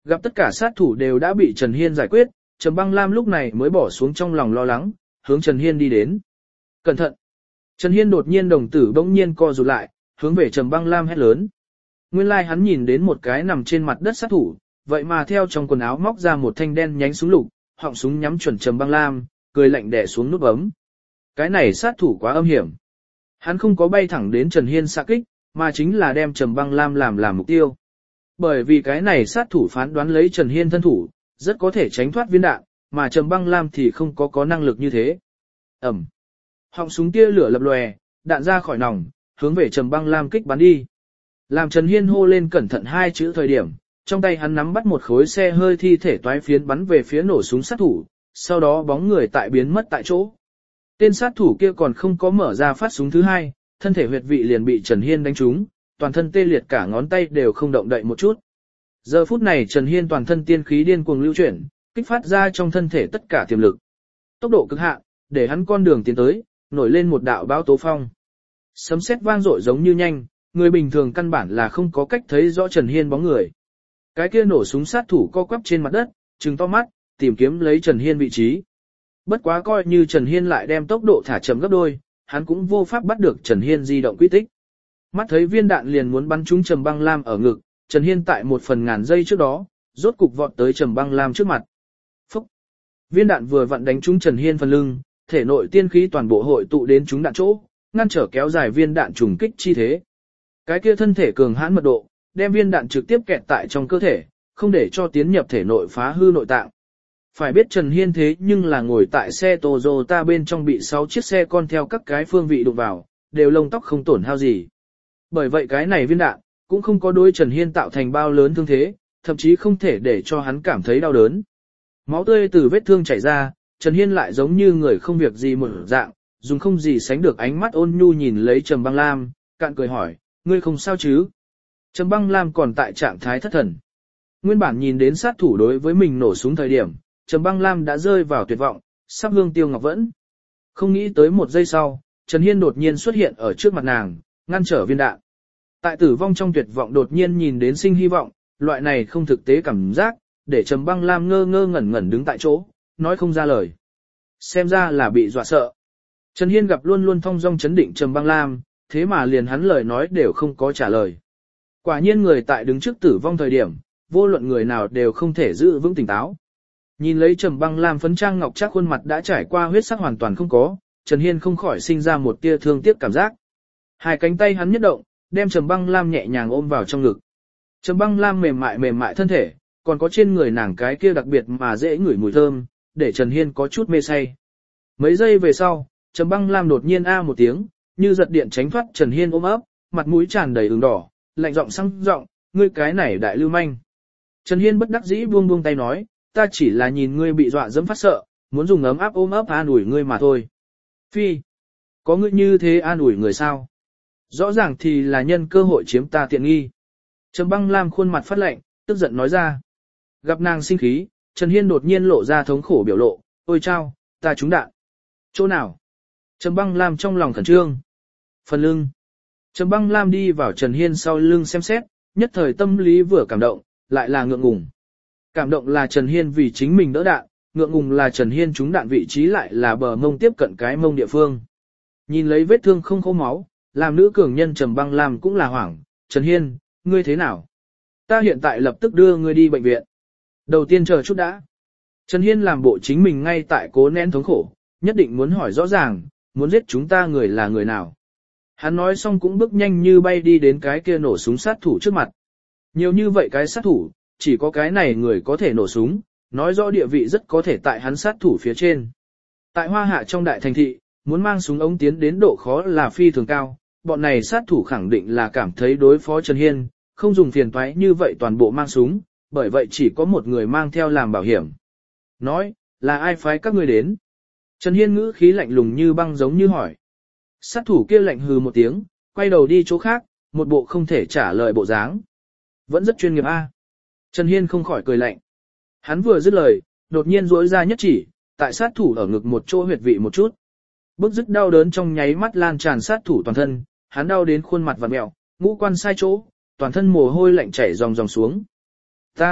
Gặp tất cả sát thủ đều đã bị Trần Hiên giải quyết, Trầm Băng Lam lúc này mới bỏ xuống trong lòng lo lắng, hướng Trần Hiên đi đến. Cẩn thận! Trần Hiên đột nhiên đồng tử bỗng nhiên co rụt lại, hướng về Trầm Băng Lam hét lớn. Nguyên lai like hắn nhìn đến một cái nằm trên mặt đất sát thủ, vậy mà theo trong quần áo móc ra một thanh đen nhánh súng lục, họng súng nhắm chuẩn Trầm Băng Lam, cười lạnh đè xuống nút bấm. Cái này sát thủ quá âm hiểm. Hắn không có bay thẳng đến Trần Hiên xạ kích, mà chính là đem Trầm Băng Lam làm làm mục tiêu. Bởi vì cái này sát thủ phán đoán lấy Trần Hiên thân thủ, rất có thể tránh thoát viên đạn, mà Trầm Băng Lam thì không có có năng lực như thế. Ẩm. Họng súng tia lửa lập lòe, đạn ra khỏi nòng, hướng về Trầm Băng Lam kích bắn đi. Làm Trần Hiên hô lên cẩn thận hai chữ thời điểm, trong tay hắn nắm bắt một khối xe hơi thi thể toái phiến bắn về phía nổ súng sát thủ, sau đó bóng người tại biến mất tại chỗ. Tên sát thủ kia còn không có mở ra phát súng thứ hai, thân thể huyệt vị liền bị Trần Hiên đánh trúng, toàn thân tê liệt cả ngón tay đều không động đậy một chút. Giờ phút này Trần Hiên toàn thân tiên khí điên cuồng lưu chuyển, kích phát ra trong thân thể tất cả tiềm lực. Tốc độ cực hạn, để hắn con đường tiến tới, nổi lên một đạo bão tố phong. Sấm sét vang dội giống như nhanh, người bình thường căn bản là không có cách thấy rõ Trần Hiên bóng người. Cái kia nổ súng sát thủ co quắp trên mặt đất, trừng to mắt, tìm kiếm lấy Trần Hiên vị trí. Bất quá coi như Trần Hiên lại đem tốc độ thả chậm gấp đôi, hắn cũng vô pháp bắt được Trần Hiên di động quy tích. Mắt thấy viên đạn liền muốn bắn trúng Trầm Băng Lam ở ngực, Trần Hiên tại một phần ngàn giây trước đó, rốt cục vọt tới Trầm Băng Lam trước mặt. Phúc! Viên đạn vừa vặn đánh trúng Trần Hiên phần lưng, thể nội tiên khí toàn bộ hội tụ đến trúng đạn chỗ, ngăn trở kéo dài viên đạn trùng kích chi thế. Cái kia thân thể cường hãn mật độ, đem viên đạn trực tiếp kẹt tại trong cơ thể, không để cho tiến nhập thể nội phá hư nội tạng. Phải biết Trần Hiên thế nhưng là ngồi tại xe Toyota bên trong bị sáu chiếc xe con theo các cái phương vị đụng vào, đều lông tóc không tổn hao gì. Bởi vậy cái này viên đạn, cũng không có đối Trần Hiên tạo thành bao lớn thương thế, thậm chí không thể để cho hắn cảm thấy đau đớn. Máu tươi từ vết thương chảy ra, Trần Hiên lại giống như người không việc gì một dạng, dùng không gì sánh được ánh mắt ôn nhu nhìn lấy Trầm Băng Lam, cạn cười hỏi, ngươi không sao chứ? Trầm Băng Lam còn tại trạng thái thất thần. Nguyên bản nhìn đến sát thủ đối với mình nổ súng thời điểm, Trầm Băng Lam đã rơi vào tuyệt vọng, sắp hương tiêu ngọc vẫn. Không nghĩ tới một giây sau, Trần Hiên đột nhiên xuất hiện ở trước mặt nàng, ngăn trở viên đạn. Tại tử vong trong tuyệt vọng đột nhiên nhìn đến sinh hy vọng, loại này không thực tế cảm giác, để Trầm Băng Lam ngơ ngơ ngẩn ngẩn đứng tại chỗ, nói không ra lời. Xem ra là bị dọa sợ. Trần Hiên gặp luôn luôn thong dong chấn định Trầm Băng Lam, thế mà liền hắn lời nói đều không có trả lời. Quả nhiên người tại đứng trước tử vong thời điểm, vô luận người nào đều không thể giữ vững tỉnh táo. Nhìn lấy Trầm Băng Lam phấn trang ngọc trác khuôn mặt đã trải qua huyết sắc hoàn toàn không có, Trần Hiên không khỏi sinh ra một tia thương tiếc cảm giác. Hai cánh tay hắn nhất động, đem Trầm Băng Lam nhẹ nhàng ôm vào trong ngực. Trầm Băng Lam mềm mại mềm mại thân thể, còn có trên người nàng cái kia đặc biệt mà dễ ngửi mùi thơm, để Trần Hiên có chút mê say. Mấy giây về sau, Trầm Băng Lam đột nhiên a một tiếng, như giật điện tránh thoát Trần Hiên ôm ấp, mặt mũi tràn đầy ửng đỏ, lạnh giọng sang giọng, ngươi cái này đại lưu manh. Trần Hiên bất đắc dĩ buông buông tay nói, ta chỉ là nhìn ngươi bị dọa dẫm phát sợ, muốn dùng ấm áp ôm ấp an ủi ngươi mà thôi. Phi, có ngươi như thế an ủi người sao? Rõ ràng thì là nhân cơ hội chiếm ta tiện nghi. Trầm Băng Lam khuôn mặt phát lạnh, tức giận nói ra. Gặp nàng sinh khí, Trần Hiên đột nhiên lộ ra thống khổ biểu lộ, ôi chao, ta trúng đạn. Chỗ nào? Trầm Băng Lam trong lòng khẩn trương. Phần lưng. Trầm Băng Lam đi vào Trần Hiên sau lưng xem xét, nhất thời tâm lý vừa cảm động, lại là ngượng ngùng. Cảm động là Trần Hiên vì chính mình đỡ đạn, ngượng ngùng là Trần Hiên trúng đạn vị trí lại là bờ mông tiếp cận cái mông địa phương. Nhìn lấy vết thương không khô máu, làm nữ cường nhân Trầm Băng Lam cũng là hoảng, Trần Hiên, ngươi thế nào? Ta hiện tại lập tức đưa ngươi đi bệnh viện. Đầu tiên chờ chút đã. Trần Hiên làm bộ chính mình ngay tại cố nén thống khổ, nhất định muốn hỏi rõ ràng, muốn giết chúng ta người là người nào. Hắn nói xong cũng bước nhanh như bay đi đến cái kia nổ súng sát thủ trước mặt. Nhiều như vậy cái sát thủ, chỉ có cái này người có thể nổ súng, nói rõ địa vị rất có thể tại hắn sát thủ phía trên. Tại Hoa Hạ trong đại thành thị, muốn mang súng ống tiến đến độ khó là phi thường cao, bọn này sát thủ khẳng định là cảm thấy đối phó Trần Hiên, không dùng phiền toái như vậy toàn bộ mang súng, bởi vậy chỉ có một người mang theo làm bảo hiểm. Nói, là ai phái các ngươi đến? Trần Hiên ngữ khí lạnh lùng như băng giống như hỏi. Sát thủ kia lạnh hừ một tiếng, quay đầu đi chỗ khác, một bộ không thể trả lời bộ dáng. Vẫn rất chuyên nghiệp a. Trần Hiên không khỏi cười lạnh. Hắn vừa dứt lời, đột nhiên duỗi ra nhất chỉ, tại sát thủ ở ngực một chỗ huyệt vị một chút. Bức dứt đau đớn trong nháy mắt lan tràn sát thủ toàn thân, hắn đau đến khuôn mặt vặn mẹo, ngũ quan sai chỗ, toàn thân mồ hôi lạnh chảy ròng ròng xuống. Ta,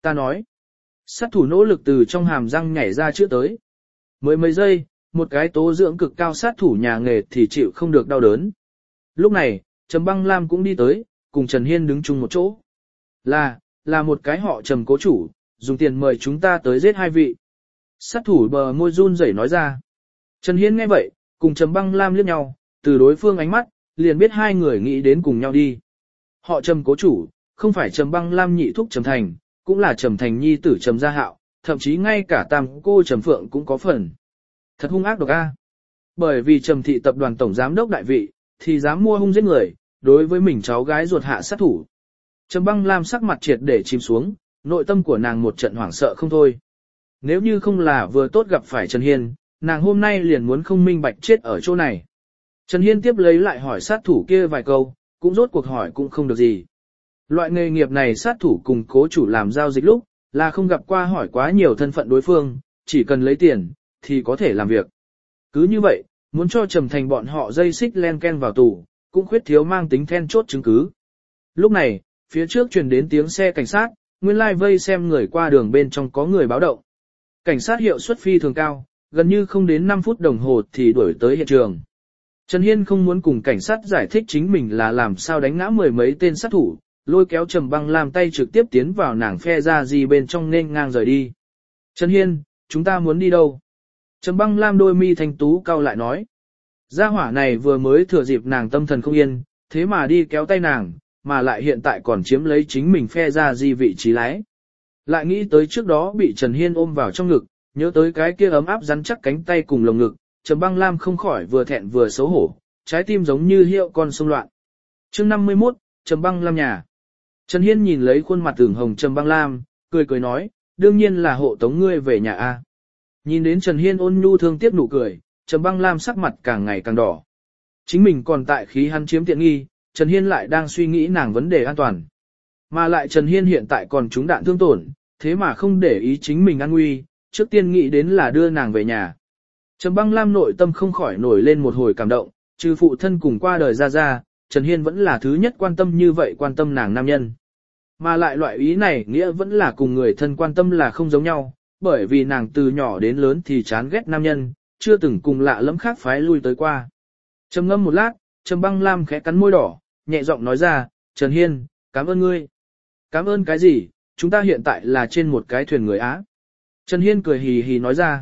ta nói. Sát thủ nỗ lực từ trong hàm răng nhảy ra chữa tới. Mới mấy giây, một cái tố dưỡng cực cao sát thủ nhà nghề thì chịu không được đau đớn. Lúc này, Trầm Băng Lam cũng đi tới, cùng Trần Hiên đứng chung một chỗ. Là, là một cái họ Trầm cố chủ, dùng tiền mời chúng ta tới giết hai vị. Sát thủ bờ môi run rẩy nói ra. Trần Hiên nghe vậy, cùng Trầm Băng Lam liếc nhau, từ đối phương ánh mắt, liền biết hai người nghĩ đến cùng nhau đi. Họ Trầm cố chủ, không phải Trầm Băng Lam nhị thúc Trầm Thành, cũng là Trầm Thành nhi tử Trầm Gia Hạo, thậm chí ngay cả tam cô Trầm Phượng cũng có phần. Thật hung ác độc a. Bởi vì Trầm thị tập đoàn tổng giám đốc đại vị, thì dám mua hung giết người, đối với mình cháu gái ruột hạ sát thủ. Trầm Băng Lam sắc mặt triệt để chìm xuống, nội tâm của nàng một trận hoảng sợ không thôi. Nếu như không là vừa tốt gặp phải Trần Hiên, nàng hôm nay liền muốn không minh bạch chết ở chỗ này. Trần Hiên tiếp lấy lại hỏi sát thủ kia vài câu, cũng rốt cuộc hỏi cũng không được gì. Loại nghề nghiệp này sát thủ cùng cố chủ làm giao dịch lúc, là không gặp qua hỏi quá nhiều thân phận đối phương, chỉ cần lấy tiền, thì có thể làm việc. Cứ như vậy, muốn cho Trầm Thành bọn họ dây xích len ken vào tù, cũng khuyết thiếu mang tính then chốt chứng cứ. Lúc này, phía trước truyền đến tiếng xe cảnh sát, nguyên lai vây xem người qua đường bên trong có người báo động. Cảnh sát hiệu suất phi thường cao, gần như không đến năm phút đồng hồ thì đuổi tới hiện trường. Trần Hiên không muốn cùng cảnh sát giải thích chính mình là làm sao đánh ngã mười mấy tên sát thủ, lôi kéo Trầm Băng Lam tay trực tiếp tiến vào nàng phe ra gì bên trong nên ngang rời đi. Trần Hiên, chúng ta muốn đi đâu? Trầm Băng Lam đôi mi thanh tú cau lại nói. Gia hỏa này vừa mới thừa dịp nàng tâm thần không yên, thế mà đi kéo tay nàng, mà lại hiện tại còn chiếm lấy chính mình phe ra gì vị trí lái. Lại nghĩ tới trước đó bị Trần Hiên ôm vào trong ngực, nhớ tới cái kia ấm áp rắn chắc cánh tay cùng lồng ngực, Trầm Băng Lam không khỏi vừa thẹn vừa xấu hổ, trái tim giống như hiệu con sông loạn. Chương năm mươi mốt, Trầm Băng Lam nhà. Trần Hiên nhìn lấy khuôn mặt ửng hồng Trầm Băng Lam, cười cười nói, đương nhiên là hộ tống ngươi về nhà a. Nhìn đến Trần Hiên ôn nhu thương tiếc nụ cười, Trầm Băng Lam sắc mặt càng ngày càng đỏ. Chính mình còn tại khí hắn chiếm tiện nghi, Trần Hiên lại đang suy nghĩ nàng vấn đề an toàn. Mà lại Trần Hiên hiện tại còn trúng đạn thương tổn, thế mà không để ý chính mình an nguy, trước tiên nghĩ đến là đưa nàng về nhà. Trầm Băng Lam nội tâm không khỏi nổi lên một hồi cảm động, trừ phụ thân cùng qua đời ra ra, Trần Hiên vẫn là thứ nhất quan tâm như vậy quan tâm nàng nam nhân. Mà lại loại ý này nghĩa vẫn là cùng người thân quan tâm là không giống nhau, bởi vì nàng từ nhỏ đến lớn thì chán ghét nam nhân, chưa từng cùng lạ lẫm khác phái lui tới qua. Trầm ngâm một lát, Trầm Băng Lam khẽ cắn môi đỏ, nhẹ giọng nói ra, Trần Hiên, cảm ơn ngươi. Cảm ơn cái gì, chúng ta hiện tại là trên một cái thuyền người Á. Trần Hiên cười hì hì nói ra.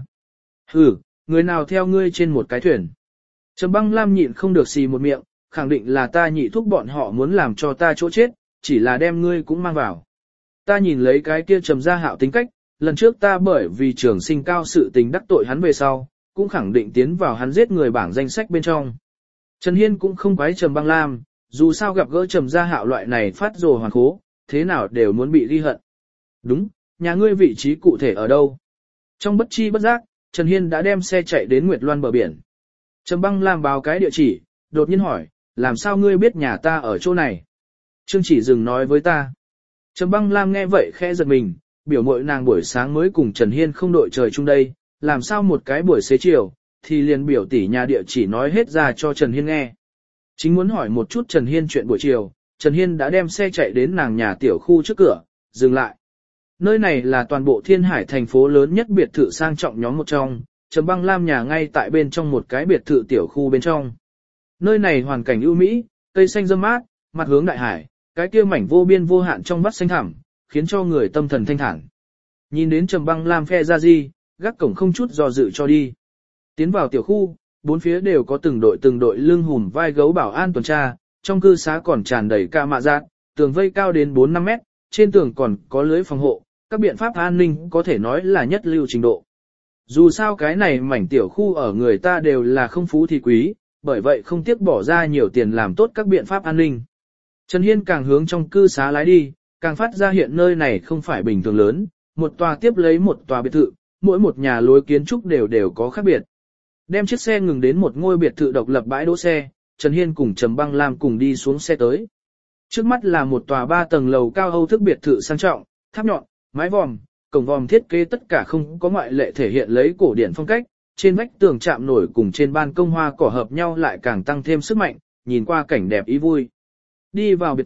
Ừ, người nào theo ngươi trên một cái thuyền. Trầm Băng Lam nhịn không được xì một miệng, khẳng định là ta nhị thúc bọn họ muốn làm cho ta chỗ chết, chỉ là đem ngươi cũng mang vào. Ta nhìn lấy cái kia Trầm Gia Hạo tính cách, lần trước ta bởi vì trường sinh cao sự tình đắc tội hắn về sau, cũng khẳng định tiến vào hắn giết người bảng danh sách bên trong. Trần Hiên cũng không quái Trầm Băng Lam, dù sao gặp gỡ Trầm Gia Hạo loại này phát rồ hoàn khố, thế nào đều muốn bị ghi hận. Đúng, nhà ngươi vị trí cụ thể ở đâu? Trong bất chi bất giác, Trần Hiên đã đem xe chạy đến Nguyệt Loan bờ biển. Trầm Băng Lam báo cái địa chỉ, đột nhiên hỏi, làm sao ngươi biết nhà ta ở chỗ này? Trương Chỉ Dừng nói với ta. Trầm Băng Lam nghe vậy khẽ giật mình, biểu mội nàng buổi sáng mới cùng Trần Hiên không đội trời chung đây, làm sao một cái buổi xế chiều, thì liền biểu tỷ nhà địa chỉ nói hết ra cho Trần Hiên nghe. Chính muốn hỏi một chút Trần Hiên chuyện buổi chiều, Trần Hiên đã đem xe chạy đến nàng nhà tiểu khu trước cửa, dừng lại. Nơi này là toàn bộ Thiên Hải thành phố lớn nhất biệt thự sang trọng nhóm một trong, Trầm Băng Lam nhà ngay tại bên trong một cái biệt thự tiểu khu bên trong. Nơi này hoàn cảnh ưu mỹ, cây xanh râm mát, mặt hướng đại hải, cái kia mảnh vô biên vô hạn trong vắt xanh thẳm, khiến cho người tâm thần thanh thản. Nhìn đến Trầm Băng Lam phe ra gì, gác cổng không chút do dự cho đi. Tiến vào tiểu khu, bốn phía đều có từng đội từng đội lưng hùm vai gấu bảo an tuần tra, trong cư xá còn tràn đầy ca mạ giác, tường vây cao đến bốn năm mét, trên tường còn có lưới phòng hộ, các biện pháp an ninh có thể nói là nhất lưu trình độ. Dù sao cái này mảnh tiểu khu ở người ta đều là không phú thì quý, bởi vậy không tiếc bỏ ra nhiều tiền làm tốt các biện pháp an ninh. Trần Hiên càng hướng trong cư xá lái đi, càng phát ra hiện nơi này không phải bình thường lớn, một tòa tiếp lấy một tòa biệt thự, mỗi một nhà lối kiến trúc đều đều có khác biệt. Đem chiếc xe ngừng đến một ngôi biệt thự độc lập bãi đỗ xe, Trần Hiên cùng Trầm Băng Lam cùng đi xuống xe tới. Trước mắt là một tòa ba tầng lầu cao Âu thức biệt thự sang trọng, tháp nhọn, mái vòm, cổng vòm thiết kế tất cả không có ngoại lệ thể hiện lấy cổ điển phong cách, trên vách tường chạm nổi cùng trên ban công hoa cỏ hợp nhau lại càng tăng thêm sức mạnh, nhìn qua cảnh đẹp ý vui. Đi vào biệt thự,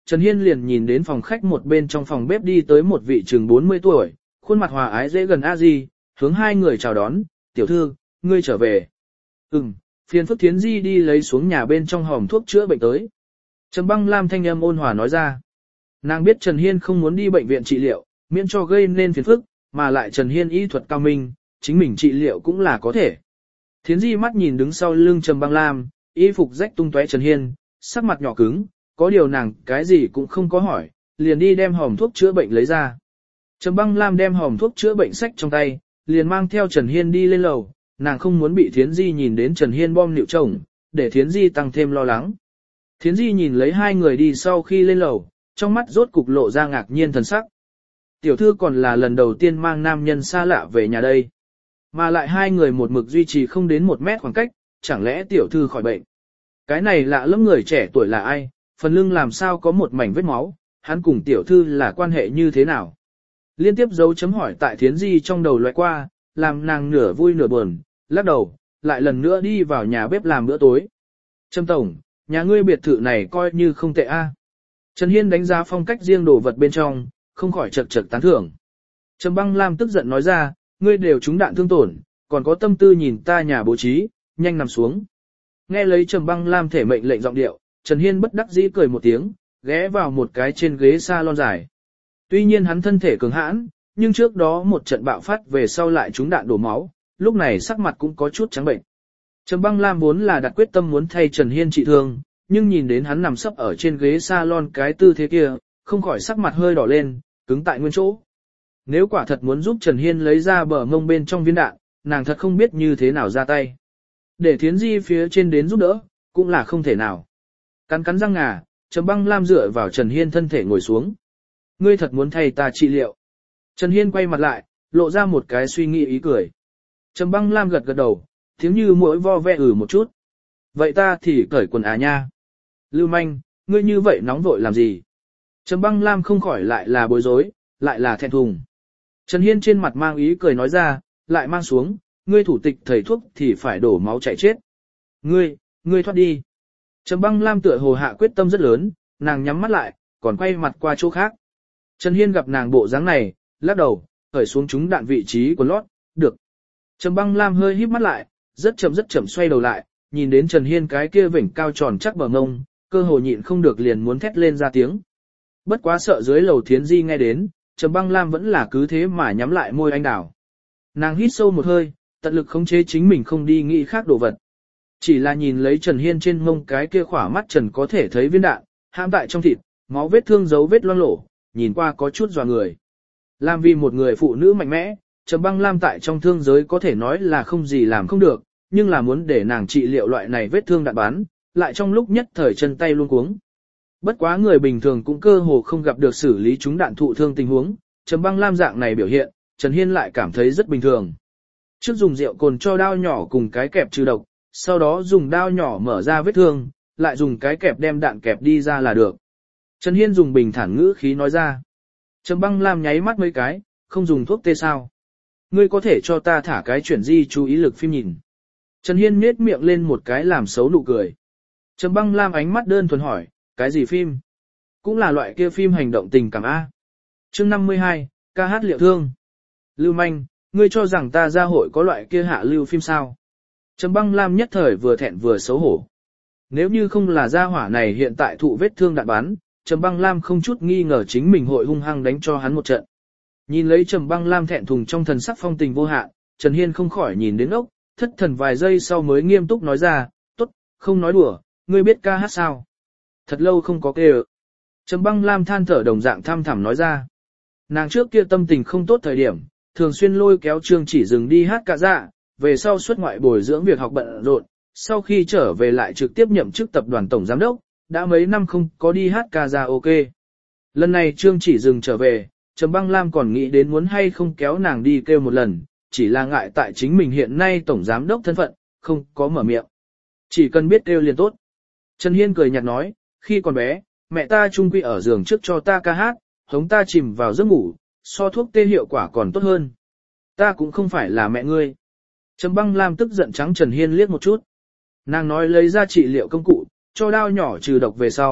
Trần Hiên liền nhìn đến phòng khách một bên trong phòng bếp đi tới một vị chừng bốn mươi tuổi, khuôn mặt hòa ái dễ gần a di, hướng hai người chào đón, tiểu thư, ngươi trở về. Ừm, phiền phức Thiến Di đi lấy xuống nhà bên trong hòm thuốc chữa bệnh tới. Trầm Băng Lam thanh âm ôn hòa nói ra. Nàng biết Trần Hiên không muốn đi bệnh viện trị liệu, miễn cho gây nên phiền phức, mà lại Trần Hiên y thuật cao minh, chính mình trị liệu cũng là có thể. Thiến Di mắt nhìn đứng sau lưng Trầm Băng Lam, y phục rách tung tóe Trần Hiên, sắc mặt nhỏ cứng, có điều nàng cái gì cũng không có hỏi, liền đi đem hòm thuốc chữa bệnh lấy ra. Trầm Băng Lam đem hòm thuốc chữa bệnh sách trong tay, liền mang theo Trần Hiên đi lên lầu, nàng không muốn bị Thiến Di nhìn đến Trần Hiên bom nịu chồng, để Thiến Di tăng thêm lo lắng. Thiến Di nhìn lấy hai người đi sau khi lên lầu, trong mắt rốt cục lộ ra ngạc nhiên thần sắc. Tiểu thư còn là lần đầu tiên mang nam nhân xa lạ về nhà đây. Mà lại hai người một mực duy trì không đến một mét khoảng cách, chẳng lẽ tiểu thư khỏi bệnh. Cái này lạ lắm người trẻ tuổi là ai, phần lưng làm sao có một mảnh vết máu, hắn cùng tiểu thư là quan hệ như thế nào. Liên tiếp dấu chấm hỏi tại Thiến Di trong đầu loại qua, làm nàng nửa vui nửa buồn, lắc đầu, lại lần nữa đi vào nhà bếp làm bữa tối. Trâm Tổng, nhà ngươi biệt thự này coi như không tệ a. Trần Hiên đánh giá phong cách riêng đồ vật bên trong, không khỏi chật chật tán thưởng. Trầm Băng Lam tức giận nói ra, ngươi đều trúng đạn thương tổn, còn có tâm tư nhìn ta nhà bố trí, nhanh nằm xuống. Nghe lấy Trầm Băng Lam thể mệnh lệnh giọng điệu, Trần Hiên bất đắc dĩ cười một tiếng, ghé vào một cái trên ghế salon dài. Tuy nhiên hắn thân thể cường hãn, nhưng trước đó một trận bạo phát về sau lại trúng đạn đổ máu, lúc này sắc mặt cũng có chút trắng bệnh. Trầm Băng Lam vốn là đặt quyết tâm muốn thay Trần Hiên trị thương, nhưng nhìn đến hắn nằm sấp ở trên ghế salon cái tư thế kia, không khỏi sắc mặt hơi đỏ lên, cứng tại nguyên chỗ. Nếu quả thật muốn giúp Trần Hiên lấy ra bờ mông bên trong viên đạn, nàng thật không biết như thế nào ra tay. Để Thiến Di phía trên đến giúp đỡ, cũng là không thể nào. Cắn cắn răng ngà, Trầm Băng Lam dựa vào Trần Hiên thân thể ngồi xuống. Ngươi thật muốn thay ta trị liệu. Trần Hiên quay mặt lại, lộ ra một cái suy nghĩ ý cười. Trầm Băng Lam gật gật đầu, tiếng như mỗi vo ve ử một chút. Vậy ta thì cởi quần à nha. Lưu manh, ngươi như vậy nóng vội làm gì? Trầm Băng Lam không khỏi lại là bối rối, lại là thẹn thùng. Trần Hiên trên mặt mang ý cười nói ra, lại mang xuống, ngươi thủ tịch thầy thuốc thì phải đổ máu chạy chết. Ngươi, ngươi thoát đi. Trầm Băng Lam tựa hồ hạ quyết tâm rất lớn, nàng nhắm mắt lại, còn quay mặt qua chỗ khác. Trần Hiên gặp nàng bộ dáng này, lắc đầu, khởi xuống chúng đạn vị trí của lót, được. Trầm Băng Lam hơi híp mắt lại, rất chậm rất chậm xoay đầu lại, nhìn đến Trần Hiên cái kia vểnh cao tròn chắc bờ ngông, cơ hồ nhịn không được liền muốn thét lên ra tiếng. Bất quá sợ dưới lầu Thiến Di nghe đến, Trầm Băng Lam vẫn là cứ thế mà nhắm lại môi anh đào. Nàng hít sâu một hơi, tận lực khống chế chính mình không đi nghĩ khác đồ vật. Chỉ là nhìn lấy Trần Hiên trên mông cái kia khỏa mắt Trần có thể thấy viên đạn, hãm tại trong thịt, máu vết thương dấu vết loang lổ, nhìn qua có chút dọa người. Làm vì một người phụ nữ mạnh mẽ, Trầm Băng Lam tại trong thương giới có thể nói là không gì làm không được, nhưng là muốn để nàng trị liệu loại này vết thương đạn bắn, lại trong lúc nhất thời chân tay luống cuống. Bất quá người bình thường cũng cơ hồ không gặp được xử lý chúng đạn thụ thương tình huống, Trầm Băng Lam dạng này biểu hiện, Trần Hiên lại cảm thấy rất bình thường. Trước dùng rượu cồn cho đao nhỏ cùng cái kẹp trừ độc, sau đó dùng đao nhỏ mở ra vết thương, lại dùng cái kẹp đem đạn kẹp đi ra là được. Trần Hiên dùng bình thản ngữ khí nói ra. Trầm Băng Lam nháy mắt mấy cái, không dùng thuốc tê sao? Ngươi có thể cho ta thả cái chuyển di chú ý lực phim nhìn. Trần Hiên nhếch miệng lên một cái làm xấu nụ cười. Trầm Băng Lam ánh mắt đơn thuần hỏi, cái gì phim? Cũng là loại kia phim hành động tình cảm A. Chương năm mươi hai, ca hát liệu thương. Lưu manh, ngươi cho rằng ta ra hội có loại kia hạ lưu phim sao? Trầm Băng Lam nhất thời vừa thẹn vừa xấu hổ. Nếu như không là gia hỏa này hiện tại thụ vết thương đạn bắn, Trầm Băng Lam không chút nghi ngờ chính mình hội hung hăng đánh cho hắn một trận. Nhìn lấy Trầm Băng Lam thẹn thùng trong thần sắc phong tình vô hạn, Trần Hiên không khỏi nhìn đến ốc, thất thần vài giây sau mới nghiêm túc nói ra, tốt, không nói đùa, ngươi biết ca hát sao? Thật lâu không có kê ợ. Trầm Băng Lam than thở đồng dạng thăm thẳm nói ra. Nàng trước kia tâm tình không tốt thời điểm, thường xuyên lôi kéo Trương Chỉ Dừng đi hát ca dạ, về sau xuất ngoại bồi dưỡng việc học bận rộn, sau khi trở về lại trực tiếp nhậm chức tập đoàn tổng giám đốc, đã mấy năm không có đi hát ca dạ ok. Lần này Trương Chỉ Dừng trở về, Trầm Băng Lam còn nghĩ đến muốn hay không kéo nàng đi kêu một lần, chỉ là ngại tại chính mình hiện nay tổng giám đốc thân phận, không có mở miệng. Chỉ cần biết kêu liền tốt. Trần Hiên cười nhạt nói, khi còn bé, mẹ ta chung quy ở giường trước cho ta ca hát, hống ta chìm vào giấc ngủ, so thuốc tê hiệu quả còn tốt hơn. Ta cũng không phải là mẹ ngươi. Trầm Băng Lam tức giận trắng Trần Hiên liếc một chút. Nàng nói lấy ra trị liệu công cụ, cho đao nhỏ trừ độc về sau,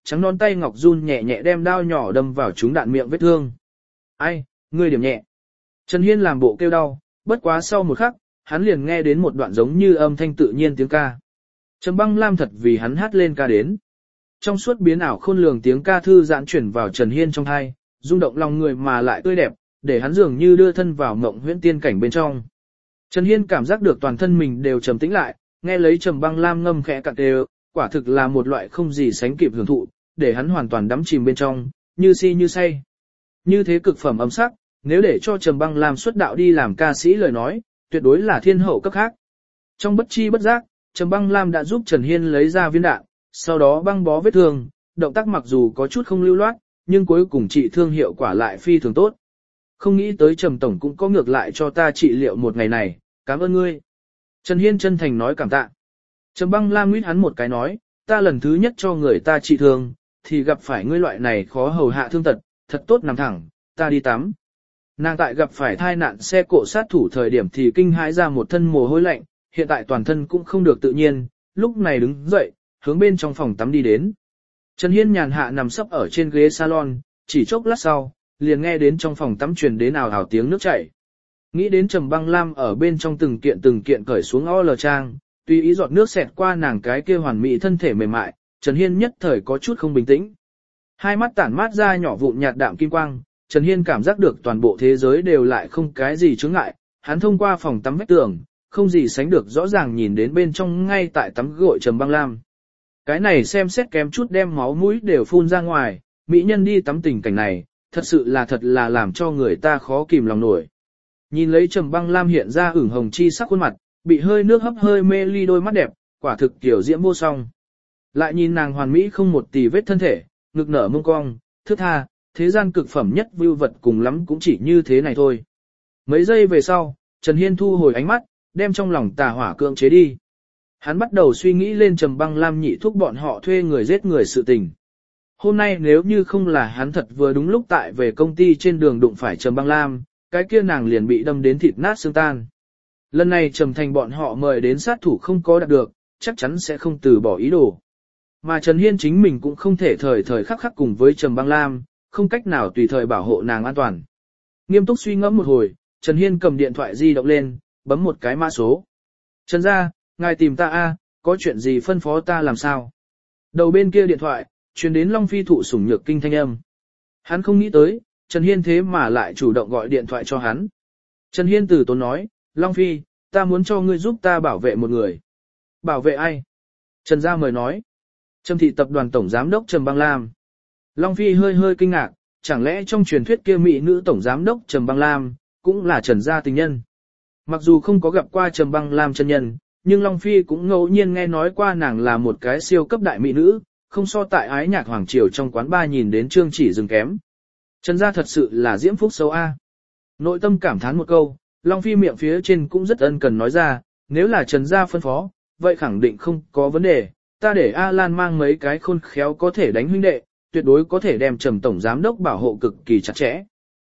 trắng non tay ngọc run nhẹ nhẹ đem đao nhỏ đâm vào trúng đạn miệng vết thương. Ai, ngươi điểm nhẹ. Trần Hiên làm bộ kêu đau, bất quá sau một khắc, hắn liền nghe đến một đoạn giống như âm thanh tự nhiên tiếng ca. Trầm Băng Lam thật vì hắn hát lên ca đến. Trong suốt biến ảo khôn lường tiếng ca thư giãn chuyển vào Trần Hiên trong tai, rung động lòng người mà lại tươi đẹp, để hắn dường như đưa thân vào mộng huyễn tiên cảnh bên trong. Trần Hiên cảm giác được toàn thân mình đều trầm tĩnh lại, nghe lấy Trầm Băng Lam ngâm khẽ cạn đều, quả thực là một loại không gì sánh kịp hưởng thụ, để hắn hoàn toàn đắm chìm bên trong, như si như say. Như thế cực phẩm âm sắc, nếu để cho Trầm Băng Lam xuất đạo đi làm ca sĩ lời nói, tuyệt đối là thiên hậu cấp khác. Trong bất chi bất giác, Trầm Băng Lam đã giúp Trần Hiên lấy ra viên đạn, sau đó băng bó vết thương, động tác mặc dù có chút không lưu loát, nhưng cuối cùng trị thương hiệu quả lại phi thường tốt. Không nghĩ tới Trầm Tổng cũng có ngược lại cho ta trị liệu một ngày này, cảm ơn ngươi. Trần Hiên chân thành nói cảm tạ. Trầm Băng Lam nguyết hắn một cái nói, ta lần thứ nhất cho người ta trị thương, thì gặp phải ngươi loại này khó hầu hạ thương tật, thật tốt nằm thẳng, ta đi tắm. Nàng tại gặp phải tai nạn xe cộ sát thủ thời điểm thì kinh hãi ra một thân mồ hôi lạnh, hiện tại toàn thân cũng không được tự nhiên, lúc này đứng dậy, hướng bên trong phòng tắm đi đến. Trần Hiên nhàn hạ nằm sấp ở trên ghế salon, chỉ chốc lát sau, liền nghe đến trong phòng tắm truyền đến ào ào tiếng nước chảy. Nghĩ đến Trầm Băng Lam ở bên trong từng kiện từng kiện cởi xuống o lờ trang, tùy ý giọt nước xẹt qua nàng cái kia hoàn mỹ thân thể mềm mại, Trần Hiên nhất thời có chút không bình tĩnh. Hai mắt tản mát ra nhỏ vụn nhạt đạm kim quang, Trần Hiên cảm giác được toàn bộ thế giới đều lại không cái gì chướng ngại, hắn thông qua phòng tắm vách tường, không gì sánh được rõ ràng nhìn đến bên trong ngay tại tắm gội Trầm Băng Lam. Cái này xem xét kém chút đem máu mũi đều phun ra ngoài, mỹ nhân đi tắm tình cảnh này, thật sự là thật là làm cho người ta khó kìm lòng nổi. Nhìn lấy Trầm Băng Lam hiện ra ửng hồng chi sắc khuôn mặt, bị hơi nước hấp hơi mê ly đôi mắt đẹp, quả thực kiểu diễm vô song. Lại nhìn nàng hoàn mỹ không một tì vết thân thể, ngực nở mông cong, thướt tha, thế gian cực phẩm nhất view vật cùng lắm cũng chỉ như thế này thôi. Mấy giây về sau, Trần Hiên thu hồi ánh mắt, đem trong lòng tà hỏa cưỡng chế đi. Hắn bắt đầu suy nghĩ lên Trầm Băng Lam nhị thúc bọn họ thuê người giết người sự tình. Hôm nay nếu như không là hắn thật vừa đúng lúc tại về công ty trên đường đụng phải Trầm Băng Lam, cái kia nàng liền bị đâm đến thịt nát xương tan. Lần này Trầm Thành bọn họ mời đến sát thủ không có đạt được, chắc chắn sẽ không từ bỏ ý đồ. Mà Trần Hiên chính mình cũng không thể thời thời khắc khắc cùng với Trầm Băng Lam, không cách nào tùy thời bảo hộ nàng an toàn. Nghiêm túc suy ngẫm một hồi, Trần Hiên cầm điện thoại di động lên, bấm một cái mã số. Trần gia, ngài tìm ta a, có chuyện gì phân phó ta làm sao? Đầu bên kia điện thoại, truyền đến Long Phi thụ sủng nhược kinh thanh âm. Hắn không nghĩ tới, Trần Hiên thế mà lại chủ động gọi điện thoại cho hắn. Trần Hiên từ tốn nói, Long Phi, ta muốn cho ngươi giúp ta bảo vệ một người. Bảo vệ ai? Trần gia mời nói. Trầm thị tập đoàn tổng giám đốc Trầm Băng Lam. Long Phi hơi hơi kinh ngạc, chẳng lẽ trong truyền thuyết kia mỹ nữ tổng giám đốc Trầm Băng Lam, cũng là Trần gia tình nhân. Mặc dù không có gặp qua Trầm Băng Lam chân nhân, nhưng Long Phi cũng ngẫu nhiên nghe nói qua nàng là một cái siêu cấp đại mỹ nữ, không so tại ái nhạc hoàng triều trong quán ba nhìn đến Trương Chỉ dừng kém. Trần gia thật sự là diễm phúc xấu a. Nội tâm cảm thán một câu, Long Phi miệng phía trên cũng rất ân cần nói ra, nếu là Trần gia phân phó, vậy khẳng định không có vấn đề, ta để A Lan mang mấy cái khôn khéo có thể đánh huynh đệ, tuyệt đối có thể đem Trầm tổng giám đốc bảo hộ cực kỳ chặt chẽ.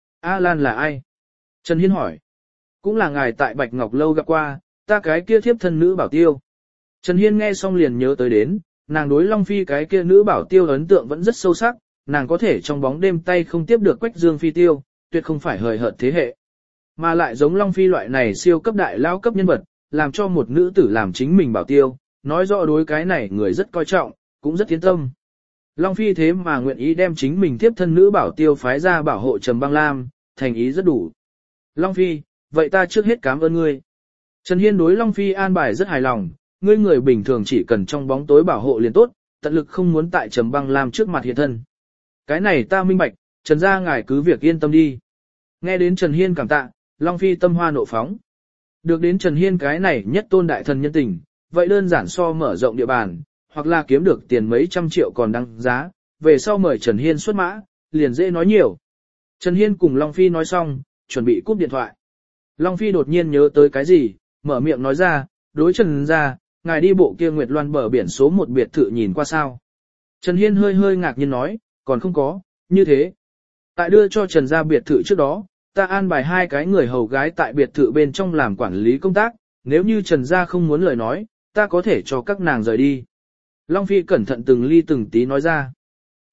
A Lan là ai? Trần Hiên hỏi. Cũng là ngài tại Bạch Ngọc Lâu gặp qua, ta cái kia thiếp thân nữ bảo tiêu. Trần Hiên nghe xong liền nhớ tới đến, nàng đối Long Phi cái kia nữ bảo tiêu ấn tượng vẫn rất sâu sắc, nàng có thể trong bóng đêm tay không tiếp được Quách Dương Phi tiêu, tuyệt không phải hời hợt thế hệ. Mà lại giống Long Phi loại này siêu cấp đại lao cấp nhân vật, làm cho một nữ tử làm chính mình bảo tiêu, nói rõ đối cái này người rất coi trọng, cũng rất tiến tâm. Long Phi thế mà nguyện ý đem chính mình tiếp thân nữ bảo tiêu phái ra bảo hộ Trầm Băng Lam, thành ý rất đủ. Long Phi, vậy ta trước hết cảm ơn ngươi. Trần Hiên đối Long Phi an bài rất hài lòng, ngươi người bình thường chỉ cần trong bóng tối bảo hộ liền tốt, tận lực không muốn tại Trầm Băng Lam trước mặt hiện thân. Cái này ta minh bạch, Trần gia ngài cứ việc yên tâm đi. Nghe đến Trần Hiên cảm tạ, Long Phi tâm hoa nộ phóng. Được đến Trần Hiên cái này nhất tôn đại thần nhân tình, vậy đơn giản so mở rộng địa bàn, hoặc là kiếm được tiền mấy trăm triệu còn đăng giá, về sau mời Trần Hiên xuất mã, liền dễ nói nhiều. Trần Hiên cùng Long Phi nói xong, chuẩn bị cúp điện thoại. Long Phi đột nhiên nhớ tới cái gì, mở miệng nói ra, đối Trần gia, ngài đi bộ kia Nguyệt Loan bờ biển số một biệt thự nhìn qua sao. Trần Hiên hơi hơi ngạc nhiên nói, còn không có, như thế. Tại đưa cho Trần gia biệt thự trước đó, ta an bài hai cái người hầu gái tại biệt thự bên trong làm quản lý công tác, nếu như Trần gia không muốn lời nói, ta có thể cho các nàng rời đi. Long Phi cẩn thận từng ly từng tí nói ra.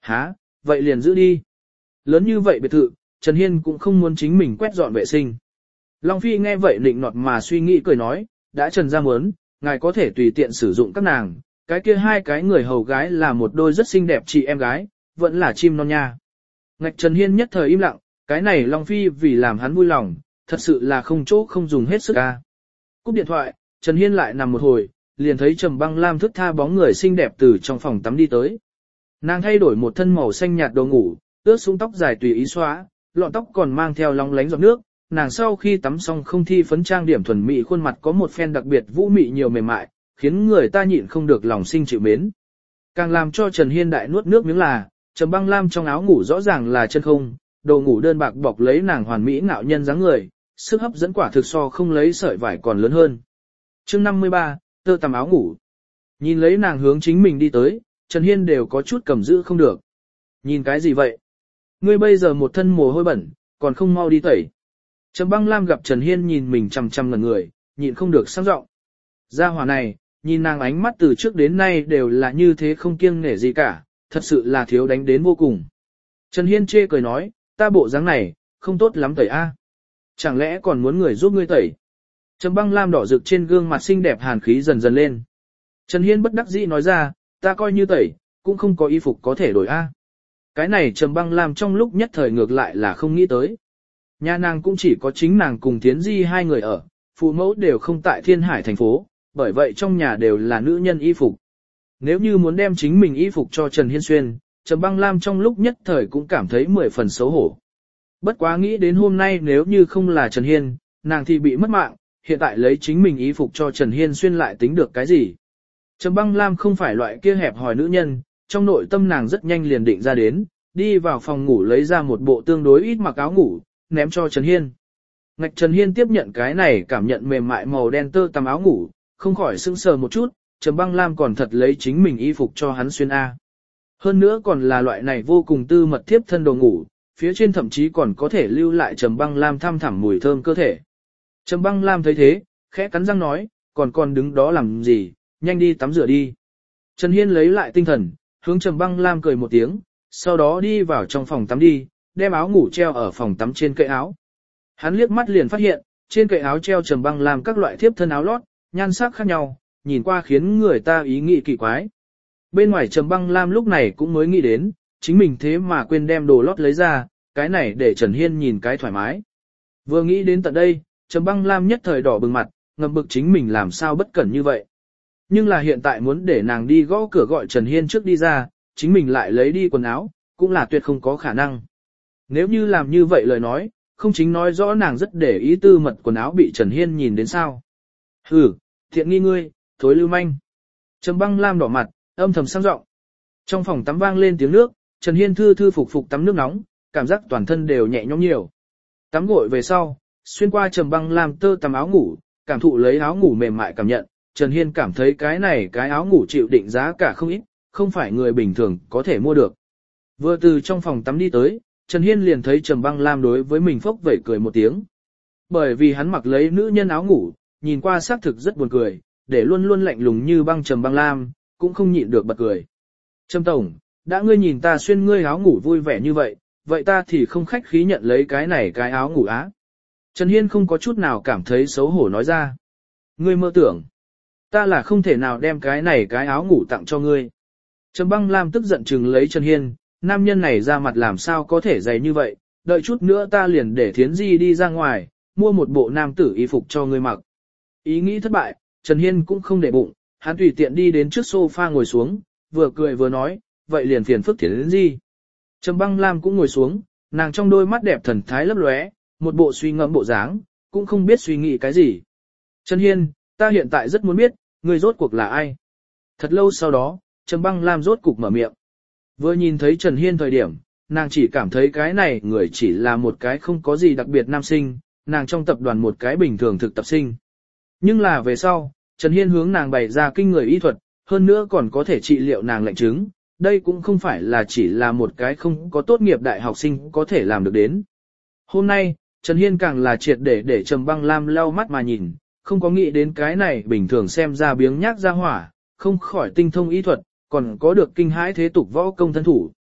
Hả, vậy liền giữ đi. Lớn như vậy biệt thự, Trần Hiên cũng không muốn chính mình quét dọn vệ sinh. Long Phi nghe vậy nịnh nọt mà suy nghĩ cười nói, đã Trần ra muốn, ngài có thể tùy tiện sử dụng các nàng, cái kia hai cái người hầu gái là một đôi rất xinh đẹp chị em gái, vẫn là chim non nha. Ngạch Trần Hiên nhất thời im lặng, cái này Long Phi vì làm hắn vui lòng, thật sự là không chỗ không dùng hết sức ca. Cúp điện thoại, Trần Hiên lại nằm một hồi, liền thấy Trầm Băng Lam thức tha bóng người xinh đẹp từ trong phòng tắm đi tới. Nàng thay đổi một thân màu xanh nhạt đồ ngủ, ướt xuống tóc dài tùy ý xóa, lọn tóc còn mang theo lóng lánh giọt nước. Nàng sau khi tắm xong không thi phấn trang điểm thuần mỹ, khuôn mặt có một phen đặc biệt vũ mị nhiều mềm mại, khiến người ta nhịn không được lòng sinh chịu mến. Càng làm cho Trần Hiên đại nuốt nước miếng là, Trầm Băng Lam trong áo ngủ rõ ràng là chân không, đồ ngủ đơn bạc bọc lấy nàng hoàn mỹ ngạo nhân dáng người, sức hấp dẫn quả thực so không lấy sợi vải còn lớn hơn. Chương năm mươi ba, tơ tằm áo ngủ. Nhìn lấy nàng hướng chính mình đi tới, Trần Hiên đều có chút cầm giữ không được. Nhìn cái gì vậy? Ngươi bây giờ một thân mồ hôi bẩn, còn không mau đi tẩy. Trầm Băng Lam gặp Trần Hiên nhìn mình chằm chằm ngẩn người, nhịn không được sang giọng. Gia hỏa này, nhìn nàng ánh mắt từ trước đến nay đều là như thế không kiêng nể gì cả, thật sự là thiếu đánh đến vô cùng. Trần Hiên chê cười nói, ta bộ dáng này, không tốt lắm tẩy a. Chẳng lẽ còn muốn người giúp ngươi tẩy? Trầm Băng Lam đỏ rực trên gương mặt xinh đẹp hàn khí dần dần lên. Trần Hiên bất đắc dĩ nói ra, ta coi như tẩy, cũng không có y phục có thể đổi a. Cái này Trầm Băng Lam trong lúc nhất thời ngược lại là không nghĩ tới. Nhà nàng cũng chỉ có chính nàng cùng Thiến Di hai người ở, phụ mẫu đều không tại Thiên Hải thành phố, bởi vậy trong nhà đều là nữ nhân y phục. Nếu như muốn đem chính mình y phục cho Trần Hiên xuyên, Trầm Băng Lam trong lúc nhất thời cũng cảm thấy mười phần xấu hổ. Bất quá nghĩ đến hôm nay nếu như không là Trần Hiên, nàng thì bị mất mạng, hiện tại lấy chính mình y phục cho Trần Hiên xuyên lại tính được cái gì. Trầm Băng Lam không phải loại kia hẹp hòi nữ nhân, trong nội tâm nàng rất nhanh liền định ra đến, đi vào phòng ngủ lấy ra một bộ tương đối ít mặc áo ngủ, ném cho Trần Hiên. Ngạch Trần Hiên tiếp nhận cái này cảm nhận mềm mại màu đen tơ tằm áo ngủ, không khỏi sững sờ một chút, Trầm Băng Lam còn thật lấy chính mình y phục cho hắn xuyên A. Hơn nữa còn là loại này vô cùng tư mật thiếp thân đồ ngủ, phía trên thậm chí còn có thể lưu lại Trầm Băng Lam thăm thẳm mùi thơm cơ thể. Trầm Băng Lam thấy thế, khẽ cắn răng nói, còn còn đứng đó làm gì, nhanh đi tắm rửa đi. Trần Hiên lấy lại tinh thần, hướng Trầm Băng Lam cười một tiếng, sau đó đi vào trong phòng tắm đi, đem áo ngủ treo ở phòng tắm trên kệ áo. Hắn liếc mắt liền phát hiện, trên kệ áo treo Trầm Băng Lam các loại thiếp thân áo lót, nhan sắc khác nhau, nhìn qua khiến người ta ý nghĩ kỳ quái. Bên ngoài Trầm Băng Lam lúc này cũng mới nghĩ đến, chính mình thế mà quên đem đồ lót lấy ra, cái này để Trần Hiên nhìn cái thoải mái. Vừa nghĩ đến tận đây, Trầm Băng Lam nhất thời đỏ bừng mặt, ngầm bực chính mình làm sao bất cẩn như vậy. Nhưng là hiện tại muốn để nàng đi gõ cửa gọi Trần Hiên trước đi ra, chính mình lại lấy đi quần áo, cũng là tuyệt không có khả năng. Nếu như làm như vậy lời nói, không chính nói rõ nàng rất để ý tư mật quần áo bị Trần Hiên nhìn đến sao. Hừ, thiện nghi ngươi, thối lưu manh. Trầm Băng Lam đỏ mặt, âm thầm sang giọng. Trong phòng tắm vang lên tiếng nước, Trần Hiên thư thư phục phục tắm nước nóng, cảm giác toàn thân đều nhẹ nhõm nhiều. Tắm gội về sau, xuyên qua Trầm Băng Lam tơ tằm áo ngủ, cảm thụ lấy áo ngủ mềm mại cảm nhận, Trần Hiên cảm thấy cái này cái áo ngủ chịu định giá cả không ít, không phải người bình thường có thể mua được. Vừa từ trong phòng tắm đi tới, Trần Hiên liền thấy Trầm Băng Lam đối với mình phốc vẩy cười một tiếng. Bởi vì hắn mặc lấy nữ nhân áo ngủ, nhìn qua xác thực rất buồn cười, để luôn luôn lạnh lùng như băng Trầm Băng Lam, cũng không nhịn được bật cười. Trầm Tổng, đã ngươi nhìn ta xuyên ngươi áo ngủ vui vẻ như vậy, vậy ta thì không khách khí nhận lấy cái này cái áo ngủ á. Trần Hiên không có chút nào cảm thấy xấu hổ nói ra. Ngươi mơ tưởng, ta là không thể nào đem cái này cái áo ngủ tặng cho ngươi. Trầm Băng Lam tức giận chừng lấy Trần Hiên, nam nhân này ra mặt làm sao có thể dày như vậy, đợi chút nữa ta liền để Thiến Di đi ra ngoài, mua một bộ nam tử y phục cho ngươi mặc. Ý nghĩ thất bại, Trần Hiên cũng không để bụng, hắn tùy tiện đi đến trước sofa ngồi xuống, vừa cười vừa nói, vậy liền phiền phức Thiến Di. Trầm Băng Lam cũng ngồi xuống, nàng trong đôi mắt đẹp thần thái lấp lóe, một bộ suy ngẫm bộ dáng, cũng không biết suy nghĩ cái gì. Trần Hiên, ta hiện tại rất muốn biết, ngươi rốt cuộc là ai? Thật lâu sau đó, Trầm Băng Lam rốt cục mở miệng. Vừa nhìn thấy Trần Hiên thời điểm, nàng chỉ cảm thấy cái này người chỉ là một cái không có gì đặc biệt nam sinh, nàng trong tập đoàn một cái bình thường thực tập sinh. Nhưng là về sau, Trần Hiên hướng nàng bày ra kinh người y thuật, hơn nữa còn có thể trị liệu nàng lạnh chứng, đây cũng không phải là chỉ là một cái không có tốt nghiệp đại học sinh có thể làm được đến. Hôm nay, Trần Hiên càng là triệt để để Trầm Băng Lam lau mắt mà nhìn, không có nghĩ đến cái này bình thường xem ra biếng nhác ra hỏa, không khỏi tinh thông y thuật, còn có được kinh hãi thế tục võ công thân thủ.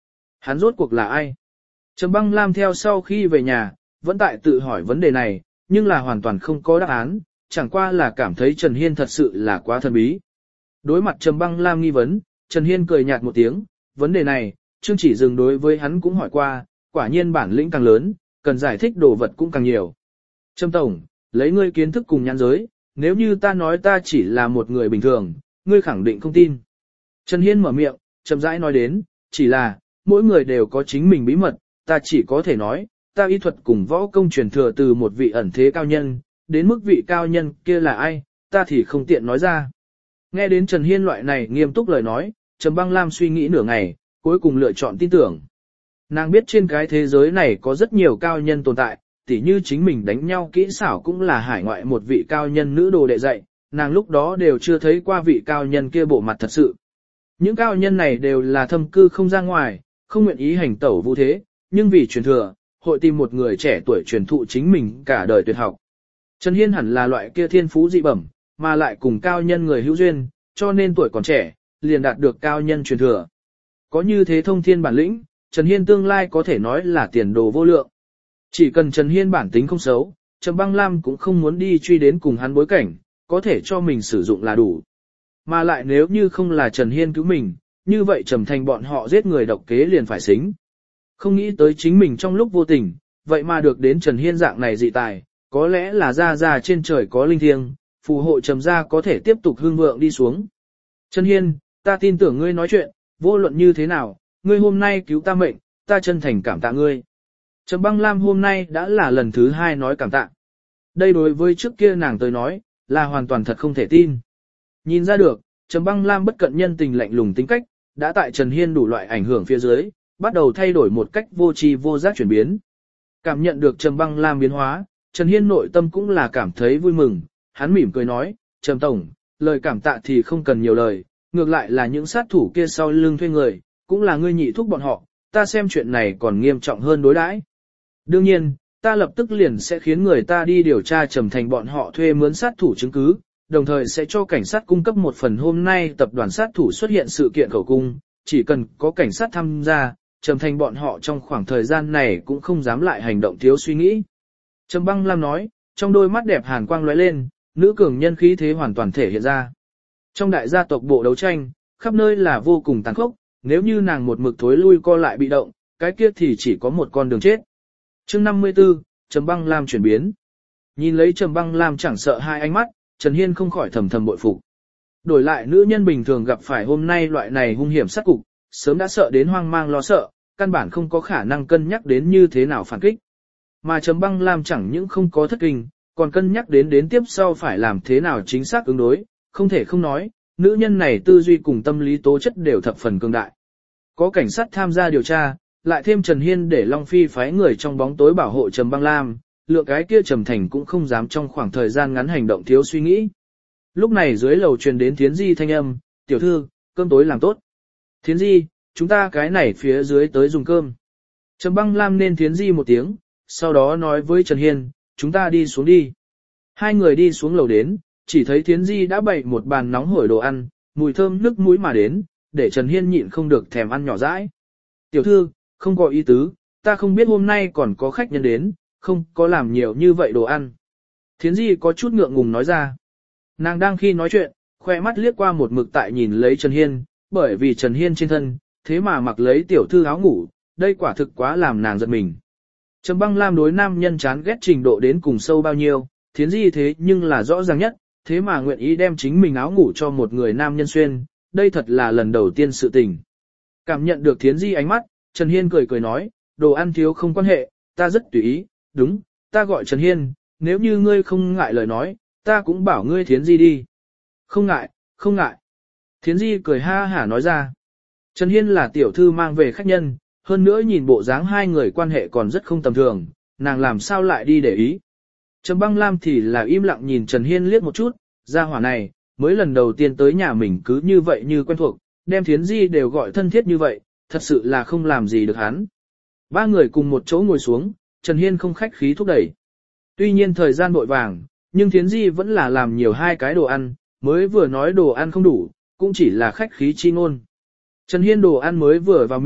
Hắn rốt cuộc là ai? Trầm Băng Lam theo sau khi về nhà, vẫn tại tự hỏi vấn đề này, nhưng là hoàn toàn không có đáp án, chẳng qua là cảm thấy Trần Hiên thật sự là quá thần bí. Đối mặt Trầm Băng Lam nghi vấn, Trần Hiên cười nhạt một tiếng, vấn đề này, Trương Chỉ Dừng đối với hắn cũng hỏi qua, quả nhiên bản lĩnh càng lớn, cần giải thích đồ vật cũng càng nhiều. Trầm Tổng, lấy ngươi kiến thức cùng nhãn giới, nếu như ta nói ta chỉ là một người bình thường, ngươi khẳng định không tin. Trần Hiên mở miệng, chậm rãi nói đến, chỉ là, mỗi người đều có chính mình bí mật, ta chỉ có thể nói, ta y thuật cùng võ công truyền thừa từ một vị ẩn thế cao nhân, đến mức vị cao nhân kia là ai, ta thì không tiện nói ra. Nghe đến Trần Hiên loại này nghiêm túc lời nói, Trầm Băng Lam suy nghĩ nửa ngày, cuối cùng lựa chọn tin tưởng. Nàng biết trên cái thế giới này có rất nhiều cao nhân tồn tại, tỉ như chính mình đánh nhau kỹ xảo cũng là hải ngoại một vị cao nhân nữ đồ đệ dạy, nàng lúc đó đều chưa thấy qua vị cao nhân kia bộ mặt thật sự. Những cao nhân này đều là thâm cư không ra ngoài, không nguyện ý hành tẩu vũ thế, nhưng vì truyền thừa, hội tìm một người trẻ tuổi truyền thụ chính mình cả đời tuyệt học. Trần Hiên hẳn là loại kia thiên phú dị bẩm, mà lại cùng cao nhân người hữu duyên, cho nên tuổi còn trẻ, liền đạt được cao nhân truyền thừa. Có như thế thông thiên bản lĩnh, Trần Hiên tương lai có thể nói là tiền đồ vô lượng. Chỉ cần Trần Hiên bản tính không xấu, Trầm Băng Lam cũng không muốn đi truy đến cùng hắn bối cảnh, có thể cho mình sử dụng là đủ. Mà lại nếu như không là Trần Hiên cứu mình, như vậy Trầm Thành bọn họ giết người độc kế liền phải xính. Không nghĩ tới chính mình trong lúc vô tình, vậy mà được đến Trần Hiên dạng này dị tài, có lẽ là ra ra trên trời có linh thiêng, phù hộ Trầm gia có thể tiếp tục hương vượng đi xuống. Trần Hiên, ta tin tưởng ngươi nói chuyện, vô luận như thế nào, ngươi hôm nay cứu ta mệnh, ta chân thành cảm tạ ngươi. Trầm Băng Lam hôm nay đã là lần thứ hai nói cảm tạ. Đây đối với trước kia nàng tới nói, là hoàn toàn thật không thể tin. Nhìn ra được, Trầm Băng Lam bất cận nhân tình lạnh lùng tính cách, đã tại Trần Hiên đủ loại ảnh hưởng phía dưới, bắt đầu thay đổi một cách vô tri vô giác chuyển biến. Cảm nhận được Trầm Băng Lam biến hóa, Trần Hiên nội tâm cũng là cảm thấy vui mừng, hắn mỉm cười nói, Trầm Tổng, lời cảm tạ thì không cần nhiều lời, ngược lại là những sát thủ kia sau lưng thuê người, cũng là ngươi nhị thúc bọn họ, ta xem chuyện này còn nghiêm trọng hơn đối đãi. Đương nhiên, ta lập tức liền sẽ khiến người ta đi điều tra Trầm Thành bọn họ thuê mướn sát thủ chứng cứ, đồng thời sẽ cho cảnh sát cung cấp một phần hôm nay tập đoàn sát thủ xuất hiện sự kiện khẩu cung, chỉ cần có cảnh sát tham gia, Trầm Thành bọn họ trong khoảng thời gian này cũng không dám lại hành động thiếu suy nghĩ. Trầm Băng Lam nói, trong đôi mắt đẹp hàn quang lóe lên, nữ cường nhân khí thế hoàn toàn thể hiện ra. Trong đại gia tộc bộ đấu tranh, khắp nơi là vô cùng tàn khốc, nếu như nàng một mực thối lui co lại bị động, cái kia thì chỉ có một con đường chết. Chương năm mươi tư, Trầm Băng Lam chuyển biến. Nhìn lấy Trầm Băng Lam chẳng sợ hai ánh mắt, Trần Hiên không khỏi thầm thầm bội phục. Đổi lại nữ nhân bình thường gặp phải hôm nay loại này hung hiểm sát cục, sớm đã sợ đến hoang mang lo sợ, căn bản không có khả năng cân nhắc đến như thế nào phản kích. Mà Trầm Băng Lam chẳng những không có thất kinh, còn cân nhắc đến đến tiếp sau phải làm thế nào chính xác ứng đối, không thể không nói, nữ nhân này tư duy cùng tâm lý tố chất đều thập phần cường đại. Có cảnh sát tham gia điều tra, lại thêm Trần Hiên để Long Phi phái người trong bóng tối bảo hộ Trầm Băng Lam, lượng cái kia Trầm Thành cũng không dám trong khoảng thời gian ngắn hành động thiếu suy nghĩ. Lúc này dưới lầu truyền đến Thiến Di thanh âm, tiểu thư, cơm tối làm tốt. Thiến Di, chúng ta cái này phía dưới tới dùng cơm. Trầm Băng Lam nên Thiến Di một tiếng, sau đó nói với Trần Hiên, chúng ta đi xuống đi. Hai người đi xuống lầu đến, chỉ thấy Thiến Di đã bày một bàn nóng hổi đồ ăn, mùi thơm nước mũi mà đến, để Trần Hiên nhịn không được thèm ăn nhỏ dãi. Tiểu thư, không có ý tứ, ta không biết hôm nay còn có khách nhân đến, không có làm nhiều như vậy đồ ăn. Thiến Di có chút ngượng ngùng nói ra. Nàng đang khi nói chuyện, khoe mắt liếc qua một mực tại nhìn lấy Trần Hiên, bởi vì Trần Hiên trên thân, thế mà mặc lấy tiểu thư áo ngủ, đây quả thực quá làm nàng giật mình. Trầm Băng Lam đối nam nhân chán ghét trình độ đến cùng sâu bao nhiêu, Thiến Di thế nhưng là rõ ràng nhất, thế mà nguyện ý đem chính mình áo ngủ cho một người nam nhân xuyên, đây thật là lần đầu tiên sự tình. Cảm nhận được Thiến Di ánh mắt, Trần Hiên cười cười nói, đồ ăn thiếu không quan hệ, ta rất tùy ý, đúng, ta gọi Trần Hiên, nếu như ngươi không ngại lời nói, ta cũng bảo ngươi Thiến Di đi. Không ngại, không ngại. Thiến Di cười ha hả nói ra. Trần Hiên là tiểu thư mang về khách nhân, hơn nữa nhìn bộ dáng hai người quan hệ còn rất không tầm thường, nàng làm sao lại đi để ý. Trầm Băng Lam thì là im lặng nhìn Trần Hiên liếc một chút, gia hỏa này, mới lần đầu tiên tới nhà mình cứ như vậy như quen thuộc, đem Thiến Di đều gọi thân thiết như vậy, thật sự là không làm gì được hắn. Ba người cùng một chỗ ngồi xuống, Trần Hiên không khách khí thúc đẩy. Tuy nhiên thời gian vội vàng, nhưng Thiến Di vẫn là làm nhiều hai cái đồ ăn, mới vừa nói đồ ăn không đủ, cũng chỉ là khách khí chi ngôn. Trần Hiên đồ ăn mới vừa vào miệng,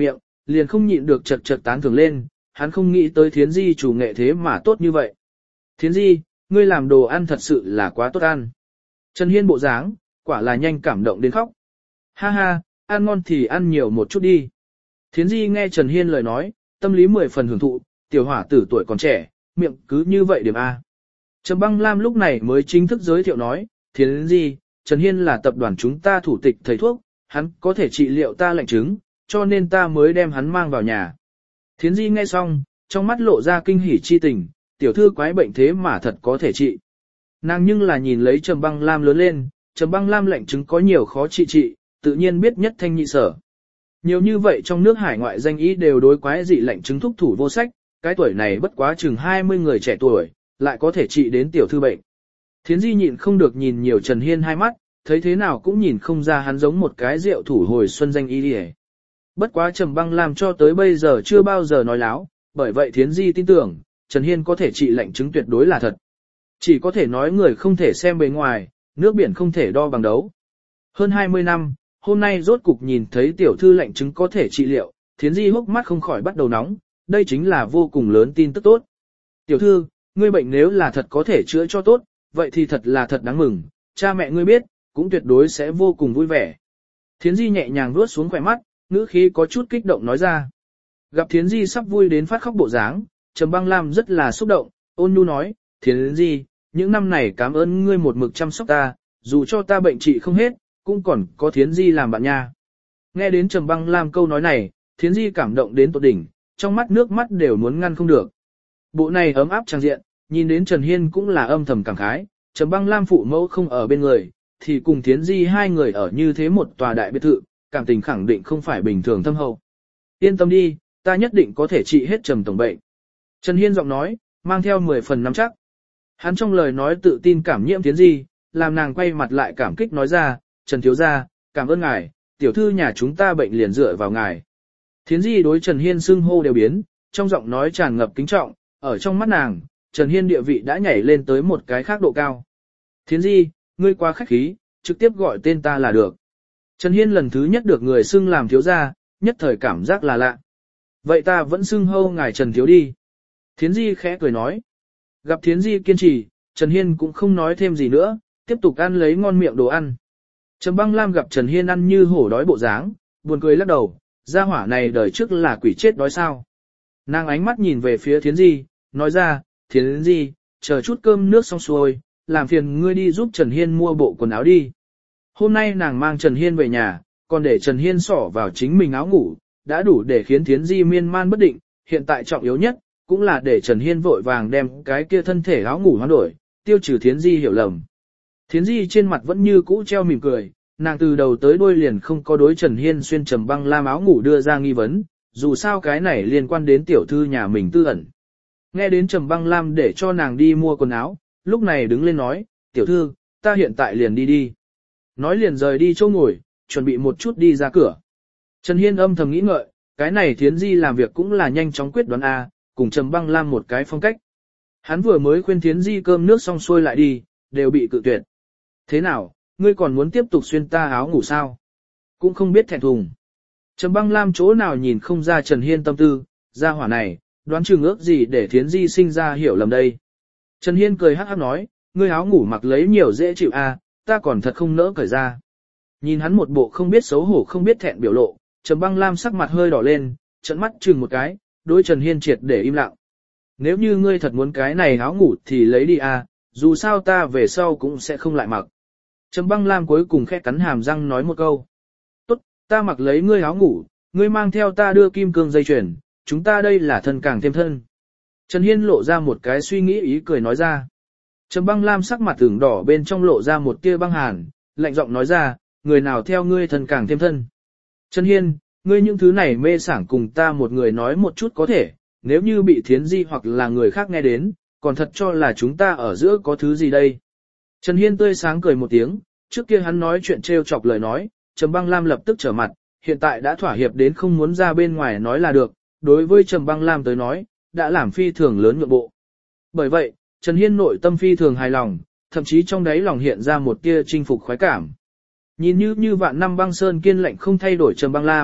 liền không nhịn được chật chật tán thưởng lên, hắn không nghĩ tới Thiến Di chủ nghệ thế mà tốt như vậy. Thiến Di, ngươi làm đồ ăn thật sự là quá tốt ăn. Trần Hiên bộ dáng, quả là nhanh cảm động đến khóc. Ha ha, ăn ngon thì ăn nhiều một chút đi. Thiến Di nghe Trần Hiên lời nói, tâm lý mười phần hưởng thụ, tiểu hỏa tử tuổi còn trẻ, miệng cứ như vậy điểm A. Trầm Băng Lam lúc này mới chính thức giới thiệu nói, Thiến Di, Trần Hiên là tập đoàn chúng ta thủ tịch thầy thuốc, hắn có thể trị liệu ta lạnh chứng, cho nên ta mới đem hắn mang vào nhà. Thiến Di nghe xong, trong mắt lộ ra kinh hỉ chi tình, tiểu thư quái bệnh thế mà thật có thể trị. Nàng nhưng là nhìn lấy Trầm Băng Lam lớn lên, Trầm Băng Lam lạnh chứng có nhiều khó trị trị, tự nhiên biết nhất thanh nhị sở. Nhiều như vậy trong nước hải ngoại danh ý đều đối quái dị lạnh chứng thúc thủ vô sách, cái tuổi này bất quá chừng hai mươi người trẻ tuổi, lại có thể trị đến tiểu thư bệnh. Thiến Di nhịn không được nhìn nhiều Trần Hiên hai mắt, thấy thế nào cũng nhìn không ra hắn giống một cái rượu thủ hồi xuân danh y đi. Bất quá Trầm Băng Lam cho tới bây giờ chưa bao giờ nói láo, bởi vậy Thiến Di tin tưởng, Trần Hiên có thể trị lạnh chứng tuyệt đối là thật. Chỉ có thể nói người không thể xem bề ngoài, nước biển không thể đo bằng đấu. Hơn hai mươi năm, hôm nay rốt cục nhìn thấy tiểu thư lạnh chứng có thể trị liệu, Thiến Di hốc mắt không khỏi bắt đầu nóng, đây chính là vô cùng lớn tin tức tốt. Tiểu thư, ngươi bệnh nếu là thật có thể chữa cho tốt, vậy thì thật là thật đáng mừng, cha mẹ ngươi biết, cũng tuyệt đối sẽ vô cùng vui vẻ. Thiến Di nhẹ nhàng vuốt xuống khỏe mắt, ngữ khí có chút kích động nói ra. Gặp Thiến Di sắp vui đến phát khóc bộ dáng, Trầm Băng Lam rất là xúc động, ôn nhu nói, Thiến Di, những năm này cảm ơn ngươi một mực chăm sóc ta, dù cho ta bệnh trị không hết, cũng còn có Thiến Di làm bạn nha. Nghe đến Trầm Băng Lam câu nói này, Thiến Di cảm động đến tột đỉnh, trong mắt nước mắt đều muốn ngăn không được. Bộ này ấm áp trang diện, nhìn đến Trần Hiên cũng là âm thầm cảm khái, Trầm Băng Lam phụ mẫu không ở bên người, thì cùng Thiến Di hai người ở như thế một tòa đại biệt thự, cảm tình khẳng định không phải bình thường thâm hậu. Yên tâm đi, ta nhất định có thể trị hết Trầm tổng bệnh. Trần Hiên giọng nói, mang theo mười phần nắm chắc. Hắn trong lời nói tự tin cảm nhiễm Thiến Di, làm nàng quay mặt lại cảm kích nói ra, Trần thiếu gia, cảm ơn ngài, tiểu thư nhà chúng ta bệnh liền dựa vào ngài. Thiến Di đối Trần Hiên xưng hô đều biến, trong giọng nói tràn ngập kính trọng, ở trong mắt nàng, Trần Hiên địa vị đã nhảy lên tới một cái khác độ cao. Thiến Di, ngươi quá khách khí, trực tiếp gọi tên ta là được. Trần Hiên lần thứ nhất được người xưng làm thiếu gia, nhất thời cảm giác là lạ. Vậy ta vẫn xưng hô ngài Trần thiếu đi. Thiến Di khẽ cười nói. Gặp Thiến Di kiên trì, Trần Hiên cũng không nói thêm gì nữa, tiếp tục ăn lấy ngon miệng đồ ăn. Trầm Băng Lam gặp Trần Hiên ăn như hổ đói bộ dáng, buồn cười lắc đầu, gia hỏa này đời trước là quỷ chết đói sao. Nàng ánh mắt nhìn về phía Thiến Di, nói ra, Thiến Di, chờ chút cơm nước xong xuôi, làm phiền ngươi đi giúp Trần Hiên mua bộ quần áo đi. Hôm nay nàng mang Trần Hiên về nhà, còn để Trần Hiên xỏ vào chính mình áo ngủ, đã đủ để khiến Thiến Di miên man bất định, hiện tại trọng yếu nhất, cũng là để Trần Hiên vội vàng đem cái kia thân thể áo ngủ hoán đổi, tiêu trừ Thiến Di hiểu lầm. Thiến Di trên mặt vẫn như cũ treo mỉm cười, nàng từ đầu tới đuôi liền không có đối Trần Hiên xuyên Trầm Băng Lam áo ngủ đưa ra nghi vấn, dù sao cái này liên quan đến tiểu thư nhà mình tư ẩn. Nghe đến Trầm Băng Lam để cho nàng đi mua quần áo, lúc này đứng lên nói, tiểu thư, ta hiện tại liền đi đi. Nói liền rời đi chỗ ngồi, chuẩn bị một chút đi ra cửa. Trần Hiên âm thầm nghĩ ngợi, cái này Thiến Di làm việc cũng là nhanh chóng quyết đoán A, cùng Trầm Băng Lam một cái phong cách. Hắn vừa mới khuyên Thiến Di cơm nước xong xuôi lại đi, đều bị cự tuyệt. Thế nào, ngươi còn muốn tiếp tục xuyên ta áo ngủ sao? Cũng không biết thẹn thùng. Trầm Băng Lam chỗ nào nhìn không ra Trần Hiên tâm tư, ra hỏa này, đoán chừng ước gì để Thiến Di sinh ra hiểu lầm đây. Trần Hiên cười hắc hắc nói, ngươi áo ngủ mặc lấy nhiều dễ chịu a, ta còn thật không nỡ cởi ra. Nhìn hắn một bộ không biết xấu hổ không biết thẹn biểu lộ, Trầm Băng Lam sắc mặt hơi đỏ lên, trợn mắt chừng một cái, đối Trần Hiên triệt để im lặng. Nếu như ngươi thật muốn cái này áo ngủ thì lấy đi a, dù sao ta về sau cũng sẽ không lại mặc. Trầm Băng Lam cuối cùng khẽ cắn hàm răng nói một câu. Tốt, ta mặc lấy ngươi áo ngủ, ngươi mang theo ta đưa kim cương dây chuyền, chúng ta đây là thân càng thêm thân. Trần Hiên lộ ra một cái suy nghĩ ý cười nói ra. Trầm Băng Lam sắc mặt ửng đỏ bên trong lộ ra một tia băng hàn, lạnh giọng nói ra, người nào theo ngươi thân càng thêm thân. Trần Hiên, ngươi những thứ này mê sảng cùng ta một người nói một chút có thể, nếu như bị Thiến Di hoặc là người khác nghe đến, còn thật cho là chúng ta ở giữa có thứ gì đây. Trần Hiên tươi sáng cười một tiếng, trước kia hắn nói chuyện trêu chọc lời nói, Trầm Băng Lam lập tức trở mặt, hiện tại đã thỏa hiệp đến không muốn ra bên ngoài nói là được, đối với Trầm Băng Lam tới nói, đã làm phi thường lớn nhượng bộ. Bởi vậy, Trần Hiên nội tâm phi thường hài lòng, thậm chí trong đáy lòng hiện ra một tia chinh phục khoái cảm. Nhìn như như vạn năm băng sơn kiên lạnh không thay đổi Trầm Băng Lam,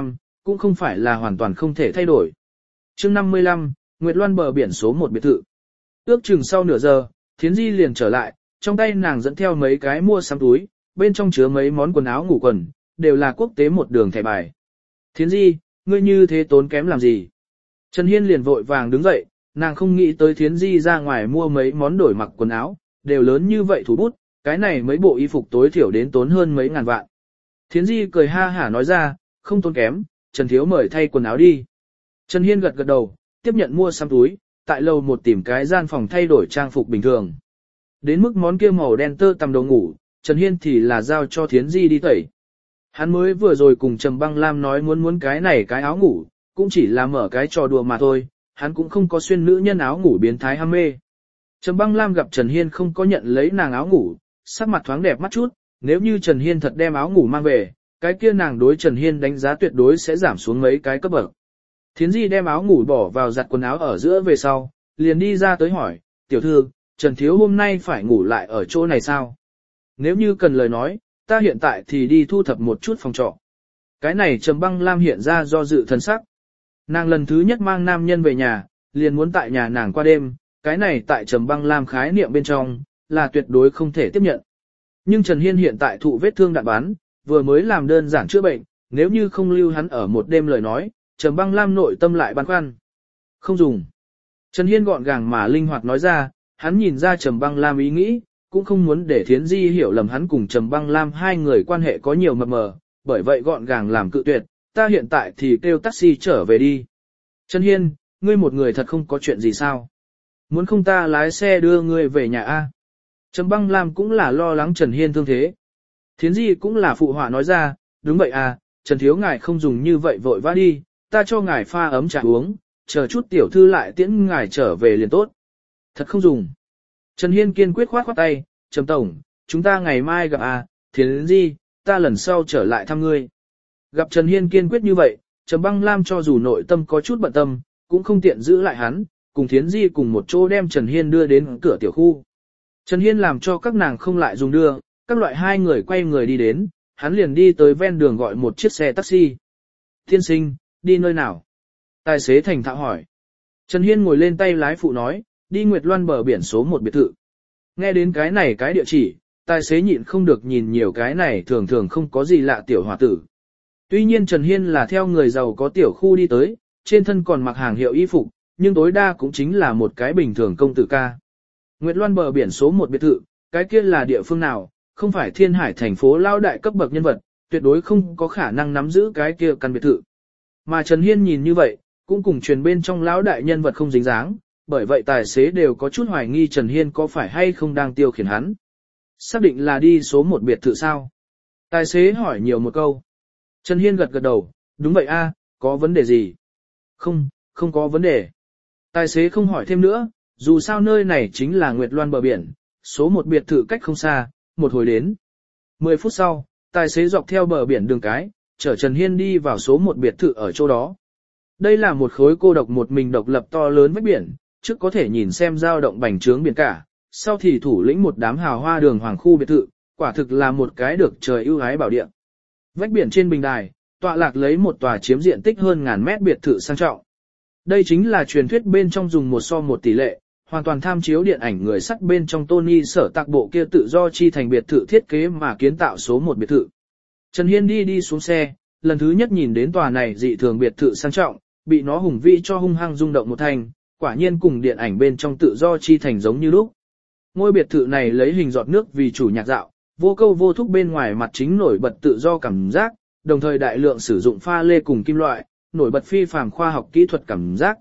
cũng không phải là hoàn toàn không thể thay đổi. Chương năm mươi lăm, Nguyệt Loan bờ biển số một biệt thự. Ước chừng sau nửa giờ, Thiến Di liền trở lại, trong tay nàng dẫn theo mấy cái mua sắm túi, bên trong chứa mấy món quần áo ngủ quần, đều là quốc tế một đường thẻ bài. Thiến Di, ngươi như thế tốn kém làm gì? Trần Hiên liền vội vàng đứng dậy, nàng không nghĩ tới Thiến Di ra ngoài mua mấy món đổi mặc quần áo, đều lớn như vậy thủ bút, cái này mấy bộ y phục tối thiểu đến tốn hơn mấy ngàn vạn. Thiến Di cười ha hả nói ra, không tốn kém, Trần Thiếu mời thay quần áo đi. Trần Hiên gật gật đầu, tiếp nhận mua sắm túi, tại lầu một tìm cái gian phòng thay đổi trang phục bình thường. Đến mức món kia màu đen tơ tằm đồ ngủ, Trần Hiên thì là giao cho Thiến Di đi tẩy. Hắn mới vừa rồi cùng Trầm Băng Lam nói muốn muốn cái này cái áo ngủ, cũng chỉ là mở cái trò đùa mà thôi, hắn cũng không có xuyên nữ nhân áo ngủ biến thái ham mê. Trầm Băng Lam gặp Trần Hiên không có nhận lấy nàng áo ngủ, sắc mặt thoáng đẹp mắt chút, nếu như Trần Hiên thật đem áo ngủ mang về, cái kia nàng đối Trần Hiên đánh giá tuyệt đối sẽ giảm xuống mấy cái cấp bậc. Thiến Di đem áo ngủ bỏ vào giặt quần áo ở giữa về sau, liền đi ra tới hỏi, tiểu thư, Trần Thiếu hôm nay phải ngủ lại ở chỗ này sao? Nếu như cần lời nói, ta hiện tại thì đi thu thập một chút phòng trọ. Cái này Trầm Băng Lam hiện ra do dự thần sắc. Nàng lần thứ nhất mang nam nhân về nhà, liền muốn tại nhà nàng qua đêm, cái này tại Trầm Băng Lam khái niệm bên trong, là tuyệt đối không thể tiếp nhận. Nhưng Trần Hiên hiện tại thụ vết thương đạn bắn, vừa mới làm đơn giản chữa bệnh, nếu như không lưu hắn ở một đêm lời nói, Trầm Băng Lam nội tâm lại băn khoăn. Không dùng. Trần Hiên gọn gàng mà linh hoạt nói ra, hắn nhìn ra Trầm Băng Lam ý nghĩ, cũng không muốn để Thiến Di hiểu lầm hắn cùng Trầm Băng Lam hai người quan hệ có nhiều mập mờ, bởi vậy gọn gàng làm cự tuyệt, ta hiện tại thì kêu taxi trở về đi. Trần Hiên, ngươi một người thật không có chuyện gì sao? Muốn không ta lái xe đưa ngươi về nhà a? Trầm Băng Lam cũng là lo lắng Trần Hiên thương thế. Thiến Di cũng là phụ họa nói ra, đúng vậy à, Trần Thiếu ngài không dùng như vậy vội vã đi, ta cho ngài pha ấm trà uống, chờ chút tiểu thư lại tiễn ngài trở về liền tốt. Thật không dùng. Trần Hiên kiên quyết khoát khoát tay, Trầm Tổng, chúng ta ngày mai gặp à, Thiến Di, ta lần sau trở lại thăm ngươi. Gặp Trần Hiên kiên quyết như vậy, Trầm Băng Lam cho dù nội tâm có chút bận tâm, cũng không tiện giữ lại hắn, cùng Thiến Di cùng một chỗ đem Trần Hiên đưa đến cửa tiểu khu. Trần Hiên làm cho các nàng không lại dùng đưa, các loại hai người quay người đi đến, hắn liền đi tới ven đường gọi một chiếc xe taxi. Tiên sinh, đi nơi nào? Tài xế thành thạo hỏi. Trần Hiên ngồi lên tay lái phụ nói, đi Nguyệt Loan bờ biển số một biệt thự. Nghe đến cái này cái địa chỉ, tài xế nhịn không được nhìn nhiều cái này thường thường không có gì lạ tiểu hòa tử. Tuy nhiên Trần Hiên là theo người giàu có tiểu khu đi tới, trên thân còn mặc hàng hiệu y phục, nhưng tối đa cũng chính là một cái bình thường công tử ca. Nguyệt Loan bờ biển số một biệt thự, cái kia là địa phương nào, không phải Thiên Hải thành phố lao đại cấp bậc nhân vật, tuyệt đối không có khả năng nắm giữ cái kia căn biệt thự. Mà Trần Hiên nhìn như vậy, cũng cùng truyền bên trong lão đại nhân vật không dính dáng, bởi vậy tài xế đều có chút hoài nghi Trần Hiên có phải hay không đang tiêu khiển hắn. Xác định là đi số một biệt thự sao? Tài xế hỏi nhiều một câu. Trần Hiên gật gật đầu, đúng vậy a, có vấn đề gì? Không, không có vấn đề. Tài xế không hỏi thêm nữa, dù sao nơi này chính là Nguyệt Loan bờ biển, số một biệt thự cách không xa, một hồi đến. Mười phút sau, tài xế dọc theo bờ biển đường cái, chở Trần Hiên đi vào số một biệt thự ở chỗ đó. Đây là một khối cô độc một mình độc lập to lớn vách biển, trước có thể nhìn xem dao động bành trướng biển cả, sau thì thủ lĩnh một đám hào hoa đường hoàng khu biệt thự, quả thực là một cái được trời ưu ái bảo địa. Vách biển trên bình đài, tọa lạc lấy một tòa chiếm diện tích hơn ngàn mét biệt thự sang trọng. Đây chính là truyền thuyết bên trong dùng một so một tỷ lệ, hoàn toàn tham chiếu điện ảnh người sắt bên trong Tony sở tạc bộ kia tự do chi thành biệt thự thiết kế mà kiến tạo số một biệt thự. Trần Hiên đi đi xuống xe, lần thứ nhất nhìn đến tòa này dị thường biệt thự sang trọng, bị nó hùng vĩ cho hung hăng rung động một thành, quả nhiên cùng điện ảnh bên trong tự do chi thành giống như lúc. Ngôi biệt thự này lấy hình giọt nước vì chủ nhạc dạo, vô câu vô thúc bên ngoài mặt chính nổi bật tự do cảm giác, đồng thời đại lượng sử dụng pha lê cùng kim loại, nổi bật phi phàm khoa học kỹ thuật cảm giác.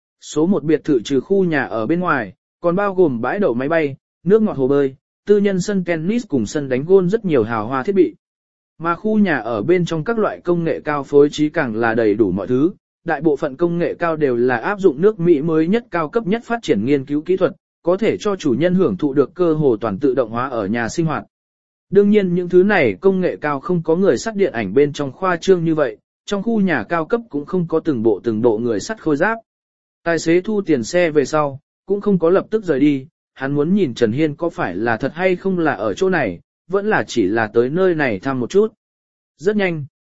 Số một biệt thự trừ khu nhà ở bên ngoài, còn bao gồm bãi đậu máy bay, nước ngọt hồ bơi, tư nhân sân tennis cùng sân đánh golf rất nhiều hào hoa thiết bị. Mà khu nhà ở bên trong các loại công nghệ cao phối trí càng là đầy đủ mọi thứ, đại bộ phận công nghệ cao đều là áp dụng nước Mỹ mới nhất cao cấp nhất phát triển nghiên cứu kỹ thuật, có thể cho chủ nhân hưởng thụ được cơ hồ toàn tự động hóa ở nhà sinh hoạt. Đương nhiên những thứ này công nghệ cao không có người sắt điện ảnh bên trong khoa trương như vậy, trong khu nhà cao cấp cũng không có từng bộ từng bộ người sắt khôi giáp. Tài xế thu tiền xe về sau, cũng không có lập tức rời đi, hắn muốn nhìn Trần Hiên có phải là thật hay không là ở chỗ này, vẫn là chỉ là tới nơi này thăm một chút. Rất nhanh,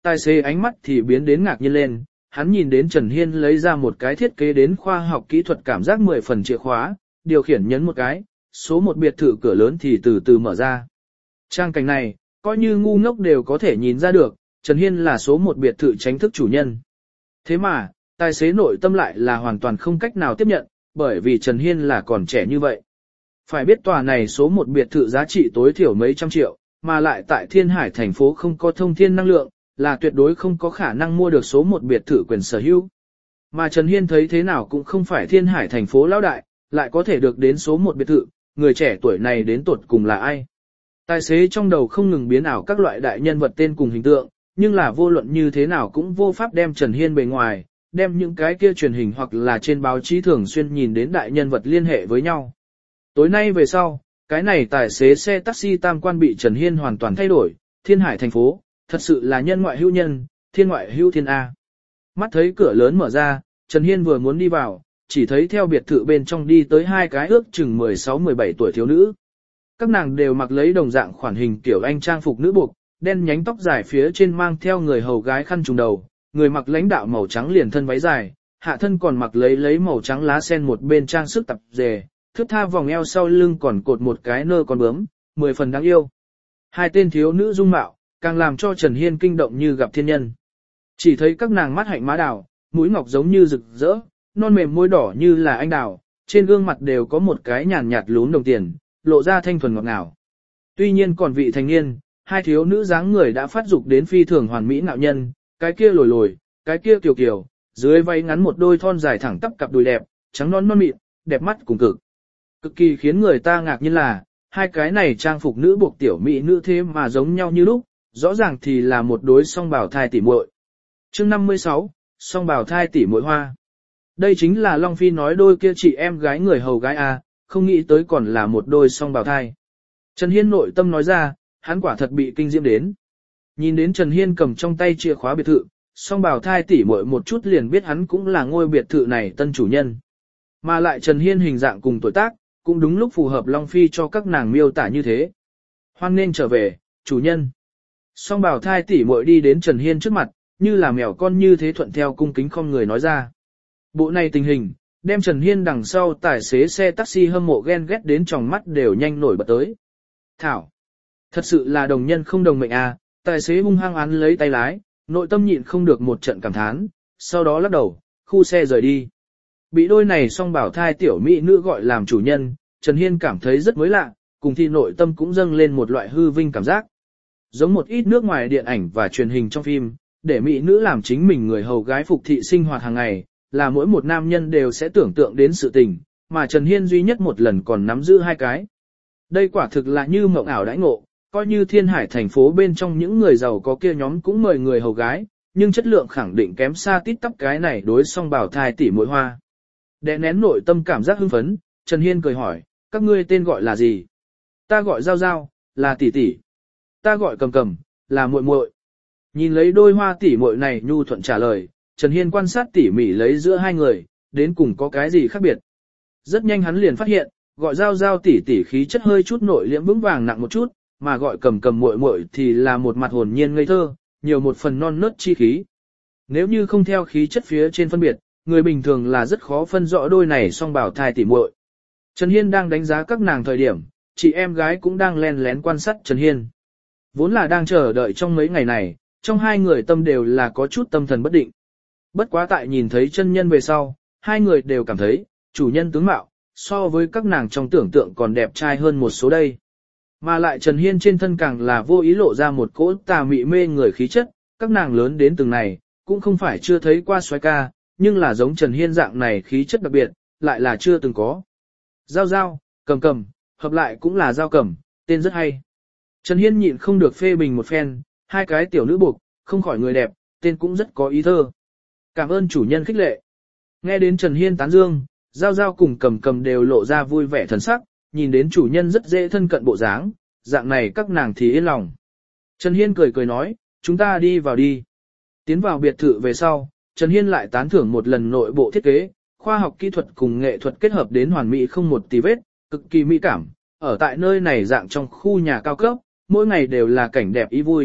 Tài xế ánh mắt thì biến đến ngạc nhiên lên, hắn nhìn đến Trần Hiên lấy ra một cái thiết kế đến khoa học kỹ thuật cảm giác mười phần chìa khóa, điều khiển nhấn một cái, số một biệt thự cửa lớn thì từ từ mở ra. Trang cảnh này, coi như ngu ngốc đều có thể nhìn ra được, Trần Hiên là số một biệt thự chính thức chủ nhân. Thế mà, tài xế nội tâm lại là hoàn toàn không cách nào tiếp nhận, bởi vì Trần Hiên là còn trẻ như vậy. Phải biết tòa này số một biệt thự giá trị tối thiểu mấy trăm triệu, mà lại tại Thiên Hải thành phố không có thông thiên năng lượng, là tuyệt đối không có khả năng mua được số một biệt thự quyền sở hữu. Mà Trần Hiên thấy thế nào cũng không phải Thiên Hải thành phố lão đại, lại có thể được đến số một biệt thự, người trẻ tuổi này đến tuột cùng là ai. Tài xế trong đầu không ngừng biến ảo các loại đại nhân vật tên cùng hình tượng, nhưng là vô luận như thế nào cũng vô pháp đem Trần Hiên bề ngoài, đem những cái kia truyền hình hoặc là trên báo chí thường xuyên nhìn đến đại nhân vật liên hệ với nhau. Tối nay về sau, cái này tài xế xe taxi tam quan bị Trần Hiên hoàn toàn thay đổi, Thiên Hải thành phố, thật sự là nhân ngoại hữu nhân, thiên ngoại hữu thiên A. Mắt thấy cửa lớn mở ra, Trần Hiên vừa muốn đi vào, chỉ thấy theo biệt thự bên trong đi tới hai cái ước chừng mười sáu mười bảy tuổi thiếu nữ. Các nàng đều mặc lấy đồng dạng khoản hình kiểu anh trang phục nữ buộc, đen nhánh tóc dài phía trên mang theo người hầu gái khăn trùng đầu, người mặc lãnh đạo màu trắng liền thân váy dài, hạ thân còn mặc lấy lấy màu trắng lá sen một bên trang sức tập dề, thướt tha vòng eo sau lưng còn cột một cái nơ con bướm, mười phần đáng yêu. Hai tên thiếu nữ dung mạo, càng làm cho Trần Hiên kinh động như gặp thiên nhân. Chỉ thấy các nàng mắt hạnh má đào, mũi ngọc giống như rực rỡ, non mềm môi đỏ như là anh đào, trên gương mặt đều có một cái nhàn nhạt lún đồng tiền, lộ ra thanh thuần ngọt ngào. Tuy nhiên còn vị thành niên, hai thiếu nữ dáng người đã phát dục đến phi thường hoàn mỹ ngạo nhân, cái kia lồi lồi, cái kia kiều kiều, dưới váy ngắn một đôi thon dài thẳng tắp cặp đùi đẹp, trắng non non mịn, đẹp mắt cùng cực. Cực kỳ khiến người ta ngạc nhiên là, hai cái này trang phục nữ buộc tiểu mỹ nữ thế mà giống nhau như lúc, rõ ràng thì là một đôi song bào thai tỷ muội. Chương năm mươi sáu, song bào thai tỷ muội hoa. Đây chính là Long Phi nói đôi kia chị em gái người hầu gái a, không nghĩ tới còn là một đôi song bào thai. Trần Hiên nội tâm nói ra, hắn quả thật bị kinh diễm đến. Nhìn đến Trần Hiên cầm trong tay chìa khóa biệt thự, song bào thai tỷ muội một chút liền biết hắn cũng là ngôi biệt thự này tân chủ nhân. Mà lại Trần Hiên hình dạng cùng tuổi tác, cũng đúng lúc phù hợp Long Phi cho các nàng miêu tả như thế. Hoan nên trở về, chủ nhân. Song bào thai tỷ muội đi đến Trần Hiên trước mặt, như là mèo con như thế thuận theo cung kính không người nói ra. Bộ này tình hình, đem Trần Hiên đằng sau tài xế xe taxi hâm mộ ghen ghét đến tròng mắt đều nhanh nổi bật tới. Thảo, thật sự là đồng nhân không đồng mệnh à, tài xế hung hăng án lấy tay lái, nội tâm nhịn không được một trận cảm thán, sau đó lắc đầu, khu xe rời đi. Bị đôi này song bảo thai tiểu mỹ nữ gọi làm chủ nhân, Trần Hiên cảm thấy rất mới lạ, cùng thì nội tâm cũng dâng lên một loại hư vinh cảm giác. Giống một ít nước ngoài điện ảnh và truyền hình trong phim, để mỹ nữ làm chính mình người hầu gái phục thị sinh hoạt hàng ngày, là mỗi một nam nhân đều sẽ tưởng tượng đến sự tình, mà Trần Hiên duy nhất một lần còn nắm giữ hai cái. Đây quả thực là như mộng ảo đãi ngộ, coi như Thiên Hải thành phố bên trong những người giàu có kia nhóm cũng mời người hầu gái, nhưng chất lượng khẳng định kém xa tít tắp cái này đối song bảo thai tỷ muội hoa. Đè nén nội tâm cảm giác hưng phấn, Trần Hiên cười hỏi, các ngươi tên gọi là gì? Ta gọi Giao Giao, là tỷ tỷ. Ta gọi Cầm Cầm, là muội muội. Nhìn lấy đôi hoa tỷ muội này nhu thuận trả lời, Trần Hiên quan sát tỉ mỉ lấy giữa hai người, đến cùng có cái gì khác biệt. Rất nhanh hắn liền phát hiện, gọi Giao Giao tỷ tỷ khí chất hơi chút nội liễm vững vàng nặng một chút, mà gọi Cầm Cầm muội muội thì là một mặt hồn nhiên ngây thơ, nhiều một phần non nớt chi khí. Nếu như không theo khí chất phía trên phân biệt, người bình thường là rất khó phân rõ đôi này song bảo thai tỷ muội. Trần Hiên đang đánh giá các nàng thời điểm, chị em gái cũng đang len lén quan sát Trần Hiên. Vốn là đang chờ đợi trong mấy ngày này, trong hai người tâm đều là có chút tâm thần bất định. Bất quá tại nhìn thấy chân nhân về sau, hai người đều cảm thấy, chủ nhân tướng mạo, so với các nàng trong tưởng tượng còn đẹp trai hơn một số đây. Mà lại Trần Hiên trên thân càng là vô ý lộ ra một cỗ tà mị mê người khí chất, các nàng lớn đến từng này, cũng không phải chưa thấy qua soái ca, nhưng là giống Trần Hiên dạng này khí chất đặc biệt, lại là chưa từng có. Giao Giao, Cầm Cầm, hợp lại cũng là Giao Cầm, tên rất hay. Trần Hiên nhịn không được phê bình một phen, hai cái tiểu nữ buộc, không khỏi người đẹp, tên cũng rất có ý thơ. Cảm ơn chủ nhân khích lệ. Nghe đến Trần Hiên tán dương, Giao Giao cùng Cầm Cầm đều lộ ra vui vẻ thần sắc, nhìn đến chủ nhân rất dễ thân cận bộ dáng, dạng này các nàng thì yên lòng. Trần Hiên cười cười nói, chúng ta đi vào đi. Tiến vào biệt thự về sau, Trần Hiên lại tán thưởng một lần nội bộ thiết kế, khoa học kỹ thuật cùng nghệ thuật kết hợp đến hoàn mỹ không một tì vết, cực kỳ mỹ cảm. Ở tại nơi này dạng trong khu nhà cao cấp, mỗi ngày đều là cảnh đẹp ý vui,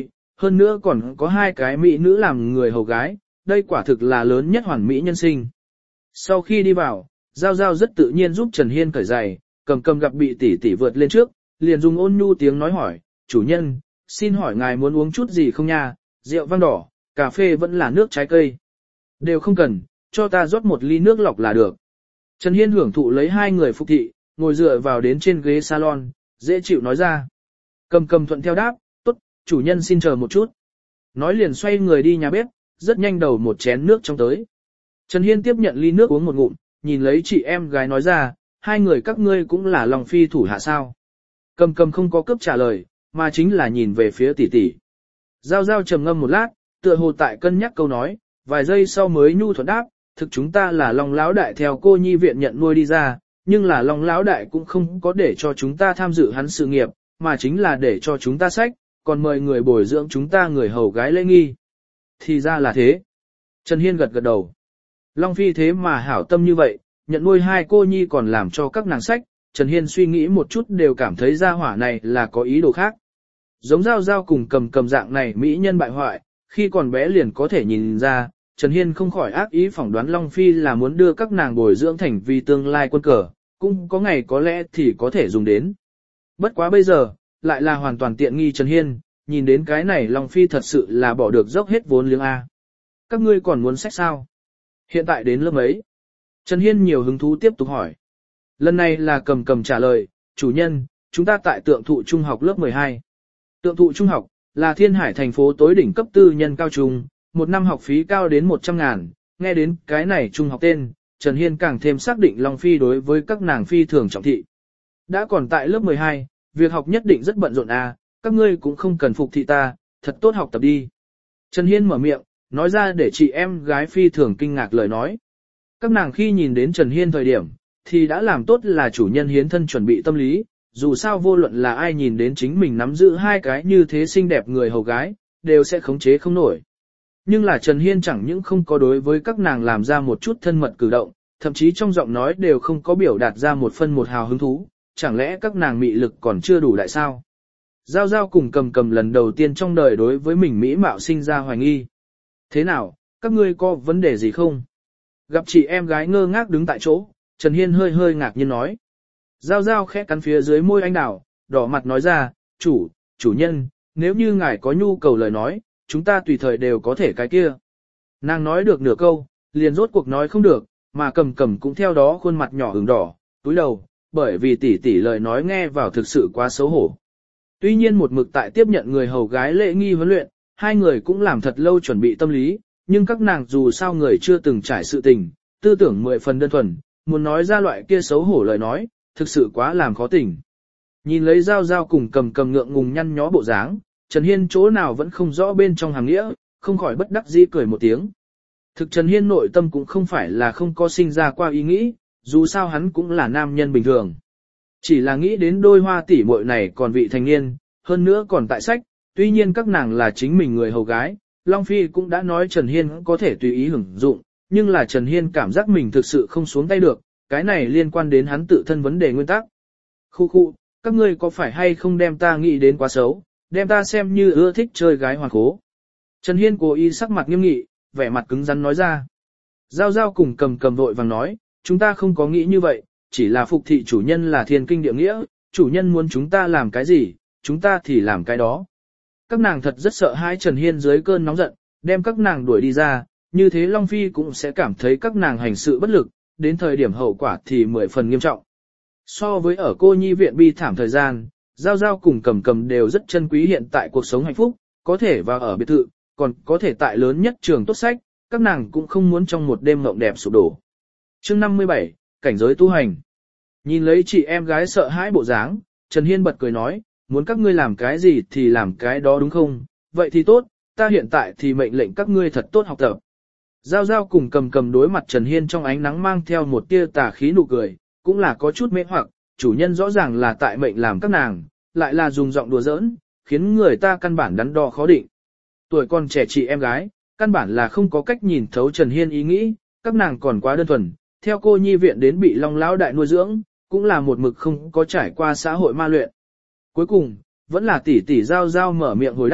hơn nữa còn có hai cái mỹ nữ làm người hầu gái, đây quả thực là lớn nhất hoàn mỹ nhân sinh. Sau khi đi vào, Giao Giao rất tự nhiên giúp Trần Hiên cởi giày, cầm cầm gặp bị tỷ tỷ vượt lên trước, liền dùng ôn nhu tiếng nói hỏi, chủ nhân, xin hỏi ngài muốn uống chút gì không nha, rượu vang đỏ, cà phê vẫn là nước trái cây. Đều không cần, cho ta rót một ly nước lọc là được. Trần Hiên hưởng thụ lấy hai người phục thị, ngồi dựa vào đến trên ghế salon, dễ chịu nói ra. Cầm cầm thuận theo đáp, tốt, chủ nhân xin chờ một chút. Nói liền xoay người đi nhà bếp, rất nhanh đầu một chén nước trong tới. Trần Hiên tiếp nhận ly nước uống một ngụm, nhìn lấy chị em gái nói ra, hai người các ngươi cũng là lòng phi thủ hạ sao. Cầm cầm không có cướp trả lời, mà chính là nhìn về phía tỷ tỷ. Giao Giao trầm ngâm một lát, tựa hồ tại cân nhắc câu nói, vài giây sau mới nhu thuận đáp, thực chúng ta là Long Lão Đại theo cô nhi viện nhận nuôi đi ra, nhưng là Long Lão Đại cũng không có để cho chúng ta tham dự hắn sự nghiệp, mà chính là để cho chúng ta sách, còn mời người bồi dưỡng chúng ta người hầu gái lễ nghi. Thì ra là thế. Trần Hiên gật gật đầu. Long Phi thế mà hảo tâm như vậy, nhận nuôi hai cô nhi còn làm cho các nàng sách, Trần Hiên suy nghĩ một chút đều cảm thấy gia hỏa này là có ý đồ khác. Giống Giao Giao cùng cầm cầm dạng này mỹ nhân bại hoại, khi còn bé liền có thể nhìn ra, Trần Hiên không khỏi ác ý phỏng đoán Long Phi là muốn đưa các nàng bồi dưỡng thành vì tương lai quân cờ, cũng có ngày có lẽ thì có thể dùng đến. Bất quá bây giờ, lại là hoàn toàn tiện nghi Trần Hiên, nhìn đến cái này Long Phi thật sự là bỏ được dốc hết vốn liếng A. Các ngươi còn muốn sách sao? Hiện tại đến lớp mấy? Trần Hiên nhiều hứng thú tiếp tục hỏi. Lần này là cầm cầm trả lời, chủ nhân, chúng ta tại tượng thụ trung học lớp mười hai. Tượng thụ trung học, là Thiên Hải thành phố tối đỉnh cấp tư nhân cao trung, một năm học phí cao đến một trăm ngàn, nghe đến cái này trung học tên, Trần Hiên càng thêm xác định Long Phi đối với các nàng phi thường trọng thị. Đã còn tại lớp mười hai, việc học nhất định rất bận rộn à, các ngươi cũng không cần phục thị ta, thật tốt học tập đi. Trần Hiên mở miệng, nói ra để chị em gái phi thường kinh ngạc lời nói. Các nàng khi nhìn đến Trần Hiên thời điểm, thì đã làm tốt là chủ nhân hiến thân chuẩn bị tâm lý, dù sao vô luận là ai nhìn đến chính mình nắm giữ hai cái như thế xinh đẹp người hầu gái, đều sẽ khống chế không nổi. Nhưng là Trần Hiên chẳng những không có đối với các nàng làm ra một chút thân mật cử động, thậm chí trong giọng nói đều không có biểu đạt ra một phân một hào hứng thú, chẳng lẽ các nàng mị lực còn chưa đủ đại sao? Giao Giao cùng cầm cầm lần đầu tiên trong đời đối với mình mỹ mạo sinh ra hoài nghi. Thế nào, các ngươi có vấn đề gì không? Gặp chị em gái ngơ ngác đứng tại chỗ, Trần Hiên hơi hơi ngạc nhiên nói. Giao Giao khẽ cắn phía dưới môi anh đào, đỏ mặt nói ra, chủ, chủ nhân, nếu như ngài có nhu cầu lời nói, chúng ta tùy thời đều có thể cái kia. Nàng nói được nửa câu, liền rốt cuộc nói không được, mà cầm cầm cũng theo đó khuôn mặt nhỏ ửng đỏ, túi đầu, bởi vì tỷ tỷ lời nói nghe vào thực sự quá xấu hổ. Tuy nhiên một mực tại tiếp nhận người hầu gái lễ nghi huấn luyện, hai người cũng làm thật lâu chuẩn bị tâm lý, nhưng các nàng dù sao người chưa từng trải sự tình, tư tưởng mười phần đơn thuần, muốn nói ra loại kia xấu hổ lời nói, thực sự quá làm khó tỉnh. Nhìn lấy Giao Giao cùng cầm cầm ngượng ngùng nhăn nhó bộ dáng, Trần Hiên chỗ nào vẫn không rõ bên trong hàng nghĩa, không khỏi bất đắc dĩ cười một tiếng. Thực Trần Hiên nội tâm cũng không phải là không có sinh ra qua ý nghĩ, dù sao hắn cũng là nam nhân bình thường. Chỉ là nghĩ đến đôi hoa tỷ muội này còn vị thành niên, hơn nữa còn tại sách, tuy nhiên các nàng là chính mình người hầu gái, Long Phi cũng đã nói Trần Hiên có thể tùy ý hưởng dụng, nhưng là Trần Hiên cảm giác mình thực sự không xuống tay được, cái này liên quan đến hắn tự thân vấn đề nguyên tắc. Khu khu, các ngươi có phải hay không đem ta nghĩ đến quá xấu, đem ta xem như ưa thích chơi gái hoàn khố. Trần Hiên cố ý sắc mặt nghiêm nghị, vẻ mặt cứng rắn nói ra. Giao Giao cùng cầm cầm vội vàng nói, chúng ta không có nghĩ như vậy, chỉ là phục thị chủ nhân là thiên kinh địa nghĩa, chủ nhân muốn chúng ta làm cái gì, chúng ta thì làm cái đó. Các nàng thật rất sợ hãi Trần Hiên dưới cơn nóng giận, đem các nàng đuổi đi ra, như thế Long Phi cũng sẽ cảm thấy các nàng hành sự bất lực, đến thời điểm hậu quả thì mười phần nghiêm trọng. So với ở cô nhi viện bi thảm thời gian, Giao Giao cùng cầm cầm đều rất trân quý hiện tại cuộc sống hạnh phúc, có thể vào ở biệt thự, còn có thể tại lớn nhất trường tốt sách, các nàng cũng không muốn trong một đêm mộng đẹp sụp đổ. Chương năm mươi bảy, cảnh giới tu hành. Nhìn lấy chị em gái sợ hãi bộ dáng, Trần Hiên bật cười nói, muốn các ngươi làm cái gì thì làm cái đó đúng không? Vậy thì tốt, ta hiện tại thì mệnh lệnh các ngươi thật tốt học tập. Giao Giao cùng cầm cầm đối mặt Trần Hiên trong ánh nắng mang theo một tia tà khí nụ cười, cũng là có chút mê hoặc, chủ nhân rõ ràng là tại mệnh làm các nàng, lại là dùng giọng đùa giỡn, khiến người ta căn bản đắn đo khó định. Tuổi còn trẻ chị em gái, căn bản là không có cách nhìn thấu Trần Hiên ý nghĩ, các nàng còn quá đơn thuần, theo cô nhi viện đến bị Long Lão Đại nuôi dưỡng, cũng là một mực không có trải qua xã hội ma luyện. Cuối cùng, vẫn là tỷ tỷ Giao Giao mở miệng hồi đáp,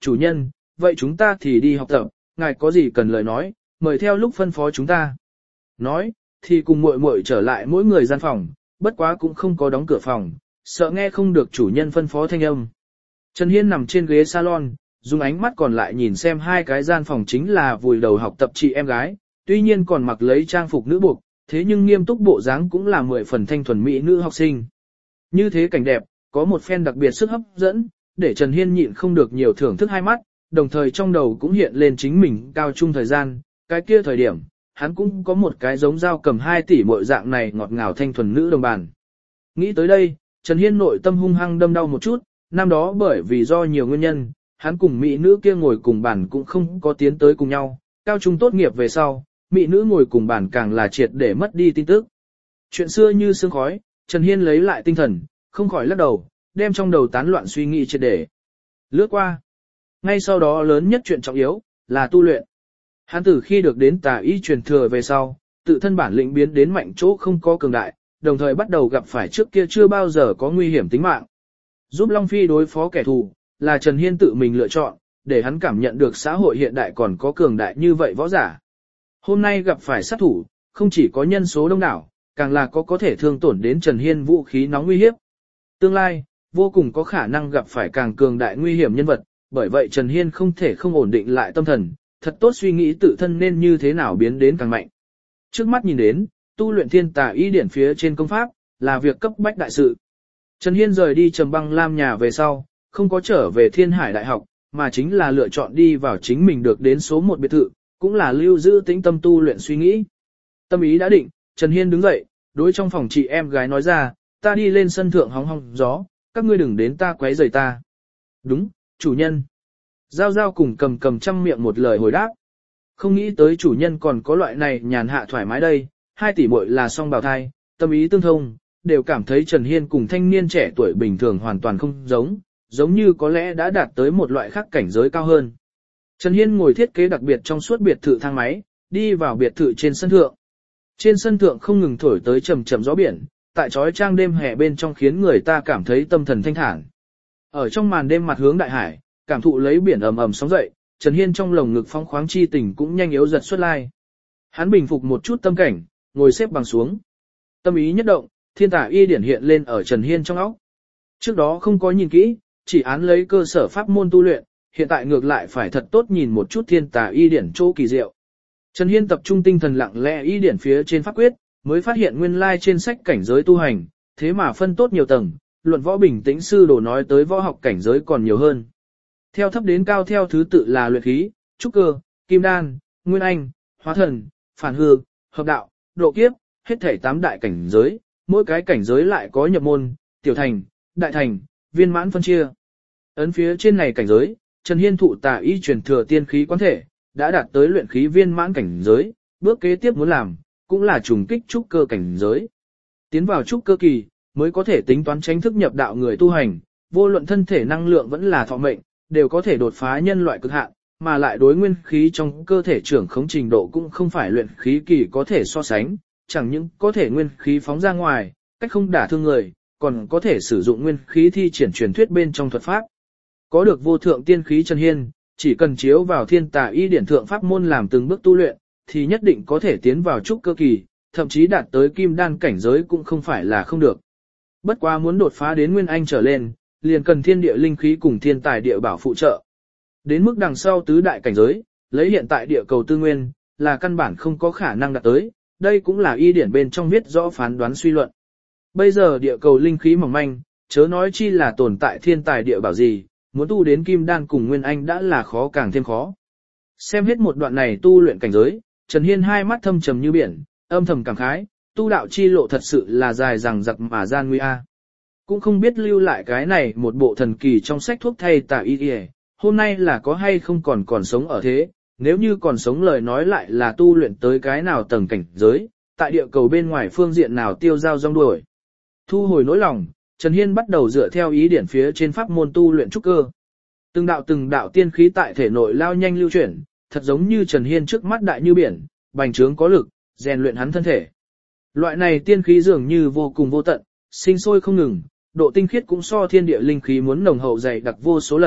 chủ nhân, vậy chúng ta thì đi học tập, ngài có gì cần lời nói, mời theo lúc phân phó chúng ta. Nói, thì cùng muội muội trở lại mỗi người gian phòng, bất quá cũng không có đóng cửa phòng, sợ nghe không được chủ nhân phân phó thanh âm. Trần Hiên nằm trên ghế salon, dùng ánh mắt còn lại nhìn xem hai cái gian phòng chính là vùi đầu học tập chị em gái, tuy nhiên còn mặc lấy trang phục nữ buộc, thế nhưng nghiêm túc bộ dáng cũng là mười phần thanh thuần mỹ nữ học sinh. Như thế cảnh đẹp, có một phen đặc biệt sức hấp dẫn, để Trần Hiên nhịn không được nhiều thưởng thức hai mắt, đồng thời trong đầu cũng hiện lên chính mình cao trung thời gian, cái kia thời điểm, hắn cũng có một cái giống dao cầm hai tỷ mỗi dạng này ngọt ngào thanh thuần nữ đồng bàn. Nghĩ tới đây, Trần Hiên nội tâm hung hăng đâm đau một chút, năm đó bởi vì do nhiều nguyên nhân, hắn cùng mỹ nữ kia ngồi cùng bàn cũng không có tiến tới cùng nhau, cao trung tốt nghiệp về sau, mỹ nữ ngồi cùng bàn càng là triệt để mất đi tin tức. Chuyện xưa như sương khói, Trần Hiên lấy lại tinh thần, không khỏi lắc đầu, đem trong đầu tán loạn suy nghĩ triệt để lướt qua. Ngay sau đó lớn nhất chuyện trọng yếu, là tu luyện. Hắn từ khi được đến tà y truyền thừa về sau, tự thân bản lĩnh biến đến mạnh chỗ không có cường đại, đồng thời bắt đầu gặp phải trước kia chưa bao giờ có nguy hiểm tính mạng. Giúp Long Phi đối phó kẻ thù, là Trần Hiên tự mình lựa chọn, để hắn cảm nhận được xã hội hiện đại còn có cường đại như vậy võ giả. Hôm nay gặp phải sát thủ, không chỉ có nhân số đông đảo, càng là có có thể thương tổn đến Trần Hiên vũ khí nóng nguy hiếp. Tương lai, vô cùng có khả năng gặp phải càng cường đại nguy hiểm nhân vật, bởi vậy Trần Hiên không thể không ổn định lại tâm thần, thật tốt suy nghĩ tự thân nên như thế nào biến đến càng mạnh. Trước mắt nhìn đến, tu luyện thiên tà y điển phía trên công pháp, là việc cấp bách đại sự. Trần Hiên rời đi Trầm Băng Lam nhà về sau, không có trở về Thiên Hải Đại học, mà chính là lựa chọn đi vào chính mình được đến số một biệt thự, cũng là lưu giữ tĩnh tâm tu luyện suy nghĩ. Tâm ý đã định, Trần Hiên đứng dậy, đối trong phòng chị em gái nói ra, ta đi lên sân thượng hóng hóng gió, các ngươi đừng đến ta quấy rầy ta. Đúng, chủ nhân. Giao Giao cùng cầm cầm trăm miệng một lời hồi đáp. Không nghĩ tới chủ nhân còn có loại này nhàn hạ thoải mái đây, hai tỷ muội là song bào thai, tâm ý tương thông, đều cảm thấy Trần Hiên cùng thanh niên trẻ tuổi bình thường hoàn toàn không giống, giống như có lẽ đã đạt tới một loại khác cảnh giới cao hơn. Trần Hiên ngồi thiết kế đặc biệt trong suốt biệt thự thang máy, đi vào biệt thự trên sân thượng. Trên sân thượng không ngừng thổi tới trầm trầm gió biển, tại trói trang đêm hè bên trong khiến người ta cảm thấy tâm thần thanh thản. Ở trong màn đêm mặt hướng đại hải, cảm thụ lấy biển ầm ầm sóng dậy, Trần Hiên trong lồng ngực phong khoáng chi tình cũng nhanh yếu giật xuất lai. Hắn bình phục một chút tâm cảnh, ngồi xếp bằng xuống. Tâm ý nhất động, thiên tà y điển hiện lên ở Trần Hiên trong óc. Trước đó không có nhìn kỹ, chỉ án lấy cơ sở pháp môn tu luyện, hiện tại ngược lại phải thật tốt nhìn một chút thiên tà y điển chỗ kỳ diệu. Trần Hiên tập trung tinh thần lặng lẽ y điển phía trên pháp quyết, mới phát hiện nguyên lai trên sách cảnh giới tu hành, thế mà phân tốt nhiều tầng, luận võ bình tĩnh sư đồ nói tới võ học cảnh giới còn nhiều hơn. Theo thấp đến cao theo thứ tự là luyện khí, trúc cơ, kim đan, nguyên anh, hóa thần, phản hư, hợp đạo, độ kiếp, hết thảy tám đại cảnh giới, mỗi cái cảnh giới lại có nhập môn, tiểu thành, đại thành, viên mãn phân chia. Ấn phía trên này cảnh giới, Trần Hiên thụ tà y truyền thừa tiên khí quán thể, đã đạt tới luyện khí viên mãn cảnh giới, bước kế tiếp muốn làm, cũng là trùng kích trúc cơ cảnh giới. Tiến vào trúc cơ kỳ, mới có thể tính toán tránh thức nhập đạo người tu hành, vô luận thân thể năng lượng vẫn là thọ mệnh, đều có thể đột phá nhân loại cực hạn, mà lại đối nguyên khí trong cơ thể trưởng khống trình độ cũng không phải luyện khí kỳ có thể so sánh, chẳng những có thể nguyên khí phóng ra ngoài, cách không đả thương người, còn có thể sử dụng nguyên khí thi triển truyền thuyết bên trong thuật pháp. Có được vô thượng tiên khí Trần Hiên, chỉ cần chiếu vào thiên tà y điển thượng pháp môn làm từng bước tu luyện, thì nhất định có thể tiến vào trúc cơ kỳ, thậm chí đạt tới kim đan cảnh giới cũng không phải là không được. Bất quá muốn đột phá đến nguyên anh trở lên, liền cần thiên địa linh khí cùng thiên tài địa bảo phụ trợ. Đến mức đằng sau tứ đại cảnh giới, lấy hiện tại địa cầu tư nguyên, là căn bản không có khả năng đạt tới, đây cũng là y điển bên trong viết rõ phán đoán suy luận. Bây giờ địa cầu linh khí mỏng manh, chớ nói chi là tồn tại thiên tài địa bảo gì, muốn tu đến kim đan cùng nguyên anh đã là khó càng thêm khó. Xem hết một đoạn này tu luyện cảnh giới, Trần Hiên hai mắt thâm trầm như biển, âm thầm cảm khái, tu đạo chi lộ thật sự là dài dằng dặc mà gian nguy a. Cũng không biết lưu lại cái này một bộ thần kỳ trong sách thuốc thay tà y y, hôm nay là có hay không còn còn sống ở thế, nếu như còn sống lời nói lại là tu luyện tới cái nào tầng cảnh giới, tại địa cầu bên ngoài phương diện nào tiêu giao rong đuổi. Thu hồi nỗi lòng, Trần Hiên bắt đầu dựa theo ý điển phía trên pháp môn tu luyện trúc cơ. Từng đạo từng đạo tiên khí tại thể nội lao nhanh lưu chuyển, thật giống như Trần Hiên trước mắt đại như biển, bành trướng có lực, rèn luyện hắn thân thể. Loại này tiên khí dường như vô cùng vô tận, sinh sôi không ngừng, độ tinh khiết cũng so thiên địa linh khí muốn nồng hậu dày đặc vô số lần,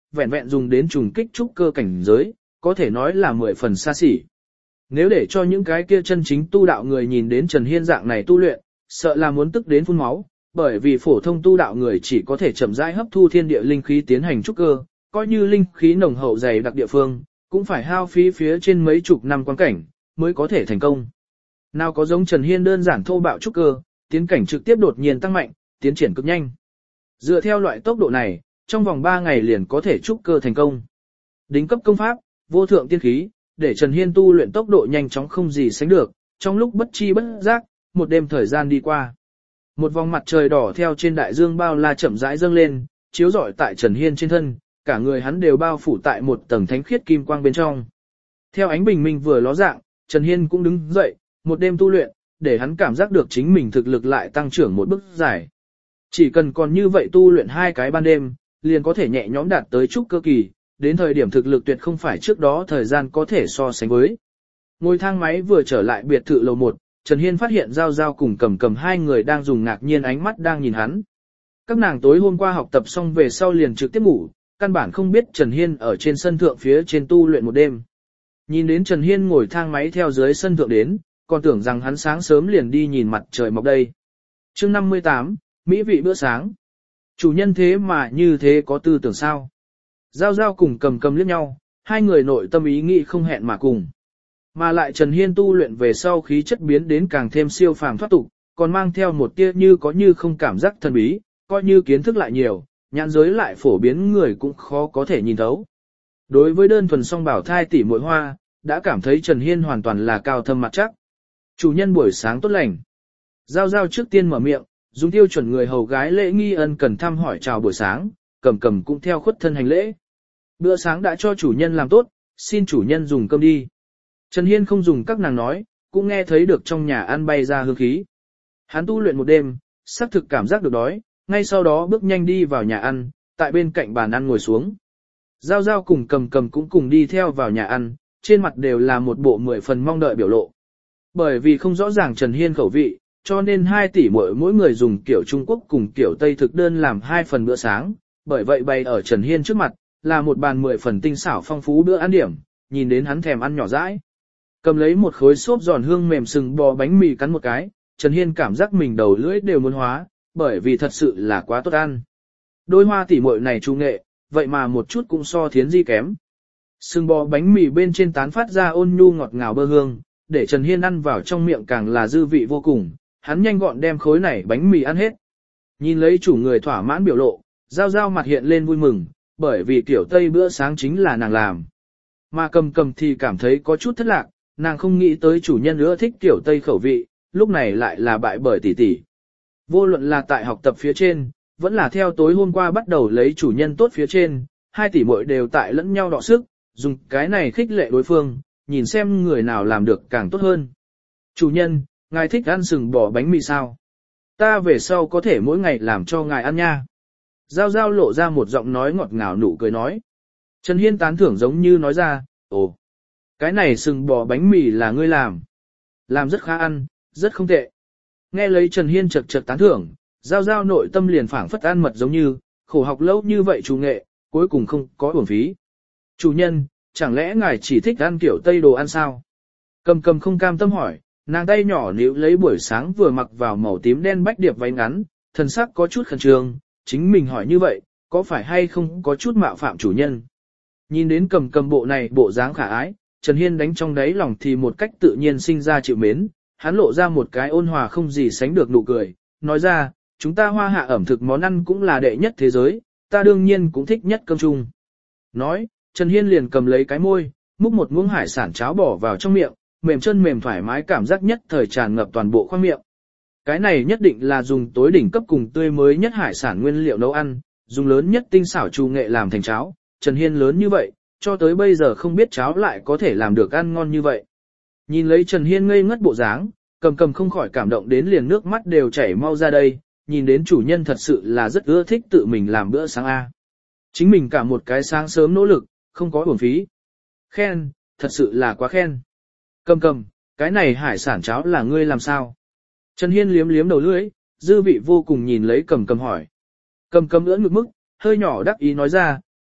vẹn vẹn dùng đến trùng kích trúc cơ cảnh giới, có thể nói là mười phần xa xỉ. Nếu để cho những cái kia chân chính tu đạo người nhìn đến Trần Hiên dạng này tu luyện, sợ là muốn tức đến phun máu, bởi vì phổ thông tu đạo người chỉ có thể chậm rãi hấp thu thiên địa linh khí tiến hành trúc cơ, coi như linh khí nồng hậu dày đặc địa phương, cũng phải hao phí phía trên mấy chục năm quan cảnh, mới có thể thành công. Nào có giống Trần Hiên đơn giản thô bạo trúc cơ, tiến cảnh trực tiếp đột nhiên tăng mạnh, tiến triển cực nhanh. Dựa theo loại tốc độ này, trong vòng ba ngày liền có thể trúc cơ thành công. Đính cấp công pháp, vô thượng tiên khí, để Trần Hiên tu luyện tốc độ nhanh chóng không gì sánh được, trong lúc bất chi bất giác, một đêm thời gian đi qua. Một vòng mặt trời đỏ theo trên đại dương bao la chậm rãi dâng lên, chiếu rọi tại Trần Hiên trên thân, cả người hắn đều bao phủ tại một tầng thánh khiết kim quang bên trong. Theo ánh bình minh vừa ló dạng, Trần Hiên cũng đứng dậy, một đêm tu luyện, để hắn cảm giác được chính mình thực lực lại tăng trưởng một bước dài. Chỉ cần còn như vậy tu luyện hai cái ban đêm, liền có thể nhẹ nhõm đạt tới trúc cơ kỳ, đến thời điểm thực lực tuyệt không phải trước đó thời gian có thể so sánh với. Ngồi thang máy vừa trở lại biệt thự lầu một, Trần Hiên phát hiện Giao Giao cùng Cầm Cầm hai người đang dùng ngạc nhiên ánh mắt đang nhìn hắn. Các nàng tối hôm qua học tập xong về sau liền trực tiếp ngủ, căn bản không biết Trần Hiên ở trên sân thượng phía trên tu luyện một đêm. Nhìn đến Trần Hiên ngồi thang máy theo dưới sân thượng đến, còn tưởng rằng hắn sáng sớm liền đi nhìn mặt trời mọc đây. Chương năm mươi tám, Mỹ vị bữa sáng. Chủ nhân thế mà như thế có tư tưởng sao? Giao Giao cùng Cầm Cầm liếc nhau, hai người nội tâm ý nghĩ không hẹn mà cùng. Mà lại Trần Hiên tu luyện về sau khí chất biến đến càng thêm siêu phàm thoát tục, còn mang theo một tia như có như không cảm giác thần bí, coi như kiến thức lại nhiều, nhãn giới lại phổ biến người cũng khó có thể nhìn thấu. Đối với đơn thuần song bảo thai tỷ muội hoa, đã cảm thấy Trần Hiên hoàn toàn là cao thâm mặt chắc. Chủ nhân buổi sáng tốt lành. Giao Giao trước tiên mở miệng, dùng tiêu chuẩn người hầu gái lễ nghi ân cần thăm hỏi chào buổi sáng, Cầm Cầm cũng theo khuất thân hành lễ. Bữa sáng đã cho chủ nhân làm tốt, xin chủ nhân dùng cơm đi. Trần Hiên không dùng các nàng nói, cũng nghe thấy được trong nhà ăn bay ra hương khí. Hắn tu luyện một đêm, xác thực cảm giác được đói, ngay sau đó bước nhanh đi vào nhà ăn, tại bên cạnh bàn ăn ngồi xuống. Giao Giao cùng Cầm Cầm cũng cùng đi theo vào nhà ăn, trên mặt đều là một bộ mười phần mong đợi biểu lộ. Bởi vì không rõ ràng Trần Hiên khẩu vị, cho nên hai tỷ muội mỗi người dùng kiểu Trung Quốc cùng kiểu Tây thực đơn làm hai phần bữa sáng, bởi vậy bày ở Trần Hiên trước mặt, là một bàn mười phần tinh xảo phong phú bữa ăn điểm, nhìn đến hắn thèm ăn nhỏ dãi. Cầm lấy một khối xốp giòn hương mềm sừng bò bánh mì cắn một cái, Trần Hiên cảm giác mình đầu lưỡi đều muốn hóa, bởi vì thật sự là quá tốt ăn. Đôi hoa tỷ muội này trung nghệ, vậy mà một chút cũng so Thiến Di kém. Sừng bò bánh mì bên trên tán phát ra ôn nhu ngọt ngào bơ hương, để Trần Hiên ăn vào trong miệng càng là dư vị vô cùng, hắn nhanh gọn đem khối này bánh mì ăn hết. Nhìn lấy chủ người thỏa mãn biểu lộ, Giao Giao mặt hiện lên vui mừng, bởi vì kiểu Tây bữa sáng chính là nàng làm. Mà Cầm Cầm thì cảm thấy có chút thất lạc, nàng không nghĩ tới chủ nhân nữa thích kiểu Tây khẩu vị, lúc này lại là bại bởi tỷ tỷ. Vô luận là tại học tập phía trên, vẫn là theo tối hôm qua bắt đầu lấy chủ nhân tốt phía trên, hai tỷ muội đều tại lẫn nhau đọ sức, dùng cái này khích lệ đối phương, nhìn xem người nào làm được càng tốt hơn. Chủ nhân, ngài thích ăn sừng bò bánh mì sao? Ta về sau có thể mỗi ngày làm cho ngài ăn nha. Giao Giao lộ ra một giọng nói ngọt ngào nụ cười nói. Trần Hiên tán thưởng giống như nói ra, ồ, cái này sừng bò bánh mì là ngươi làm. Làm rất khá ăn, rất không tệ. Nghe lấy Trần Hiên chật chật tán thưởng, Giao Giao nội tâm liền phảng phất ăn mật giống như, khổ học lâu như vậy chủ nghệ, cuối cùng không có uổng phí. Chủ nhân, chẳng lẽ ngài chỉ thích ăn kiểu Tây đồ ăn sao? Cầm Cầm không cam tâm hỏi, nàng tay nhỏ níu lấy buổi sáng vừa mặc vào màu tím đen bách điệp váy ngắn, thần sắc có chút khẩn trương, chính mình hỏi như vậy, có phải hay không có chút mạo phạm chủ nhân? Nhìn đến Cầm Cầm bộ này bộ dáng khả ái, Trần Hiên đánh trong đáy lòng thì một cách tự nhiên sinh ra chịu mến, hắn lộ ra một cái ôn hòa không gì sánh được nụ cười, nói ra, chúng ta Hoa Hạ ẩm thực món ăn cũng là đệ nhất thế giới, ta đương nhiên cũng thích nhất cơm Trung. Nói, Trần Hiên liền cầm lấy cái môi, múc một muỗng hải sản cháo bỏ vào trong miệng, mềm chân mềm thoải mái cảm giác nhất thời tràn ngập toàn bộ khoang miệng. Cái này nhất định là dùng tối đỉnh cấp cùng tươi mới nhất hải sản nguyên liệu nấu ăn, dùng lớn nhất tinh xảo trù nghệ làm thành cháo, Trần Hiên lớn như vậy, cho tới bây giờ không biết cháo lại có thể làm được ăn ngon như vậy. Nhìn lấy Trần Hiên ngây ngất bộ dáng, Cầm Cầm không khỏi cảm động đến liền nước mắt đều chảy mau ra đây, nhìn đến chủ nhân thật sự là rất ưa thích tự mình làm bữa sáng A. Chính mình cả một cái sáng sớm nỗ lực, không có uổng phí. Khen, thật sự là quá khen. Cầm Cầm, cái này hải sản cháo là ngươi làm sao? Trần Hiên liếm liếm đầu lưỡi, dư vị vô cùng nhìn lấy Cầm Cầm hỏi. Cầm Cầm ưỡn ngực mức, hơi nhỏ đắc ý nói ra,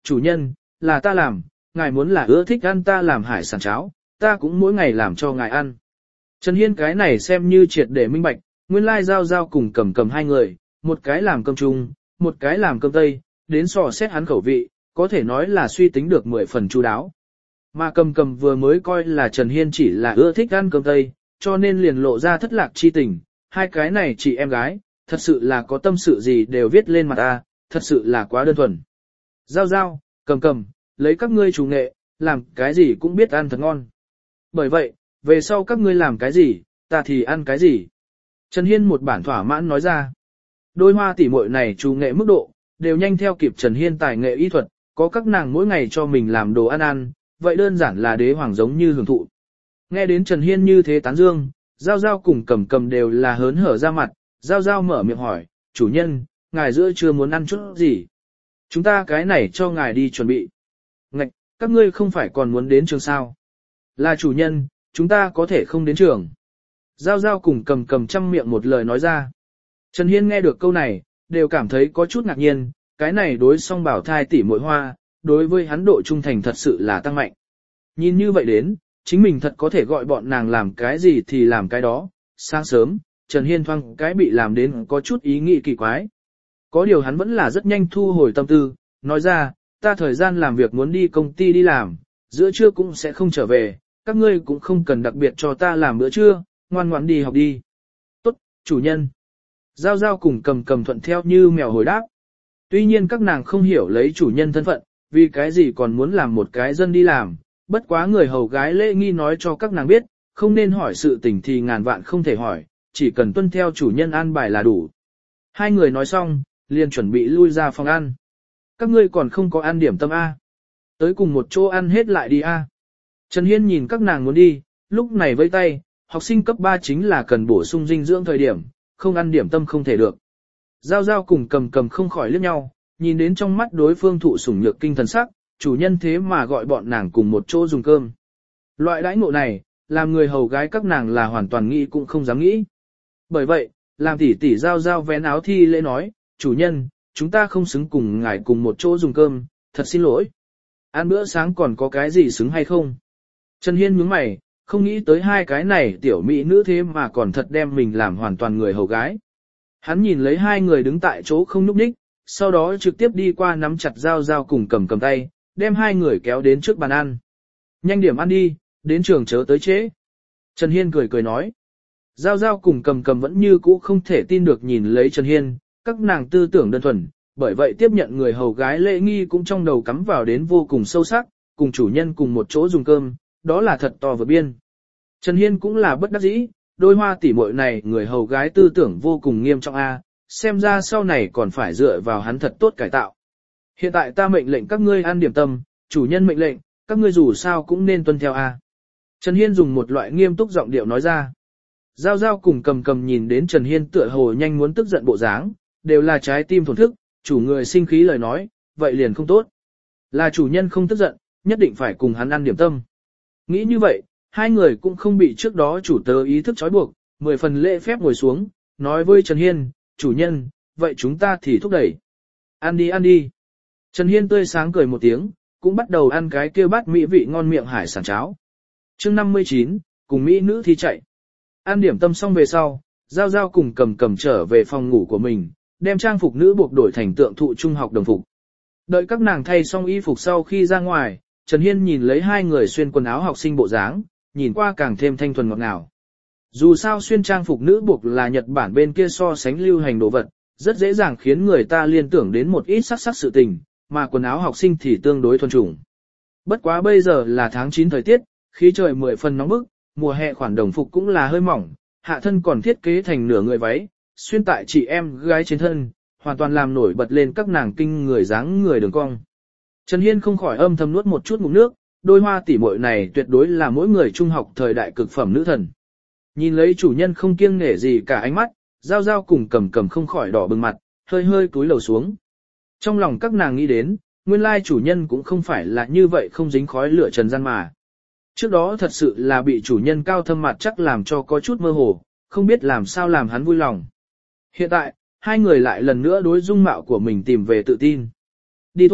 chủ nhân, là ta làm, ngài muốn là ưa thích ăn ta làm hải sản cháo, ta cũng mỗi ngày làm cho ngài ăn. Trần Hiên cái này xem như triệt để minh bạch, nguyên lai giao giao cùng cầm cầm hai người, một cái làm cơm chung, một cái làm cơm tây, đến so xét hắn khẩu vị, có thể nói là suy tính được mười phần chu đáo. Mà cầm cầm vừa mới coi là Trần Hiên chỉ là ưa thích ăn cơm tây, cho nên liền lộ ra thất lạc chi tình, hai cái này chị em gái, thật sự là có tâm sự gì đều viết lên mặt ta, thật sự là quá đơn thuần. Giao giao, cầm cầm, lấy các ngươi chủ nghệ, làm cái gì cũng biết ăn thật ngon. Bởi vậy, về sau các ngươi làm cái gì, ta thì ăn cái gì. Trần Hiên một bản thỏa mãn nói ra. Đôi hoa tỉ muội này chủ nghệ mức độ, đều nhanh theo kịp Trần Hiên tài nghệ y thuật, có các nàng mỗi ngày cho mình làm đồ ăn ăn, vậy đơn giản là đế hoàng giống như hưởng thụ. Nghe đến Trần Hiên như thế tán dương, Giao Giao cùng cầm cầm đều là hớn hở ra mặt, Giao Giao mở miệng hỏi, chủ nhân, ngài giữa chưa muốn ăn chút gì? Chúng ta cái này cho ngài đi chuẩn bị. Ngạch, các ngươi không phải còn muốn đến trường sao? Là chủ nhân, chúng ta có thể không đến trường. Giao Giao cùng cầm cầm chăm miệng một lời nói ra. Trần Hiên nghe được câu này, đều cảm thấy có chút ngạc nhiên, cái này đối song bảo thai tỷ muội hoa, đối với hắn độ trung thành thật sự là tăng mạnh. Nhìn như vậy đến, chính mình thật có thể gọi bọn nàng làm cái gì thì làm cái đó. Sáng sớm, Trần Hiên thoáng cái bị làm đến có chút ý nghĩ kỳ quái. Có điều hắn vẫn là rất nhanh thu hồi tâm tư, nói ra, ta thời gian làm việc muốn đi công ty đi làm, giữa trưa cũng sẽ không trở về, các ngươi cũng không cần đặc biệt cho ta làm bữa trưa, ngoan ngoãn đi học đi. Tốt, chủ nhân. Giao Giao cùng cầm cầm thuận theo như mèo hồi đáp. Tuy nhiên các nàng không hiểu lấy chủ nhân thân phận, vì cái gì còn muốn làm một cái dân đi làm, bất quá người hầu gái lễ nghi nói cho các nàng biết, không nên hỏi sự tình thì ngàn vạn không thể hỏi, chỉ cần tuân theo chủ nhân an bài là đủ. Hai người nói xong, liền chuẩn bị lui ra phòng ăn. Các ngươi còn không có ăn điểm tâm A. Tới cùng một chỗ ăn hết lại đi A. Trần Hiên nhìn các nàng muốn đi, lúc này vẫy tay, học sinh cấp ba chính là cần bổ sung dinh dưỡng thời điểm, không ăn điểm tâm không thể được. Giao Giao cùng cầm cầm không khỏi liếc nhau, nhìn đến trong mắt đối phương thụ sủng nhược kinh thần sắc, chủ nhân thế mà gọi bọn nàng cùng một chỗ dùng cơm. Loại đãi ngộ này, làm người hầu gái các nàng là hoàn toàn nghĩ cũng không dám nghĩ. Bởi vậy, làm tỷ tỷ Giao Giao vén áo thi lễ nói, chủ nhân, chúng ta không xứng cùng ngài cùng một chỗ dùng cơm, thật xin lỗi. Ăn bữa sáng còn có cái gì xứng hay không? Trần Hiên nhướng mày, không nghĩ tới hai cái này tiểu mỹ nữ thế mà còn thật đem mình làm hoàn toàn người hầu gái. Hắn nhìn lấy hai người đứng tại chỗ không nhúc nhích, sau đó trực tiếp đi qua nắm chặt Giao Giao cùng cầm cầm tay, đem hai người kéo đến trước bàn ăn. Nhanh điểm ăn đi, đến trường chớ tới trễ. Trần Hiên cười cười nói. Giao Giao cùng cầm cầm vẫn như cũ không thể tin được nhìn lấy Trần Hiên, các nàng tư tưởng đơn thuần, bởi vậy tiếp nhận người hầu gái lễ nghi cũng trong đầu cắm vào đến vô cùng sâu sắc, cùng chủ nhân cùng một chỗ dùng cơm, đó là thật to vượt biên. Trần Hiên cũng là bất đắc dĩ, đôi hoa tỉ muội này người hầu gái tư tưởng vô cùng nghiêm trọng a, xem ra sau này còn phải dựa vào hắn thật tốt cải tạo. Hiện tại ta mệnh lệnh các ngươi ăn điểm tâm, chủ nhân mệnh lệnh, các ngươi dù sao cũng nên tuân theo a. Trần Hiên dùng một loại nghiêm túc giọng điệu nói ra. Giao Giao cùng cầm cầm nhìn đến Trần Hiên tựa hồ nhanh muốn tức giận bộ dáng, đều là trái tim thổn thức, chủ người sinh khí lời nói, vậy liền không tốt. Là chủ nhân không tức giận, nhất định phải cùng hắn ăn điểm tâm. Nghĩ như vậy, hai người cũng không bị trước đó chủ tớ ý thức trói buộc, mười phần lễ phép ngồi xuống, nói với Trần Hiên, chủ nhân, vậy chúng ta thì thúc đẩy. Ăn đi ăn đi. Trần Hiên tươi sáng cười một tiếng, cũng bắt đầu ăn cái kia bát mỹ vị ngon miệng hải sản cháo. chương năm mươi chín, cùng mỹ nữ thi chạy. Ăn điểm tâm xong về sau, Giao Giao cùng cầm cầm trở về phòng ngủ của mình, đem trang phục nữ buộc đổi thành tượng thụ trung học đồng phục. Đợi các nàng thay xong y phục sau khi ra ngoài, Trần Hiên nhìn lấy hai người xuyên quần áo học sinh bộ dáng, nhìn qua càng thêm thanh thuần ngọt ngào. Dù sao xuyên trang phục nữ buộc là Nhật Bản bên kia so sánh lưu hành đồ vật, rất dễ dàng khiến người ta liên tưởng đến một ít sắc sắc sự tình, mà quần áo học sinh thì tương đối thuần chủng. Bất quá bây giờ là tháng chín thời tiết, khí trời mười phần nóng bức, mùa hè khoản đồng phục cũng là hơi mỏng, hạ thân còn thiết kế thành nửa người váy, xuyên tại chị em gái trên thân, hoàn toàn làm nổi bật lên các nàng kinh người dáng người đường cong. Trần Hiên không khỏi âm thầm nuốt một chút ngụm nước, đôi hoa tỷ muội này tuyệt đối là mỗi người trung học thời đại cực phẩm nữ thần. Nhìn lấy chủ nhân không kiêng nể gì cả ánh mắt, Giao Giao cùng cầm cầm không khỏi đỏ bừng mặt, hơi hơi cúi đầu xuống. Trong lòng các nàng nghĩ đến, nguyên lai chủ nhân cũng không phải là như vậy không dính khói lửa trần gian mà. Trước đó thật sự là bị chủ nhân cao thâm mặt chắc làm cho có chút mơ hồ, không biết làm sao làm hắn vui lòng. Hiện tại, hai người lại lần nữa đối dung mạo của mình tìm về tự tin. Đi thôi,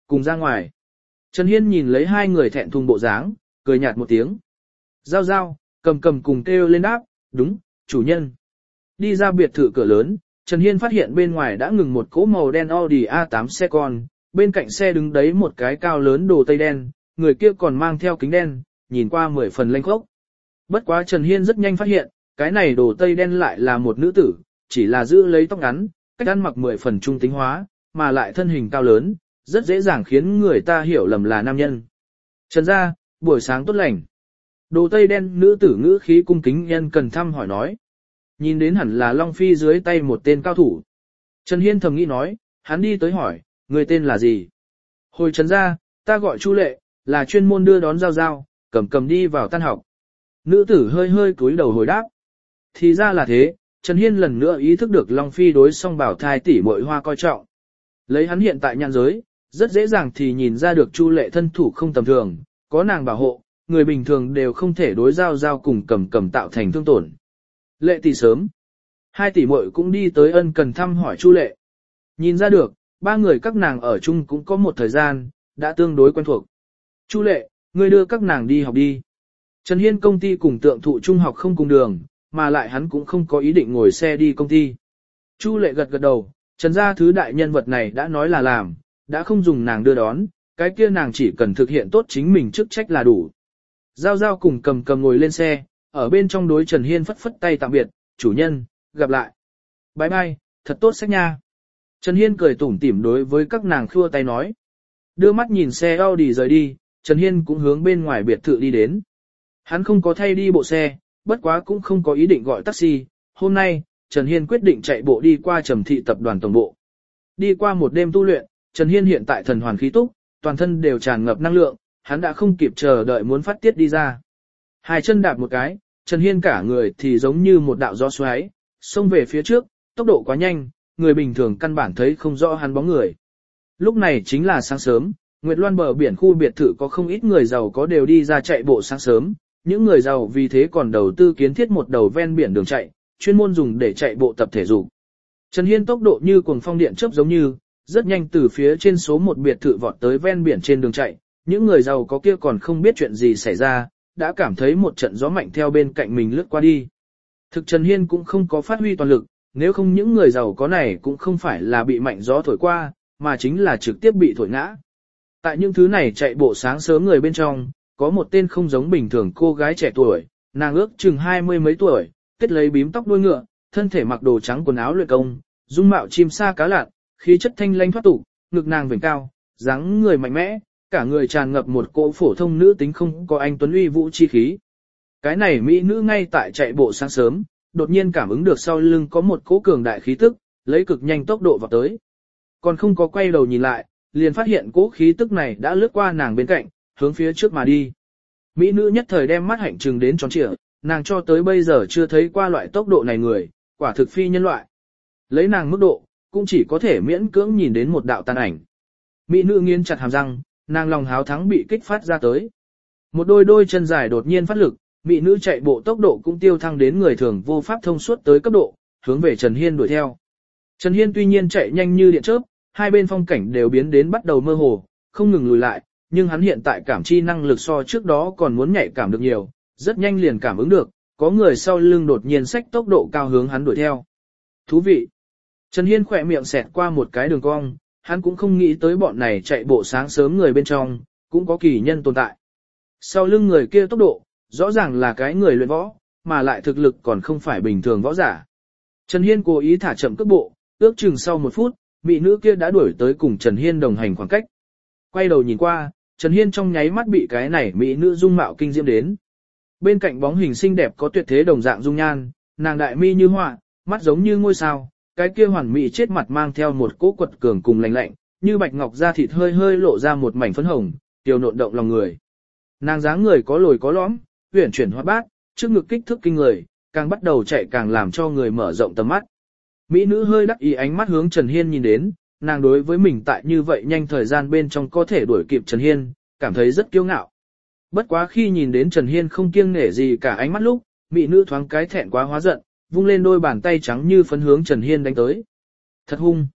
cùng ra ngoài. Trần Hiên nhìn lấy hai người thẹn thùng bộ dáng, cười nhạt một tiếng. Giao giao, cầm cầm cùng kêu lên đáp, đúng, chủ nhân. Đi ra biệt thự cửa lớn, Trần Hiên phát hiện bên ngoài đã ngừng một cỗ màu đen Audi a tám xe con, bên cạnh xe đứng đấy một cái cao lớn đồ tây đen, người kia còn mang theo kính đen, nhìn qua mười phần lênh khốc. Bất quá Trần Hiên rất nhanh phát hiện, cái này đồ tây đen lại là một nữ tử, chỉ là giữ lấy tóc ngắn, cách ăn mặc mười phần trung tính hóa, mà lại thân hình cao lớn, rất dễ dàng khiến người ta hiểu lầm là nam nhân. Trần gia, buổi sáng tốt lành. Đồ tây đen nữ tử ngữ khí cung kính nhân cần thăm hỏi nói. Nhìn đến hẳn là Long Phi dưới tay một tên cao thủ. Trần Hiên thầm nghĩ nói, hắn đi tới hỏi, người tên là gì? Hồi Trần gia, ta gọi Chu Lệ, là chuyên môn đưa đón Giao Giao, cầm cầm đi vào tan học. Nữ tử hơi hơi cúi đầu hồi đáp. Thì ra là thế, Trần Hiên lần nữa ý thức được Long Phi đối song bảo thai tỷ muội hoa coi trọng. Lấy hắn hiện tại nhãn giới, rất dễ dàng thì nhìn ra được Chu Lệ thân thủ không tầm thường, có nàng bảo hộ, người bình thường đều không thể đối Giao Giao cùng cầm cầm tạo thành thương tổn. Lệ tỷ sớm. Hai tỷ muội cũng đi tới ân cần thăm hỏi Chu Lệ. Nhìn ra được, ba người các nàng ở chung cũng có một thời gian, đã tương đối quen thuộc. Chu Lệ, ngươi đưa các nàng đi học đi. Trần Hiên công ty cùng Tượng Thụ trung học không cùng đường, mà lại hắn cũng không có ý định ngồi xe đi công ty. Chu Lệ gật gật đầu, Trần gia thứ đại nhân vật này đã nói là làm, đã không dùng nàng đưa đón, cái kia nàng chỉ cần thực hiện tốt chính mình chức trách là đủ. Giao Giao cùng cầm cầm ngồi lên xe, ở bên trong đối Trần Hiên phất phất tay tạm biệt, chủ nhân, gặp lại. Bye bye, thật tốt sách nha. Trần Hiên cười tủm tỉm đối với các nàng khua tay nói. Đưa mắt nhìn xe Audi rời đi, Trần Hiên cũng hướng bên ngoài biệt thự đi đến. Hắn không có thay đi bộ xe, bất quá cũng không có ý định gọi taxi. Hôm nay, Trần Hiên quyết định chạy bộ đi qua Trầm Thị tập đoàn tổng bộ. Đi qua một đêm tu luyện, Trần Hiên hiện tại thần hoàn khí túc, toàn thân đều tràn ngập năng lượng, hắn đã không kịp chờ đợi muốn phát tiết đi ra. Hai chân đạp một cái, Trần Hiên cả người thì giống như một đạo gió xoáy, xông về phía trước, tốc độ quá nhanh, người bình thường căn bản thấy không rõ hắn bóng người. Lúc này chính là sáng sớm, Nguyệt Loan bờ biển khu biệt thự có không ít người giàu có đều đi ra chạy bộ sáng sớm, những người giàu vì thế còn đầu tư kiến thiết một đầu ven biển đường chạy, chuyên môn dùng để chạy bộ tập thể dục. Trần Hiên tốc độ như cuồng phong điện chớp giống như, rất nhanh từ phía trên số một biệt thự vọt tới ven biển trên đường chạy, những người giàu có kia còn không biết chuyện gì xảy ra, đã cảm thấy một trận gió mạnh theo bên cạnh mình lướt qua đi. Thực Trần Hiên cũng không có phát huy toàn lực, nếu không những người giàu có này cũng không phải là bị mạnh gió thổi qua, mà chính là trực tiếp bị thổi ngã. Tại những thứ này chạy bộ sáng sớm người bên trong, có một tên không giống bình thường cô gái trẻ tuổi, nàng ước chừng hai mươi mấy tuổi, kết lấy bím tóc đuôi ngựa, thân thể mặc đồ trắng quần áo luyện công, dung mạo chim sa cá lạn, khí chất thanh lanh thoát tục, ngực nàng vểnh cao, dáng người mạnh mẽ, cả người tràn ngập một cỗ phổ thông nữ tính không có anh tuấn uy vũ chi khí. Cái này mỹ nữ ngay tại chạy bộ sáng sớm, đột nhiên cảm ứng được sau lưng có một cỗ cường đại khí tức, lấy cực nhanh tốc độ vào tới. Còn không có quay đầu nhìn lại, liền phát hiện cỗ khí tức này đã lướt qua nàng bên cạnh, hướng phía trước mà đi. Mỹ nữ nhất thời đem mắt hạnh trừng đến tròn trịa, nàng cho tới bây giờ chưa thấy qua loại tốc độ này người, quả thực phi nhân loại. Lấy nàng mức độ, cũng chỉ có thể miễn cưỡng nhìn đến một đạo tàn ảnh. Mỹ nữ nghiến chặt hàm răng, nàng lòng háo thắng bị kích phát ra tới. Một đôi đôi chân dài đột nhiên phát lực, mỹ nữ chạy bộ tốc độ cũng tiêu thăng đến người thường vô pháp thông suốt tới cấp độ, hướng về Trần Hiên đuổi theo. Trần Hiên tuy nhiên chạy nhanh như điện chớp, hai bên phong cảnh đều biến đến bắt đầu mơ hồ, không ngừng lùi lại, nhưng hắn hiện tại cảm chi năng lực so trước đó còn muốn nhạy cảm được nhiều, rất nhanh liền cảm ứng được, có người sau lưng đột nhiên xách tốc độ cao hướng hắn đuổi theo. Thú vị! Trần Hiên khỏe miệng xẹt qua một cái đường cong, hắn cũng không nghĩ tới bọn này chạy bộ sáng sớm người bên trong, cũng có kỳ nhân tồn tại. Sau lưng người kia tốc độ, rõ ràng là cái người luyện võ, mà lại thực lực còn không phải bình thường võ giả. Trần Hiên cố ý thả chậm cước bộ, ước chừng sau một phút, mỹ nữ kia đã đuổi tới cùng Trần Hiên đồng hành khoảng cách. Quay đầu nhìn qua, Trần Hiên trong nháy mắt bị cái này mỹ nữ dung mạo kinh diễm đến. Bên cạnh bóng hình xinh đẹp có tuyệt thế đồng dạng dung nhan, nàng đại mi như họa, mắt giống như ngôi sao, cái kia hoàn mỹ chết mặt mang theo một cỗ quật cường cùng lạnh lạnh, như bạch ngọc da thịt hơi hơi lộ ra một mảnh phấn hồng, tiêu nộn động lòng người. Nàng dáng người có lồi có lõm, uyển chuyển hoạt bát, trước ngực kích thước kinh người, càng bắt đầu chạy càng làm cho người mở rộng tầm mắt. Mỹ nữ hơi đắc ý ánh mắt hướng Trần Hiên nhìn đến, nàng đối với mình tại như vậy nhanh thời gian bên trong có thể đuổi kịp Trần Hiên, cảm thấy rất kiêu ngạo. Bất quá khi nhìn đến Trần Hiên không kiêng nể gì cả ánh mắt lúc, mỹ nữ thoáng cái thẹn quá hóa giận, vung lên đôi bàn tay trắng như phấn hướng Trần Hiên đánh tới. Thật hung!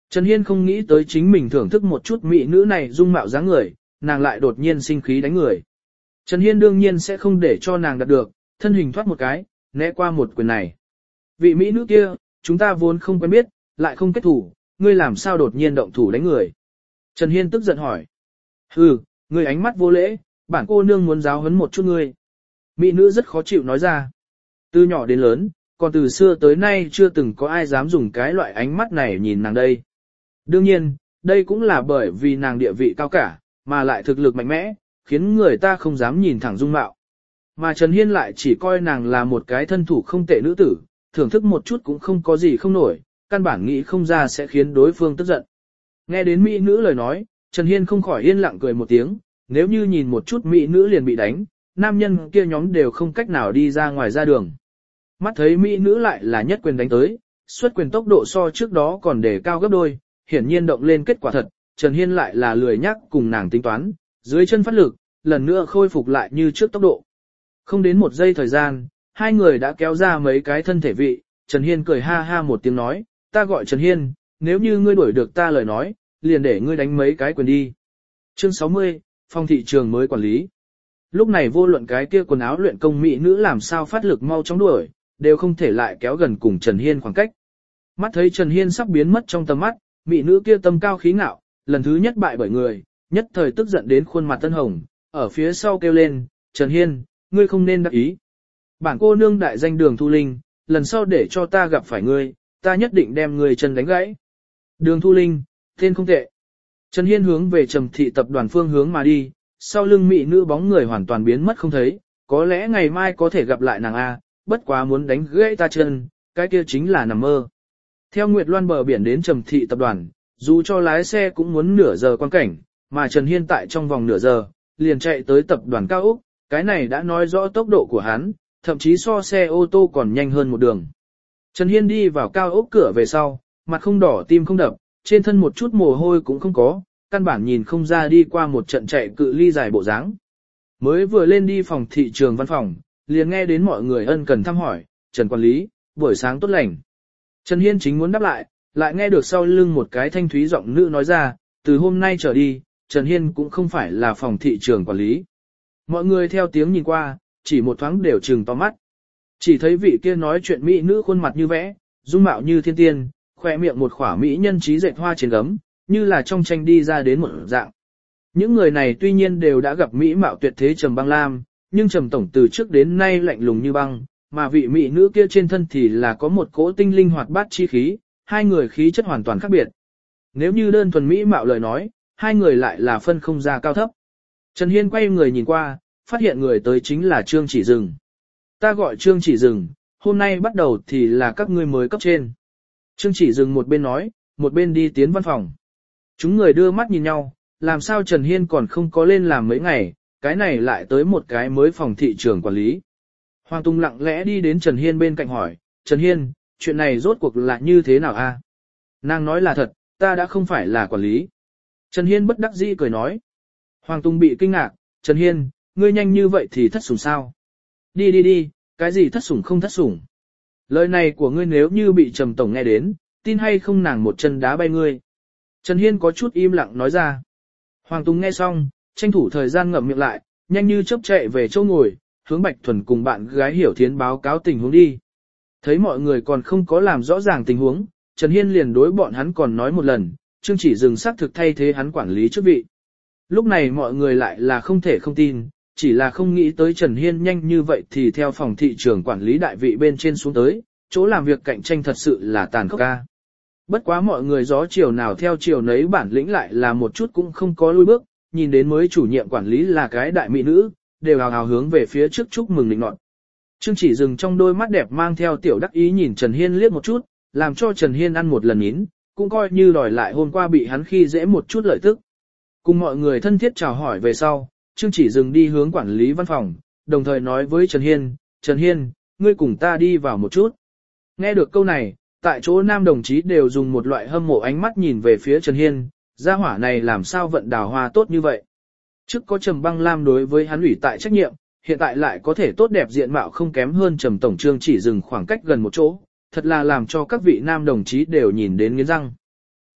Trần Hiên không nghĩ tới chính mình thưởng thức một chút mỹ nữ này dung mạo dáng người, nàng lại đột nhiên sinh khí đánh người. Trần Hiên đương nhiên sẽ không để cho nàng đạt được, thân hình thoát một cái, né qua một quyền này. Vị mỹ nữ kia, chúng ta vốn không quen biết, lại không kết thủ, ngươi làm sao đột nhiên động thủ đánh người. Trần Hiên tức giận hỏi. Hừ, ngươi ánh mắt vô lễ, bản cô nương muốn giáo huấn một chút ngươi. Mỹ nữ rất khó chịu nói ra. Từ nhỏ đến lớn, còn từ xưa tới nay chưa từng có ai dám dùng cái loại ánh mắt này nhìn nàng đây. Đương nhiên, đây cũng là bởi vì nàng địa vị cao cả, mà lại thực lực mạnh mẽ, khiến người ta không dám nhìn thẳng dung mạo. Mà Trần Hiên lại chỉ coi nàng là một cái thân thủ không tệ nữ tử, thưởng thức một chút cũng không có gì không nổi, căn bản nghĩ không ra sẽ khiến đối phương tức giận. Nghe đến mỹ nữ lời nói, Trần Hiên không khỏi yên lặng cười một tiếng, nếu như nhìn một chút mỹ nữ liền bị đánh, nam nhân kia nhóm đều không cách nào đi ra ngoài ra đường. Mắt thấy mỹ nữ lại là nhất quyền đánh tới, xuất quyền tốc độ so trước đó còn để cao gấp đôi, hiển nhiên động lên kết quả thật, Trần Hiên lại là lười nhắc cùng nàng tính toán, dưới chân phát lực, lần nữa khôi phục lại như trước tốc độ. Không đến một giây thời gian, hai người đã kéo ra mấy cái thân thể vị, Trần Hiên cười ha ha một tiếng nói, ta gọi Trần Hiên, nếu như ngươi đuổi được ta lời nói, liền để ngươi đánh mấy cái quyền đi. Chương sáu mươi, phòng thị trường mới quản lý. Lúc này vô luận cái kia quần áo luyện công mỹ nữ làm sao phát lực mau chóng đuổi, đều không thể lại kéo gần cùng Trần Hiên khoảng cách. Mắt thấy Trần Hiên sắp biến mất trong tầm mắt, mỹ nữ kia tâm cao khí ngạo, lần thứ nhất bại bởi người, nhất thời tức giận đến khuôn mặt tân hồng, ở phía sau kêu lên, Trần Hiên, ngươi không nên đắc ý. Bản cô nương đại danh Đường Thu Linh, lần sau để cho ta gặp phải ngươi, ta nhất định đem ngươi chân đánh gãy. Đường Thu Linh, tên không tệ. Trần Hiên hướng về Trầm Thị tập đoàn phương hướng mà đi, sau lưng mỹ nữ bóng người hoàn toàn biến mất không thấy, có lẽ ngày mai có thể gặp lại nàng A, bất quá muốn đánh gãy ta chân, cái kia chính là nằm mơ. Theo Nguyệt Loan bờ biển đến Trầm Thị tập đoàn, dù cho lái xe cũng muốn nửa giờ quan cảnh, mà Trần Hiên tại trong vòng nửa giờ, liền chạy tới tập đoàn cao ốc, cái này đã nói rõ tốc độ của hắn, thậm chí so xe ô tô còn nhanh hơn một đường. Trần Hiên đi vào cao ốc cửa về sau, mặt không đỏ tim không đập, trên thân một chút mồ hôi cũng không có, căn bản nhìn không ra đi qua một trận chạy cự ly dài bộ dáng. Mới vừa lên đi phòng thị trường văn phòng, liền nghe đến mọi người ân cần thăm hỏi, Trần quản lý, buổi sáng tốt lành. Trần Hiên chính muốn đáp lại, lại nghe được sau lưng một cái thanh thúy giọng nữ nói ra, từ hôm nay trở đi, Trần Hiên cũng không phải là phòng thị trường quản lý. Mọi người theo tiếng nhìn qua, chỉ một thoáng đều trừng to mắt. Chỉ thấy vị kia nói chuyện mỹ nữ khuôn mặt như vẽ, dung mạo như thiên tiên, khoe miệng một khỏa mỹ nhân trí dệt hoa trên gấm, như là trong tranh đi ra đến một dạng. Những người này tuy nhiên đều đã gặp mỹ mạo tuyệt thế Trầm Băng Lam, nhưng Trầm tổng từ trước đến nay lạnh lùng như băng, mà vị mỹ nữ kia trên thân thì là có một cỗ tinh linh hoạt bát chi khí, hai người khí chất hoàn toàn khác biệt. Nếu như đơn thuần mỹ mạo lời nói, hai người lại là phân không ra cao thấp. Trần Hiên quay người nhìn qua, phát hiện người tới chính là Trương Chỉ Dừng. Ta gọi Trương Chỉ Dừng, hôm nay bắt đầu thì là các ngươi mới cấp trên. Trương Chỉ Dừng một bên nói, một bên đi tiến văn phòng. Chúng người đưa mắt nhìn nhau, làm sao Trần Hiên còn không có lên làm mấy ngày, cái này lại tới một cái mới phòng thị trường quản lý. Hoàng Tùng lặng lẽ đi đến Trần Hiên bên cạnh hỏi, Trần Hiên, chuyện này rốt cuộc là như thế nào a? Nàng nói là thật, ta đã không phải là quản lý. Trần Hiên bất đắc dĩ cười nói. Hoàng Tùng bị kinh ngạc, Trần Hiên, ngươi nhanh như vậy thì thất sủng sao? Đi đi đi, cái gì thất sủng không thất sủng? Lời này của ngươi nếu như bị Trầm tổng nghe đến, tin hay không nàng một chân đá bay ngươi. Trần Hiên có chút im lặng nói ra. Hoàng Tùng nghe xong, tranh thủ thời gian ngậm miệng lại, nhanh như chớp chạy về chỗ ngồi, hướng Bạch Thuần cùng bạn gái Hiểu Thiến báo cáo tình huống đi. Thấy mọi người còn không có làm rõ ràng tình huống, Trần Hiên liền đối bọn hắn còn nói một lần, Trương Chỉ Dừng xác thực thay thế hắn quản lý chức vị. Lúc này mọi người lại là không thể không tin, chỉ là không nghĩ tới Trần Hiên nhanh như vậy thì theo phòng thị trường quản lý đại vị bên trên xuống tới, chỗ làm việc cạnh tranh thật sự là tàn khốc ca. Bất quá mọi người gió chiều nào theo chiều nấy, bản lĩnh lại là một chút cũng không có lùi bước, nhìn đến mới chủ nhiệm quản lý là cái đại mỹ nữ, đều hào hào hướng về phía trước chúc mừng định nọt. Trương Chỉ Dừng trong đôi mắt đẹp mang theo tiểu đắc ý nhìn Trần Hiên liếc một chút, làm cho Trần Hiên ăn một lần nín, cũng coi như đòi lại hôm qua bị hắn khi dễ một chút lợi tức. Cùng mọi người thân thiết chào hỏi về sau, Trương Chỉ Dừng đi hướng quản lý văn phòng, đồng thời nói với Trần Hiên, Trần Hiên, ngươi cùng ta đi vào một chút. Nghe được câu này, tại chỗ nam đồng chí đều dùng một loại hâm mộ ánh mắt nhìn về phía Trần Hiên, gia hỏa này làm sao vận đào hoa tốt như vậy. Trước có Trầm Băng Lam đối với hắn ủy tại trách nhiệm, hiện tại lại có thể tốt đẹp diện mạo không kém hơn Trầm tổng. Trương Chỉ Dừng khoảng cách gần một chỗ, thật là làm cho các vị nam đồng chí đều nhìn đến nghiến răng.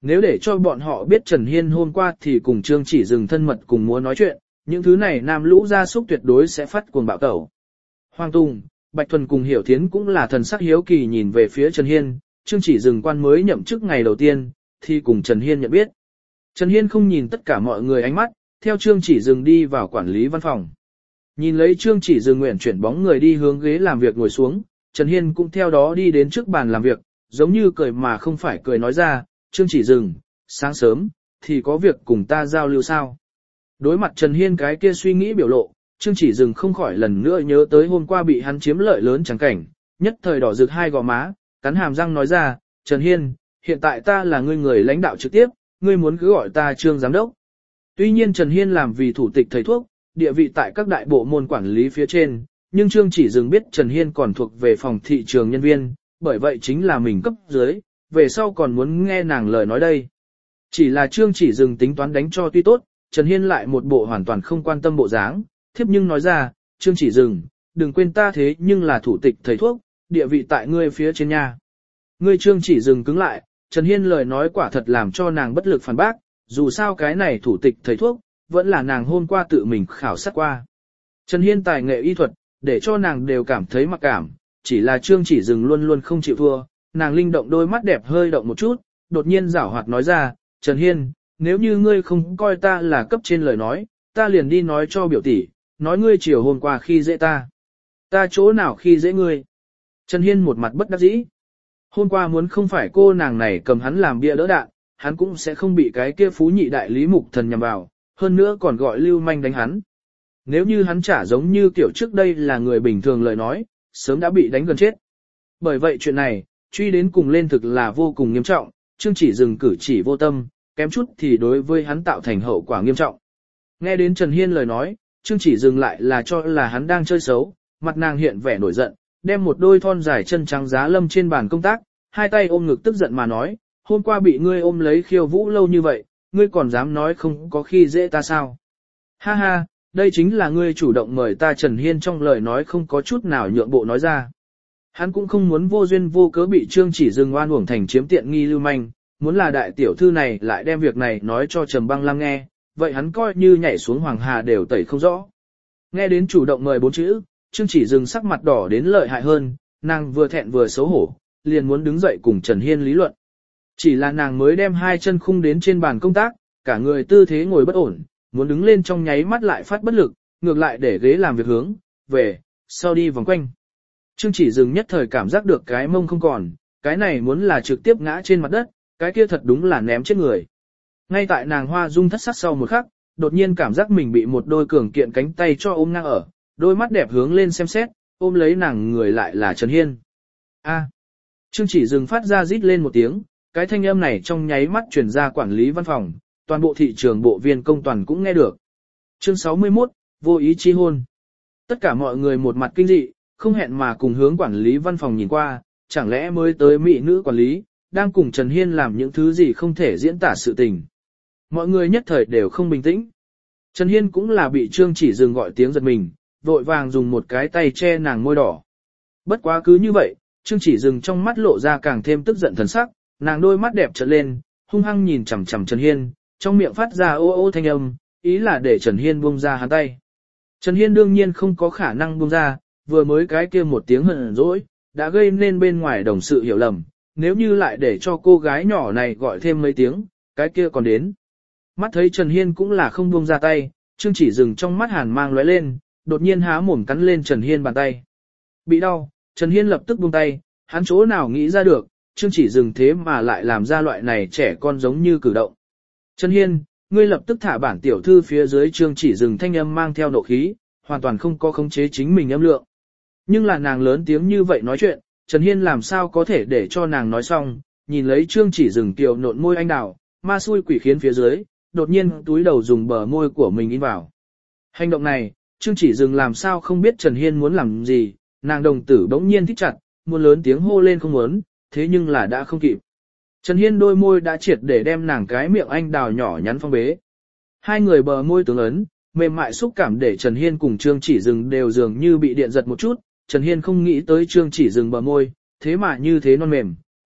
Nếu để cho bọn họ biết Trần Hiên hôm qua thì cùng Trương Chỉ Dừng thân mật cùng muốn nói chuyện, những thứ này nam lũ gia súc tuyệt đối sẽ phát cuồng bạo tẩu. Hoàng Tùng, Bạch Thuần cùng Hiểu Thiến cũng là thần sắc hiếu kỳ nhìn về phía Trần Hiên, Trương Chỉ Dừng quan mới nhậm chức ngày đầu tiên, thì cùng Trần Hiên nhận biết. Trần Hiên không nhìn tất cả mọi người ánh mắt, theo Trương Chỉ Dừng đi vào quản lý văn phòng. Nhìn lấy Trương Chỉ Dừng nguyện chuyển bóng người đi hướng ghế làm việc ngồi xuống, Trần Hiên cũng theo đó đi đến trước bàn làm việc, giống như cười mà không phải cười nói ra, Trương Chỉ Dừng, sáng sớm, thì có việc cùng ta giao lưu sao. Đối mặt Trần Hiên cái kia suy nghĩ biểu lộ, Trương Chỉ Dừng không khỏi lần nữa nhớ tới hôm qua bị hắn chiếm lợi lớn chẳng cảnh, nhất thời đỏ rực hai gò má, cắn hàm răng nói ra, Trần Hiên, hiện tại ta là ngươi người lãnh đạo trực tiếp, ngươi muốn cứ gọi ta Trương Giám Đốc. Tuy nhiên Trần Hiên làm vì thủ tịch thầy thuốc, địa vị tại các đại bộ môn quản lý phía trên, nhưng Trương Chỉ Dừng biết Trần Hiên còn thuộc về phòng thị trường nhân viên, bởi vậy chính là mình cấp dưới, về sau còn muốn nghe nàng lời nói đây. Chỉ là Trương Chỉ Dừng tính toán đánh cho tuy tốt, Trần Hiên lại một bộ hoàn toàn không quan tâm bộ dáng, thiếp nhưng nói ra, Trương Chỉ Dừng, đừng quên ta thế nhưng là thủ tịch thầy thuốc, địa vị tại ngươi phía trên nhà. Ngươi Trương Chỉ Dừng cứng lại, Trần Hiên lời nói quả thật làm cho nàng bất lực phản bác, dù sao cái này thủ tịch thầy thuốc, vẫn là nàng hôm qua tự mình khảo sát qua. Trần Hiên tài nghệ y thuật, để cho nàng đều cảm thấy mặc cảm, chỉ là Trương Chỉ Dừng luôn luôn không chịu thua, nàng linh động đôi mắt đẹp hơi động một chút, đột nhiên giảo hoạt nói ra, Trần Hiên, nếu như ngươi không coi ta là cấp trên lời nói, ta liền đi nói cho biểu tỷ, nói ngươi chiều hôm qua khi dễ ta. Ta chỗ nào khi dễ ngươi? Trần Hiên một mặt bất đắc dĩ. Hôm qua muốn không phải cô nàng này cầm hắn làm bia đỡ đạn, hắn cũng sẽ không bị cái kia phú nhị đại lý mục thần nhằm vào, hơn nữa còn gọi lưu manh đánh hắn. Nếu như hắn trả giống như kiểu trước đây là người bình thường lời nói, sớm đã bị đánh gần chết. Bởi vậy chuyện này, truy đến cùng lên thực là vô cùng nghiêm trọng, Trương Chỉ Dừng cử chỉ vô tâm, kém chút thì đối với hắn tạo thành hậu quả nghiêm trọng. Nghe đến Trần Hiên lời nói, Trương Chỉ Dừng lại là cho là hắn đang chơi xấu, mặt nàng hiện vẻ nổi giận, đem một đôi thon dài chân trắng giá lâm trên bàn công tác, hai tay ôm ngực tức giận mà nói, hôm qua bị ngươi ôm lấy khiêu vũ lâu như vậy, ngươi còn dám nói không có khi dễ ta sao? Ha ha, đây chính là ngươi chủ động mời ta. Trần Hiên trong lời nói không có chút nào nhượng bộ nói ra. Hắn cũng không muốn vô duyên vô cớ bị Trương Chỉ Dừng oan uổng thành chiếm tiện nghi lưu manh, muốn là đại tiểu thư này lại đem việc này nói cho Trầm Băng Lam nghe, vậy hắn coi như nhảy xuống hoàng hà đều tẩy không rõ. Nghe đến chủ động mời bốn chữ, Trương Chỉ Dừng sắc mặt đỏ đến lợi hại hơn, nàng vừa thẹn vừa xấu hổ, liền muốn đứng dậy cùng Trần Hiên lý luận. Chỉ là nàng mới đem hai chân khung đến trên bàn công tác, cả người tư thế ngồi bất ổn, muốn đứng lên trong nháy mắt lại phát bất lực, ngược lại để ghế làm việc hướng về sau đi vòng quanh. Trương Chỉ Dừng nhất thời cảm giác được cái mông không còn, cái này muốn là trực tiếp ngã trên mặt đất, cái kia thật đúng là ném chết người. Ngay tại nàng hoa dung thất sắc sau một khắc, đột nhiên cảm giác mình bị một đôi cường kiện cánh tay cho ôm ngang ở, đôi mắt đẹp hướng lên xem xét, ôm lấy nàng người lại là Trần Hiên. A. Trương Chỉ Dừng phát ra rít lên một tiếng, cái thanh âm này trong nháy mắt truyền ra quản lý văn phòng, toàn bộ thị trường bộ viên công toàn cũng nghe được. Chương sáu mươi mốt, vô ý chi hôn. Tất cả mọi người một mặt kinh dị, không hẹn mà cùng hướng quản lý văn phòng nhìn qua, chẳng lẽ mới tới mỹ nữ quản lý, đang cùng Trần Hiên làm những thứ gì không thể diễn tả sự tình. Mọi người nhất thời đều không bình tĩnh. Trần Hiên cũng là bị Trương Chỉ Dừng gọi tiếng giật mình, vội vàng dùng một cái tay che nàng môi đỏ. Bất quá cứ như vậy, Trương Chỉ Dừng trong mắt lộ ra càng thêm tức giận thần sắc, nàng đôi mắt đẹp trợn lên, hung hăng nhìn chằm chằm Trần Hiên, trong miệng phát ra ô ô thanh âm, ý là để Trần Hiên buông ra hắn tay. Trần Hiên đương nhiên không có khả năng buông ra, vừa mới cái kia một tiếng hờn dỗi, đã gây nên bên ngoài đồng sự hiểu lầm, nếu như lại để cho cô gái nhỏ này gọi thêm mấy tiếng, cái kia còn đến. Mắt thấy Trần Hiên cũng là không buông ra tay, Trương Chỉ Dừng trong mắt hàn mang lóe lên, đột nhiên há mồm cắn lên Trần Hiên bàn tay. Bị đau, Trần Hiên lập tức buông tay, hắn chỗ nào nghĩ ra được, Trương Chỉ Dừng thế mà lại làm ra loại này trẻ con giống như cử động. Trần Hiên, ngươi lập tức thả bản tiểu thư phía dưới. Trương Chỉ Dừng thanh âm mang theo nộ khí, hoàn toàn không có khống chế chính mình âm lượng. Nhưng là nàng lớn tiếng như vậy nói chuyện, Trần Hiên làm sao có thể để cho nàng nói xong, nhìn lấy Trương Chỉ Dừng kiều nộn môi anh đào, ma xui quỷ khiến phía dưới, đột nhiên túi đầu dùng bờ môi của mình in vào. Hành động này, Trương Chỉ Dừng làm sao không biết Trần Hiên muốn làm gì, nàng đồng tử bỗng nhiên thích chặt, muốn lớn tiếng hô lên không muốn, thế nhưng là đã không kịp. Trần Hiên đôi môi đã triệt để đem nàng cái miệng anh đào nhỏ nhắn phong bế. Hai người bờ môi tướng ấn, mềm mại xúc cảm để Trần Hiên cùng Trương Chỉ Dừng đều dường như bị điện giật một chút. Trần Hiên không nghĩ tới Trương Chỉ Dừng bờ môi, thế mà như thế non mềm,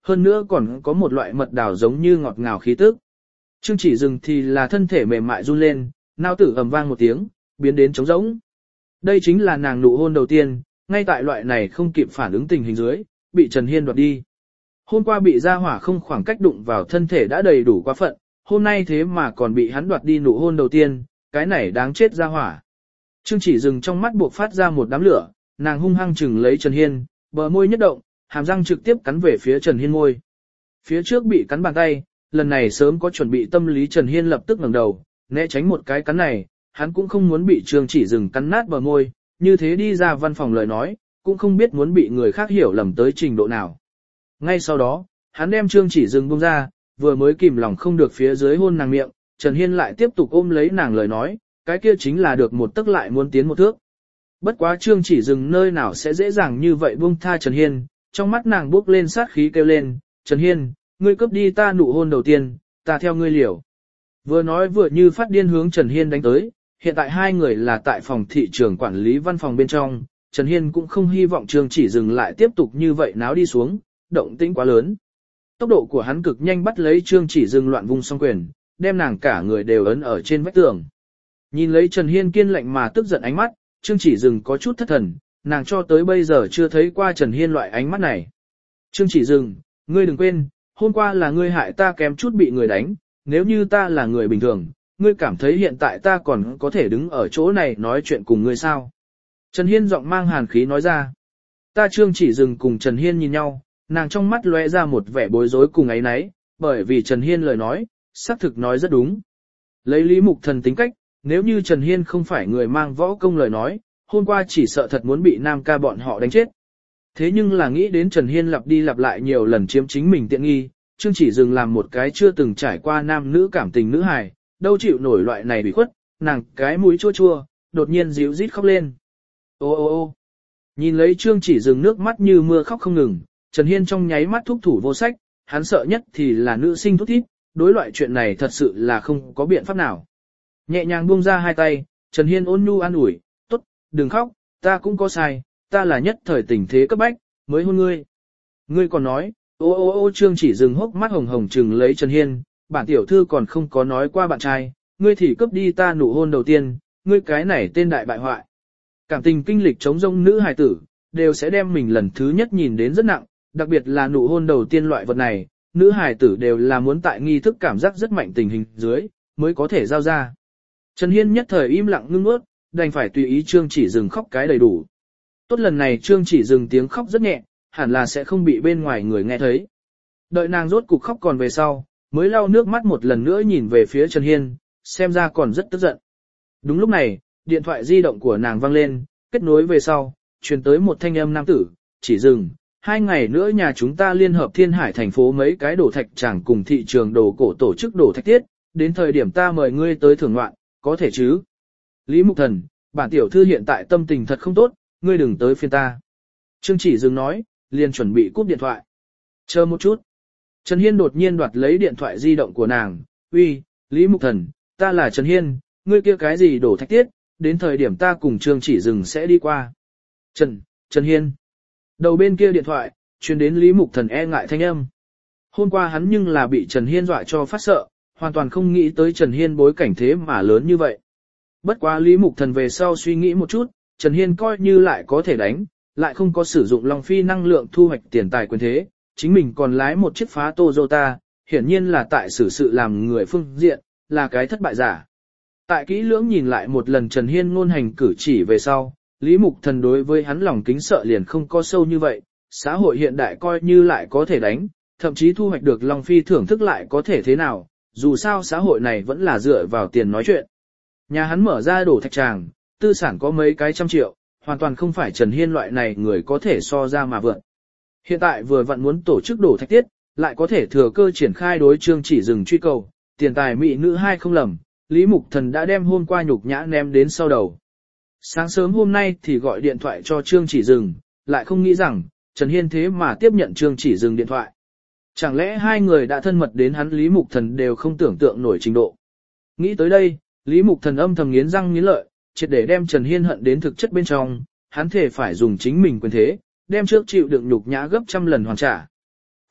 hơn nữa còn có một loại mật đào giống như ngọt ngào khí tức. Trương Chỉ Dừng thì là thân thể mềm mại run lên, nao tử ầm vang một tiếng, biến đến trống rỗng. Đây chính là nàng nụ hôn đầu tiên, ngay tại loại này không kịp phản ứng tình hình dưới, bị Trần Hiên đoạt đi. Hôm qua bị gia hỏa không khoảng cách đụng vào thân thể đã đầy đủ quá phận, hôm nay thế mà còn bị hắn đoạt đi nụ hôn đầu tiên, cái này đáng chết gia hỏa. Trương Chỉ Dừng trong mắt buộc phát ra một đám lửa, nàng hung hăng chừng lấy Trần Hiên, bờ môi nhất động, hàm răng trực tiếp cắn về phía Trần Hiên môi. Phía trước bị cắn bàn tay, lần này sớm có chuẩn bị tâm lý Trần Hiên lập tức ngẩng đầu, né tránh một cái cắn này, hắn cũng không muốn bị Trương Chỉ Dừng cắn nát bờ môi, như thế đi ra văn phòng lời nói, cũng không biết muốn bị người khác hiểu lầm tới trình độ nào. Ngay sau đó, hắn đem Trương Chỉ Dừng buông ra, vừa mới kìm lòng không được phía dưới hôn nàng miệng, Trần Hiên lại tiếp tục ôm lấy nàng lời nói, cái kia chính là được một tức lại muốn tiến một thước. Bất quá Trương Chỉ Dừng nơi nào sẽ dễ dàng như vậy buông tha Trần Hiên, trong mắt nàng bước lên sát khí kêu lên, Trần Hiên, ngươi cướp đi ta nụ hôn đầu tiên, ta theo ngươi liều. Vừa nói vừa như phát điên hướng Trần Hiên đánh tới, hiện tại hai người là tại phòng thị trường quản lý văn phòng bên trong, Trần Hiên cũng không hy vọng Trương Chỉ Dừng lại tiếp tục như vậy náo đi xuống, động tĩnh quá lớn. Tốc độ của hắn cực nhanh bắt lấy Trương Chỉ Dừng loạn vung song quyền, đem nàng cả người đều ấn ở trên vách tường. Nhìn lấy Trần Hiên kiên lạnh mà tức giận ánh mắt, Trương Chỉ Dừng có chút thất thần, nàng cho tới bây giờ chưa thấy qua Trần Hiên loại ánh mắt này. Trương Chỉ Dừng, ngươi đừng quên, hôm qua là ngươi hại ta kém chút bị người đánh, nếu như ta là người bình thường, ngươi cảm thấy hiện tại ta còn có thể đứng ở chỗ này nói chuyện cùng ngươi sao? Trần Hiên giọng mang hàn khí nói ra. Ta Trương Chỉ Dừng cùng Trần Hiên nhìn nhau, nàng trong mắt lóe ra một vẻ bối rối cùng ấy nấy, bởi vì Trần Hiên lời nói, xác thực nói rất đúng. Lấy Lý Mục Thần tính cách, nếu như Trần Hiên không phải người mang võ công lời nói, hôm qua chỉ sợ thật muốn bị Nam ca bọn họ đánh chết. Thế nhưng là nghĩ đến Trần Hiên lặp đi lặp lại nhiều lần chiếm chính mình tiện nghi, Trương Chỉ Dừng làm một cái chưa từng trải qua nam nữ cảm tình nữ hài, đâu chịu nổi loại này bị khuất, nàng cái mũi chua chua, đột nhiên díu rít khóc lên. Ô ô ô nhìn lấy Trương Chỉ Dừng nước mắt như mưa khóc không ngừng, Trần Hiên trong nháy mắt thúc thủ vô sách, hắn sợ nhất thì là nữ sinh thúc thít, đối loại chuyện này thật sự là không có biện pháp nào. Nhẹ nhàng buông ra hai tay, Trần Hiên ôn nhu an ủi, tốt, đừng khóc, ta cũng có sai, ta là nhất thời tình thế cấp bách, mới hôn ngươi. Ngươi còn nói, ô ô ô Trương Chỉ Dừng hốc mắt hồng hồng trừng lấy Trần Hiên, bản tiểu thư còn không có nói qua bạn trai, ngươi thì cướp đi ta nụ hôn đầu tiên, ngươi cái này tên đại bại hoại. Cảm tình kinh lịch chống rông nữ hài tử, đều sẽ đem mình lần thứ nhất nhìn đến rất nặng, đặc biệt là nụ hôn đầu tiên loại vật này, nữ hài tử đều là muốn tại nghi thức cảm giác rất mạnh tình hình dưới, mới có thể giao ra. Trần Hiên nhất thời im lặng ngưng ướt, đành phải tùy ý Trương Chỉ Dừng khóc cái đầy đủ. Tốt lần này Trương Chỉ Dừng tiếng khóc rất nhẹ, hẳn là sẽ không bị bên ngoài người nghe thấy. Đợi nàng rốt cục khóc còn về sau, mới lau nước mắt một lần nữa nhìn về phía Trần Hiên, xem ra còn rất tức giận. Đúng lúc này, điện thoại di động của nàng vang lên, kết nối về sau, truyền tới một thanh âm nam tử, Chỉ Dừng, hai ngày nữa nhà chúng ta liên hợp Thiên Hải thành phố mấy cái đổ thạch tràng cùng thị trường đồ cổ tổ chức đổ thạch tiết, đến thời điểm ta mời ngươi tới thưởng ngoạn, có thể chứ? Lý Mục Thần, bản tiểu thư hiện tại tâm tình thật không tốt, ngươi đừng tới phiên ta. Trương Chỉ Dừng nói, liền chuẩn bị cúp điện thoại. Chờ một chút. Trần Hiên đột nhiên đoạt lấy điện thoại di động của nàng, uy, Lý Mục Thần, ta là Trần Hiên, ngươi kia cái gì đổ thạch tiết, đến thời điểm ta cùng Trương Chỉ Dừng sẽ đi qua. Trần, Trần Hiên. Đầu bên kia điện thoại, truyền đến Lý Mục Thần e ngại thanh âm. Hôm qua hắn nhưng là bị Trần Hiên dọa cho phát sợ, hoàn toàn không nghĩ tới Trần Hiên bối cảnh thế mà lớn như vậy. Bất quá Lý Mục Thần về sau suy nghĩ một chút, Trần Hiên coi như lại có thể đánh, lại không có sử dụng Long Phi năng lượng thu hoạch tiền tài quyền thế, chính mình còn lái một chiếc phá Toyota, hiển nhiên là tại xử sự làm người phương diện, là cái thất bại giả. Tại kỹ lưỡng nhìn lại một lần Trần Hiên ngôn hành cử chỉ về sau, Lý Mục Thần đối với hắn lòng kính sợ liền không có sâu như vậy, xã hội hiện đại coi như lại có thể đánh, thậm chí thu hoạch được Long Phi thưởng thức lại có thể thế nào, dù sao xã hội này vẫn là dựa vào tiền nói chuyện. Nhà hắn mở ra đổ thạch tràng, tư sản có mấy cái trăm triệu, hoàn toàn không phải Trần Hiên loại này người có thể so ra mà vượt. Hiện tại vừa vặn muốn tổ chức đổ thạch tiết, lại có thể thừa cơ triển khai đối Trương Chỉ Dừng truy cầu, tiền tài mỹ nữ hai không lầm, Lý Mục Thần đã đem hôm qua nhục nhã ném đến sau đầu. Sáng sớm hôm nay thì gọi điện thoại cho Trương Chỉ Dừng, lại không nghĩ rằng, Trần Hiên thế mà tiếp nhận Trương Chỉ Dừng điện thoại. Chẳng lẽ hai người đã thân mật đến hắn Lý Mục Thần đều không tưởng tượng nổi trình độ. Nghĩ tới đây, Lý Mục Thần âm thầm nghiến răng nghiến lợi, triệt để đem Trần Hiên hận đến thực chất bên trong, hắn thể phải dùng chính mình quyền thế, đem trước chịu đựng nhục nhã gấp trăm lần hoàn trả.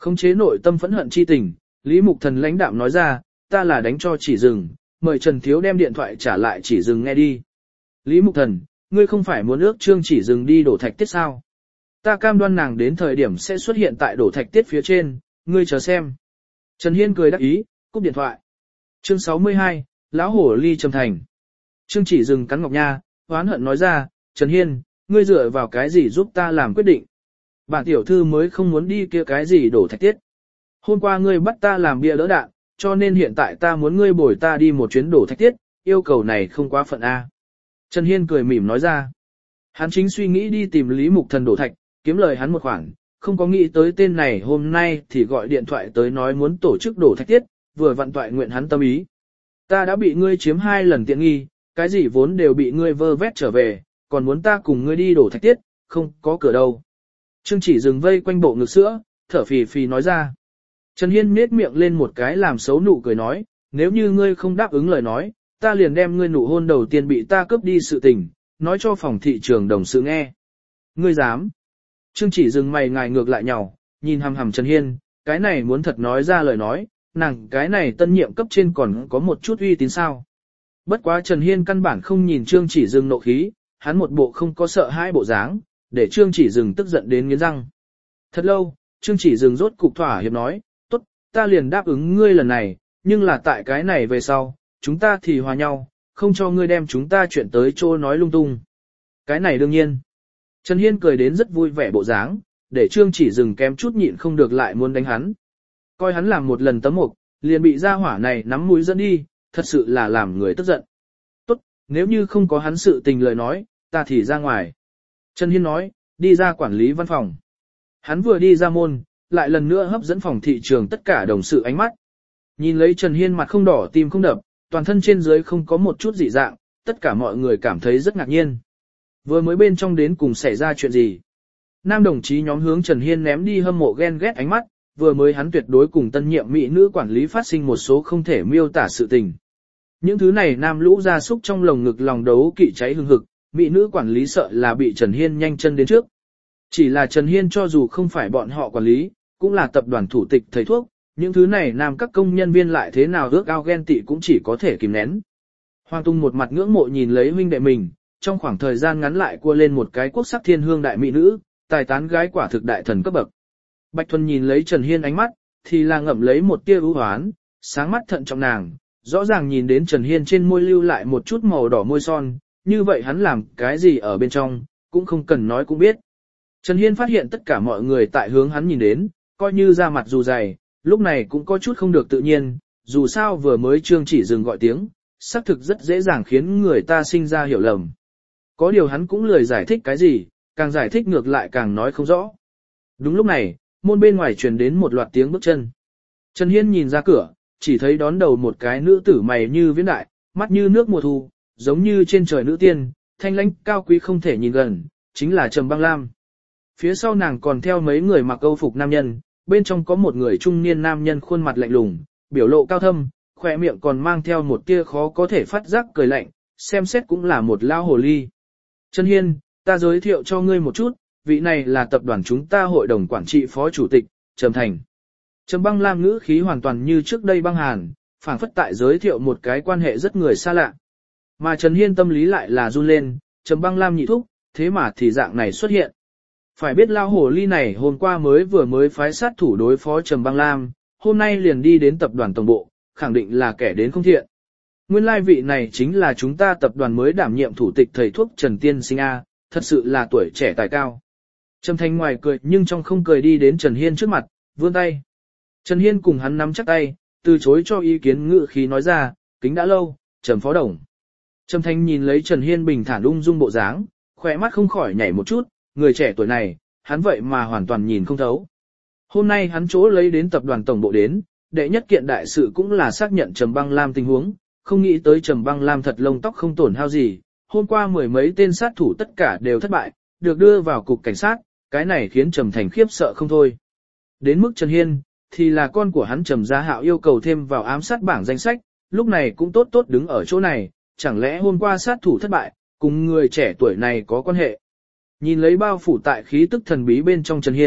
Khống chế nội tâm phẫn hận chi tình, Lý Mục Thần lãnh đạm nói ra, ta là đánh cho chỉ dừng, mời Trần Thiếu đem điện thoại trả lại chỉ dừng nghe đi. Lý Mục Thần, ngươi không phải muốn ước Trương chỉ dừng đi đổ thạch tiết sao? Ta cam đoan nàng đến thời điểm sẽ xuất hiện tại đổ thạch tiết phía trên, ngươi chờ xem. Trần Hiên cười đắc ý, cúp điện thoại. Chương sáu mươi hai, Lão Hổ Ly Trầm Thành. Trương chỉ dừng cắn ngọc nha, hoán hận nói ra, Trần Hiên, ngươi dựa vào cái gì giúp ta làm quyết định? Bản tiểu thư mới không muốn đi kia cái gì đổ thạch tiết. Hôm qua ngươi bắt ta làm bia đỡ đạn, cho nên hiện tại ta muốn ngươi bồi ta đi một chuyến đổ thạch tiết, yêu cầu này không quá phận A. Trần Hiên cười mỉm nói ra. Hắn chính suy nghĩ đi tìm Lý Mục Thần đổ thạch, kiếm lời hắn một khoản, không có nghĩ tới tên này hôm nay thì gọi điện thoại tới nói muốn tổ chức đổ thạch tiết, vừa vặn toại nguyện hắn tâm ý. Ta đã bị ngươi chiếm hai lần tiện nghi, cái gì vốn đều bị ngươi vơ vét trở về, còn muốn ta cùng ngươi đi đổ thạch tiết, không có cửa đâu. Trương chỉ dừng vây quanh bộ ngực sữa, thở phì phì nói ra. Trần Hiên nhếch miệng lên một cái làm xấu nụ cười nói, nếu như ngươi không đáp ứng lời nói, ta liền đem ngươi nụ hôn đầu tiên bị ta cướp đi sự tình, nói cho phòng thị trường đồng sự nghe. Ngươi dám? Trương chỉ dừng mày ngài ngược lại nhào, nhìn hằm hằm Trần Hiên, cái này muốn thật nói ra lời nói, nàng cái này tân nhiệm cấp trên còn có một chút uy tín sao. Bất quá Trần Hiên căn bản không nhìn Trương chỉ dừng nộ khí, hắn một bộ không có sợ hai bộ dáng, để Trương chỉ dừng tức giận đến nghiến răng. Thật lâu, Trương chỉ dừng rốt cục thỏa hiệp nói, tốt, ta liền đáp ứng ngươi lần này, nhưng là tại cái này về sau, chúng ta thì hòa nhau, không cho ngươi đem chúng ta chuyện tới chỗ nói lung tung. Cái này đương nhiên. Trần Hiên cười đến rất vui vẻ bộ dáng, để Trương chỉ dừng kém chút nhịn không được lại muốn đánh hắn. Coi hắn làm một lần tấm mục, liền bị gia hỏa này nắm mũi dẫn đi, thật sự là làm người tức giận. Tốt, nếu như không có hắn sự tình lời nói, ta thì ra ngoài. Trần Hiên nói, đi ra quản lý văn phòng. Hắn vừa đi ra môn, lại lần nữa hấp dẫn phòng thị trường tất cả đồng sự ánh mắt. Nhìn lấy Trần Hiên mặt không đỏ tim không đập, toàn thân trên dưới không có một chút dị dạng, tất cả mọi người cảm thấy rất ngạc nhiên. Vừa mới bên trong đến cùng xảy ra chuyện gì? Nam đồng chí nhóm hướng Trần Hiên ném đi hâm mộ ghen ghét ánh mắt, vừa mới hắn tuyệt đối cùng tân nhiệm mỹ nữ quản lý phát sinh một số không thể miêu tả sự tình. Những thứ này nam lũ ra súc trong lồng ngực lòng đấu kỵ cháy hừng hực, mỹ nữ quản lý sợ là bị Trần Hiên nhanh chân đến trước. Chỉ là Trần Hiên cho dù không phải bọn họ quản lý, cũng là tập đoàn thủ tịch thầy thuốc, những thứ này nam các công nhân viên lại thế nào ước ao ghen tị cũng chỉ có thể kìm nén. Hoàng Tung một mặt ngưỡng mộ nhìn lấy huynh đệ mình, trong khoảng thời gian ngắn lại cua lên một cái quốc sắc thiên hương đại mỹ nữ, tài tán gái quả thực đại thần cấp bậc. Bạch Thuần nhìn lấy Trần Hiên ánh mắt, thì là ngậm lấy một tia ưu hoán, sáng mắt thận trọng nàng, rõ ràng nhìn đến Trần Hiên trên môi lưu lại một chút màu đỏ môi son, như vậy hắn làm cái gì ở bên trong, cũng không cần nói cũng biết. Trần Hiên phát hiện tất cả mọi người tại hướng hắn nhìn đến, coi như ra mặt dù dày, lúc này cũng có chút không được tự nhiên, dù sao vừa mới Trương chỉ dừng gọi tiếng, xác thực rất dễ dàng khiến người ta sinh ra hiểu lầm. Có điều hắn cũng lười giải thích cái gì, càng giải thích ngược lại càng nói không rõ. Đúng lúc này, môn bên ngoài truyền đến một loạt tiếng bước chân. Trần Hiên nhìn ra cửa, chỉ thấy đón đầu một cái nữ tử mày như viễn đại, mắt như nước mùa thu, giống như trên trời nữ tiên, thanh lãnh cao quý không thể nhìn gần, chính là Trầm Băng Lam. Phía sau nàng còn theo mấy người mặc âu phục nam nhân, bên trong có một người trung niên nam nhân khuôn mặt lạnh lùng, biểu lộ cao thâm, khỏe miệng còn mang theo một tia khó có thể phát giác cười lạnh, xem xét cũng là một lao hồ ly. Trần Hiên, ta giới thiệu cho ngươi một chút, vị này là tập đoàn chúng ta hội đồng quản trị phó chủ tịch, Trầm Thành. Trầm Băng Lam ngữ khí hoàn toàn như trước đây băng hàn, phảng phất tại giới thiệu một cái quan hệ rất người xa lạ. Mà Trần Hiên tâm lý lại là run lên, Trầm Băng Lam nhị thúc, thế mà thì dạng này xuất hiện. Phải biết lao hồ ly này hôm qua mới vừa mới phái sát thủ đối phó Trầm Băng Lam, hôm nay liền đi đến tập đoàn tổng bộ, khẳng định là kẻ đến không thiện. Nguyên lai vị này chính là chúng ta tập đoàn mới đảm nhiệm thủ tịch thầy thuốc Trần Tiên Sinh A, thật sự là tuổi trẻ tài cao. Trầm Thành ngoài cười nhưng trong không cười đi đến Trần Hiên trước mặt, vươn tay. Trần Hiên cùng hắn nắm chắc tay, từ chối cho ý kiến ngự khí nói ra, kính đã lâu, Trầm Phó Đồng. Trầm Thành nhìn lấy Trần Hiên bình thản ung dung bộ dáng, khỏe mắt không khỏi nhảy một chút, người trẻ tuổi này, hắn vậy mà hoàn toàn nhìn không thấu. Hôm nay hắn chỗ lấy đến tập đoàn tổng bộ đến, đệ nhất kiện đại sự cũng là xác nhận Trầm Băng Lam tình huống, không nghĩ tới Trầm Băng Lam thật lông tóc không tổn hao gì, hôm qua mười mấy tên sát thủ tất cả đều thất bại, được đưa vào cục cảnh sát, cái này khiến Trầm Thành khiếp sợ không thôi. Đến mức Trần Hiên, thì là con của hắn Trầm Gia Hạo yêu cầu thêm vào ám sát bảng danh sách, lúc này cũng tốt tốt đứng ở chỗ này, chẳng lẽ hôm qua sát thủ thất bại, cùng người trẻ tuổi này có quan hệ. Nhìn lấy bao phủ tại khí tức thần bí bên trong Trần Hiên,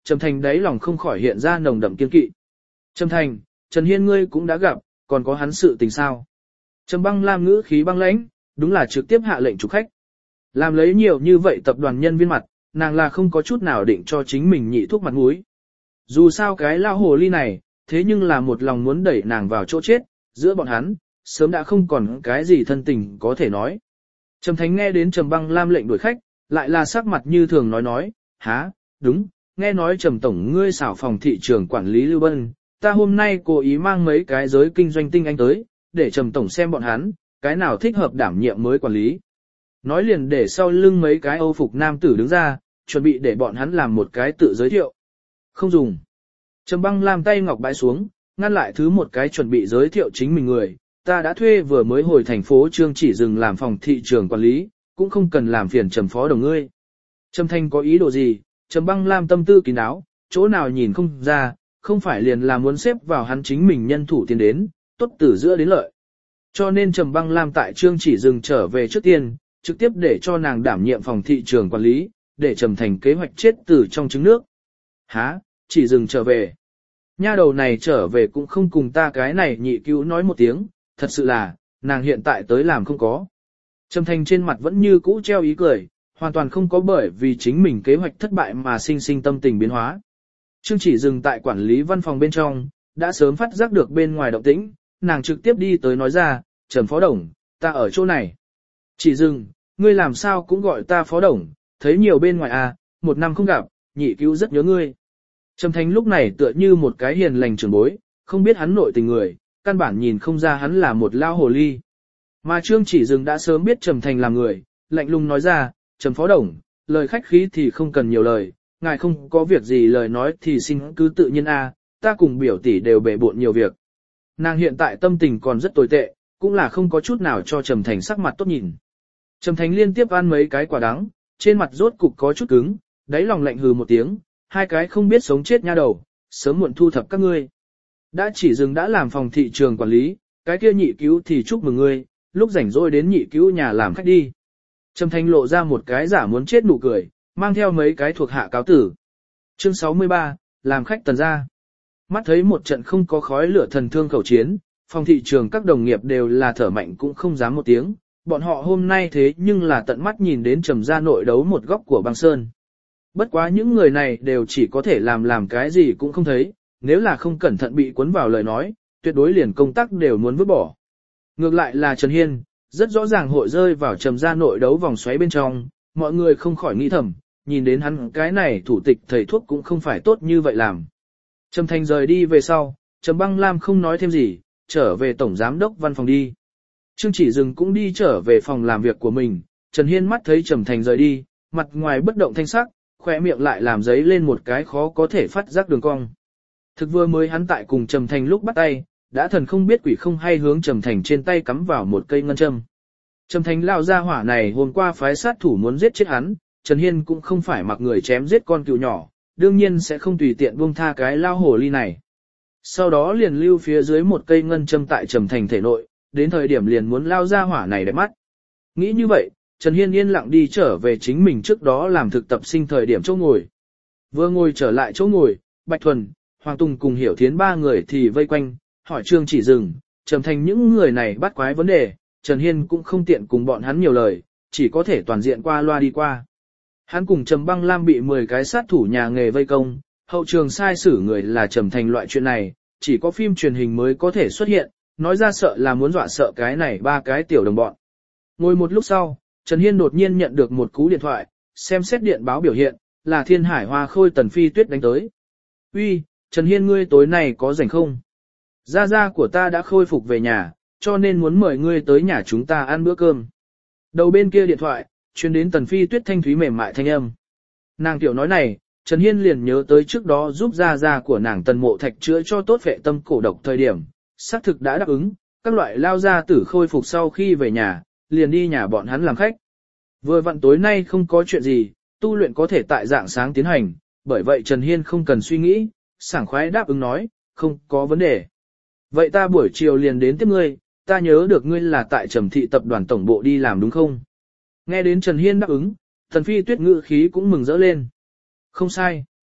Trầm Thành đáy lòng không khỏi hiện ra nồng đậm kiên kỵ. Trầm Thành, Trần Hiên ngươi cũng đã gặp, còn có hắn sự tình sao? Trầm Băng Lam ngữ khí băng lãnh, đúng là trực tiếp hạ lệnh chủ khách. Làm lấy nhiều như vậy tập đoàn nhân viên mặt, nàng là không có chút nào định cho chính mình nhị thuốc mặt mũi. Dù sao cái lao hồ ly này, thế nhưng là một lòng muốn đẩy nàng vào chỗ chết, giữa bọn hắn, sớm đã không còn cái gì thân tình có thể nói. Trầm Thánh nghe đến Trầm Băng Lam lệnh đuổi khách, lại là sắc mặt như thường nói nói, há, đúng, nghe nói Trầm Tổng ngươi xảo phòng thị trường quản lý Lưu Bân, ta hôm nay cố ý mang mấy cái giới kinh doanh tinh anh tới, để Trầm Tổng xem bọn hắn, cái nào thích hợp đảm nhiệm mới quản lý. Nói liền để sau lưng mấy cái Âu phục nam tử đứng ra, chuẩn bị để bọn hắn làm một cái tự giới thiệu. Không dùng. Trầm Băng Lam tay ngọc bãi xuống, ngăn lại thứ một cái chuẩn bị giới thiệu chính mình người, ta đã thuê vừa mới hồi thành phố Trương Chỉ Dừng làm phòng thị trường quản lý, cũng không cần làm phiền Trầm phó đồng ngươi. Trầm Thanh có ý đồ gì? Trầm Băng Lam tâm tư kín đáo, chỗ nào nhìn không ra, không phải liền là muốn xếp vào hắn chính mình nhân thủ tiền đến, tốt từ giữa đến lợi. Cho nên Trầm Băng Lam tại Trương Chỉ Dừng trở về trước tiên, trực tiếp để cho nàng đảm nhiệm phòng thị trường quản lý, để Trầm Thành kế hoạch chết từ trong trứng nước. Hả? Chỉ Dừng trở về. Nha đầu này trở về cũng không cùng ta cái này nhị cứu nói một tiếng, thật sự là, nàng hiện tại tới làm không có. Trầm Thành trên mặt vẫn như cũ treo ý cười, hoàn toàn không có bởi vì chính mình kế hoạch thất bại mà sinh sinh tâm tình biến hóa. Trương Chỉ Dừng tại quản lý văn phòng bên trong, đã sớm phát giác được bên ngoài động tĩnh, nàng trực tiếp đi tới nói ra, Trầm phó đồng, ta ở chỗ này. Chỉ Dừng, ngươi làm sao cũng gọi ta phó đồng, thấy nhiều bên ngoài à, một năm không gặp, nhị cứu rất nhớ ngươi. Trầm Thành lúc này tựa như một cái hiền lành trưởng bối, không biết hắn nội tình người, căn bản nhìn không ra hắn là một lao hồ ly. Mà Trương Chỉ Dừng đã sớm biết Trầm Thành là người, lạnh lùng nói ra, Trầm phó đồng, lời khách khí thì không cần nhiều lời, ngài không có việc gì lời nói thì xin cứ tự nhiên a, ta cùng biểu tỷ đều bể bộn nhiều việc. Nàng hiện tại tâm tình còn rất tồi tệ, cũng là không có chút nào cho Trầm Thành sắc mặt tốt nhìn. Trầm Thành liên tiếp ăn mấy cái quả đắng, trên mặt rốt cục có chút cứng, đáy lòng lạnh hừ một tiếng, hai cái không biết sống chết nha đầu, sớm muộn thu thập các ngươi. Đã Chỉ Dừng đã làm phòng thị trường quản lý, cái kia nhị cứu thì chúc mừng ngươi, lúc rảnh rỗi đến nhị cứu nhà làm khách đi. Trầm Thành lộ ra một cái giả muốn chết nụ cười, mang theo mấy cái thuộc hạ cáo tử. Chương sáu mươi ba, làm khách tần gia. Mắt thấy một trận không có khói lửa thần thương khẩu chiến, phòng thị trường các đồng nghiệp đều là thở mạnh cũng không dám một tiếng, bọn họ hôm nay thế nhưng là tận mắt nhìn đến Trầm gia nội đấu một góc của băng sơn. Bất quá những người này đều chỉ có thể làm làm cái gì cũng không thấy, nếu là không cẩn thận bị cuốn vào lời nói, tuyệt đối liền công tác đều muốn vứt bỏ. Ngược lại là Trần Hiên, rất rõ ràng hội rơi vào Trầm gia nội đấu vòng xoáy bên trong, mọi người không khỏi nghĩ thầm, nhìn đến hắn cái này thủ tịch thầy thuốc cũng không phải tốt như vậy làm. Trầm Thành rời đi về sau, Trầm Băng Lam không nói thêm gì, trở về tổng giám đốc văn phòng đi. Trương Chỉ Dừng cũng đi trở về phòng làm việc của mình, Trần Hiên mắt thấy Trầm Thành rời đi, mặt ngoài bất động thanh sắc, khỏe miệng lại làm giấy lên một cái khó có thể phát giác đường cong. Thực vừa mới hắn tại cùng Trầm Thành lúc bắt tay, đã thần không biết quỷ không hay hướng Trầm Thành trên tay cắm vào một cây ngân châm. Trầm Thành lao ra hỏa này hôm qua phái sát thủ muốn giết chết hắn, Trần Hiên cũng không phải mặc người chém giết con cừu nhỏ, đương nhiên sẽ không tùy tiện buông tha cái lao hồ ly này. Sau đó liền lưu phía dưới một cây ngân châm tại Trầm Thành thể nội, đến thời điểm liền muốn lao ra hỏa này để mắt. Nghĩ như vậy, Trần Hiên yên lặng đi trở về chính mình trước đó làm thực tập sinh thời điểm chỗ ngồi. Vừa ngồi trở lại chỗ ngồi, Bạch Thuần, Hoàng Tùng cùng Hiểu Thiến ba người thì vây quanh, hỏi Trương Chỉ Dừng, Trầm Thành những người này bắt quái vấn đề, Trần Hiên cũng không tiện cùng bọn hắn nhiều lời, chỉ có thể toàn diện qua loa đi qua. Hắn cùng Trầm Băng Lam bị mười cái sát thủ nhà nghề vây công, hậu trường sai xử người là Trầm Thành loại chuyện này, chỉ có phim truyền hình mới có thể xuất hiện, nói ra sợ là muốn dọa sợ cái này ba cái tiểu đồng bọn. Ngồi một lúc sau, Trần Hiên đột nhiên nhận được một cú điện thoại, xem xét điện báo biểu hiện, là Thiên Hải Hoa Khôi Tần Phi Tuyết đánh tới. Uy, Trần Hiên ngươi tối nay có rảnh không? Gia gia của ta đã khôi phục về nhà, cho nên muốn mời ngươi tới nhà chúng ta ăn bữa cơm. Đầu bên kia điện thoại, truyền đến Tần Phi Tuyết thanh thúy mềm mại thanh âm. Nàng tiểu nói này, Trần Hiên liền nhớ tới trước đó giúp gia gia của nàng Tần Mộ Thạch chữa cho tốt vệ tâm cổ độc thời điểm, xác thực đã đáp ứng, các loại lao gia tử khôi phục sau khi về nhà, liền đi nhà bọn hắn làm khách. Vừa vặn tối nay không có chuyện gì, tu luyện có thể tại dạng sáng tiến hành, bởi vậy Trần Hiên không cần suy nghĩ, sảng khoái đáp ứng nói, không có vấn đề. Vậy ta buổi chiều liền đến tiếp ngươi, ta nhớ được ngươi là tại Trầm thị tập đoàn tổng bộ đi làm đúng không? Nghe đến Trần Hiên đáp ứng, Tần Phi Tuyết ngữ khí cũng mừng rỡ lên. Không sai.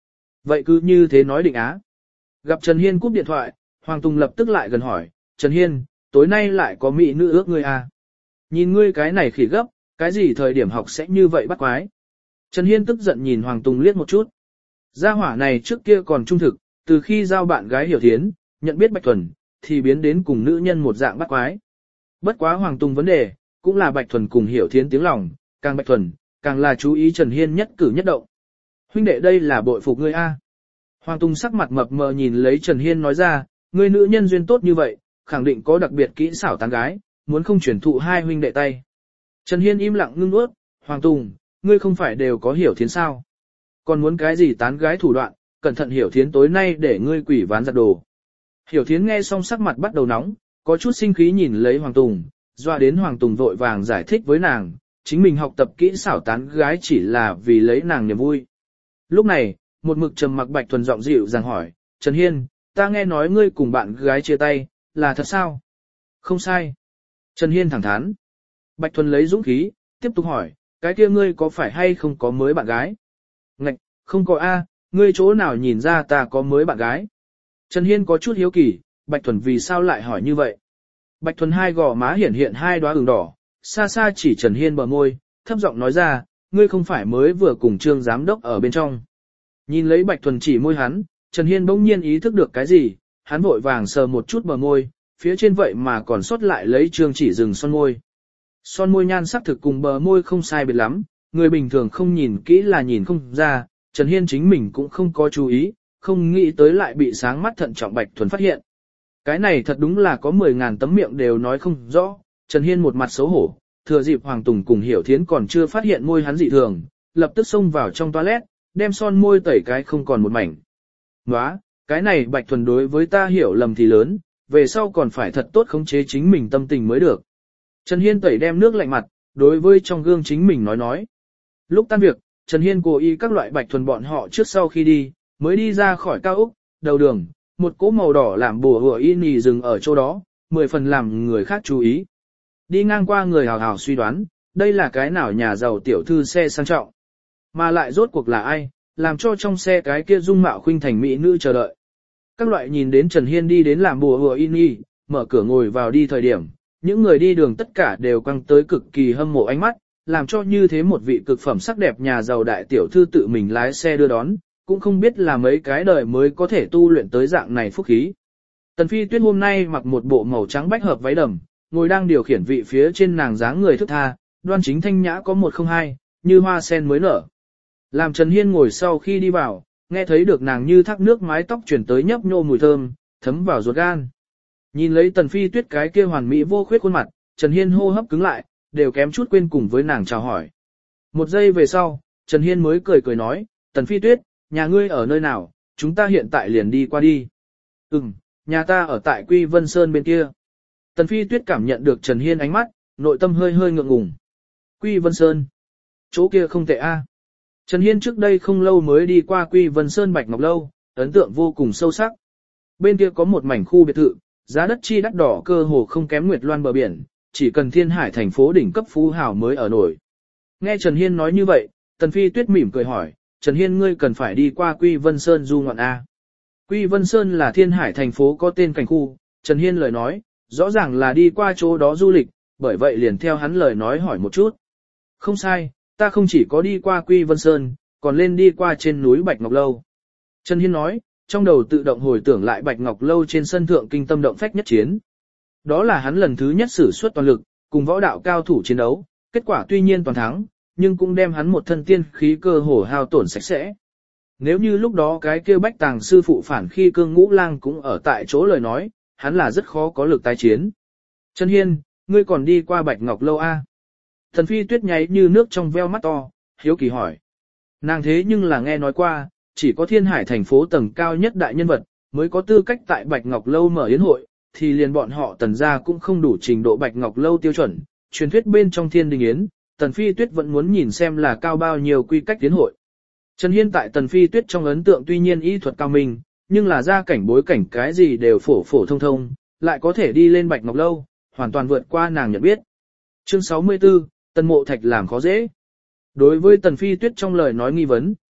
Vậy cứ như thế nói định á. Gặp Trần Hiên cúp điện thoại, Hoàng Tùng lập tức lại gần hỏi, Trần Hiên, tối nay lại có mỹ nữ ước ngươi à? Nhìn ngươi cái này khỉ gấp, cái gì thời điểm học sẽ như vậy bắt quái? Trần Hiên tức giận nhìn Hoàng Tùng liếc một chút. Gia hỏa này trước kia còn trung thực, từ khi giao bạn gái Hiểu Thiến, nhận biết Bạch Thuần, thì biến đến cùng nữ nhân một dạng bắt quái. Bất quá Hoàng Tùng vấn đề, cũng là Bạch Thuần cùng Hiểu Thiến tiếng lòng, càng Bạch Thuần, càng là chú ý Trần Hiên nhất cử nhất động. Huynh đệ đây là bội phục ngươi a. Hoàng Tùng sắc mặt mập mờ nhìn lấy Trần Hiên nói ra, ngươi nữ nhân duyên tốt như vậy, khẳng định có đặc biệt kỹ xảo tán gái, muốn không chuyển thụ hai huynh đệ tay. Trần Hiên im lặng ngưng nuốt, Hoàng Tùng, ngươi không phải đều có Hiểu Thiến sao? Còn muốn cái gì tán gái thủ đoạn, cẩn thận Hiểu Thiến tối nay để ngươi quỷ ván giặt đồ. Hiểu Thiến nghe xong sắc mặt bắt đầu nóng, có chút sinh khí nhìn lấy Hoàng Tùng, doa đến Hoàng Tùng vội vàng giải thích với nàng, chính mình học tập kỹ xảo tán gái chỉ là vì lấy nàng niềm vui. Lúc này, một mực trầm mặc Bạch Thuần giọng dịu dàng hỏi, Trần Hiên, ta nghe nói ngươi cùng bạn gái chia tay, là thật sao? Không sai. Trần Hiên thẳng thắn. Bạch Thuần lấy dũng khí, tiếp tục hỏi, cái kia ngươi có phải hay không có mới bạn gái? Ngạch, không có a, ngươi chỗ nào nhìn ra ta có mới bạn gái? Trần Hiên có chút hiếu kỳ, Bạch Thuần vì sao lại hỏi như vậy? Bạch Thuần hai gò má hiển hiện hai đóa ửng đỏ, xa xa chỉ Trần Hiên bờ môi, thấp giọng nói ra, ngươi không phải mới vừa cùng Trương giám đốc ở bên trong. Nhìn lấy Bạch Thuần chỉ môi hắn, Trần Hiên bỗng nhiên ý thức được cái gì, hắn vội vàng sờ một chút bờ môi, phía trên vậy mà còn sót lại lấy Trương chỉ dừng son môi. Son môi nhan sắc thực cùng bờ môi không sai biệt lắm, người bình thường không nhìn kỹ là nhìn không ra, Trần Hiên chính mình cũng không có chú ý, không nghĩ tới lại bị sáng mắt thận trọng Bạch Thuần phát hiện. Cái này thật đúng là có mười ngàn tấm miệng đều nói không rõ, Trần Hiên một mặt xấu hổ, thừa dịp Hoàng Tùng cùng Hiểu Thiến còn chưa phát hiện môi hắn dị thường, lập tức xông vào trong toilet, đem son môi tẩy cái không còn một mảnh. Nóa, cái này Bạch Thuần đối với ta hiểu lầm thì lớn, về sau còn phải thật tốt khống chế chính mình tâm tình mới được. Trần Hiên tẩy đem nước lạnh mặt, đối với trong gương chính mình nói nói. Lúc tan việc, Trần Hiên cố ý các loại Bạch Thuần bọn họ trước sau khi đi, mới đi ra khỏi cao ốc, đầu đường, một cỗ màu đỏ làm bùa hùa y nì dừng ở chỗ đó, mười phần làm người khác chú ý. Đi ngang qua người hào hào suy đoán, đây là cái nào nhà giàu tiểu thư xe sang trọng. Mà lại rốt cuộc là ai, làm cho trong xe cái kia dung mạo khuynh thành mỹ nữ chờ đợi. Các loại nhìn đến Trần Hiên đi đến làm bùa hùa y nì, mở cửa ngồi vào đi thời điểm, những người đi đường tất cả đều quăng tới cực kỳ hâm mộ ánh mắt, làm cho như thế một vị cực phẩm sắc đẹp nhà giàu đại tiểu thư tự mình lái xe đưa đón, cũng không biết là mấy cái đời mới có thể tu luyện tới dạng này phúc khí. Tần Phi Tuyết hôm nay mặc một bộ màu trắng bách hợp váy đầm, ngồi đang điều khiển vị phía trên nàng dáng người thức tha, đoan chính thanh nhã có một không hai, như hoa sen mới nở. Làm Trần Hiên ngồi sau khi đi vào, nghe thấy được nàng như thác nước mái tóc chuyển tới nhấp nhô mùi thơm, thấm vào ruột gan. Nhìn lấy Tần Phi Tuyết cái kia hoàn mỹ vô khuyết khuôn mặt, Trần Hiên hô hấp cứng lại, đều kém chút quên cùng với nàng chào hỏi. Một giây về sau, Trần Hiên mới cười cười nói, Tần Phi Tuyết, nhà ngươi ở nơi nào, chúng ta hiện tại liền đi qua đi. Ừm, nhà ta ở tại Quy Vân Sơn bên kia. Tần Phi Tuyết cảm nhận được Trần Hiên ánh mắt, nội tâm hơi hơi ngượng ngùng. Quy Vân Sơn. Chỗ kia không tệ a. Trần Hiên trước đây không lâu mới đi qua Quy Vân Sơn Bạch Ngọc Lâu, ấn tượng vô cùng sâu sắc. Bên kia có một mảnh khu biệt thự, giá đất chi đắt đỏ cơ hồ không kém Nguyệt Loan bờ biển, chỉ cần Thiên Hải thành phố đỉnh cấp phú hào mới ở nổi. Nghe Trần Hiên nói như vậy, Tần Phi Tuyết mỉm cười hỏi, Trần Hiên ngươi cần phải đi qua Quy Vân Sơn du ngoạn A. Quy Vân Sơn là Thiên Hải thành phố có tên cảnh khu, Trần Hiên lời nói, rõ ràng là đi qua chỗ đó du lịch, bởi vậy liền theo hắn lời nói hỏi một chút. Không sai, ta không chỉ có đi qua Quy Vân Sơn, còn lên đi qua trên núi Bạch Ngọc Lâu. Trần Hiên nói, trong đầu tự động hồi tưởng lại Bạch Ngọc Lâu trên sân thượng kinh tâm động phách nhất chiến. Đó là hắn lần thứ nhất sử xuất toàn lực, cùng võ đạo cao thủ chiến đấu, kết quả tuy nhiên toàn thắng, nhưng cũng đem hắn một thân tiên khí cơ hồ hao tổn sạch sẽ. Nếu như lúc đó cái kia Bách Tàng sư phụ phản khi Cương Ngũ Lang cũng ở tại chỗ lời nói, hắn là rất khó có lực tái chiến. Trần Hiên, ngươi còn đi qua Bạch Ngọc Lâu a? Thần Phi Tuyết nháy như nước trong veo mắt to, hiếu kỳ hỏi. Nàng thế nhưng là nghe nói qua, chỉ có Thiên Hải thành phố tầng cao nhất đại nhân vật, mới có tư cách tại Bạch Ngọc Lâu mở yến hội, thì liền bọn họ Tần gia cũng không đủ trình độ Bạch Ngọc Lâu tiêu chuẩn, truyền thuyết bên trong Thiên Đình Yến, Tần Phi Tuyết vẫn muốn nhìn xem là cao bao nhiêu quy cách yến hội. Trần Hiên tại Tần Phi Tuyết trong ấn tượng tuy nhiên y thuật cao minh, nhưng là gia cảnh bối cảnh cái gì đều phổ phổ thông thông, lại có thể đi lên Bạch Ngọc Lâu, hoàn toàn vượt qua nàng nhận biết. Chương sáu mươi tư, Tần Mộ Thạch làm khó dễ. Đối với Tần Phi Tuyết trong lời nói nghi vấn,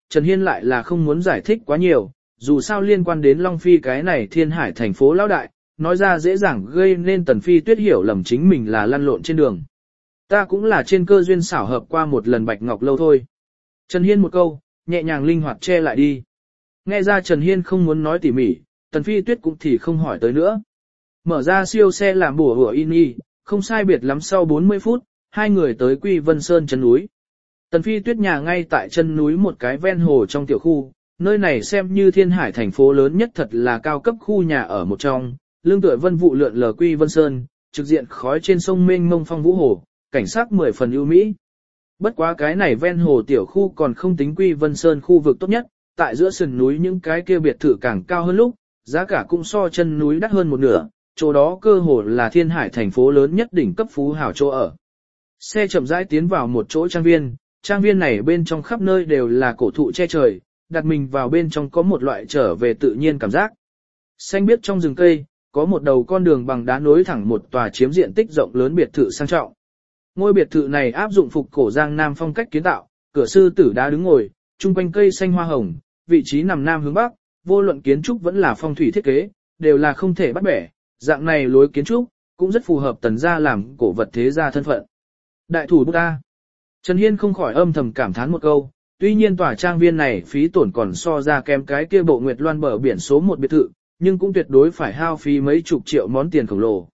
Trần Hiên lại là không muốn giải thích quá nhiều, dù sao liên quan đến Long Phi cái này thiên hải thành phố lão đại, nói ra dễ dàng gây nên Tần Phi Tuyết hiểu lầm chính mình là lăn lộn trên đường. Ta cũng là trên cơ duyên xảo hợp qua một lần Bạch Ngọc Lâu thôi. Trần Hiên một câu, nhẹ nhàng linh hoạt che lại đi. Nghe ra Trần Hiên không muốn nói tỉ mỉ, Tần Phi Tuyết cũng thì không hỏi tới nữa. Mở ra siêu xe làm bùa hủa in y, không sai biệt lắm sau bốn mươi phút, hai người tới Quy Vân Sơn chân núi. Tần Phi Tuyết nhà ngay tại chân núi một cái ven hồ trong tiểu khu, nơi này xem như thiên hải thành phố lớn nhất thật là cao cấp khu nhà ở một trong, lương tựa vân vụ lượn lờ Quy Vân Sơn, trực diện khói trên sông mênh mông phong vũ hồ, cảnh sắc mười phần ưu mỹ. Bất quá cái này ven hồ tiểu khu còn không tính Quy Vân Sơn khu vực tốt nhất, tại giữa sườn núi những cái kia biệt thự càng cao hơn lúc, giá cả cũng so chân núi đắt hơn một nửa, chỗ đó cơ hồ là thiên hải thành phố lớn nhất đỉnh cấp phú hào chỗ ở. Xe chậm rãi tiến vào một chỗ trang viên, trang viên này bên trong khắp nơi đều là cổ thụ che trời, đặt mình vào bên trong có một loại trở về tự nhiên cảm giác. Xanh biếc trong rừng cây, có một đầu con đường bằng đá nối thẳng một tòa chiếm diện tích rộng lớn biệt thự sang trọng. Ngôi biệt thự này áp dụng phục cổ Giang Nam phong cách kiến tạo, cửa sư tử đá đứng ngồi, chung quanh cây xanh hoa hồng, vị trí nằm nam hướng bắc, vô luận kiến trúc vẫn là phong thủy thiết kế, đều là không thể bắt bẻ, dạng này lối kiến trúc cũng rất phù hợp Tần gia làm cổ vật thế gia thân phận. Đại thủ Buddha. Trần Hiên không khỏi âm thầm cảm thán một câu, tuy nhiên tòa trang viên này phí tổn còn so ra kém cái kia bộ Nguyệt Loan bờ biển số một biệt thự, nhưng cũng tuyệt đối phải hao phí mấy chục triệu món tiền khổng lồ.